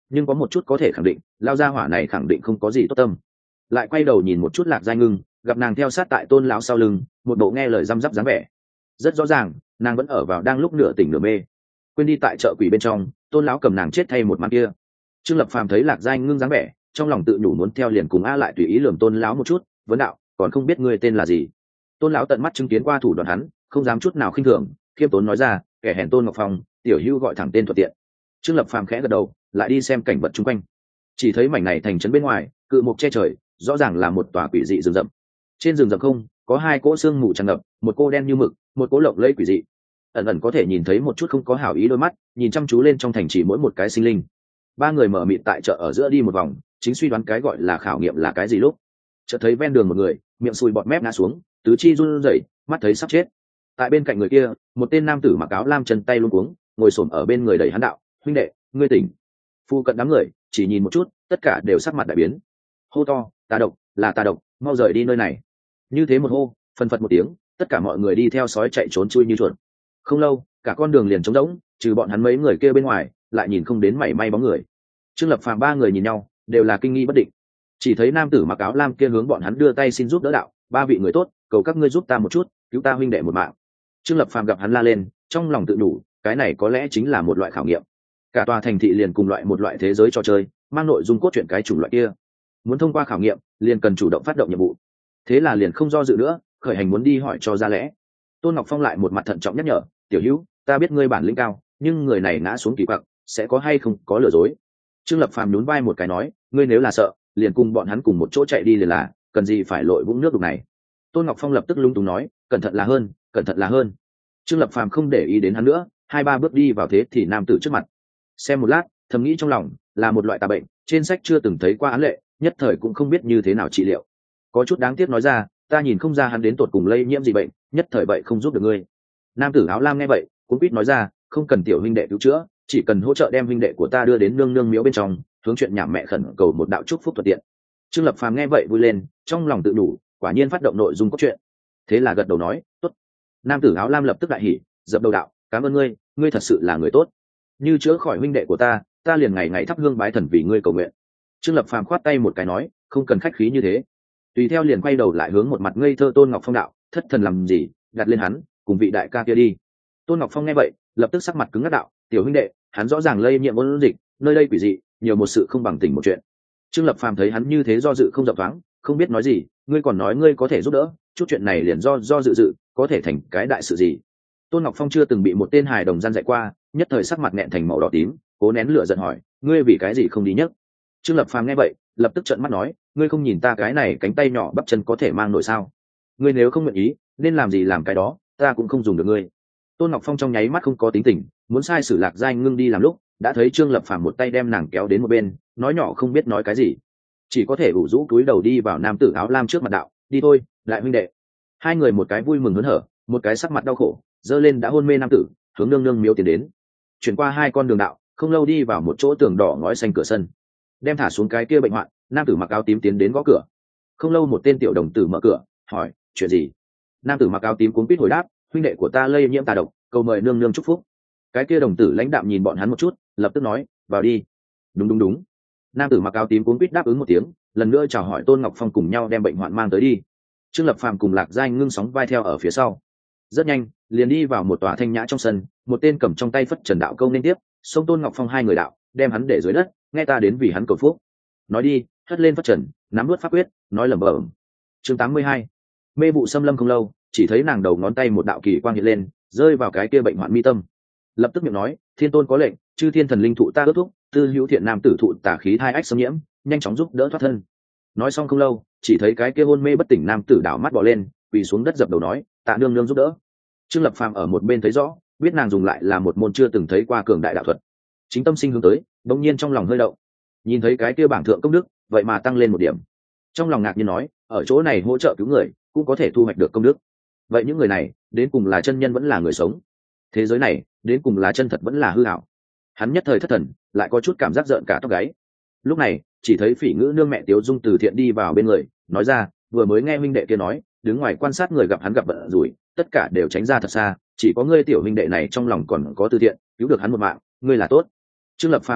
nhưng có một chút có thể khẳng định, lao gia hỏa này khẳng định không có gì tốt tâm. Lại quay đầu nhìn một chút Lạc Giai Ngưng, gặp nàng theo sát tại Tôn lão sau lưng, một bộ nghe lời răm rắp dáng vẻ. Rất rõ ràng, nàng vẫn ở vào đang lúc nửa tỉnh nửa mê. Quên đi tại chợ quỷ bên trong, Tôn lão cầm nàng chết thay một màn kia. Trương Lập Phàm thấy Lạc Giai Ngưng dáng vẻ, trong lòng tự nhủ muốn theo liền cùng a lại tùy ý lườm Tôn lão một chút, vấn đạo, còn không biết ngươi tên là gì. Tôn lão tận mắt chứng kiến qua thủ đoạn hắn, không dám chút nào khinh thường, khiêm tốn nói ra, kẻ hèn Tôn Ngọc Phong, tiểu hữu gọi thẳng tên thuận tiện. Trương Lập Phàm khẽ gật đầu, lại đi xem cảnh vật xung quanh. Chỉ thấy mảnh này thành trấn bên ngoài, cự mục che trời, rõ ràng là một tòa quỷ dị rừng rậm. Trên rừng rậm không có hai cỗ xương mù tràn ngập, một cô đen như mực, một cỗ lộng lẫy quỷ dị. Ẩn ẩn có thể nhìn thấy một chút không có hảo ý đôi mắt, nhìn chăm chú lên trong thành chỉ mỗi một cái sinh linh. Ba người mở mịt tại chợ ở giữa đi một vòng, chính suy đoán cái gọi là khảo nghiệm là cái gì lúc chợt thấy ven đường một người, miệng sùi bọt mép ngã xuống, tứ chi run rẩy, mắt thấy sắp chết. Tại bên cạnh người kia, một tên nam tử mặc áo lam chân tay luống cuống, ngồi xổm ở bên người đẩy hắn đạo, huynh đệ, ngươi tỉnh. Phu cận đám người chỉ nhìn một chút, tất cả đều sắc mặt đại biến, hô to, tà độc, là tà độc, mau rời đi nơi này. Như thế một hô, phân phật một tiếng, tất cả mọi người đi theo sói chạy trốn chui như chuột. Không lâu, cả con đường liền trống rỗng, trừ bọn hắn mấy người kia bên ngoài, lại nhìn không đến mảy may bóng người. Trương Lập Phàm ba người nhìn nhau, đều là kinh nghi bất định. Chỉ thấy nam tử mặc áo lam kia hướng bọn hắn đưa tay xin giúp đỡ đạo, ba vị người tốt, cầu các ngươi giúp ta một chút, cứu ta huynh đệ một mạng. Trương Lập Phàm gặp hắn la lên, trong lòng tự đủ, cái này có lẽ chính là một loại khảo nghiệm. Cả tòa thành thị liền cùng loại một loại thế giới trò chơi, mang nội dung cốt truyện cái chủng loại kia. Muốn thông qua khảo nghiệm, liền cần chủ động phát động nhiệm vụ. Thế là liền không do dự nữa, khởi hành muốn đi hỏi cho ra lẽ. Tôn Ngọc Phong lại một mặt thận trọng nhắc nhở, tiểu hữu, ta biết ngươi bản lĩnh cao, nhưng người này ngã xuống kỳ quặc, sẽ có hay không có lừa dối. Trương Lập Phàm nhún vai một cái nói, ngươi nếu là sợ, liền cùng bọn hắn cùng một chỗ chạy đi liền là, cần gì phải lội vũng nước đục này. Tôn Ngọc Phong lập tức lung túng nói, cẩn thận là hơn, cẩn thận là hơn. Trương Lập Phàm không để ý đến hắn nữa, hai ba bước đi vào thế thì nam tử trước mặt. Xem một lát, thầm nghĩ trong lòng, là một loại tà bệnh, trên sách chưa từng thấy qua án lệ, nhất thời cũng không biết như thế nào trị liệu. Có chút đáng tiếc nói ra, ta nhìn không ra hắn đến tột cùng lây nhiễm gì bệnh, nhất thời vậy không giúp được ngươi. Nam tử áo lam nghe vậy, cũng biết nói ra, không cần tiểu huynh đệ cứu chữa, chỉ cần hỗ trợ đem huynh đệ của ta đưa đến nương nương miếu bên trong, hướng chuyện nhà mẹ khẩn cầu một đạo chúc phúc thuận tiện. Trương Lập Phàm nghe vậy vui lên, trong lòng tự đủ, quả nhiên phát động nội dung cốt truyện. Thế là gật đầu nói, tốt. Nam tử áo lam lập tức đại hỉ, dập đầu đạo, cảm ơn ngươi, ngươi thật sự là người tốt. Như chữa khỏi huynh đệ của ta liền ngày ngày thắp hương bái thần vì ngươi cầu nguyện. Trương Lập Phàm khoát tay một cái nói, không cần khách khí như thế. Tùy theo liền quay đầu lại hướng một mặt ngây thơ Tôn Ngọc Phong đạo, thất thần làm gì, đặt lên hắn, cùng vị đại ca kia đi. Tôn Ngọc Phong nghe vậy, lập tức sắc mặt cứng ngắc đạo, tiểu huynh đệ, hắn rõ ràng lây nhiễm ôn dịch, nơi đây quỷ dị, nhiều một sự không bằng tình một chuyện. Trương Lập Phàm thấy hắn như thế do dự không dập thoáng, không biết nói gì, ngươi còn nói ngươi có thể giúp đỡ, chút chuyện này liền do dự, có thể thành cái đại sự gì. Tôn Ngọc Phong chưa từng bị một tên hài đồng gian dạy qua, nhất thời sắc mặt nghẹn thành màu đỏ tím, cố nén lửa giận hỏi, ngươi vì cái gì không đi nhấc. Trương Lập Phàm nghe vậy, lập tức trợn mắt nói, ngươi không nhìn ta cái này cánh tay nhỏ bắp chân có thể mang nổi sao? Ngươi nếu không nguyện ý, nên làm gì làm cái đó, ta cũng không dùng được ngươi. Tôn Ngọc Phong trong nháy mắt không có tính tình, muốn sai sử Lạc Giai Ngưng đi làm lúc, đã thấy Trương Lập Phàm một tay đem nàng kéo đến một bên, nói nhỏ không biết nói cái gì, chỉ có thể ủ rũ cúi đầu đi vào nam tử áo lam trước mặt đạo, đi thôi, lại huynh đệ. Hai người một cái vui mừng hớn hở, một cái sắc mặt đau khổ, giơ lên đã hôn mê nam tử, hướng nương nương miếu tiến đến. Chuyển qua hai con đường đạo, không lâu đi vào một chỗ tường đỏ ngói xanh cửa sân, đem thả xuống cái kia bệnh hoạn, nam tử mặc áo tím tiến đến gõ cửa. Không lâu một tên tiểu đồng tử mở cửa, hỏi, chuyện gì? Nam tử mặc áo tím cuống quýt hồi đáp, huynh đệ của ta lây nhiễm tà độc, cầu mời nương nương chúc phúc. Cái kia đồng tử lãnh đạm nhìn bọn hắn một chút, lập tức nói, vào đi. Đúng. Nam tử mặc áo tím cuống quýt đáp ứng một tiếng, lần nữa chào hỏi Tôn Ngọc Phong cùng nhau đem bệnh hoạn mang tới đi. Trương Lập Phàm cùng Lạc Giai Ngưng sóng vai theo ở phía sau. Rất nhanh, liền đi vào một tòa thanh nhã trong sân, một tên cầm trong tay phất trần đạo câu nên tiếp, xông Tôn Ngọc Phong hai người đạo, đem hắn để dưới đất, nghe ta đến vì hắn cầu phúc. Nói đi, hất lên phất trần, nắm nuốt pháp quyết, nói lẩm bẩm. Chương 82. Mê vụ xâm lâm không lâu, chỉ thấy nàng đầu ngón tay một đạo kỳ quang hiện lên, rơi vào cái kia bệnh hoạn mi tâm. Lập tức miệng nói, thiên tôn có lệnh, chư thiên thần linh thụ ta ước thúc, tư hữu thiện nam tử thụ tà khí thai ách xâm nhiễm, nhanh chóng giúp đỡ thoát thân. Nói xong không lâu, chỉ thấy cái kia hôn mê bất tỉnh nam tử đảo mắt bò lên, quỳ xuống đất dập đầu nói, tạ nương nương giúp đỡ. Trương Lập Phàm ở một bên thấy rõ, biết nàng dùng lại là một môn chưa từng thấy qua cường đại đạo thuật. Chính tâm sinh hướng tới, bỗng nhiên trong lòng hơi động. Nhìn thấy cái kia bảng thượng công đức, vậy mà tăng lên một điểm. Trong lòng ngạc nhiên nói, ở chỗ này hỗ trợ cứu người, cũng có thể thu hoạch được công đức. Vậy những người này, đến cùng là chân nhân vẫn là người sống? Thế giới này, đến cùng là chân thật vẫn là hư ảo? Hắn nhất thời thất thần, lại có chút cảm giác rợn cả tóc gáy. Lúc này, chỉ thấy Phỉ Ngữ nương mẹ Tiếu Dung từ thiện đi vào bên người, nói ra, vừa mới nghe huynh đệ kia nói, đứng ngoài quan sát người gặp hắn gặp bận rủi, tất cả đều tránh ra thật xa, chỉ có ngươi tiểu huynh đệ này trong lòng còn có từ thiện, cứu được hắn một mạng, ngươi là tốt. Trương Lập Phàm nghe vậy,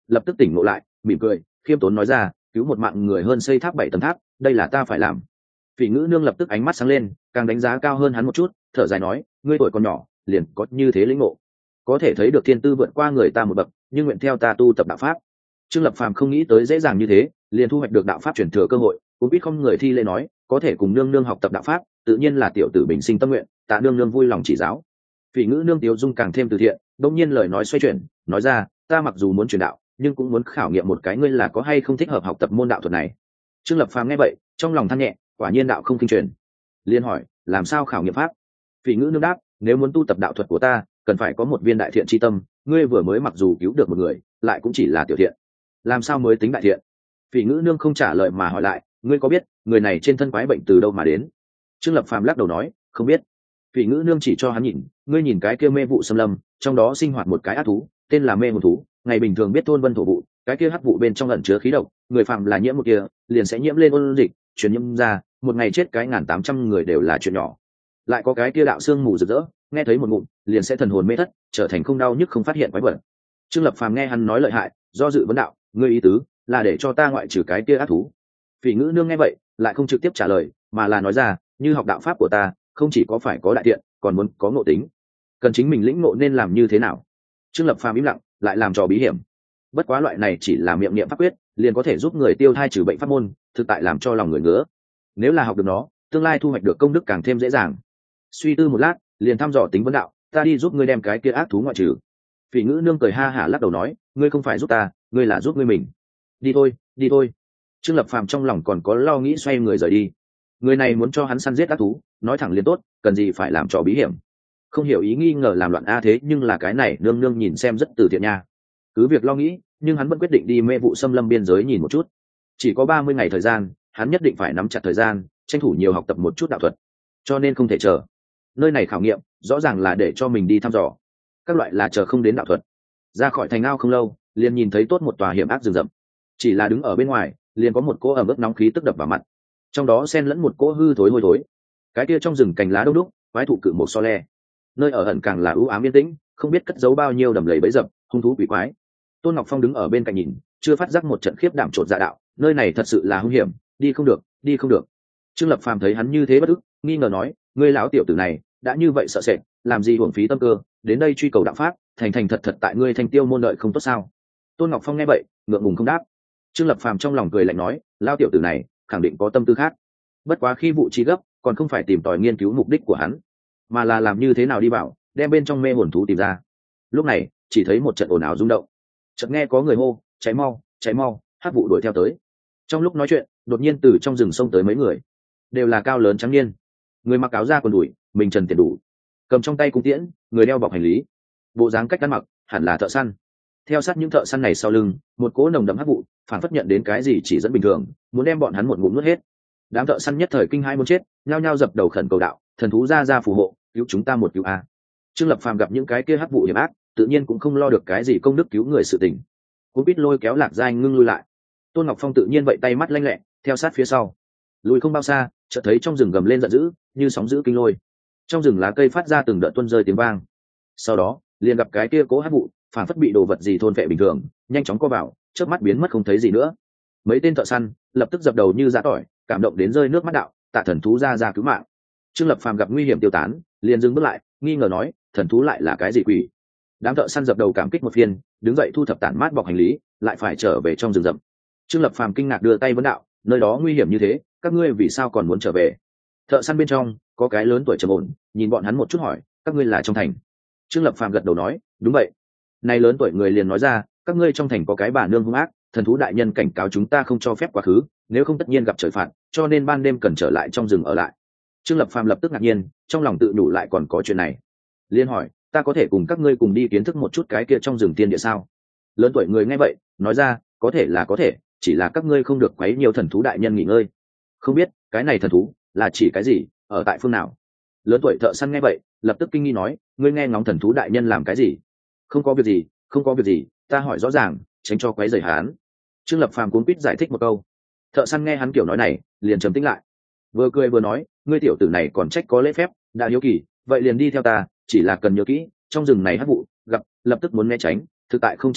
lập tức tỉnh ngộ lại, mỉm cười khiêm tốn nói ra, cứu một mạng người hơn xây tháp 7 tầng tháp, đây là ta phải làm. Phỉ Ngữ Nương lập tức ánh mắt sáng lên, càng đánh giá cao hơn hắn một chút, thở dài nói, ngươi tuổi còn nhỏ liền có như thế lĩnh ngộ, có thể thấy được thiên tư vượt qua người ta một bậc, nhưng nguyện theo ta tu tập đạo pháp. Trương Lập Phàm không nghĩ tới dễ dàng như thế, liền thu hoạch được đạo pháp truyền thừa cơ hội, cũng biết không người thi lễ nói, có thể cùng nương nương học tập đạo pháp, tự nhiên là tiểu tử bình sinh tâm nguyện, tạ nương nương vui lòng chỉ giáo. Phỉ Ngữ Nương tiếu dung càng thêm từ thiện, đột nhiên lời nói xoay chuyển, nói ra, ta mặc dù muốn truyền đạo, nhưng cũng muốn khảo nghiệm một cái ngươi là có hay không thích hợp học tập môn đạo thuật này. Trương Lập Phàm nghe vậy, trong lòng than nhẹ, quả nhiên đạo không kinh truyền. Liên hỏi, làm sao khảo nghiệm pháp? Phỉ Ngữ Nương đáp, nếu muốn tu tập đạo thuật của ta, cần phải có một viên đại thiện chi tâm, ngươi vừa mới mặc dù cứu được một người, lại cũng chỉ là tiểu thiện, làm sao mới tính đại thiện? Phỉ Ngữ Nương không trả lời mà hỏi lại, ngươi có biết người này trên thân quái bệnh từ đâu mà đến? Trương Lập Phàm lắc đầu nói, không biết. Phỉ Ngữ Nương chỉ cho hắn nhìn, ngươi nhìn cái kia mê vụ xâm lâm, trong đó sinh hoạt một cái ác thú, tên là mê hồn thú, ngày bình thường biết thôn vân thổ vụ, cái kia hắc vụ bên trong ẩn chứa khí độc, người phạm là nhiễm một kia, liền sẽ nhiễm lên ôn dịch, truyền nhiễm ra, một ngày chết cái 1.800 người đều là chuyện nhỏ. Lại có cái kia đạo xương mù rực rỡ, nghe thấy một ngụm, liền sẽ thần hồn mê thất, trở thành không đau nhức không phát hiện quái vật. Trương Lập Phàm nghe hắn nói lợi hại, do dự vấn đạo, ngươi ý tứ là để cho ta ngoại trừ cái kia ác thú? Phỉ Ngữ Nương nghe vậy, lại không trực tiếp trả lời, mà là nói ra, như học đạo pháp của ta, không chỉ có phải có đại thiện, còn muốn có ngộ tính, cần chính mình lĩnh ngộ nên làm như thế nào. Trương Lập Phàm im lặng, lại làm trò bí hiểm. Bất quá loại này chỉ là miệng niệm pháp quyết, liền có thể giúp người tiêu thai trừ bệnh pháp môn, thực tại làm cho lòng người ngứa. Nếu là học được nó, tương lai thu hoạch được công đức càng thêm dễ dàng. Suy tư một lát, liền thăm dò tính vấn đạo, ta đi giúp ngươi đem cái kia ác thú ngoại trừ. Phỉ Ngữ Nương cười ha hả lắc đầu nói, ngươi không phải giúp ta, ngươi là giúp ngươi mình. Đi thôi, đi thôi. Trương Lập Phàm trong lòng còn có lo nghĩ, xoay người rời đi. Người này muốn cho hắn săn giết ác thú, nói thẳng liền tốt, cần gì phải làm trò bí hiểm. Không hiểu ý nghi ngờ làm loạn a, thế nhưng là cái này nương nương nhìn xem rất từ thiện nha. Cứ việc lo nghĩ, nhưng hắn vẫn quyết định đi mê vụ xâm lâm biên giới nhìn một chút. Chỉ có 30 ngày thời gian, hắn nhất định phải nắm chặt thời gian, tranh thủ nhiều học tập một chút đạo thuật, cho nên không thể chờ. Nơi này khảo nghiệm rõ ràng là để cho mình đi thăm dò, các loại là chờ không đến đạo thuật. Ra khỏi thành ao không lâu, liền nhìn thấy tốt một tòa hiểm ác rừng rậm. Chỉ là đứng ở bên ngoài, liền có một cỗ ẩm ướt nóng khí tức đập vào mặt, trong đó xen lẫn một cỗ hư thối hôi thối. Cái kia trong rừng cành lá đông đúc, quái thụ cự một so le, nơi ở ẩn càng là ưu ám yên tĩnh, không biết cất giấu bao nhiêu đầm lầy bẫy dập, hung thú quỷ quái. Tôn Ngọc Phong đứng ở bên cạnh nhìn, chưa phát giác một trận khiếp đảm trột dạ đạo, nơi này thật sự là hung hiểm, đi không được, đi không được. Trương Lập Phàm thấy hắn như thế bất ức, nghi ngờ nói, ngươi lão tiểu tử này đã như vậy sợ sệt, làm gì uổng phí tâm cơ, đến đây truy cầu đạo pháp, thành thành thật thật tại ngươi Thanh Tiêu môn đợi không tốt sao? Tôn Ngọc Phong nghe vậy, ngượng ngùng không đáp. Trương Lập Phàm trong lòng cười lạnh nói, lão tiểu tử này khẳng định có tâm tư khác. Bất quá khi vụ trí gấp, còn không phải tìm tòi nghiên cứu mục đích của hắn, mà là làm như thế nào đi vào, đem bên trong mê hồn thú tìm ra. Lúc này, chỉ thấy một trận ồn ào rung động, chợt nghe có người hô, cháy mau, hắc vụ đuổi theo tới. Trong lúc nói chuyện, đột nhiên từ trong rừng xông tới mấy người, đều là cao lớn trắng niên, người mặc áo da quần đùi, mình trần tiền đủ, cầm trong tay cung tiễn, người đeo bọc hành lý, bộ dáng cách ăn mặc hẳn là thợ săn. Theo sát những thợ săn này sau lưng, một cỗ nồng đậm hắc vụ phản phất nhận đến cái gì chỉ dẫn bình thường, muốn đem bọn hắn một ngụm nuốt hết. Đám thợ săn nhất thời kinh hai muốn chết, nhao nhao dập đầu khẩn cầu đạo, thần thú ra phù hộ, cứu chúng ta một cứu a. Trương Lập Phàm gặp những cái kia hắc vụ hiểm ác, tự nhiên cũng không lo được cái gì công đức cứu người sự tình, cũng biết lôi kéo Lạc Giai ngưng lui lại. Tôn Ngọc Phong tự nhiên vậy tay mắt lanh lẹ, theo sát phía sau. Lùi không bao xa, chợt thấy trong rừng gầm lên giận dữ, như sóng dữ kinh lôi. Trong rừng lá cây phát ra từng đợt tuôn rơi tiếng vang. Sau đó, liền gặp cái kia cố hắc vụ, phản phất bị đồ vật gì thôn vệ bình thường, nhanh chóng co vào, chớp mắt biến mất không thấy gì nữa. Mấy tên thợ săn lập tức dập đầu như giã tỏi, cảm động đến rơi nước mắt đạo, tạ thần thú ra cứu mạng. Trương Lập Phàm gặp nguy hiểm tiêu tán, liền dừng bước lại, nghi ngờ nói, thần thú lại là cái gì quỷ? Đám thợ săn dập đầu cảm kích một phiên, đứng dậy thu thập tản mát bọc hành lý, lại phải trở về trong rừng rậm. Trương Lập Phàm kinh ngạc đưa tay vấn đạo, nơi đó nguy hiểm như thế, các ngươi vì sao còn muốn trở về? Thợ săn bên trong có cái lớn tuổi trầm ổn, nhìn bọn hắn một chút hỏi, các ngươi là trong thành? Trương Lập Phàm gật đầu nói, đúng vậy. Này lớn tuổi người liền nói ra, các ngươi trong thành có cái bà nương hung ác, thần thú đại nhân cảnh cáo chúng ta không cho phép quá khứ, nếu không tất nhiên gặp trời phạt, cho nên ban đêm cần trở lại trong rừng ở lại. Trương Lập Phàm lập tức ngạc nhiên, trong lòng tự nhủ lại còn có chuyện này. Liên hỏi, ta có thể cùng các ngươi cùng đi kiến thức một chút cái kia trong rừng tiên địa sao? Lớn tuổi người nghe vậy, nói ra, có thể là có thể, chỉ là các ngươi không được quấy nhiều thần thú đại nhân nghỉ ngơi. Không biết, cái này thần thú là chỉ cái gì, ở tại phương nào? Lớn tuổi thợ săn nghe vậy, lập tức kinh nghi nói, ngươi nghe ngóng thần thú đại nhân làm cái gì? Không có việc gì, không có việc gì, ta hỏi rõ ràng, tránh cho quấy rầy hắn. Trương Lập Phàm cuống quýt giải thích một câu. Thợ săn nghe hắn kiểu nói này, liền trầm tĩnh lại, vừa cười vừa nói, ngươi tiểu tử này còn trách có lễ phép, đã hiếu kỳ, vậy liền đi theo ta, chỉ là cần nhớ kỹ, trong rừng này hắc vụ gặp lập tức muốn né tránh, thực tại không tránh khỏi,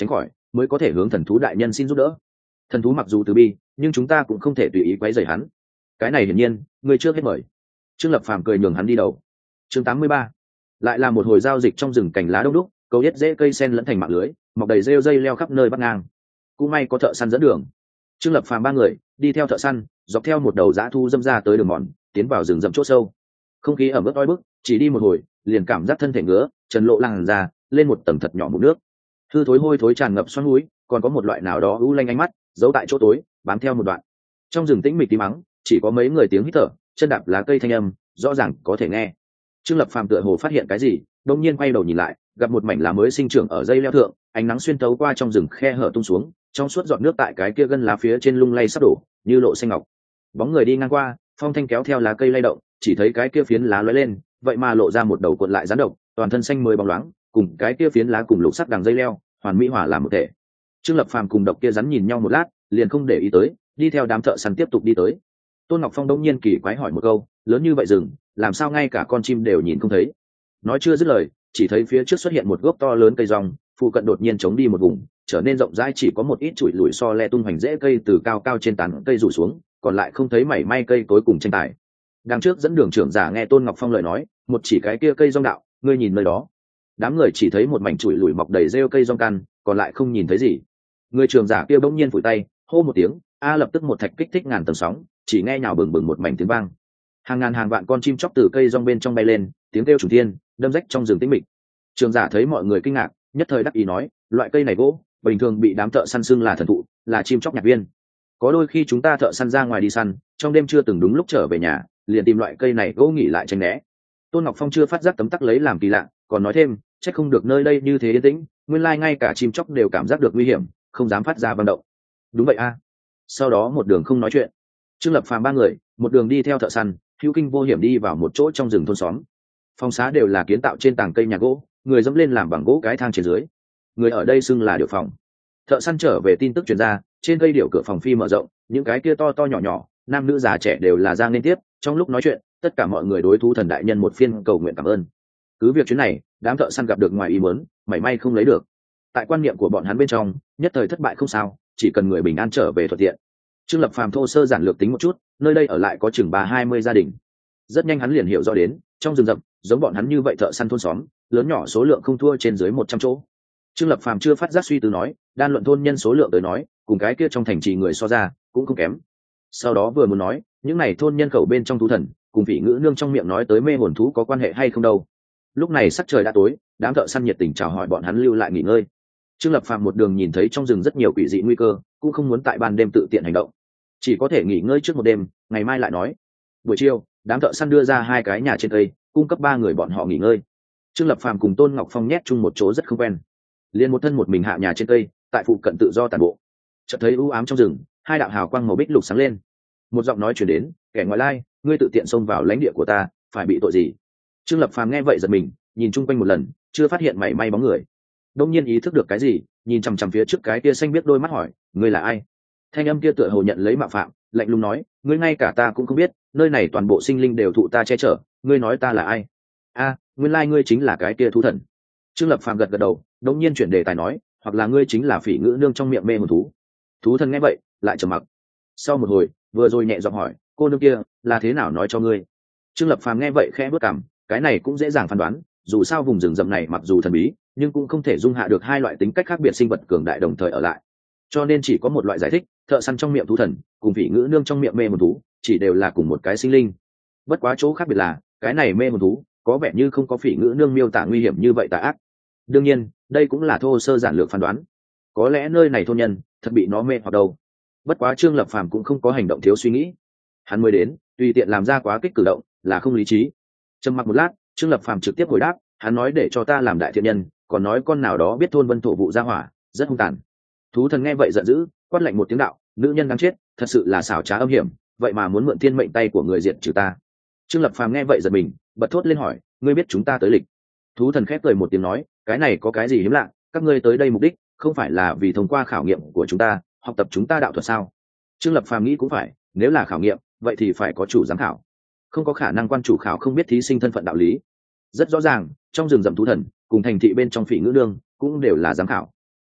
mới có thể hướng thần thú đại nhân xin giúp đỡ. Thần thú mặc dù từ bi, nhưng chúng ta cũng không thể tùy ý quấy rầy hắn. Cái này hiển nhiên ngươi trước hết mời. Trương Lập Phàm cười nhường hắn đi đầu. Chương 83. Lại là một hồi giao dịch trong rừng cành lá đông đúc, cầu yết dễ cây sen lẫn thành mạng lưới, mọc đầy rêu dây leo khắp nơi bắt ngang. Cũng may có thợ săn dẫn đường. Trương Lập Phàm ba người đi theo thợ săn, dọc theo một đầu dã thu dâm ra tới đường mòn, tiến vào rừng rậm chỗ sâu. Không khí ẩm ướt oi bức, chỉ đi một hồi, liền cảm giác thân thể ngứa, trần lộ làn ra, lên một tầng thật nhỏ mụn nước. Hư thối hôi thối tràn ngập xoắn núi, còn có một loại nào đó u lanh ánh mắt, giấu tại chỗ tối, bám theo một đoạn. Trong rừng tĩnh mịch tí mắng, chỉ có mấy người tiếng hít thở, chân đạp lá cây thanh âm, rõ ràng có thể nghe. Trương Lập Phàm tựa hồ phát hiện cái gì, đột nhiên quay đầu nhìn lại, gặp một mảnh lá mới sinh trưởng ở dây leo thượng, ánh nắng xuyên tấu qua trong rừng khe hở tung xuống, trong suốt giọt nước tại cái kia gân lá phía trên lung lay sắp đổ, như lộ xanh ngọc. Bóng người đi ngang qua, phong thanh kéo theo lá cây lay động, chỉ thấy cái kia phiến lá lóe lên, vậy mà lộ ra một đầu cuộn lại rắn độc, toàn thân xanh mới bóng loáng, cùng cái kia phiến lá cùng lục sắc đằng dây leo, hoàn mỹ hòa làm một thể. Trương Lập Phàm cùng độc kia rắn nhìn nhau một lát, liền không để ý tới, đi theo đám thợ săn tiếp tục đi tới. Tôn Ngọc Phong đông nhiên kỳ quái hỏi một câu, lớn như vậy rừng, làm sao ngay cả con chim đều nhìn không thấy? Nói chưa dứt lời, chỉ thấy phía trước xuất hiện một gốc to lớn cây rong, phụ cận đột nhiên chống đi một vùng, trở nên rộng rãi, chỉ có một ít chùi lùi so le tung hoành rễ cây từ cao cao trên tán cây rủ xuống, còn lại không thấy mảy may cây tối cùng tranh tài. Đằng trước dẫn đường trưởng giả nghe Tôn Ngọc Phong lời nói, một chỉ cái kia cây rong đạo, ngươi nhìn nơi đó. Đám người chỉ thấy một mảnh chùi lùi mọc đầy rêu cây rong căn, còn lại không nhìn thấy gì. Người trưởng giả kia bỗng nhiên phủi tay, hô một tiếng, a lập tức một thạch kích thích ngàn tầng sóng, chỉ nghe nhào bừng bừng một mảnh tiếng vang. Hàng ngàn hàng vạn con chim chóc từ cây rong bên trong bay lên, tiếng kêu trùng thiên, đâm rách trong rừng tĩnh mịch. Trưởng giả thấy mọi người kinh ngạc, nhất thời đắc ý nói, loại cây này gỗ bình thường bị đám thợ săn xưng là thần thụ, là chim chóc nhạc viên. Có đôi khi chúng ta thợ săn ra ngoài đi săn, trong đêm chưa từng đúng lúc trở về nhà, liền tìm loại cây này gỗ nghỉ lại tránh né. Tôn Ngọc Phong chưa phát giác tấm tắc lấy làm kỳ lạ, còn nói thêm, chắc không được nơi đây như thế yên tĩnh, nguyên lai ngay cả chim chóc đều cảm giác được nguy hiểm, không dám phát ra vận động. Đúng vậy a. Sau đó một đường không nói chuyện. Trương Lập Phàm ba người một đường đi theo thợ săn, hữu kinh vô hiểm đi vào một chỗ trong rừng thôn xóm. Phòng xá đều là kiến tạo trên tảng cây nhà gỗ, người dẫm lên làm bằng gỗ cái thang trên dưới. Người ở đây xưng là điệu phòng. Thợ săn trở về tin tức truyền ra, trên cây điệu cửa phòng phi mở rộng, những cái kia to to nhỏ nhỏ, nam nữ già trẻ đều là ra liên tiếp. Trong lúc nói chuyện, tất cả mọi người đối thú thần đại nhân một phiên cầu nguyện cảm ơn. Cứ việc chuyến này, đám thợ săn gặp được ngoài ý muốn, mảy may không lấy được. Tại quan niệm của bọn hắn bên trong, nhất thời thất bại không sao, chỉ cần người bình an trở về thuận tiện. Trương Lập Phàm thô sơ giản lược tính một chút, nơi đây ở lại có chừng 20 gia đình. Rất nhanh hắn liền hiểu rõ đến, trong rừng rậm, giống bọn hắn như vậy thợ săn thôn xóm, lớn nhỏ số lượng không thua trên dưới 100 chỗ. Trương Lập Phàm chưa phát giác suy tư nói, đan luận thôn nhân số lượng tới nói, cùng cái kia trong thành trì người so ra, cũng không kém. Sau đó vừa muốn nói, những này thôn nhân khẩu bên trong thú thần, cùng vị ngữ nương trong miệng nói tới mê hồn thú có quan hệ hay không đâu. Lúc này sắc trời đã tối, đám thợ săn nhiệt tình chào hỏi bọn hắn lưu lại nghỉ ngơi. Trương Lập Phàm một đường nhìn thấy trong rừng rất nhiều quỷ dị nguy cơ, cũng không muốn tại ban đêm tự tiện hành động, chỉ có thể nghỉ ngơi trước một đêm, ngày mai lại nói. Buổi chiều, đám thợ săn đưa ra 2 cái nhà trên cây, cung cấp 3 người bọn họ nghỉ ngơi. Trương Lập Phàm cùng Tôn Ngọc Phong nhét chung một chỗ rất không quen, liền một thân một mình hạ nhà trên cây, tại phụ cận tự do tản bộ. Chợt thấy u ám trong rừng, 2 đạo hào quang màu bích lục sáng lên. Một giọng nói truyền đến, kẻ ngoại lai, ngươi tự tiện xông vào lãnh địa của ta, phải bị tội gì? Trương Lập Phàm nghe vậy giật mình, nhìn chung quanh một lần, chưa phát hiện mảy may bóng người. Đông nhiên ý thức được cái gì, nhìn chằm chằm phía trước cái kia xanh biết đôi mắt hỏi, ngươi là ai? Thanh âm kia tựa hồ nhận lấy mạo phạm, lạnh lùng nói, ngươi ngay cả ta cũng không biết, nơi này toàn bộ sinh linh đều thụ ta che chở, ngươi nói ta là ai? A, nguyên lai ngươi chính là cái kia thú thần. Trương Lập Phàm gật gật đầu, đống nhiên chuyển đề tài nói, hoặc là ngươi chính là phỉ ngữ nương trong miệng mê hồn thú. Thú thần nghe vậy, lại trầm mặc. Sau một hồi, vừa rồi nhẹ giọng hỏi, cô nương kia là thế nào nói cho ngươi? Trương Lập Phàm nghe vậy khẽ bước cằm, cái này cũng dễ dàng phán đoán, dù sao vùng rừng rậm này mặc dù thần bí, nhưng cũng không thể dung hạ được 2 loại tính cách khác biệt sinh vật cường đại đồng thời ở lại. Cho nên chỉ có một loại giải thích, thợ săn trong miệng thú thần, cùng phỉ ngữ nương trong miệng mê hồn thú, chỉ đều là cùng một cái sinh linh. Bất quá chỗ khác biệt là, cái này mê hồn thú, có vẻ như không có phỉ ngữ nương miêu tả nguy hiểm như vậy tà ác. Đương nhiên, đây cũng là thô sơ giản lược phán đoán. Có lẽ nơi này thôn nhân thật bị nó mê hoặc đâu. Bất quá Trương Lập Phàm cũng không có hành động thiếu suy nghĩ. Hắn mới đến, tùy tiện làm ra quá kích cử động, là không lý trí. Trầm mặc một lát, Trương Lập Phàm trực tiếp hồi đáp, hắn nói để cho ta làm đại thiện nhân, còn nói con nào đó biết thôn vân thổ vụ ra hỏa, rất hung tàn. Thú thần nghe vậy giận dữ, quát lạnh một tiếng đạo, nữ nhân đáng chết, thật sự là xảo trá âm hiểm, vậy mà muốn mượn thiên mệnh tay của người diệt trừ ta. Trương Lập Phàm nghe vậy giật mình, bật thốt lên hỏi, ngươi biết chúng ta tới lịch? Thú thần khép cười một tiếng nói, cái này có cái gì hiếm lạ, các ngươi tới đây mục đích không phải là vì thông qua khảo nghiệm của chúng ta, học tập chúng ta đạo thuật sao? Trương Lập Phàm nghĩ cũng phải, nếu là khảo nghiệm, vậy thì phải có chủ giám khảo, không có khả năng quan chủ khảo không biết thí sinh thân phận đạo lý. Rất rõ ràng, trong rừng rậm thú thần cùng thành thị bên trong phỉ ngữ nương cũng đều là giám khảo.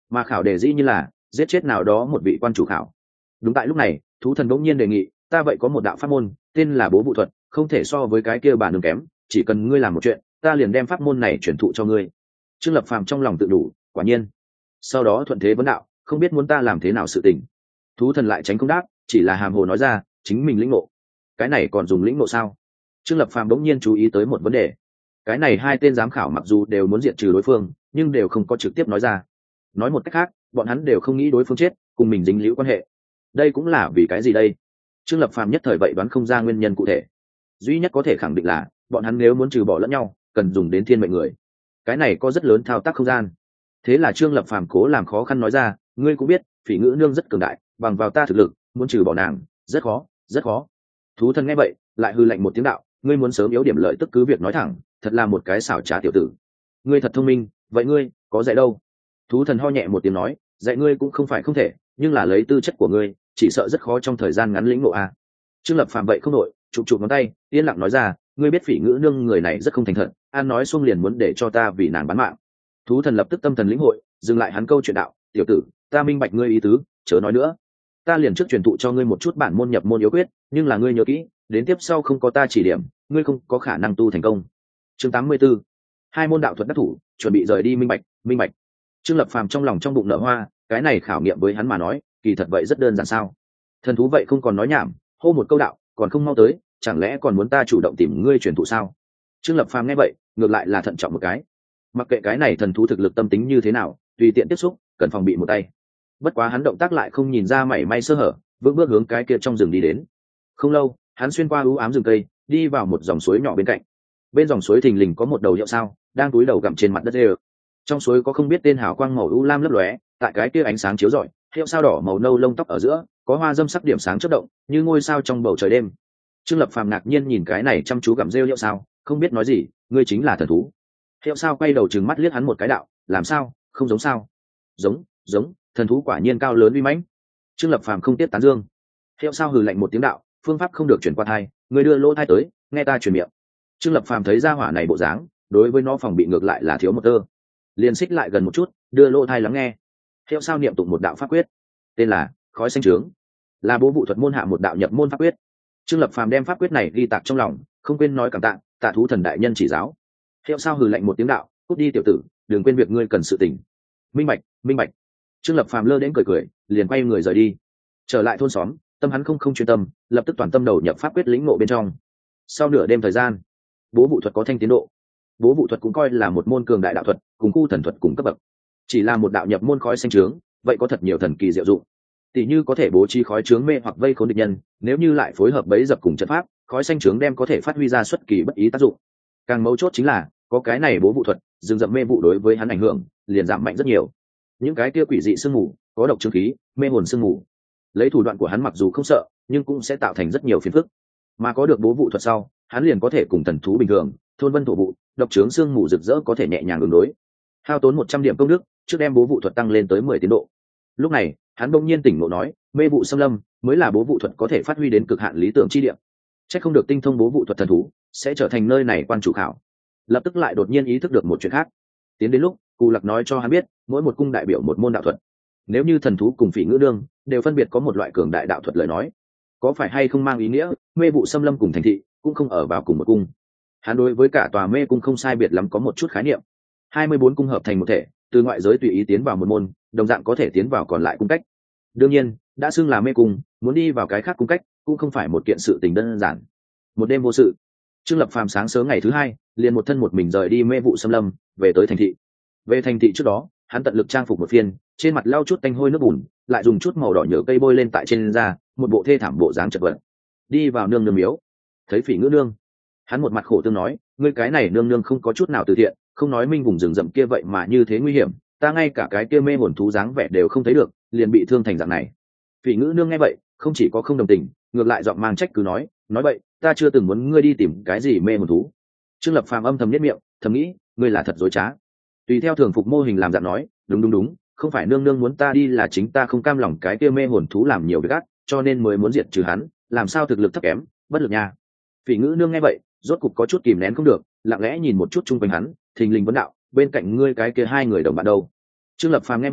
mà khảo đề dĩ như là giết chết nào đó một vị quan chủ khảo. Đúng tại lúc này, thú thần bỗng nhiên đề nghị, ta vậy có một đạo pháp môn tên là bố vụ thuật, không thể so với cái kia bản đường kém, chỉ cần ngươi làm một chuyện, ta liền đem pháp môn này truyền thụ cho ngươi. Trương Lập Phàm trong lòng tự đủ, quả nhiên. Sau đó thuận thế vấn đạo, không biết muốn ta làm thế nào sự tình. Thú thần lại tránh không đáp, chỉ là hàm hồ nói ra, chính mình lĩnh ngộ. Cái này còn dùng lĩnh ngộ sao? Trương Lập Phàm bỗng nhiên chú ý tới một vấn đề. Cái này hai tên giám khảo mặc dù đều muốn diệt trừ đối phương, nhưng đều không có trực tiếp nói ra. Nói một cách khác, bọn hắn đều không nghĩ đối phương chết, cùng mình dính líu quan hệ. Đây cũng là vì cái gì đây? Trương Lập Phàm nhất thời vậy đoán không ra nguyên nhân cụ thể. Duy nhất có thể khẳng định là, bọn hắn nếu muốn trừ bỏ lẫn nhau, cần dùng đến thiên mệnh người. Cái này có rất lớn thao tác không gian. Thế là Trương Lập Phàm cố làm khó khăn nói ra, ngươi cũng biết, Phỉ Ngữ nương rất cường đại, bằng vào ta thực lực, muốn trừ bỏ nàng, rất khó, rất khó. Thú thần nghe vậy, lại hư lạnh một tiếng đạo, ngươi muốn sớm yếu điểm lợi tức cứ việc nói thẳng, thật là một cái xảo trá tiểu tử. Ngươi thật thông minh, vậy ngươi có dạy đâu? Thú thần ho nhẹ một tiếng nói, dạy ngươi cũng không phải không thể, nhưng là lấy tư chất của ngươi, chỉ sợ rất khó trong thời gian ngắn lĩnh ngộ a. Trương Lập Phàm vậy không nổi, chụp chụp ngón tay, yên lặng nói ra, ngươi biết Phỉ Ngữ nương người này rất không thành thật, an nói xuông liền muốn để cho ta vì nàng bán mạng. Thú thần lập tức tâm thần lĩnh hội, dừng lại hắn câu chuyện đạo, tiểu tử, ta minh bạch ngươi ý tứ, chớ nói nữa. Ta liền trước truyền thụ cho ngươi một chút bản môn nhập môn yếu quyết, nhưng là ngươi nhớ kỹ, đến tiếp sau không có ta chỉ điểm, ngươi không có khả năng tu thành công. Chương 84. Hai môn đạo thuật đắc thủ, chuẩn bị rời đi minh bạch, minh bạch. Trương Lập Phàm trong lòng trong bụng nở hoa, cái này khảo nghiệm với hắn mà nói, kỳ thật vậy rất đơn giản sao? Thần thú vậy không còn nói nhảm, hô một câu đạo, còn không mau tới, chẳng lẽ còn muốn ta chủ động tìm ngươi truyền thụ sao? Trương Lập Phàm nghe vậy, ngược lại là thận trọng một cái. Mặc kệ cái này thần thú thực lực tâm tính như thế nào, tùy tiện tiếp xúc, cần phòng bị một tay. Bất quá hắn động tác lại không nhìn ra mảy may sơ hở, vững bước hướng cái kia trong rừng đi đến. Không lâu, hắn xuyên qua u ám rừng cây, đi vào một dòng suối nhỏ bên cạnh. Bên dòng suối thình lình có một đầu hiệu sao, đang cúi đầu gặm trên mặt đất đê. Trong suối có không biết tên hào quang màu u lam lấp lóe, tại cái kia ánh sáng chiếu rọi, hiệu sao đỏ màu nâu lông tóc ở giữa, có hoa dâm sắc điểm sáng chớp động, như ngôi sao trong bầu trời đêm. Trương Lập Phàm ngạc nhiên nhìn cái này chăm chú gặm rêu hiệu sao, không biết nói gì, ngươi chính là thần thú. Hiệu sao quay đầu trừng mắt liếc hắn một cái đạo, làm sao, không giống sao? Giống, giống, thần thú quả nhiên cao lớn uy mãnh. Trương Lập Phàm không tiếp tán dương. Hiệu sao hừ lạnh một tiếng đạo, phương pháp không được chuyển qua thai, người đưa lỗ thai tới, nghe ta truyền miệng. Trương Lập Phàm thấy ra hỏa này bộ dáng, đối với nó phòng bị ngược lại là thiếu một tơ, liền xích lại gần một chút, đưa lỗ thai lắng nghe. Hiệu sao niệm tụng một đạo pháp quyết, tên là khói xanh trướng, là bố vụ thuật môn hạ một đạo nhập môn pháp quyết. Trương Lập Phàm đem pháp quyết này ghi tạc trong lòng, không quên nói cảm tạ, tạ thú thần đại nhân chỉ giáo. Hiệu sao hừ lạnh một tiếng đạo, cút đi tiểu tử, đừng quên việc ngươi cần sự tình. Minh bạch, minh bạch. Trương Lập Phàm lơ đến cười cười, liền quay người rời đi. Trở lại thôn xóm, tâm hắn không chuyên tâm, lập tức toàn tâm đầu nhập pháp quyết lĩnh ngộ bên trong. Sau nửa đêm thời gian, bố vụ thuật có thanh tiến độ. Bố vụ thuật cũng coi là một môn cường đại đạo thuật, cùng khu thần thuật cùng cấp bậc. Chỉ là một đạo nhập môn khói xanh trướng, vậy có thật nhiều thần kỳ diệu dụng. Tỷ như có thể bố trí khói trướng mê hoặc vây khốn địch nhân, nếu như lại phối hợp bẫy dập cùng trận pháp, khói xanh trướng đem có thể phát huy ra xuất kỳ bất ý tác dụng. Càng mấu chốt chính là, có cái này bố vụ thuật, rừng rậm mê vụ đối với hắn ảnh hưởng liền giảm mạnh rất nhiều. Những cái kia quỷ dị sương mù, có độc chứng khí, mê hồn sương mù, lấy thủ đoạn của hắn mặc dù không sợ, nhưng cũng sẽ tạo thành rất nhiều phiền phức. Mà có được bố vụ thuật sau, hắn liền có thể cùng thần thú bình thường, thôn vân thổ vụ, độc chứng sương mù rực rỡ có thể nhẹ nhàng ứng đối. Hao tốn 100 điểm công đức, trước đem bố vụ thuật tăng lên tới 10 tiến độ. Lúc này, hắn bỗng nhiên tỉnh ngộ nói, mê vụ xâm lâm mới là bố vụ thuật có thể phát huy đến cực hạn lý tưởng chi điểm. Chắc không được tinh thông bố vụ thuật thần thú sẽ trở thành nơi này quan chủ khảo. Lập tức lại đột nhiên ý thức được một chuyện khác. Tiến đến lúc, Cù Lạc nói cho hắn biết, mỗi một cung đại biểu một môn đạo thuật. Nếu như thần thú cùng Phỉ Ngữ nương đều phân biệt có một loại cường đại đạo thuật lời nói, có phải hay không mang ý nghĩa mê vụ xâm lâm cùng thành thị cũng không ở vào cùng một cung. Hắn đối với cả tòa mê cung không sai biệt lắm có một chút khái niệm. 24 cung hợp thành một thể, từ ngoại giới tùy ý tiến vào một môn, đồng dạng có thể tiến vào còn lại cung cách. Đương nhiên, đã xưng là mê cung, muốn đi vào cái khác cung cách cũng không phải một kiện sự tình đơn giản. Một đêm vô sự, Trương Lập Phàm sáng sớm ngày thứ hai, liền một thân một mình rời đi mê vụ xâm lâm, về tới thành thị. Về thành thị trước đó, hắn tận lực trang phục một phiên, trên mặt lau chút tanh hôi nước bùn, lại dùng chút màu đỏ nhựa cây bôi lên tại trên da, một bộ thê thảm bộ dáng chật vật. Đi vào nương nương miếu, thấy Phỉ Ngữ nương, hắn một mặt khổ tương nói, ngươi cái này nương nương không có chút nào từ thiện, không nói minh vùng rừng rậm kia vậy mà như thế nguy hiểm, ta ngay cả cái kia mê hồn thú dáng vẻ đều không thấy được, liền bị thương thành dạng này. Phỉ Ngữ nương nghe vậy, không chỉ có không đồng tình, ngược lại giọng mang trách cứ nói vậy, ta chưa từng muốn ngươi đi tìm cái gì mê hồn thú. Trương Lập Phàm âm thầm nhếch miệng, thầm nghĩ, ngươi là thật dối trá. Tùy theo thường phục mô hình làm dạng nói, đúng, không phải nương nương muốn ta đi, là chính ta không cam lòng cái kia mê hồn thú làm nhiều việc ác, cho nên mới muốn diệt trừ hắn, làm sao thực lực thấp kém, bất lực nha. Phỉ Ngữ nương nghe vậy, rốt cục có chút kìm nén không được, lặng lẽ nhìn một chút chung quanh hắn, thình lình vấn đạo, bên cạnh ngươi cái kia hai người đồng bạn đâu? Trương Lập Phàm nghe vậy,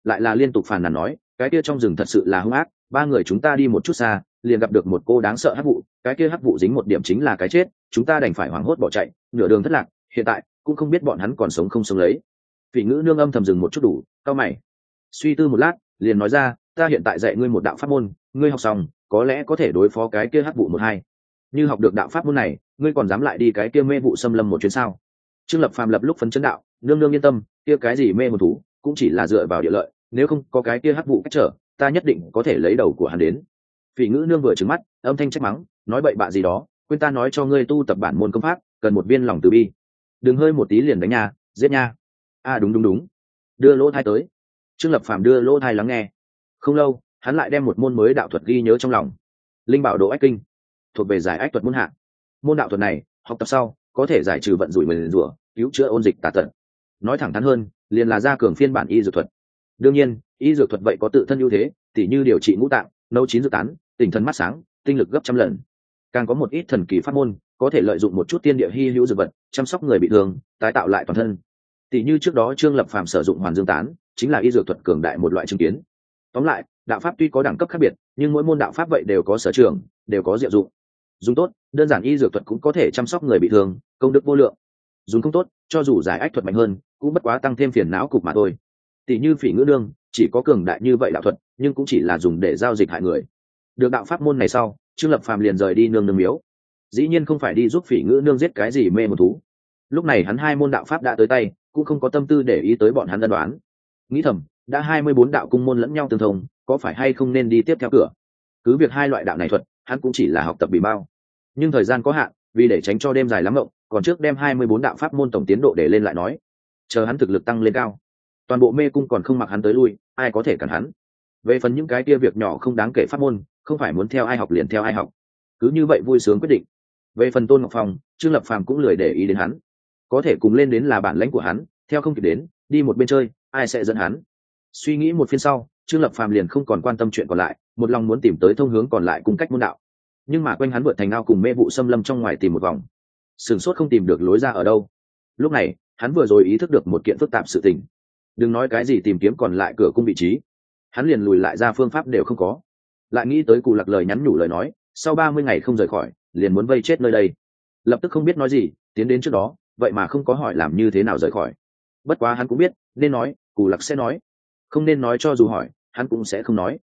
lại là liên tục phàn nàn nói cái kia trong rừng thật sự là hung ác, ba người chúng ta đi một chút xa liền gặp được một cô đáng sợ hắc vụ, cái kia hắc vụ dính một điểm chính là cái chết, chúng ta đành phải hoảng hốt bỏ chạy, nửa đường thất lạc, hiện tại cũng không biết bọn hắn còn sống không sống lấy. Phỉ Ngữ Nương âm thầm dừng một chút đủ, cau mày suy tư một lát liền nói ra, ta hiện tại dạy ngươi một đạo pháp môn, ngươi học xong có lẽ có thể đối phó cái kia hắc vụ một hai. Như học được đạo pháp môn này, ngươi còn dám lại đi cái kia mê vụ xâm lâm một chuyến sao? Trương Lập Phàm lập lúc phấn chấn đạo, nương nương yên tâm, kia cái gì mê một thú cũng chỉ là dựa vào địa lợi, nếu không có cái kia hắc vụ cách trở, ta nhất định có thể lấy đầu của hắn đến. Phỉ Ngữ Nương vừa trừng mắt, âm thanh trách mắng, nói bậy bạ gì đó, quên ta nói cho ngươi tu tập bản môn công pháp, cần một viên lòng từ bi, đừng hơi một tí liền đánh nha, giết nha. Đúng, đưa lỗ thai tới. Trương Lập Phàm đưa lỗ thai lắng nghe. Không lâu, hắn lại đem một môn mới đạo thuật ghi nhớ trong lòng. Linh bảo độ ách kinh, thuộc về giải ách thuật môn hạ. Môn đạo thuật này, học tập sau có thể giải trừ vận rủi nguyền rủa, cứu chữa ôn dịch tà tật. Nói thẳng thắn hơn, liền là gia cường phiên bản y dược thuật. Đương nhiên, y dược thuật vậy có tự thân ưu thế, tỉ như điều trị ngũ tạng, nấu chín dược tán, tỉnh thần mắt sáng, tinh lực gấp trăm lần. Càng có một ít thần kỳ pháp môn, có thể lợi dụng một chút tiên địa hy hữu dược vật, chăm sóc người bị thương, tái tạo lại toàn thân. Tỉ như trước đó Trương Lập Phàm sử dụng Hoàn Dương tán, chính là y dược thuật cường đại một loại chứng kiến. Tóm lại, đạo pháp tuy có đẳng cấp khác biệt, nhưng mỗi môn đạo pháp vậy đều có sở trường, đều có diệu dụng. Dùng tốt, đơn giản y dược thuật cũng có thể chăm sóc người bị thương, công đức vô lượng. Dùng không tốt, cho dù giải ách thuật mạnh hơn, cũng bất quá tăng thêm phiền não cục mà thôi. Tỷ như Phỉ Ngữ Nương, chỉ có cường đại như vậy đạo thuật, nhưng cũng chỉ là dùng để giao dịch hại người. Được đạo pháp môn này sau, Trương Lập Phàm liền rời đi nương nương miếu. Dĩ nhiên không phải đi giúp Phỉ Ngữ Nương giết cái gì mê một thú. Lúc này hắn hai môn đạo pháp đã tới tay, cũng không có tâm tư để ý tới bọn hắn ân đoán. Nghĩ thầm, đã 24 đạo cung môn lẫn nhau tương thông, có phải hay không nên đi tiếp theo cửa. Cứ việc hai loại đạo này thuật, hắn cũng chỉ là học tập bỉ bao. Nhưng thời gian có hạn, vì để tránh cho đêm dài lắm ngộng, còn trước đem 24 đạo pháp môn tổng tiến độ để lên lại nói. Chờ hắn thực lực tăng lên cao, toàn bộ mê cung còn không mặc hắn tới lui, ai có thể cản hắn. Về phần những cái kia việc nhỏ không đáng kể pháp môn, không phải muốn theo ai học liền theo ai học. Cứ như vậy vui sướng quyết định. Về phần Tôn Ngọc Phong, Trương Lập Phàm cũng lười để ý đến hắn. Có thể cùng lên đến là bản lãnh của hắn, theo không kịp đến, đi một bên chơi, ai sẽ dẫn hắn. Suy nghĩ một phiên sau, Trương Lập Phàm liền không còn quan tâm chuyện còn lại, một lòng muốn tìm tới thông hướng còn lại cùng cách môn đạo. Nhưng mà quanh hắn vượt thành ao cùng mê vụ xâm lâm trong ngoài tìm một vòng, sửng sốt không tìm được lối ra ở đâu. Lúc này, hắn vừa rồi ý thức được một kiện phức tạp sự tình. Đừng nói cái gì tìm kiếm còn lại cửa cung vị trí, hắn liền lùi lại ra phương pháp đều không có. Lại nghĩ tới Cù Lạc lời nhắn nhủ lời nói, sau 30 ngày không rời khỏi, liền muốn vây chết nơi đây. Lập tức không biết nói gì, tiến đến trước đó, vậy mà không có hỏi làm như thế nào rời khỏi. Bất quá hắn cũng biết, nên nói, Cù Lạc sẽ nói. Không nên nói cho dù hỏi, hắn cũng sẽ không nói.